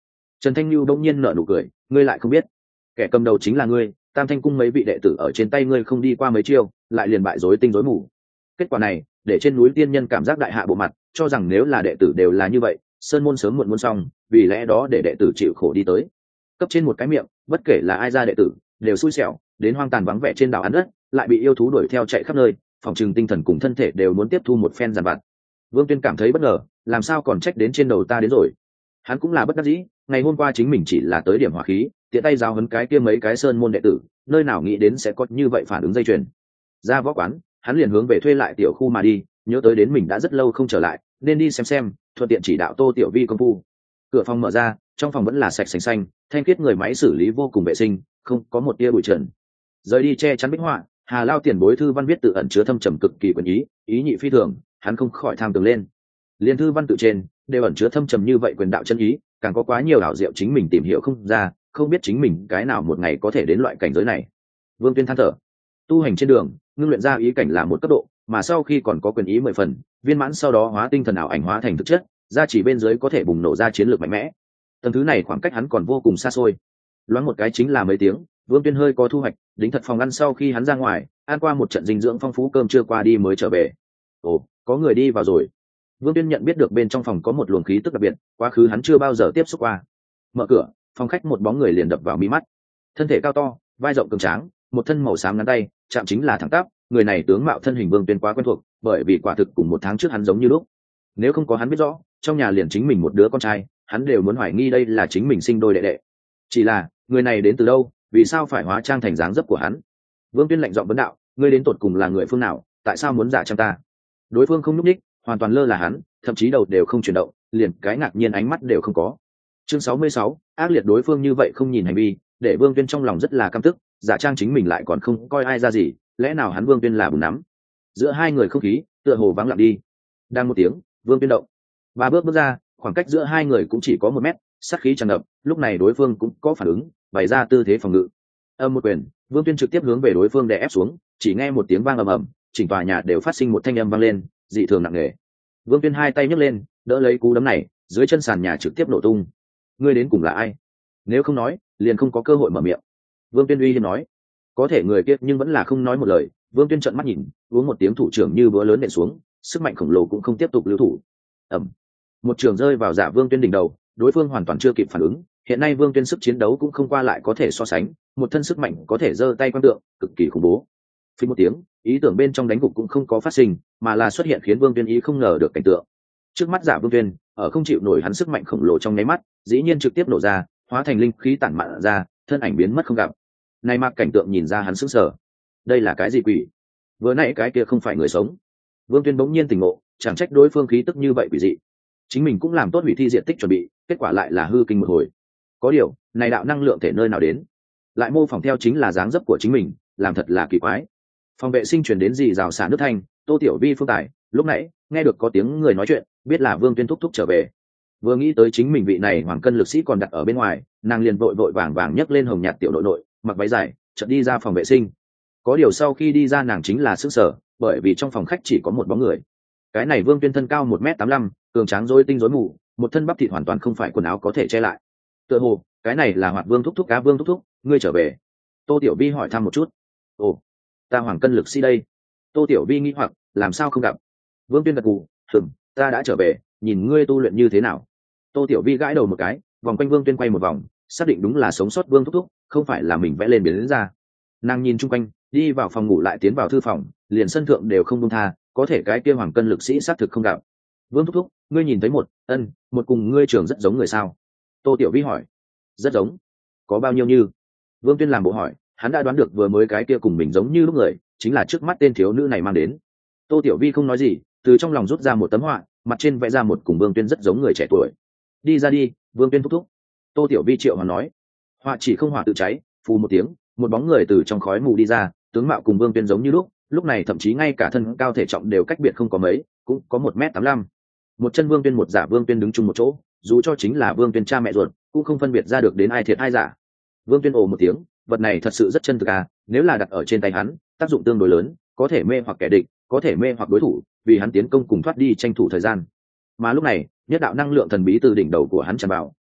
Trần Thanh Lưu đông nhiên nở nụ cười, ngươi lại không biết, kẻ cầm đầu chính là ngươi. Tam Thanh cung mấy vị đệ tử ở trên tay ngươi không đi qua mấy chiêu, lại liền bại rối tinh rối mù. Kết quả này để trên núi tiên nhân cảm giác đại hạ bộ mặt, cho rằng nếu là đệ tử đều là như vậy, sơn môn sớm muộn muốn xong, vì lẽ đó để đệ tử chịu khổ đi tới. Cấp trên một cái miệng, bất kể là ai ra đệ tử đều xui xẻo, đến hoang tàn vắng vẻ trên đảo ăn đất, lại bị yêu thú đuổi theo chạy khắp nơi, phòng trừng tinh thần cùng thân thể đều muốn tiếp thu một phen giàn vặt. Vương Tuyên cảm thấy bất ngờ, làm sao còn trách đến trên đầu ta đến rồi. Hắn cũng là bất đắc dĩ, ngày hôm qua chính mình chỉ là tới điểm hỏa khí, tiện tay giao hấn cái kia mấy cái sơn môn đệ tử, nơi nào nghĩ đến sẽ có như vậy phản ứng dây chuyền. Ra võ quán, hắn liền hướng về thuê lại tiểu khu mà đi, nhớ tới đến mình đã rất lâu không trở lại, nên đi xem xem, thuận tiện chỉ đạo Tô Tiểu Vi công phu. Cửa phòng mở ra, trong phòng vẫn là sạch sành xanh, thanh khiết, người máy xử lý vô cùng vệ sinh, không có một tia bụi trần. Rời đi che chắn bích họa, Hà Lao tiền bối thư văn viết tự ẩn chứa thâm trầm cực kỳ quyền ý, ý nhị phi thường, hắn không khỏi tham tưởng lên. Liên thư văn tự trên đều ẩn chứa thâm trầm như vậy quyền đạo chân ý, càng có quá nhiều ảo diệu chính mình tìm hiểu không ra, không biết chính mình cái nào một ngày có thể đến loại cảnh giới này. Vương Tuyên than thở, tu hành trên đường, ngưng luyện ra ý cảnh là một cấp độ, mà sau khi còn có quyền ý mười phần, viên mãn sau đó hóa tinh thần ảo ảnh hóa thành thực chất, ra chỉ bên dưới có thể bùng nổ ra chiến lược mạnh mẽ. Tầng thứ này khoảng cách hắn còn vô cùng xa xôi. Loáng một cái chính là mấy tiếng, Vương Tuyên hơi có thu hoạch, đính thật phòng ăn sau khi hắn ra ngoài, ăn qua một trận dinh dưỡng phong phú cơm trưa qua đi mới trở về. Ồ, có người đi vào rồi. Vương Tuyên nhận biết được bên trong phòng có một luồng khí tức đặc biệt, quá khứ hắn chưa bao giờ tiếp xúc qua. Mở cửa, phòng khách một bóng người liền đập vào mi mắt. Thân thể cao to, vai rộng cường tráng, một thân màu xám ngắn tay, chạm chính là thẳng tắp. Người này tướng mạo thân hình Vương Tuyên quá quen thuộc, bởi vì quả thực cùng một tháng trước hắn giống như lúc. Nếu không có hắn biết rõ, trong nhà liền chính mình một đứa con trai, hắn đều muốn hoài nghi đây là chính mình sinh đôi đệ đệ. Chỉ là, người này đến từ đâu, vì sao phải hóa trang thành dáng dấp của hắn? Vương Tuyên lạnh giọng vấn đạo, ngươi đến tột cùng là người phương nào, tại sao muốn giả trang ta? Đối phương không nhúc nhích, hoàn toàn lơ là hắn, thậm chí đầu đều không chuyển động, liền cái ngạc nhiên ánh mắt đều không có. Chương sáu mươi sáu, ác liệt đối phương như vậy không nhìn hành vi, để Vương Tuyên trong lòng rất là căm tức, giả trang chính mình lại còn không coi ai ra gì, lẽ nào hắn Vương Tuyên là bùn nắm? Giữa hai người không khí tựa hồ vắng lặng đi. Đang một tiếng, Vương Tuyên động, ba bước bước ra, khoảng cách giữa hai người cũng chỉ có một mét, sát khí tràn ngập. Lúc này đối phương cũng có phản ứng, bày ra tư thế phòng ngự. Âm một quyền, Vương Tuyên trực tiếp hướng về đối phương đè ép xuống, chỉ nghe một tiếng vang ầm ầm, chỉnh tòa nhà đều phát sinh một thanh âm vang lên, dị thường nặng nề. Vương Tuyên hai tay nhấc lên, đỡ lấy cú đấm này, dưới chân sàn nhà trực tiếp nổ tung. Ngươi đến cùng là ai? Nếu không nói, liền không có cơ hội mở miệng. Vương Tuyên uy hiếp nói. Có thể người kia nhưng vẫn là không nói một lời. Vương Tuyên trợn mắt nhìn, uống một tiếng thủ trưởng như búa lớn nện xuống, sức mạnh khổng lồ cũng không tiếp tục lưu thủ. Ầm. Một trường rơi vào Giả Vương Tuyên đỉnh đầu, đối phương hoàn toàn chưa kịp phản ứng. Hiện nay Vương Tuyên sức chiến đấu cũng không qua lại có thể so sánh, một thân sức mạnh có thể giơ tay quan tượng, cực kỳ khủng bố. Phí một tiếng, ý tưởng bên trong đánh gục cũng không có phát sinh, mà là xuất hiện khiến Vương Tuyên ý không ngờ được cảnh tượng. Trước mắt Giả Vương Tuyên, ở không chịu nổi hắn sức mạnh khổng lồ trong nháy mắt, dĩ nhiên trực tiếp nổ ra, hóa thành linh khí tản mạn ra, thân ảnh biến mất không gặp. Này mà cảnh tượng nhìn ra hắn sững sờ. Đây là cái gì quỷ? Vừa nãy cái kia không phải người sống. Vương Tuyên bỗng nhiên tỉnh ngộ, chẳng trách đối phương khí tức như vậy quỷ dị. Chính mình cũng làm tốt hủy thi diện tích chuẩn bị, kết quả lại là hư kinh một hồi. Có điều, này đạo năng lượng thể nơi nào đến? Lại mô phỏng theo chính là dáng dấp của chính mình, làm thật là kỳ quái. Phòng vệ sinh truyền đến gì rào xả nước thanh, Tô Tiểu Vi phương tài, lúc nãy nghe được có tiếng người nói chuyện, biết là Vương Tuyên thúc thúc trở về. Vừa nghĩ tới chính mình vị này hoàng cân lực sĩ còn đặt ở bên ngoài, nàng liền vội vội vàng vàng nhấc lên hồng nhạt tiểu nội nội, mặc váy dài, chợt đi ra phòng vệ sinh. Có điều sau khi đi ra nàng chính là sững sờ, bởi vì trong phòng khách chỉ có một bóng người. Cái này Vương Tuyên thân cao một mét tám mươi lăm, cường tráng rối tinh rối mù, một thân bắp thịt hoàn toàn không phải quần áo có thể che lại. Tựa hồ, cái này là Hoạt Vương thúc thúc, Cá Vương thúc thúc, ngươi trở về. Tô Tiểu Vi hỏi thăm một chút. Ồ, ta hoàng cân lực sĩ đây. Tô Tiểu Vi nghĩ hoặc, làm sao không gặp? Vương Tuyên gật gù, "Ừm, ta đã trở về, nhìn ngươi tu luyện như thế nào." Tô Tiểu Vi gãi đầu một cái, vòng quanh Vương Tuyên quay một vòng, xác định đúng là sống sót Vương thúc thúc, không phải là mình vẽ lên biến đến ra. Nàng nhìn chung quanh, đi vào phòng ngủ lại tiến vào thư phòng, liền sân thượng đều không buông tha, có thể cái kia hoàng cân lực sĩ xác thực không gặp. Vương thúc thúc, ngươi nhìn thấy một, ân, một cùng ngươi trưởng rất giống người sao? Tô Tiểu Vi hỏi. Rất giống. Có bao nhiêu như? Vương Tuyên làm bộ hỏi, hắn đã đoán được vừa mới cái kia cùng mình giống như lúc người, chính là trước mắt tên thiếu nữ này mang đến. Tô Tiểu Vi không nói gì, từ trong lòng rút ra một tấm họa, mặt trên vẽ ra một cùng Vương Tuyên rất giống người trẻ tuổi. Đi ra đi, Vương Tuyên thúc thúc. Tô Tiểu Vi triệu hoàn nói. Họa chỉ không họa tự cháy, phù một tiếng, một bóng người từ trong khói mù đi ra, tướng mạo cùng Vương Tuyên giống như lúc, lúc này thậm chí ngay cả thân cao thể trọng đều cách biệt không có mấy, cũng có một mét tám mươi lăm. Một chân Vương Tuyên một giả Vương Tuyên đứng chung một chỗ, dù cho chính là Vương Tuyên cha mẹ ruột, cũng không phân biệt ra được đến ai thiệt ai giả. Vương Tuyên ồ một tiếng, vật này thật sự rất chân thực à, nếu là đặt ở trên tay hắn, tác dụng tương đối lớn, có thể mê hoặc kẻ địch, có thể mê hoặc đối thủ, vì hắn tiến công cùng thoát đi tranh thủ thời gian. Mà lúc này, nhất đạo năng lượng thần bí từ đỉnh đầu của hắn tràn vào,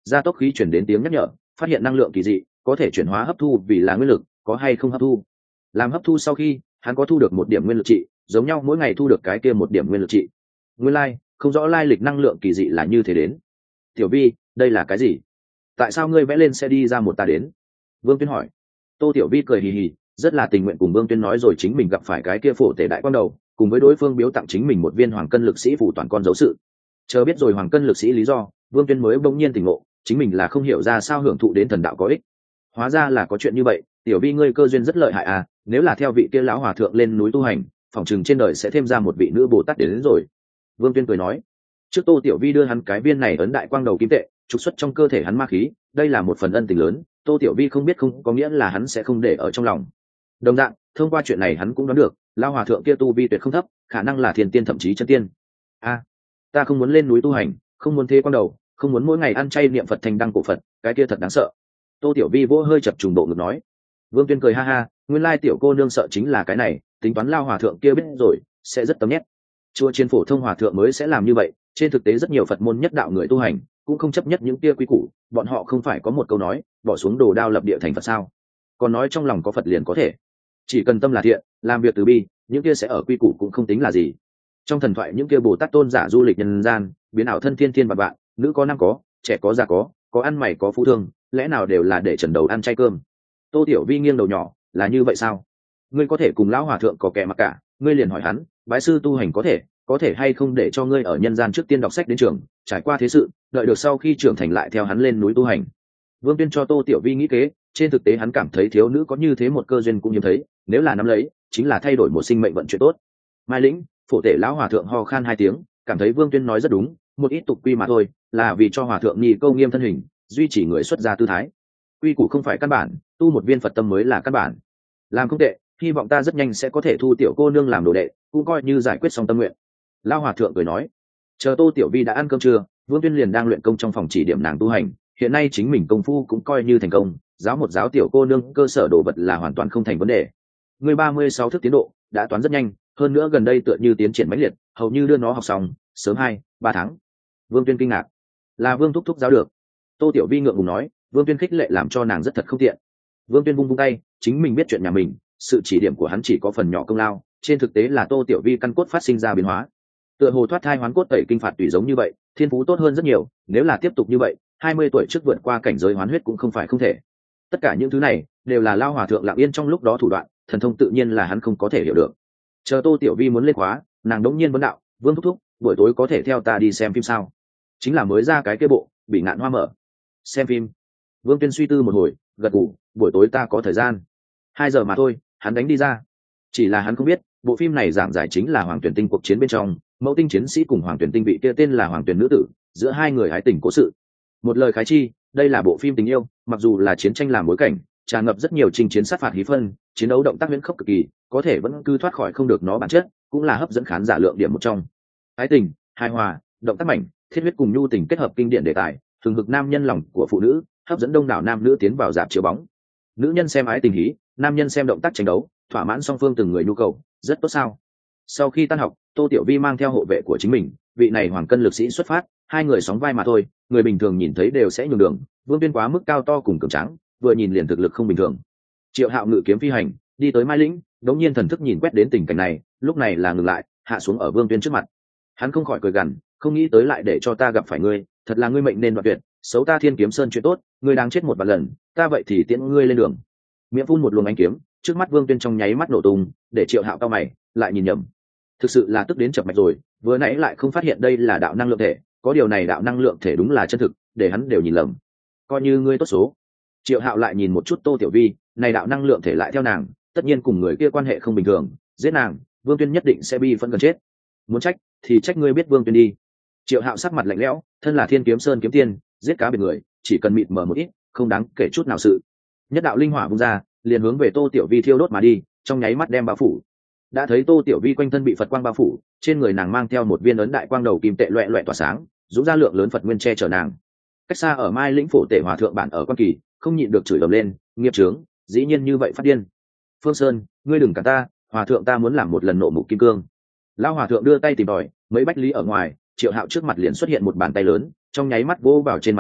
gia tốc khí chuyển đến tiếng nhắc nhở, phát hiện năng lượng kỳ dị có thể chuyển hóa hấp thu vì là nguyên lực, có hay không hấp thu. Làm hấp thu sau khi hắn có thu được một điểm nguyên lực trị, giống nhau mỗi ngày thu được cái kia một điểm nguyên lực trị. Nguyên lai like, không rõ lai lịch năng lượng kỳ dị là như thế đến. Tiểu Vi, đây là cái gì? Tại sao ngươi vẽ lên sẽ đi ra một ta đến? Vương Tuyên hỏi. Tô Tiểu Vi cười hì hì, rất là tình nguyện cùng Vương Tuyên nói rồi chính mình gặp phải cái kia phổ tể đại quang đầu, cùng với đối phương biếu tặng chính mình một viên hoàng cân lực sĩ phủ toàn con dấu sự. Chờ biết rồi hoàng cân lực sĩ lý do, Vương Tuyên mới bỗng nhiên tỉnh ngộ, chính mình là không hiểu ra sao hưởng thụ đến thần đạo có ích. Hóa ra là có chuyện như vậy, Tiểu Vi ngươi cơ duyên rất lợi hại à, nếu là theo vị kia lão hòa thượng lên núi tu hành, phỏng chừng trên đời sẽ thêm ra một vị nữ Bồ Tát đến, đến rồi. Vương Tuyên cười nói. Trước Tô Tiểu Vi đưa hắn cái viên này ấn đại quang đầu kim tệ, trục xuất trong cơ thể hắn ma khí, đây là một phần ân tình lớn, Tô Tiểu Vi không biết không có nghĩa là hắn sẽ không để ở trong lòng. Đồng dạng, thông qua chuyện này hắn cũng đoán được, lão hòa thượng kia tu vi tuyệt không thấp, khả năng là thiên tiên thậm chí chân tiên. A, à, ta không muốn lên núi tu hành, không muốn thế quang đầu, không muốn mỗi ngày ăn chay niệm Phật thành đăng cổ Phật, cái kia thật đáng sợ. Tô Tiểu Vi vỗ hơi chập trùng bộ ngực nói. Vương Tuyên cười ha ha, nguyên lai tiểu cô nương sợ chính là cái này, tính toán lao hòa thượng kia biết rồi, sẽ rất tấm nhét. Chùa Chiên phổ thông hòa thượng mới sẽ làm như vậy, trên thực tế rất nhiều Phật môn nhất đạo người tu hành cũng không chấp nhất những kia quy củ, bọn họ không phải có một câu nói, bỏ xuống đồ đao lập địa thành Phật sao? Còn nói trong lòng có Phật liền có thể, chỉ cần tâm là thiện, làm việc từ bi, những kia sẽ ở quy củ cũng không tính là gì. Trong thần thoại những kia Bồ Tát tôn giả du lịch nhân gian, biến ảo thân thiên thiên và bạn, nữ có nam có, trẻ có già có, có ăn mày có phú thương, lẽ nào đều là để trần đầu ăn chay cơm? Tô Tiểu Vi nghiêng đầu nhỏ, là như vậy sao? Ngươi có thể cùng lão hòa thượng có kẻ mặc cả, ngươi liền hỏi hắn, bái sư tu hành có thể, có thể hay không để cho ngươi ở nhân gian trước tiên đọc sách đến trường, trải qua thế sự, đợi được sau khi trưởng thành lại theo hắn lên núi tu hành. Vương Tuyên cho Tô Tiểu Vi nghĩ kế, trên thực tế hắn cảm thấy thiếu nữ có như thế một cơ duyên cũng hiếm thấy, nếu là nắm lấy, chính là thay đổi một sinh mệnh vận chuyện tốt. Mai Lĩnh, phổ tể lão hòa thượng ho khan hai tiếng, cảm thấy Vương Tuyên nói rất đúng, một ít tục quy mà thôi, là vì cho hòa thượng nhì câu nghiêm thân hình, duy trì người xuất gia tư thái. Quy củ không phải căn bản, tu một viên Phật tâm mới là căn bản. Làm không tệ, hy vọng ta rất nhanh sẽ có thể thu tiểu cô nương làm đồ đệ, cũng coi như giải quyết xong tâm nguyện. Lão hòa thượng cười nói. Chờ Tô Tiểu Vi đã ăn cơm trưa, Vương Tuyên liền đang luyện công trong phòng chỉ điểm nàng tu hành, hiện nay chính mình công phu cũng coi như thành công, giáo một giáo tiểu cô nương cơ sở đồ vật là hoàn toàn không thành vấn đề. Người ba mươi sáu thức tiến độ đã toán rất nhanh, hơn nữa gần đây tựa như tiến triển mãnh liệt, hầu như đưa nó học xong sớm hai ba tháng. Vương Tuyên kinh ngạc, là Vương thúc thúc giáo được? Tô Tiểu Vi ngượng ngùng nói. Vương Tuyên khích lệ làm cho nàng rất thật không tiện. Vương Tuyên vung vung tay, chính mình biết chuyện nhà mình, sự chỉ điểm của hắn chỉ có phần nhỏ công lao, trên thực tế là Tô Tiểu Vi căn cốt phát sinh ra biến hóa, tựa hồ thoát thai hoán cốt tẩy kinh phạt tùy giống như vậy, thiên phú tốt hơn rất nhiều, nếu là tiếp tục như vậy, hai mươi tuổi trước vượt qua cảnh giới hoán huyết cũng không phải không thể. Tất cả những thứ này đều là lao hòa thượng lặng yên trong lúc đó thủ đoạn, thần thông tự nhiên là hắn không có thể hiểu được. Chờ Tô Tiểu Vi muốn lên khóa, nàng đống nhiên vấn đạo, Vương thúc thúc, buổi tối có thể theo ta đi xem phim sao? Chính là mới ra cái kia bộ Bị Ngạn Hoa mở. Xem phim? Vương Tuyên suy tư một hồi, gật gù, buổi tối ta có thời gian. Hai giờ mà thôi, hắn đánh đi ra. Chỉ là hắn không biết, bộ phim này giảng giải chính là Hoàng Tuyển Tinh cuộc chiến bên trong, Mẫu Tinh chiến sĩ cùng Hoàng Tuyển Tinh vị kia tên là Hoàng Tuyển nữ tử, giữa hai người hái tình cố sự. Một lời khái chi, đây là bộ phim tình yêu, mặc dù là chiến tranh làm bối cảnh, tràn ngập rất nhiều chinh chiến sát phạt hí phân, chiến đấu động tác huyễn khốc cực kỳ, có thể vẫn cứ thoát khỏi không được nó bản chất, cũng là hấp dẫn khán giả lượng điểm một trong. Ái tình, hài hòa, động tác mạnh, thiết huyết cùng nhu tình kết hợp kinh điển đề tài, thường hực nam nhân lòng của phụ nữ, hấp dẫn đông đảo nam nữ tiến vào rạp chiếu bóng. Nữ nhân xem ái tình hí, nam nhân xem động tác tranh đấu, thỏa mãn song phương từng người nhu cầu, rất tốt sao? Sau khi tan học, Tô Tiểu Vi mang theo hộ vệ của chính mình, vị này hoàng cân lực sĩ xuất phát, hai người sóng vai mà thôi, người bình thường nhìn thấy đều sẽ nhường đường. Vương Tuyên quá mức cao to cùng cường tráng, vừa nhìn liền thực lực không bình thường. Triệu Hạo ngự kiếm phi hành, đi tới Mai Lĩnh, đống nhiên thần thức nhìn quét đến tình cảnh này, lúc này là ngừng lại, hạ xuống ở Vương Tuyên trước mặt. Hắn không khỏi cười gằn, không nghĩ tới lại để cho ta gặp phải ngươi, thật là ngươi mệnh nên đoạn tuyệt, xấu ta Thiên Kiếm Sơn chuyện tốt, ngươi đang chết một vạn lần, ta vậy thì tiễn ngươi lên đường. Miệng phun một luồng ánh kiếm, trước mắt Vương Tuyên trong nháy mắt nổ tung, để Triệu Hạo cao mày, lại nhìn nhầm. Thực sự là tức đến chập mạch rồi, vừa nãy lại không phát hiện đây là đạo năng lượng thể, có điều này đạo năng lượng thể đúng là chân thực, để hắn đều nhìn lầm. Coi như ngươi tốt số. Triệu Hạo lại nhìn một chút Tô Tiểu Vi, này đạo năng lượng thể lại theo nàng, tất nhiên cùng người kia quan hệ không bình thường, giết nàng, Vương Tuyên nhất định sẽ bi phân gần chết. Muốn trách thì trách ngươi biết Vương Tuyên đi. Triệu Hạo sắc mặt lạnh lẽo, thân là Thiên Kiếm Sơn kiếm tiên, giết cá biệt người, chỉ cần mịt mờ một ít, không đáng kể chút nào sự. Nhất đạo linh hỏa vung ra, liền hướng về Tô Tiểu Vi thiêu đốt mà đi, trong nháy mắt đem bao phủ. Đã thấy Tô Tiểu Vi quanh thân bị Phật quang bao phủ, trên người nàng mang theo một viên ấn đại quang đầu kim tệ loẹt loẹt tỏa sáng, dũng ra lượng lớn Phật nguyên che chở nàng. Cách xa ở Mai Lĩnh phổ tể hòa thượng bản ở quan kỳ, không nhịn được chửi ầm lên, nghiệp chướng, dĩ nhiên như vậy phát điên. Phương Sơn, ngươi đừng cản ta, hòa thượng ta muốn làm một lần nộ mục kim cương. Lão hòa thượng đưa tay tìm tòi, mấy bách lý ở ngoài, Triệu Hạo trước mặt liền xuất hiện một bàn tay lớn, trong nháy mắt vỗ vào trên mặt hắn,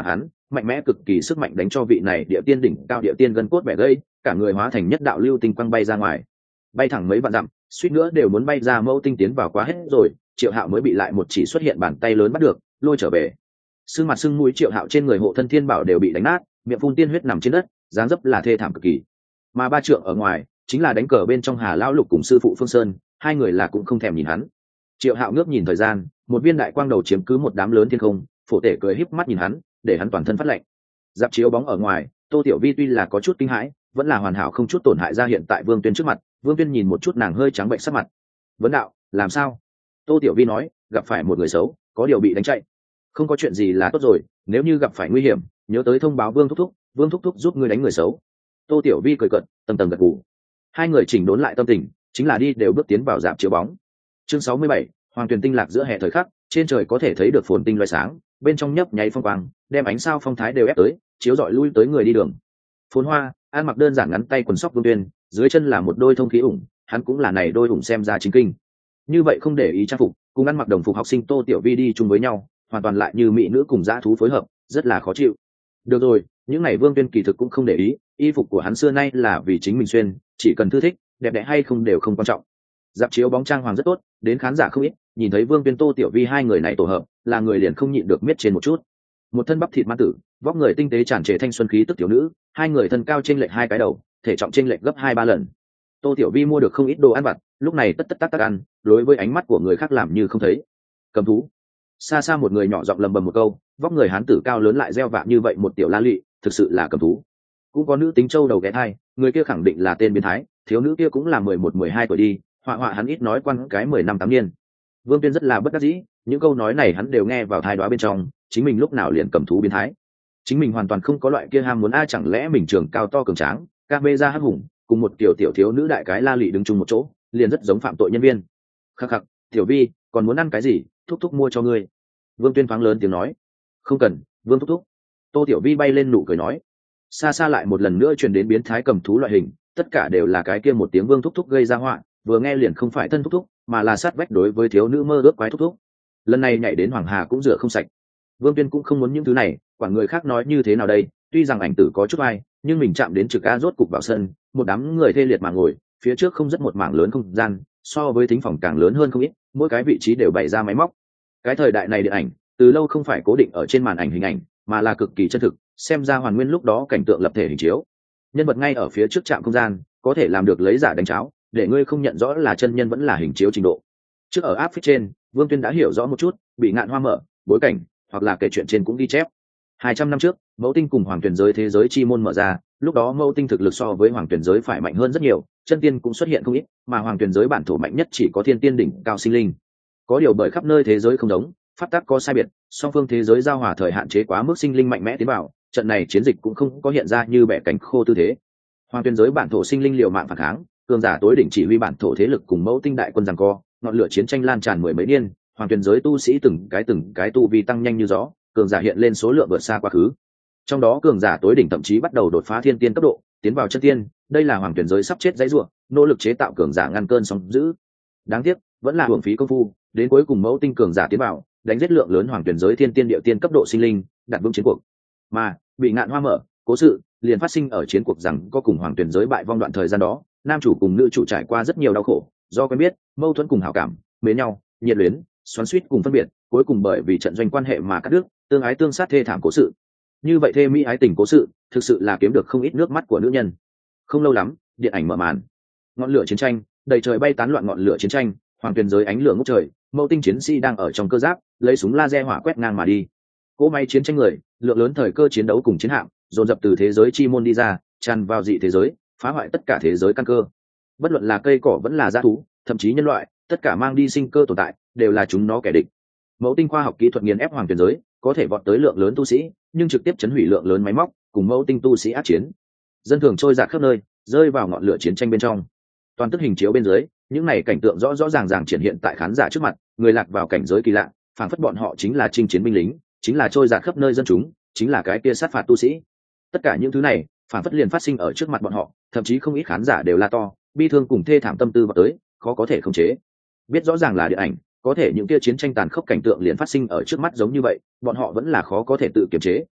mạnh mẽ cực kỳ sức mạnh đánh cho vị này địa tiên đỉnh cao địa tiên gân cốt bẻ gây, cả người hóa thành nhất đạo lưu tinh quăng bay ra ngoài, bay thẳng mấy vạn dặm, suýt nữa đều muốn bay ra mẫu tinh tiến vào quá hết rồi. Triệu Hạo mới bị lại một chỉ xuất hiện bàn tay lớn bắt được, lôi trở về. Sưng mặt sưng mũi Triệu Hạo trên người hộ thân thiên bảo đều bị đánh nát, miệng phun tiên huyết nằm trên đất, dáng dấp là thê thảm cực kỳ. Mà ba trượng ở ngoài chính là đánh cờ bên trong Hà lão lục cùng sư phụ Phương Sơn, hai người là cũng không thèm nhìn hắn. Triệu Hạo ngước nhìn thời gian, một viên đại quang đầu chiếm cứ một đám lớn thiên không, phổ tể cười híp mắt nhìn hắn, để hắn toàn thân phát lạnh. Dạp chiếu bóng ở ngoài, Tô Tiểu Vi tuy là có chút kinh hãi, vẫn là hoàn hảo không chút tổn hại ra hiện tại Vương Tuyên trước mặt. Vương Tuyên nhìn một chút nàng hơi trắng bệnh sắc mặt, vấn đạo, làm sao? Tô Tiểu Vi nói, gặp phải một người xấu, có điều bị đánh chạy. Không có chuyện gì là tốt rồi, nếu như gặp phải nguy hiểm, nhớ tới thông báo Vương thúc thúc, Vương thúc thúc giúp ngươi đánh người xấu. Tô Tiểu Vi cười cợt, tầng tầng gật gù. Hai người chỉnh đốn lại tâm tình, chính là đi đều bước tiến vào dạp chiếu bóng. Chương sáu mươi bảy, Hoàng Tuyền tinh lạc giữa hè thời khắc, trên trời có thể thấy được phồn tinh loé sáng, bên trong nhấp nháy phong quang, đem ánh sao phong thái đều ép tới, chiếu rọi lui tới người đi đường. Phồn Hoa, ăn mặc đơn giản ngắn tay quần sóc Vương Tuyên, dưới chân là một đôi thông khí ủng, hắn cũng là này đôi ủng xem ra chính kinh. Như vậy không để ý trang phục, cùng ăn mặc đồng phục học sinh Tô Tiểu Vi đi chung với nhau, hoàn toàn lại như mỹ nữ cùng dã thú phối hợp, rất là khó chịu. Được rồi, những này Vương Tuyên kỳ thực cũng không để ý, y phục của hắn xưa nay là vì chính mình xuyên, chỉ cần thư thích, đẹp đẽ hay không đều không quan trọng. Dạp chiếu bóng trang hoàng rất tốt, đến khán giả không ít, nhìn thấy Vương Tuyên Tô Tiểu Vi hai người này tổ hợp, là người liền không nhịn được miết trên một chút. Một thân bắp thịt man tử, vóc người tinh tế tràn trề thanh xuân khí tức tiểu nữ, hai người thân cao chênh lệch hai cái đầu, thể trọng chênh lệch gấp hai ba lần. Tô Tiểu Vi mua được không ít đồ ăn vặt, lúc này tất tất tắc tắc ăn, đối với ánh mắt của người khác làm như không thấy. Cầm thú. Xa xa một người nhỏ giọng lầm bầm một câu, vóc người hán tử cao lớn lại gieo vạ như vậy một tiểu la lị, thực sự là cầm thú. Cũng có nữ tính châu đầu ghé thai, người kia khẳng định là tên biến thái, thiếu nữ kia cũng là mười một mười hai tuổi đi, họa họa hắn ít nói quan cái mười năm tám niên. Vương Tuyên rất là bất đắc dĩ, những câu nói này hắn đều nghe vào thai đoá bên trong, chính mình lúc nào liền cầm thú biến thái. Chính mình hoàn toàn không có loại kia ham muốn, a chẳng lẽ mình trường cao to cường tráng, ca mê ra hắc hùng, cùng một tiểu tiểu thiếu nữ đại cái la lị đứng chung một chỗ, liền rất giống phạm tội nhân viên. Khắc khắc, Tiểu Vi, còn muốn ăn cái gì, thúc thúc mua cho ngươi. Vương Tuyên pháng lớn tiếng nói. Không cần, Vương thúc thúc. Tô Tiểu Vi bay lên nụ cười nói. Xa xa lại một lần nữa truyền đến biến thái cầm thú loại hình, tất cả đều là cái kia một tiếng Vương thúc thúc gây ra họa, vừa nghe liền không phải thân thúc thúc, mà là sát vách đối với thiếu nữ mơ ước quái thúc thúc. Lần này nhảy đến Hoàng Hà cũng rửa không sạch. Vương Tuyên cũng không muốn những thứ này, quản người khác nói như thế nào đây, tuy rằng ảnh tử có chút ai, nhưng mình chạm đến trực a rốt cục vào sân, một đám người thê liệt mà ngồi, phía trước không rất một mảng lớn không gian, so với thính phòng càng lớn hơn không ít, mỗi cái vị trí đều bày ra máy móc. Cái thời đại này điện ảnh, từ lâu không phải cố định ở trên màn ảnh hình ảnh, mà là cực kỳ chân thực, xem ra hoàn nguyên lúc đó cảnh tượng lập thể hình chiếu. Nhân vật ngay ở phía trước trạm không gian, có thể làm được lấy giả đánh cháo, để ngươi không nhận rõ là chân nhân vẫn là hình chiếu trình độ. Trước ở áp phích trên, Vương Tuyên đã hiểu rõ một chút, bị ngạn hoa mở, bối cảnh, hoặc là kể chuyện trên cũng ghi chép. hai trăm năm trước, Mẫu Tinh cùng Hoàng Tuyển giới thế giới chi môn mở ra, lúc đó Mẫu Tinh thực lực so với Hoàng Tuyển giới phải mạnh hơn rất nhiều, chân tiên cũng xuất hiện không ít, mà Hoàng Tuyển giới bản thổ mạnh nhất chỉ có Thiên Tiên đỉnh cao sinh linh. Có điều bởi khắp nơi thế giới không giống, pháp tắc có sai biệt, song phương thế giới giao hòa thời hạn chế quá mức sinh linh mạnh mẽ tiến vào, trận này chiến dịch cũng không có hiện ra như bẻ cánh khô tư thế. Hoàng Tuyển giới bản thổ sinh linh liều mạng phản kháng, cường giả tối đỉnh chỉ huy bản thổ thế lực cùng Mẫu Tinh đại quân giằng co, ngọn lửa chiến tranh lan tràn mười mấy niên, Hoàng Tuyển giới tu sĩ từng cái từng cái tu vi tăng nhanh như gió, cường giả hiện lên số lượng vượt xa quá khứ. Trong đó cường giả tối đỉnh thậm chí bắt đầu đột phá thiên tiên cấp độ, tiến vào chân tiên, đây là Hoàng Tuyển giới sắp chết dãy rủa, nỗ lực chế tạo cường giả ngăn cơn sóng dữ. Đáng tiếc, vẫn là hưởng phí công phu, đến cuối cùng Mẫu Tinh cường giả tiến vào, đánh giết lượng lớn Hoàng Tuyển giới thiên tiên địa tiên cấp độ sinh linh, đặt vững chiến cuộc. Mà, bị ngạn hoa mở, cố sự liền phát sinh ở chiến cuộc rằng có cùng Hoàng Tuyển giới bại vong đoạn thời gian đó, nam chủ cùng nữ chủ trải qua rất nhiều đau khổ, do quen biết, mâu thuẫn cùng hảo cảm, mến nhau, nhiệt luyến, xoắn xuýt cùng phân biệt, cuối cùng bởi vì trận doanh quan hệ mà cắt đứt, tương ái tương sát thê thảm cố sự. Như vậy thê mỹ ái tình cố sự, thực sự là kiếm được không ít nước mắt của nữ nhân. Không lâu lắm, điện ảnh mở màn. Ngọn lửa chiến tranh, đầy trời bay tán loạn ngọn lửa chiến tranh, Hoàng Tuyển giới ánh lửa ngút trời, Mẫu Tinh chiến sĩ đang ở trong cơ giáp, lấy súng laser hỏa quét ngang mà đi. Cỗ máy chiến tranh người, lượng lớn thời cơ chiến đấu cùng chiến hạm, dồn dập từ thế giới chi môn đi ra, tràn vào dị thế giới, phá hoại tất cả thế giới căn cơ. Bất luận là cây cỏ vẫn là dã thú, thậm chí nhân loại, tất cả mang đi sinh cơ tồn tại, đều là chúng nó kẻ địch. Mẫu Tinh khoa học kỹ thuật nghiền ép Hoàng Tuyển giới, có thể vọt tới lượng lớn tu sĩ, nhưng trực tiếp chấn hủy lượng lớn máy móc, cùng Mẫu Tinh tu sĩ ác chiến. Dân thường trôi dạt khắp nơi, rơi vào ngọn lửa chiến tranh bên trong. Toàn tức hình chiếu bên dưới, những này cảnh tượng rõ rõ ràng ràng triển hiện tại khán giả trước mặt, người lạc vào cảnh giới kỳ lạ, phảng phất bọn họ chính là chinh chiến binh lính, chính là trôi dạt khắp nơi dân chúng, chính là cái kia sát phạt tu sĩ. Tất cả những thứ này, phảng phất liền phát sinh ở trước mặt bọn họ, thậm chí không ít khán giả đều la to, bi thương cùng thê thảm tâm tư vào tới, khó có thể khống chế. Biết rõ ràng là điện ảnh, có thể những kia chiến tranh tàn khốc cảnh tượng liền phát sinh ở trước mắt giống như vậy, bọn họ vẫn là khó có thể tự kiềm chế,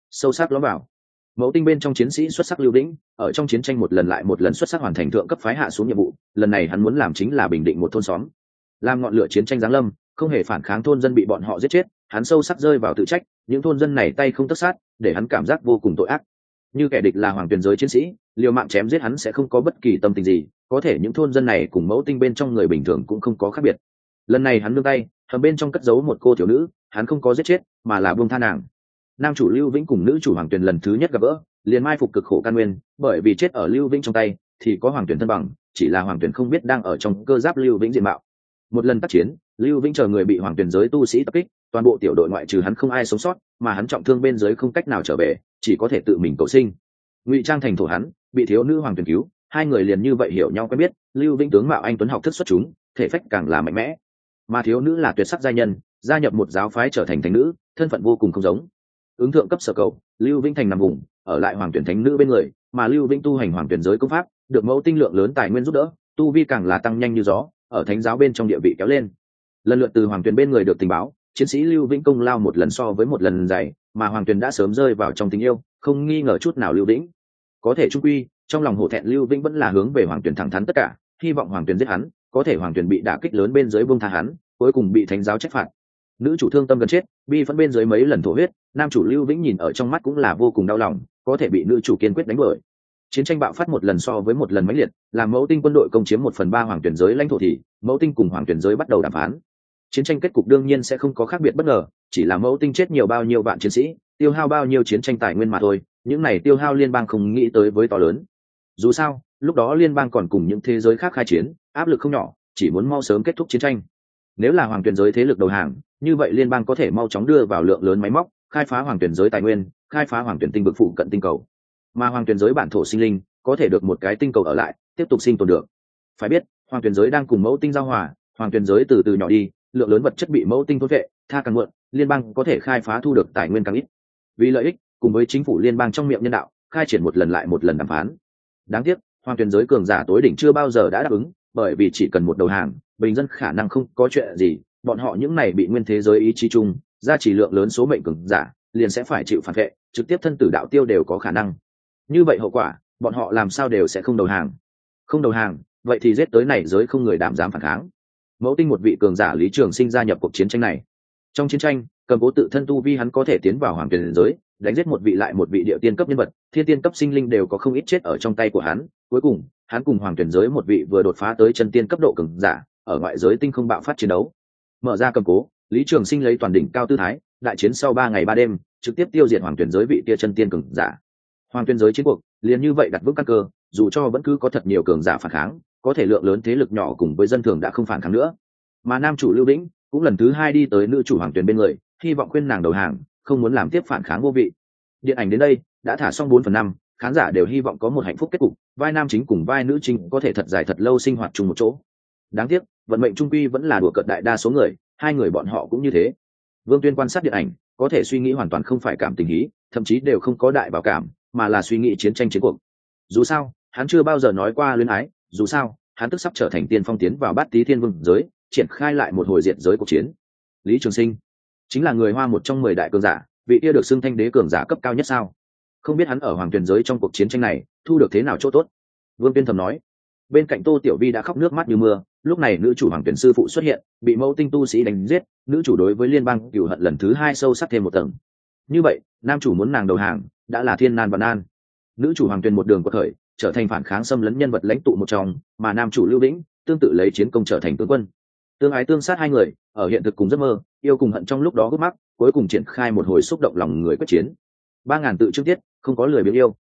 sâu sắc lõm vào. Mẫu tinh bên trong chiến sĩ xuất sắc Lưu Vĩnh, ở trong chiến tranh một lần lại một lần xuất sắc hoàn thành thượng cấp phái hạ xuống nhiệm vụ, lần này hắn muốn làm chính là bình định một thôn xóm. Làm ngọn lửa chiến tranh giáng lâm, không hề phản kháng thôn dân bị bọn họ giết chết, hắn sâu sắc rơi vào tự trách, những thôn dân này tay không tất sát, để hắn cảm giác vô cùng tội ác. Như kẻ địch là hoàng tuyển giới chiến sĩ, liều mạng chém giết hắn sẽ không có bất kỳ tâm tình gì, có thể những thôn dân này cùng mẫu tinh bên trong người bình thường cũng không có khác biệt. Lần này hắn nương tay, hầm bên trong cất giấu một cô thiếu nữ, hắn không có giết chết, mà là buông tha nàng. Nam chủ Lưu Vĩnh cùng nữ chủ Hoàng Tuyền lần thứ nhất gặp gỡ, liền mai phục cực khổ căn nguyên, bởi vì chết ở Lưu Vĩnh trong tay, thì có Hoàng Tuyền thân bằng, chỉ là Hoàng Tuyền không biết đang ở trong cơ giáp Lưu Vĩnh diện mạo. Một lần tác chiến, Lưu Vĩnh chờ người bị Hoàng Tuyền giới tu sĩ tập kích, toàn bộ tiểu đội ngoại trừ hắn không ai sống sót, mà hắn trọng thương bên dưới không cách nào trở về, chỉ có thể tự mình cầu sinh. Ngụy trang thành thổ hắn, bị thiếu nữ Hoàng Tuyền cứu, hai người liền như vậy hiểu nhau quen biết. Lưu Vĩnh tướng mạo anh tuấn học thức xuất chúng, thể phách càng là mạnh mẽ, mà thiếu nữ là tuyệt sắc giai nhân, gia nhập một giáo phái trở thành thánh nữ, thân phận vô cùng không giống. Ứng thượng cấp sở cầu, Lưu Vĩnh thành nằm vùng ở lại Hoàng Tuyển thánh nữ bên người, mà Lưu Vĩnh tu hành Hoàng Tuyển giới công pháp, được mẫu tinh lượng lớn tài nguyên giúp đỡ, tu vi càng là tăng nhanh như gió, ở thánh giáo bên trong địa vị kéo lên. Lần lượt từ Hoàng Tuyển bên người được tình báo, chiến sĩ Lưu Vĩnh công lao một lần so với một lần dày, mà Hoàng Tuyển đã sớm rơi vào trong tình yêu, không nghi ngờ chút nào Lưu Vĩnh. Có thể trung quy, trong lòng hổ thẹn Lưu Vĩnh vẫn là hướng về Hoàng Tuyển thẳng thắn tất cả, hy vọng Hoàng Tuyển giết hắn, có thể Hoàng Tuyển bị đả kích lớn bên dưới buông tha hắn, cuối cùng bị thánh giáo trách phạt. Nữ chủ thương tâm gần chết, bi phẫn bên dưới mấy lần thổ huyết, nam chủ Lưu Vĩnh nhìn ở trong mắt cũng là vô cùng đau lòng, có thể bị nữ chủ kiên quyết đánh bại. Chiến tranh bạo phát một lần so với một lần mãnh liệt, làm mẫu tinh quân đội công chiếm một phần ba hoàng tuyển giới lãnh thổ thì mẫu tinh cùng hoàng tuyển giới bắt đầu đàm phán. Chiến tranh kết cục đương nhiên sẽ không có khác biệt bất ngờ, chỉ là mẫu tinh chết nhiều bao nhiêu vạn chiến sĩ, tiêu hao bao nhiêu chiến tranh tài nguyên mà thôi, những này tiêu hao liên bang không nghĩ tới với to lớn. Dù sao, lúc đó liên bang còn cùng những thế giới khác khai chiến, áp lực không nhỏ, chỉ muốn mau sớm kết thúc chiến tranh. Nếu là hoàng tuyển giới thế lực đầu hàng, như vậy liên bang có thể mau chóng đưa vào lượng lớn máy móc, khai phá hoàng tuyển giới tài nguyên, khai phá hoàng tuyển tinh vực phụ cận tinh cầu, mà hoàng tuyển giới bản thổ sinh linh có thể được một cái tinh cầu ở lại, tiếp tục sinh tồn được. Phải biết, hoàng tuyển giới đang cùng mẫu tinh giao hòa, hoàng tuyển giới từ từ nhỏ đi, lượng lớn vật chất bị mẫu tinh thôn vệ, tha càng muộn, liên bang có thể khai phá thu được tài nguyên càng ít. Vì lợi ích, cùng với chính phủ liên bang trong miệng nhân đạo, khai triển một lần lại một lần đàm phán. Đáng tiếc, hoàng tuyển giới cường giả tối đỉnh chưa bao giờ đã đáp ứng, bởi vì chỉ cần một đầu hàng, bình dân khả năng không có chuyện gì, bọn họ những này bị nguyên thế giới ý chí chung, gia chỉ lượng lớn số mệnh cường giả, liền sẽ phải chịu phản vệ, trực tiếp thân tử đạo tiêu đều có khả năng. Như vậy hậu quả, bọn họ làm sao đều sẽ không đầu hàng. Không đầu hàng, vậy thì giết tới này giới không người đảm dám phản kháng. Mẫu tinh một vị cường giả Lý Trường Sinh gia nhập cuộc chiến tranh này. Trong chiến tranh, cầm cố tự thân tu vi hắn có thể tiến vào hoàng tuyển giới, đánh giết một vị lại một vị địa tiên cấp nhân vật, thiên tiên cấp sinh linh đều có không ít chết ở trong tay của hắn. Cuối cùng, hắn cùng hoàng tuyển giới một vị vừa đột phá tới chân tiên cấp độ cường giả, ở ngoại giới tinh không bạo phát chiến đấu. Mở ra cầm cố, Lý Trường Sinh lấy toàn đỉnh cao tư thái, đại chiến sau ba ngày ba đêm, trực tiếp tiêu diệt hoàng tuyển giới vị kia chân tiên cường giả. Hoàng tuyển giới chiến cuộc liền như vậy đặt vững căn cơ, dù cho vẫn cứ có thật nhiều cường giả phản kháng, có thể lượng lớn thế lực nhỏ cùng với dân thường đã không phản kháng nữa. Mà nam chủ Lưu Vĩnh cũng lần thứ hai đi tới nữ chủ hoàng tuyển bên người, hy vọng khuyên nàng đầu hàng, không muốn làm tiếp phản kháng vô vị. Điện ảnh đến đây đã thả xong bốn phần năm, khán giả đều hy vọng có một hạnh phúc kết cục, vai nam chính cùng vai nữ chính có thể thật dài thật lâu sinh hoạt chung một chỗ. Đáng tiếc, vận mệnh trung quy vẫn là đùa cợt đại đa số người, hai người bọn họ cũng như thế. Vương Tuyên quan sát điện ảnh, có thể suy nghĩ hoàn toàn không phải cảm tình hí, thậm chí đều không có đại bảo cảm, mà là suy nghĩ chiến tranh chiến cuộc. Dù sao, hắn chưa bao giờ nói qua luyến ái, dù sao, hắn tức sắp trở thành tiên phong tiến vào Bát Tý Thiên Vương giới, triển khai lại một hồi diệt giới cuộc chiến. Lý Trường Sinh chính là người Hoa một trong mười đại cường giả, vị kia được xưng thanh đế cường giả cấp cao nhất sao? Không biết hắn ở hoàng tuyển giới trong cuộc chiến tranh này thu được thế nào chỗ tốt. Vương Tuyên thầm nói. Bên cạnh Tô Tiểu Vi đã khóc nước mắt như mưa, lúc này nữ chủ hoàng tuyển sư phụ xuất hiện, bị mẫu tinh tu sĩ đánh giết, nữ chủ đối với liên bang cửu hận lần thứ hai sâu sắc thêm một tầng. Như vậy, nam chủ muốn nàng đầu hàng, đã là thiên nan vạn nan. Nữ chủ hoàng tuyển một đường quật khởi, trở thành phản kháng xâm lấn nhân vật lãnh tụ một trong, mà nam chủ Lưu Vĩnh tương tự lấy chiến công trở thành tướng quân. Tương ái tương sát hai người, ở hiện thực cùng giấc mơ, yêu cùng hận trong lúc đó gấp mắc, cuối cùng triển khai một hồi xúc động lòng người quyết chiến. Ba ngàn tự chương tiết, không có lười biếng yêu.